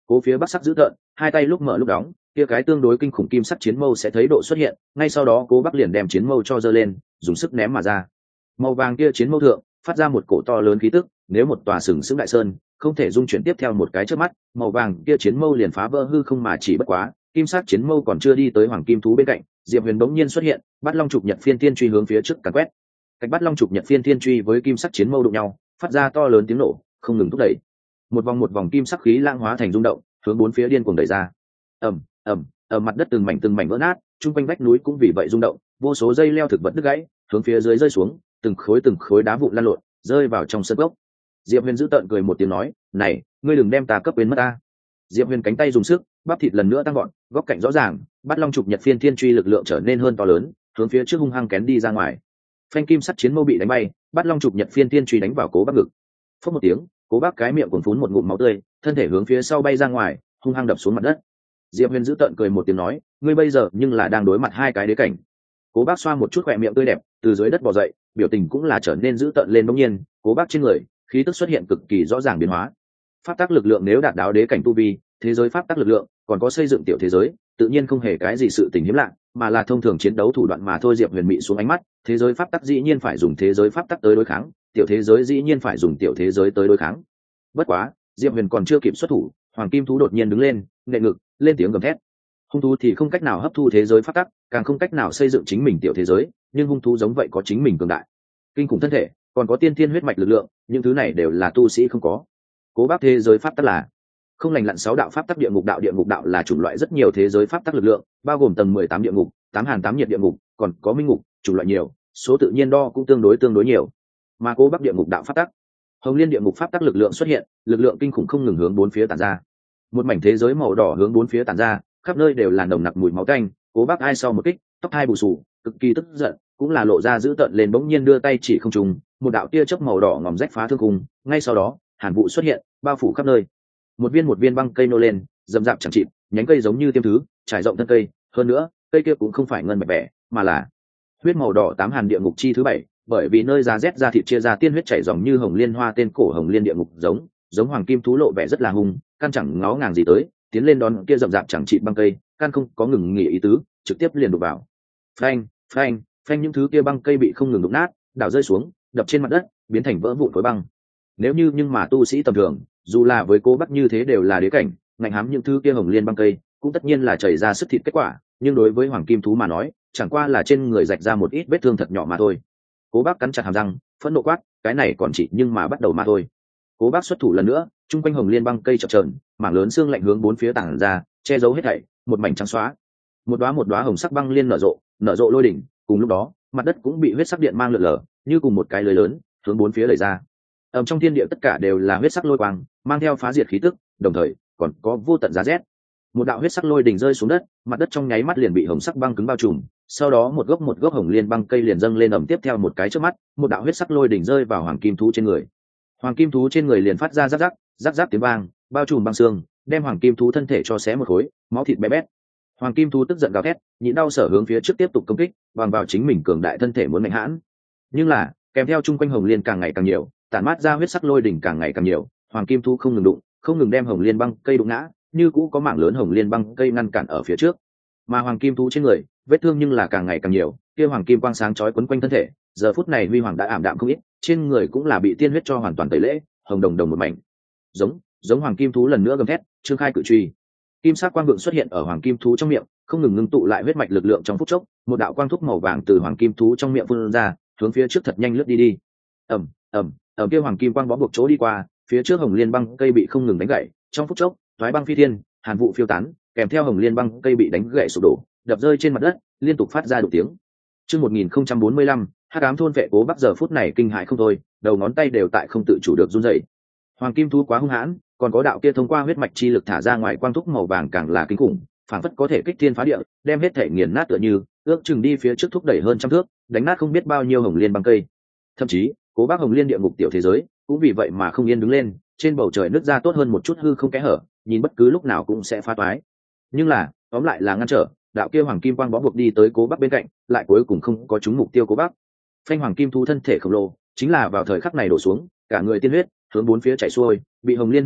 Cố phía bắc sắc dữ tợn, hai tay lúc mở lúc đóng, kia cái tương đối kinh khủng kim sắc chiến mâu sẽ thấy độ xuất hiện, ngay sau đó cố bắc liền đem chiến mâu cho giơ lên, dùng sức ném mà ra. Màu vàng kia chiến mâu thượng phát ra một cổ to lớn khí tức, nếu một tòa sừng sững đại sơn không thể dung chuyển tiếp theo một cái trước mắt, màu vàng kia chiến mâu liền phá vỡ hư không mà chỉ bất quá, kim sắc chiến mâu còn chưa đi tới hoàng kim thú bên cạnh, Diệp Huyền bỗng nhiên xuất hiện, bắt long trục nhật phiên tiên truy hướng phía trước càn quét. Cách bắt long trục nhật phiên tiên truy với kim sắc chiến mâu đụng nhau, phát ra to lớn tiếng nổ, không ngừng thúc đẩy. Một vòng một vòng kim sắc khí lãng hóa thành rung động, hướng bốn phía điên cuồng đẩy ra. Ầm, ầm, ở mặt đất từng mảnh từng mảnh vỡ nát, trung quanh vách núi cũng vì vậy rung động, vô số dây leo thực vật đứt gãy, hướng phía dưới rơi xuống, từng khối từng khối đá vụn lan lộn, rơi vào trong sân gốc. Diệp Huyền giữ tợn cười một tiếng nói, "Này, ngươi đừng đem ta cấp quên mất ta." Diệp Huyền cánh tay dùng sức, bắp thịt lần nữa tăng gọn, góc cạnh rõ ràng, bắt long trục nhật phiên thiên truy lực lượng trở nên hơn to lớn, hướng phía trước hung hăng kén đi ra ngoài. Phanh kim sắt chiến mâu bị đánh bay, bắt long trục nhật phiên thiên truy đánh vào cố bác ngực. Phốc một tiếng, cố bác cái miệng cuồn phún một ngụm máu tươi, thân thể hướng phía sau bay ra ngoài, hung hăng đập xuống mặt đất. Diệp Huyền giữ tợn cười một tiếng nói, "Ngươi bây giờ nhưng là đang đối mặt hai cái đế cảnh." Cố bác xoa một chút khỏe miệng tươi đẹp, từ dưới đất bò dậy, biểu tình cũng là trở nên dữ tợn lên. Bỗng nhiên, cố bác trên người khí tức xuất hiện cực kỳ rõ ràng biến hóa. Pháp tắc lực lượng nếu đạt đáo đế cảnh tu vi, thế giới pháp tắc lực lượng còn có xây dựng tiểu thế giới, tự nhiên không hề cái gì sự tình hiếm lạ, mà là thông thường chiến đấu thủ đoạn mà thôi. Diệp Huyền mị xuống ánh mắt, thế giới pháp tắc dĩ nhiên phải dùng thế giới pháp tắc tới đối kháng, tiểu thế giới dĩ nhiên phải dùng tiểu thế giới tới đối kháng. Bất quá, Diệp Huyền còn chưa kịp xuất thủ, hoàng kim thú đột nhiên đứng lên, nện ngực, lên tiếng gầm thét. Hung thú thì không cách nào hấp thu thế giới pháp tắc, càng không cách nào xây dựng chính mình tiểu thế giới, nhưng hung thú giống vậy có chính mình cường đại, kinh khủng thân thể, còn có tiên thiên huyết mạch lực lượng, những thứ này đều là tu sĩ không có. Cố bác thế giới pháp tắc là không lành lặn sáu đạo pháp tắc. Địa ngục đạo, địa ngục đạo là chủng loại rất nhiều thế giới pháp tắc lực lượng, bao gồm tầng mười tám địa ngục, tám hàn tám nhiệt địa ngục, còn có minh ngục, chủng loại nhiều, số tự nhiên đo cũng tương đối tương đối nhiều. Mà cố bác địa ngục đạo pháp tắc, hồng liên địa ngục pháp tắc lực lượng xuất hiện, lực lượng kinh khủng không ngừng hướng bốn phía tản ra. Một mảnh thế giới màu đỏ hướng bốn phía tản ra, khắp nơi đều là nồng nặc mùi máu tanh. Cố bác ai sau một kích, tóc hai bù xù, cực kỳ tức giận, cũng là lộ ra dữ tợn lên. Bỗng nhiên đưa tay chỉ không trùng, một đạo tia chớp màu đỏ ngòm rách phá thương khung, ngay sau đó hàn vụ xuất hiện, bao phủ khắp nơi. Một viên một viên băng cây nô lên, rậm rạp chẳng chịt, nhánh cây giống như tiêm thứ trải rộng thân cây. Hơn nữa, cây kia cũng không phải ngân bạch vẻ, mà là huyết màu đỏ tám hàn địa ngục chi thứ bảy, bởi vì nơi da rét da thịt chia ra tiên huyết chảy dòng như hồng liên hoa, tên cổ hồng liên địa ngục giống giống hoàng kim thú lộ vẻ rất là hung, căn chẳng ngó ngàng gì tới, tiến lên đón kia rậm rạp chẳng chịt băng cây, căn không có ngừng nghỉ ý tứ, trực tiếp liền đục vào. Phanh, phanh, phanh, những thứ kia băng cây bị không ngừng đụng nát, đảo rơi xuống, đập trên mặt đất, biến thành vỡ vụn khối băng. Nếu như nhưng mà tu sĩ tầm thường, dù là với Cố Bắc như thế đều là đế cảnh, ngạnh hám những thứ kia hồng liên băng cây, cũng tất nhiên là chảy ra sức thịt kết quả, nhưng đối với hoàng kim thú mà nói, chẳng qua là trên người rạch ra một ít vết thương thật nhỏ mà thôi. Cố Bắc cắn chặt hàm răng, phẫn nộ quát, cái này còn chỉ nhưng mà bắt đầu mà thôi. Cố Bắc xuất thủ lần nữa, trung quanh hồng liên băng cây chập chờn, mảng lớn xương lạnh hướng bốn phía tản ra, che giấu hết thảy, một mảnh trắng xóa. Một đóa một đóa hồng sắc băng liên nở rộ, nở rộ lôi đỉnh, cùng lúc đó, mặt đất cũng bị huyết sắc điện mang lượn lờ, như cùng một cái lưới lớn, hướng bốn phía đẩy ra. Ầm, trong thiên địa tất cả đều là huyết sắc lôi quang, mang theo phá diệt khí tức, đồng thời còn có vô tận giá rét. Một đạo huyết sắc lôi đỉnh rơi xuống đất, mặt đất trong nháy mắt liền bị hồng sắc băng cứng bao trùm, sau đó một gốc một gốc hồng liên băng cây liền dâng lên. Ầm, tiếp theo một cái chớp mắt, một đạo huyết sắc lôi đỉnh rơi vào hoàng kim thú trên người. Hoàng kim thú trên người liền phát ra rắc rắc, rắc rắc tiếng vang, bao trùm băng xương, đem hoàng kim thú thân thể cho xé một khối, máu thịt bé bét. Hoàng kim thú tức giận gào thét, nhịn đau sở hướng phía trước tiếp tục công kích, bằng vào chính mình cường đại thân thể muốn mạnh hãn. Nhưng là, kèm theo chung quanh hồng liên càng ngày càng nhiều, tản mát ra huyết sắc lôi đỉnh càng ngày càng nhiều, hoàng kim thú không ngừng đụng, không ngừng đem hồng liên băng cây đụng ngã, như cũ có mảng lớn hồng liên băng cây ngăn cản ở phía trước. Mà hoàng kim thú trên người, vết thương nhưng là càng ngày càng nhiều, kia hoàng kim quang sáng chói quấn quanh thân thể, giờ phút này huy hoàng đã ảm đạm không ít, trên người cũng là bị tiên huyết cho hoàn toàn tẩy lễ, hồng đồng đồng một mảnh. Giống, giống hoàng kim thú lần nữa gầm thét, trương khai cự truy. Kim sắc quang vượng xuất hiện ở hoàng kim thú trong miệng, không ngừng ngưng tụ lại huyết mạch lực lượng trong phút chốc, một đạo quang thúc màu vàng từ hoàng kim thú trong miệng phun ra, hướng phía trước thật nhanh lướt đi đi. Ầm, ầm, ở kia hoàng kim quang bó buộc chỗ đi qua, phía trước hồng liên băng cây bị không ngừng đánh gãy, trong phút chốc, thoái băng phi thiên, hàn vụ phiêu tán, kèm theo hồng liên băng cây bị đánh gãy sụp đổ, đập rơi trên mặt đất, liên tục phát ra đủ tiếng. Chương một nghìn không trăm bốn mươi lăm, Hắc ám thôn vệ Cố Bắc giờ phút này kinh hãi không thôi, đầu ngón tay đều tại không tự chủ được run rẩy. Hoàng kim thú quá hung hãn, còn có đạo kia thông qua huyết mạch chi lực thả ra ngoài quang thúc màu vàng càng là kinh khủng, phảng phất có thể kích thiên phá địa, đem hết thể nghiền nát tựa như, ước chừng đi phía trước thúc đẩy hơn trăm thước, đánh nát không biết bao nhiêu hồng liên băng cây. Thậm chí, Cố Bắc hồng liên địa ngục tiểu thế giới, cũng vì vậy mà không yên đứng lên, trên bầu trời nứt ra tốt hơn một chút hư không kẽ hở, nhìn bất cứ lúc nào cũng sẽ phá toái. Nhưng là, tóm lại là ngăn trở, đạo kia hoàng kim quang bó buộc đi tới Cố Bắc bên cạnh, lại cuối cùng không có trúng mục tiêu Cố Bắc. Phanh hoàng kim thu thân thể khổng lồ, chính là vào thời khắc này đổ xuống, cả người tiên huyết hướng bốn phía chảy xuôi, bị hồng liên hấp thu,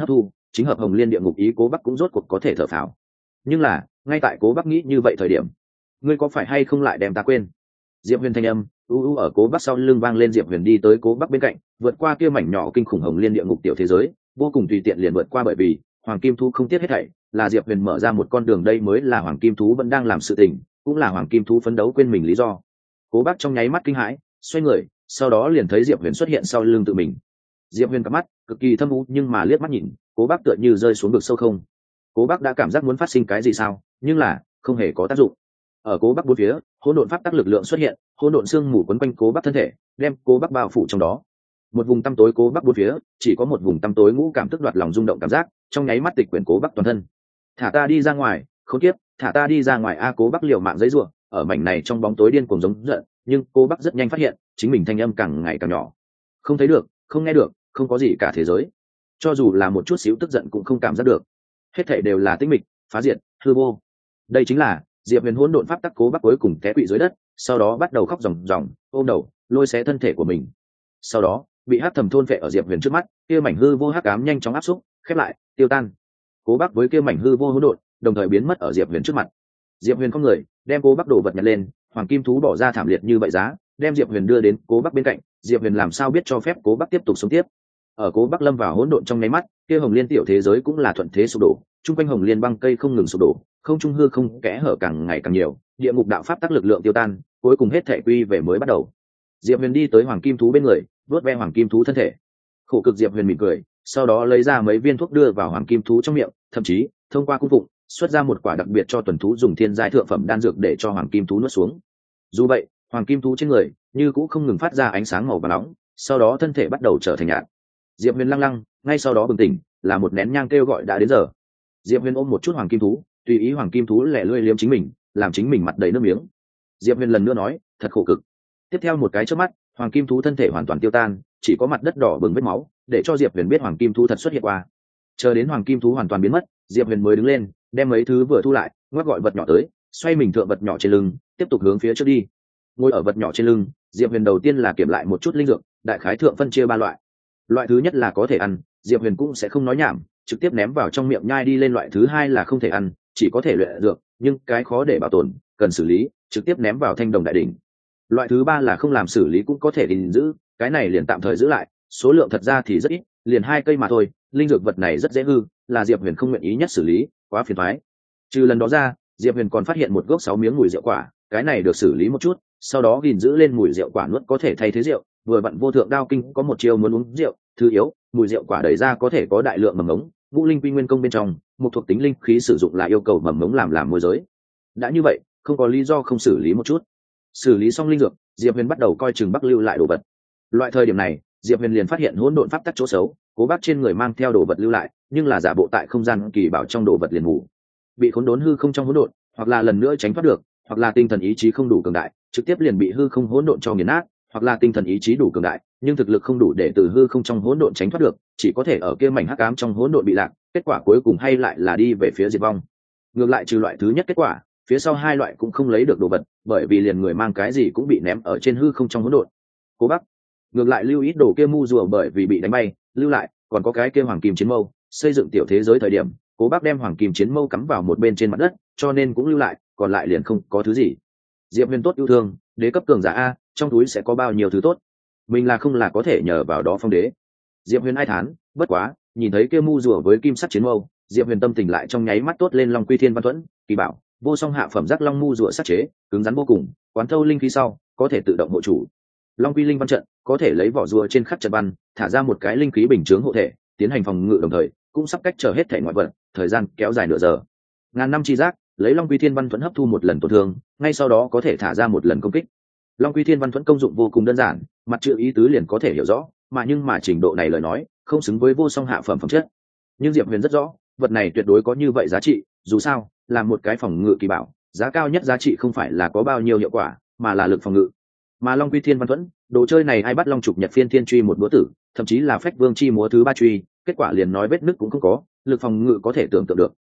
chính hợp hồng liên địa ngục ý, cố bắc cũng rốt cuộc có thể thở phào. Nhưng là ngay tại cố bắc nghĩ như vậy thời điểm, ngươi có phải hay không lại đem ta quên? Diệp Huyền thanh âm u u ở cố bắc sau lưng vang lên. Diệp Huyền đi tới cố bắc bên cạnh, vượt qua kia mảnh nhỏ kinh khủng hồng liên địa ngục tiểu thế giới, vô cùng tùy tiện liền vượt qua, bởi vì hoàng kim thú không tiếc hết thảy, là Diệp Huyền mở ra một con đường, đây mới là hoàng kim thú vẫn đang làm sự tình, cũng là hoàng kim thú phấn đấu quên mình lý do. Cố bắc trong nháy mắt kinh hãi, xoay người, sau đó liền thấy Diệp Huyền xuất hiện sau lưng tự mình. Diệp Huyền cặp mắt cực kỳ thâm u, nhưng mà liếc mắt nhìn cố bắc tựa như rơi xuống vực sâu không. Cố bắc đã cảm giác muốn phát sinh cái gì sao, nhưng là không hề có tác dụng. Ở cố bắc bốn phía, hỗn độn pháp tắc lực lượng xuất hiện, hỗn độn xương mù quấn quanh cố bắc thân thể, đem cố bắc bao phủ trong đó. Một vùng tăm tối cố bắc bốn phía, chỉ có một vùng tăm tối ngũ cảm tức đoạt lòng rung động cảm giác, trong nháy mắt tịch quyển cố bắc toàn thân. Thả ta đi ra ngoài, khốn kiếp, thả ta đi ra ngoài a! Cố bắc liều mạng giãy giụa, ở mảnh này trong bóng tối điên cuồng giống giận, nhưng cố bắc rất nhanh phát hiện chính mình thanh âm càng ngày càng nhỏ, không thấy được, không nghe được, không có gì cả thế giới, cho dù là một chút xíu tức giận cũng không cảm giác được, hết thảy đều là tĩnh mịch, phá diệt, hư vô. Đây chính là Diệp Huyền hỗn độn pháp tắc. Cố bắc cuối cùng té quỵ dưới đất, sau đó bắt đầu khóc ròng ròng, ôm đầu lôi xé thân thể của mình, sau đó bị hắc thầm thôn phệ ở Diệp Huyền trước mắt. Kia mảnh hư vô hắc ám nhanh chóng áp xúc, khép lại, tiêu tan. Cố bắc với kia mảnh hư vô hỗn độn đồng thời biến mất ở Diệp Huyền trước mặt. Diệp Huyền không người đem cố bắc đồ vật nhặt lên, hoàng kim thú bỏ ra thảm liệt như vậy giá, đem Diệp Huyền đưa đến cố bắc bên cạnh. Diệp Huyền làm sao biết cho phép cố bắc tiếp tục sống tiếp? Ở cố bắc lâm vào hỗn độn trong nháy mắt, kia hồng liên tiểu thế giới cũng là thuận thế sụp đổ, trung quanh hồng liên băng cây không ngừng sụp đổ, không trung hư không kẽ hở càng ngày càng nhiều, địa ngục đạo pháp tắc lực lượng tiêu tan, cuối cùng hết thể quy về mới bắt đầu. Diệp Huyền đi tới hoàng kim thú bên người, vuốt ve hoàng kim thú thân thể. Khổ cực. Diệp Huyền mỉm cười, sau đó lấy ra mấy viên thuốc đưa vào hoàng kim thú trong miệng, thậm chí thông qua cung phụng xuất ra một quả đặc biệt cho tuần thú dùng thiên giai thượng phẩm đan dược để cho hoàng kim thú nuốt xuống. Dù vậy, hoàng kim thú trên người như cũng không ngừng phát ra ánh sáng màu vàng nóng, sau đó thân thể bắt đầu trở thành nhạt. Diệp Huyền lăng lăng, ngay sau đó bừng tỉnh, là một nén nhang kêu gọi đã đến giờ. Diệp Huyền ôm một chút hoàng kim thú, tùy ý hoàng kim thú lẻ lươi liếm chính mình, làm chính mình mặt đầy nước miếng. Diệp Huyền lần nữa nói, thật khổ cực. Tiếp theo một cái chớp mắt, hoàng kim thú thân thể hoàn toàn tiêu tan, chỉ có mặt đất đỏ bừng vết máu, để cho Diệp Huyền biết hoàng kim thú thật xuất hiện qua. Chờ đến hoàng kim thú hoàn toàn biến mất, Diệp Huyền mới đứng lên, đem mấy thứ vừa thu lại, ngoắc gọi vật nhỏ tới, xoay mình thượng vật nhỏ trên lưng, tiếp tục hướng phía trước đi. Ngồi ở vật nhỏ trên lưng, Diệp Huyền đầu tiên là kiểm lại một chút linh dược, đại khái thượng phân chia ba loại. Loại thứ nhất là có thể ăn, Diệp Huyền cũng sẽ không nói nhảm, trực tiếp ném vào trong miệng nhai đi lên. Loại thứ hai là không thể ăn, chỉ có thể luyện dược, nhưng cái khó để bảo tồn, cần xử lý, trực tiếp ném vào thanh đồng đại đỉnh. Loại thứ ba là không làm xử lý cũng có thể gìn giữ, cái này liền tạm thời giữ lại, số lượng thật ra thì rất ít, liền hai cây mà thôi. Linh dược vật này rất dễ hư, là Diệp Huyền không nguyện ý nhất xử lý, quá phiền toái. Trừ lần đó ra, Diệp Huyền còn phát hiện một gốc sáu miếng mùi rượu quả, cái này được xử lý một chút, sau đó gìn giữ lên mùi rượu quả nuốt có thể thay thế rượu. Vừa vặn vô thượng đao kinh có một chiêu muốn uống rượu, thứ yếu, mùi rượu quả đẩy ra có thể có đại lượng mầm ngống, vũ linh quy nguyên công bên trong, một thuộc tính linh khí sử dụng là yêu cầu mầm ngống làm làm môi giới. Đã như vậy, không có lý do không xử lý một chút. Xử lý xong linh dược, Diệp Huyền bắt đầu coi chừng Bắc lưu lại đồ vật. Loại thời điểm này, Diệp Huyền liền phát hiện hỗn độn pháp tắc chỗ xấu, cố Bắc trên người mang theo đồ vật lưu lại, nhưng là giả bộ tại không gian kỳ bảo trong đồ vật liền ngủ, bị khốn đốn hư không trong hỗn độn, hoặc là lần nữa tránh thoát được, hoặc là tinh thần ý chí không đủ cường đại, trực tiếp liền bị hư không hỗn độn cho nghiền nát, hoặc là tinh thần ý chí đủ cường đại, nhưng thực lực không đủ để từ hư không trong hỗn độn tránh thoát được, chỉ có thể ở kia mảnh hắc ám trong hỗn độn bị lạc, kết quả cuối cùng hay lại là đi về phía diệt vong. Ngược lại trừ loại thứ nhất kết quả, phía sau hai loại cũng không lấy được đồ vật, bởi vì liền người mang cái gì cũng bị ném ở trên hư không trong hỗn độn. Cố Bắc ngược lại lưu ít đồ kia mu rùa bởi vì bị đánh bay, lưu lại, còn có cái kia hoàng kim chiến mâu, xây dựng tiểu thế giới thời điểm, Cố Bắc đem hoàng kim chiến mâu cắm vào một bên trên mặt đất, cho nên cũng lưu lại, còn lại liền không có thứ gì. Diệp Huyền tốt yêu thương, đế cấp cường giả a, trong túi sẽ có bao nhiêu thứ tốt, mình là không là có thể nhờ vào đó phong đế. Diệp Huyền ai thán, bất quá, nhìn thấy kia mu rùa với kim sắt chiến mâu, Diệp Huyền tâm tình lại trong nháy mắt tốt lên. Long Quy Thiên Văn Thuẫn, kỳ bảo, vô song hạ phẩm giác long mu rùa sắt chế, cứng rắn vô cùng, quán thâu linh khí sau, có thể tự động hộ chủ. Long Quy Linh Văn trận, có thể lấy vỏ rùa trên khắc trận văn, thả ra một cái linh khí bình chướng hộ thể, tiến hành phòng ngự đồng thời, cũng sắp cách trở hết thể ngoại vật, thời gian kéo dài nửa giờ. Ngàn năm chi giác, lấy Long Quy Thiên Văn Thuẫn hấp thu một lần tổn thương, ngay sau đó có thể thả ra một lần công kích. Long Quy Thiên Văn Thuẫn công dụng vô cùng đơn giản, mặt chữ ý tứ liền có thể hiểu rõ, mà nhưng mà trình độ này lời nói, không xứng với vô song hạ phẩm phẩm chất. Nhưng Diệp Huyền rất rõ, vật này tuyệt đối có như vậy giá trị, dù sao, là một cái phòng ngự kỳ bảo, giá cao nhất giá trị không phải là có bao nhiêu hiệu quả, mà là lực phòng ngự. Mà Long Quy Thiên Văn Thuẫn, đồ chơi này ai bắt Long Trục Nhật Phiên Thiên Truy một búa tử, thậm chí là Phách Vương chi múa thứ ba truy, kết quả liền nói vết nứt cũng không có, lực phòng ngự có thể tưởng tượng được.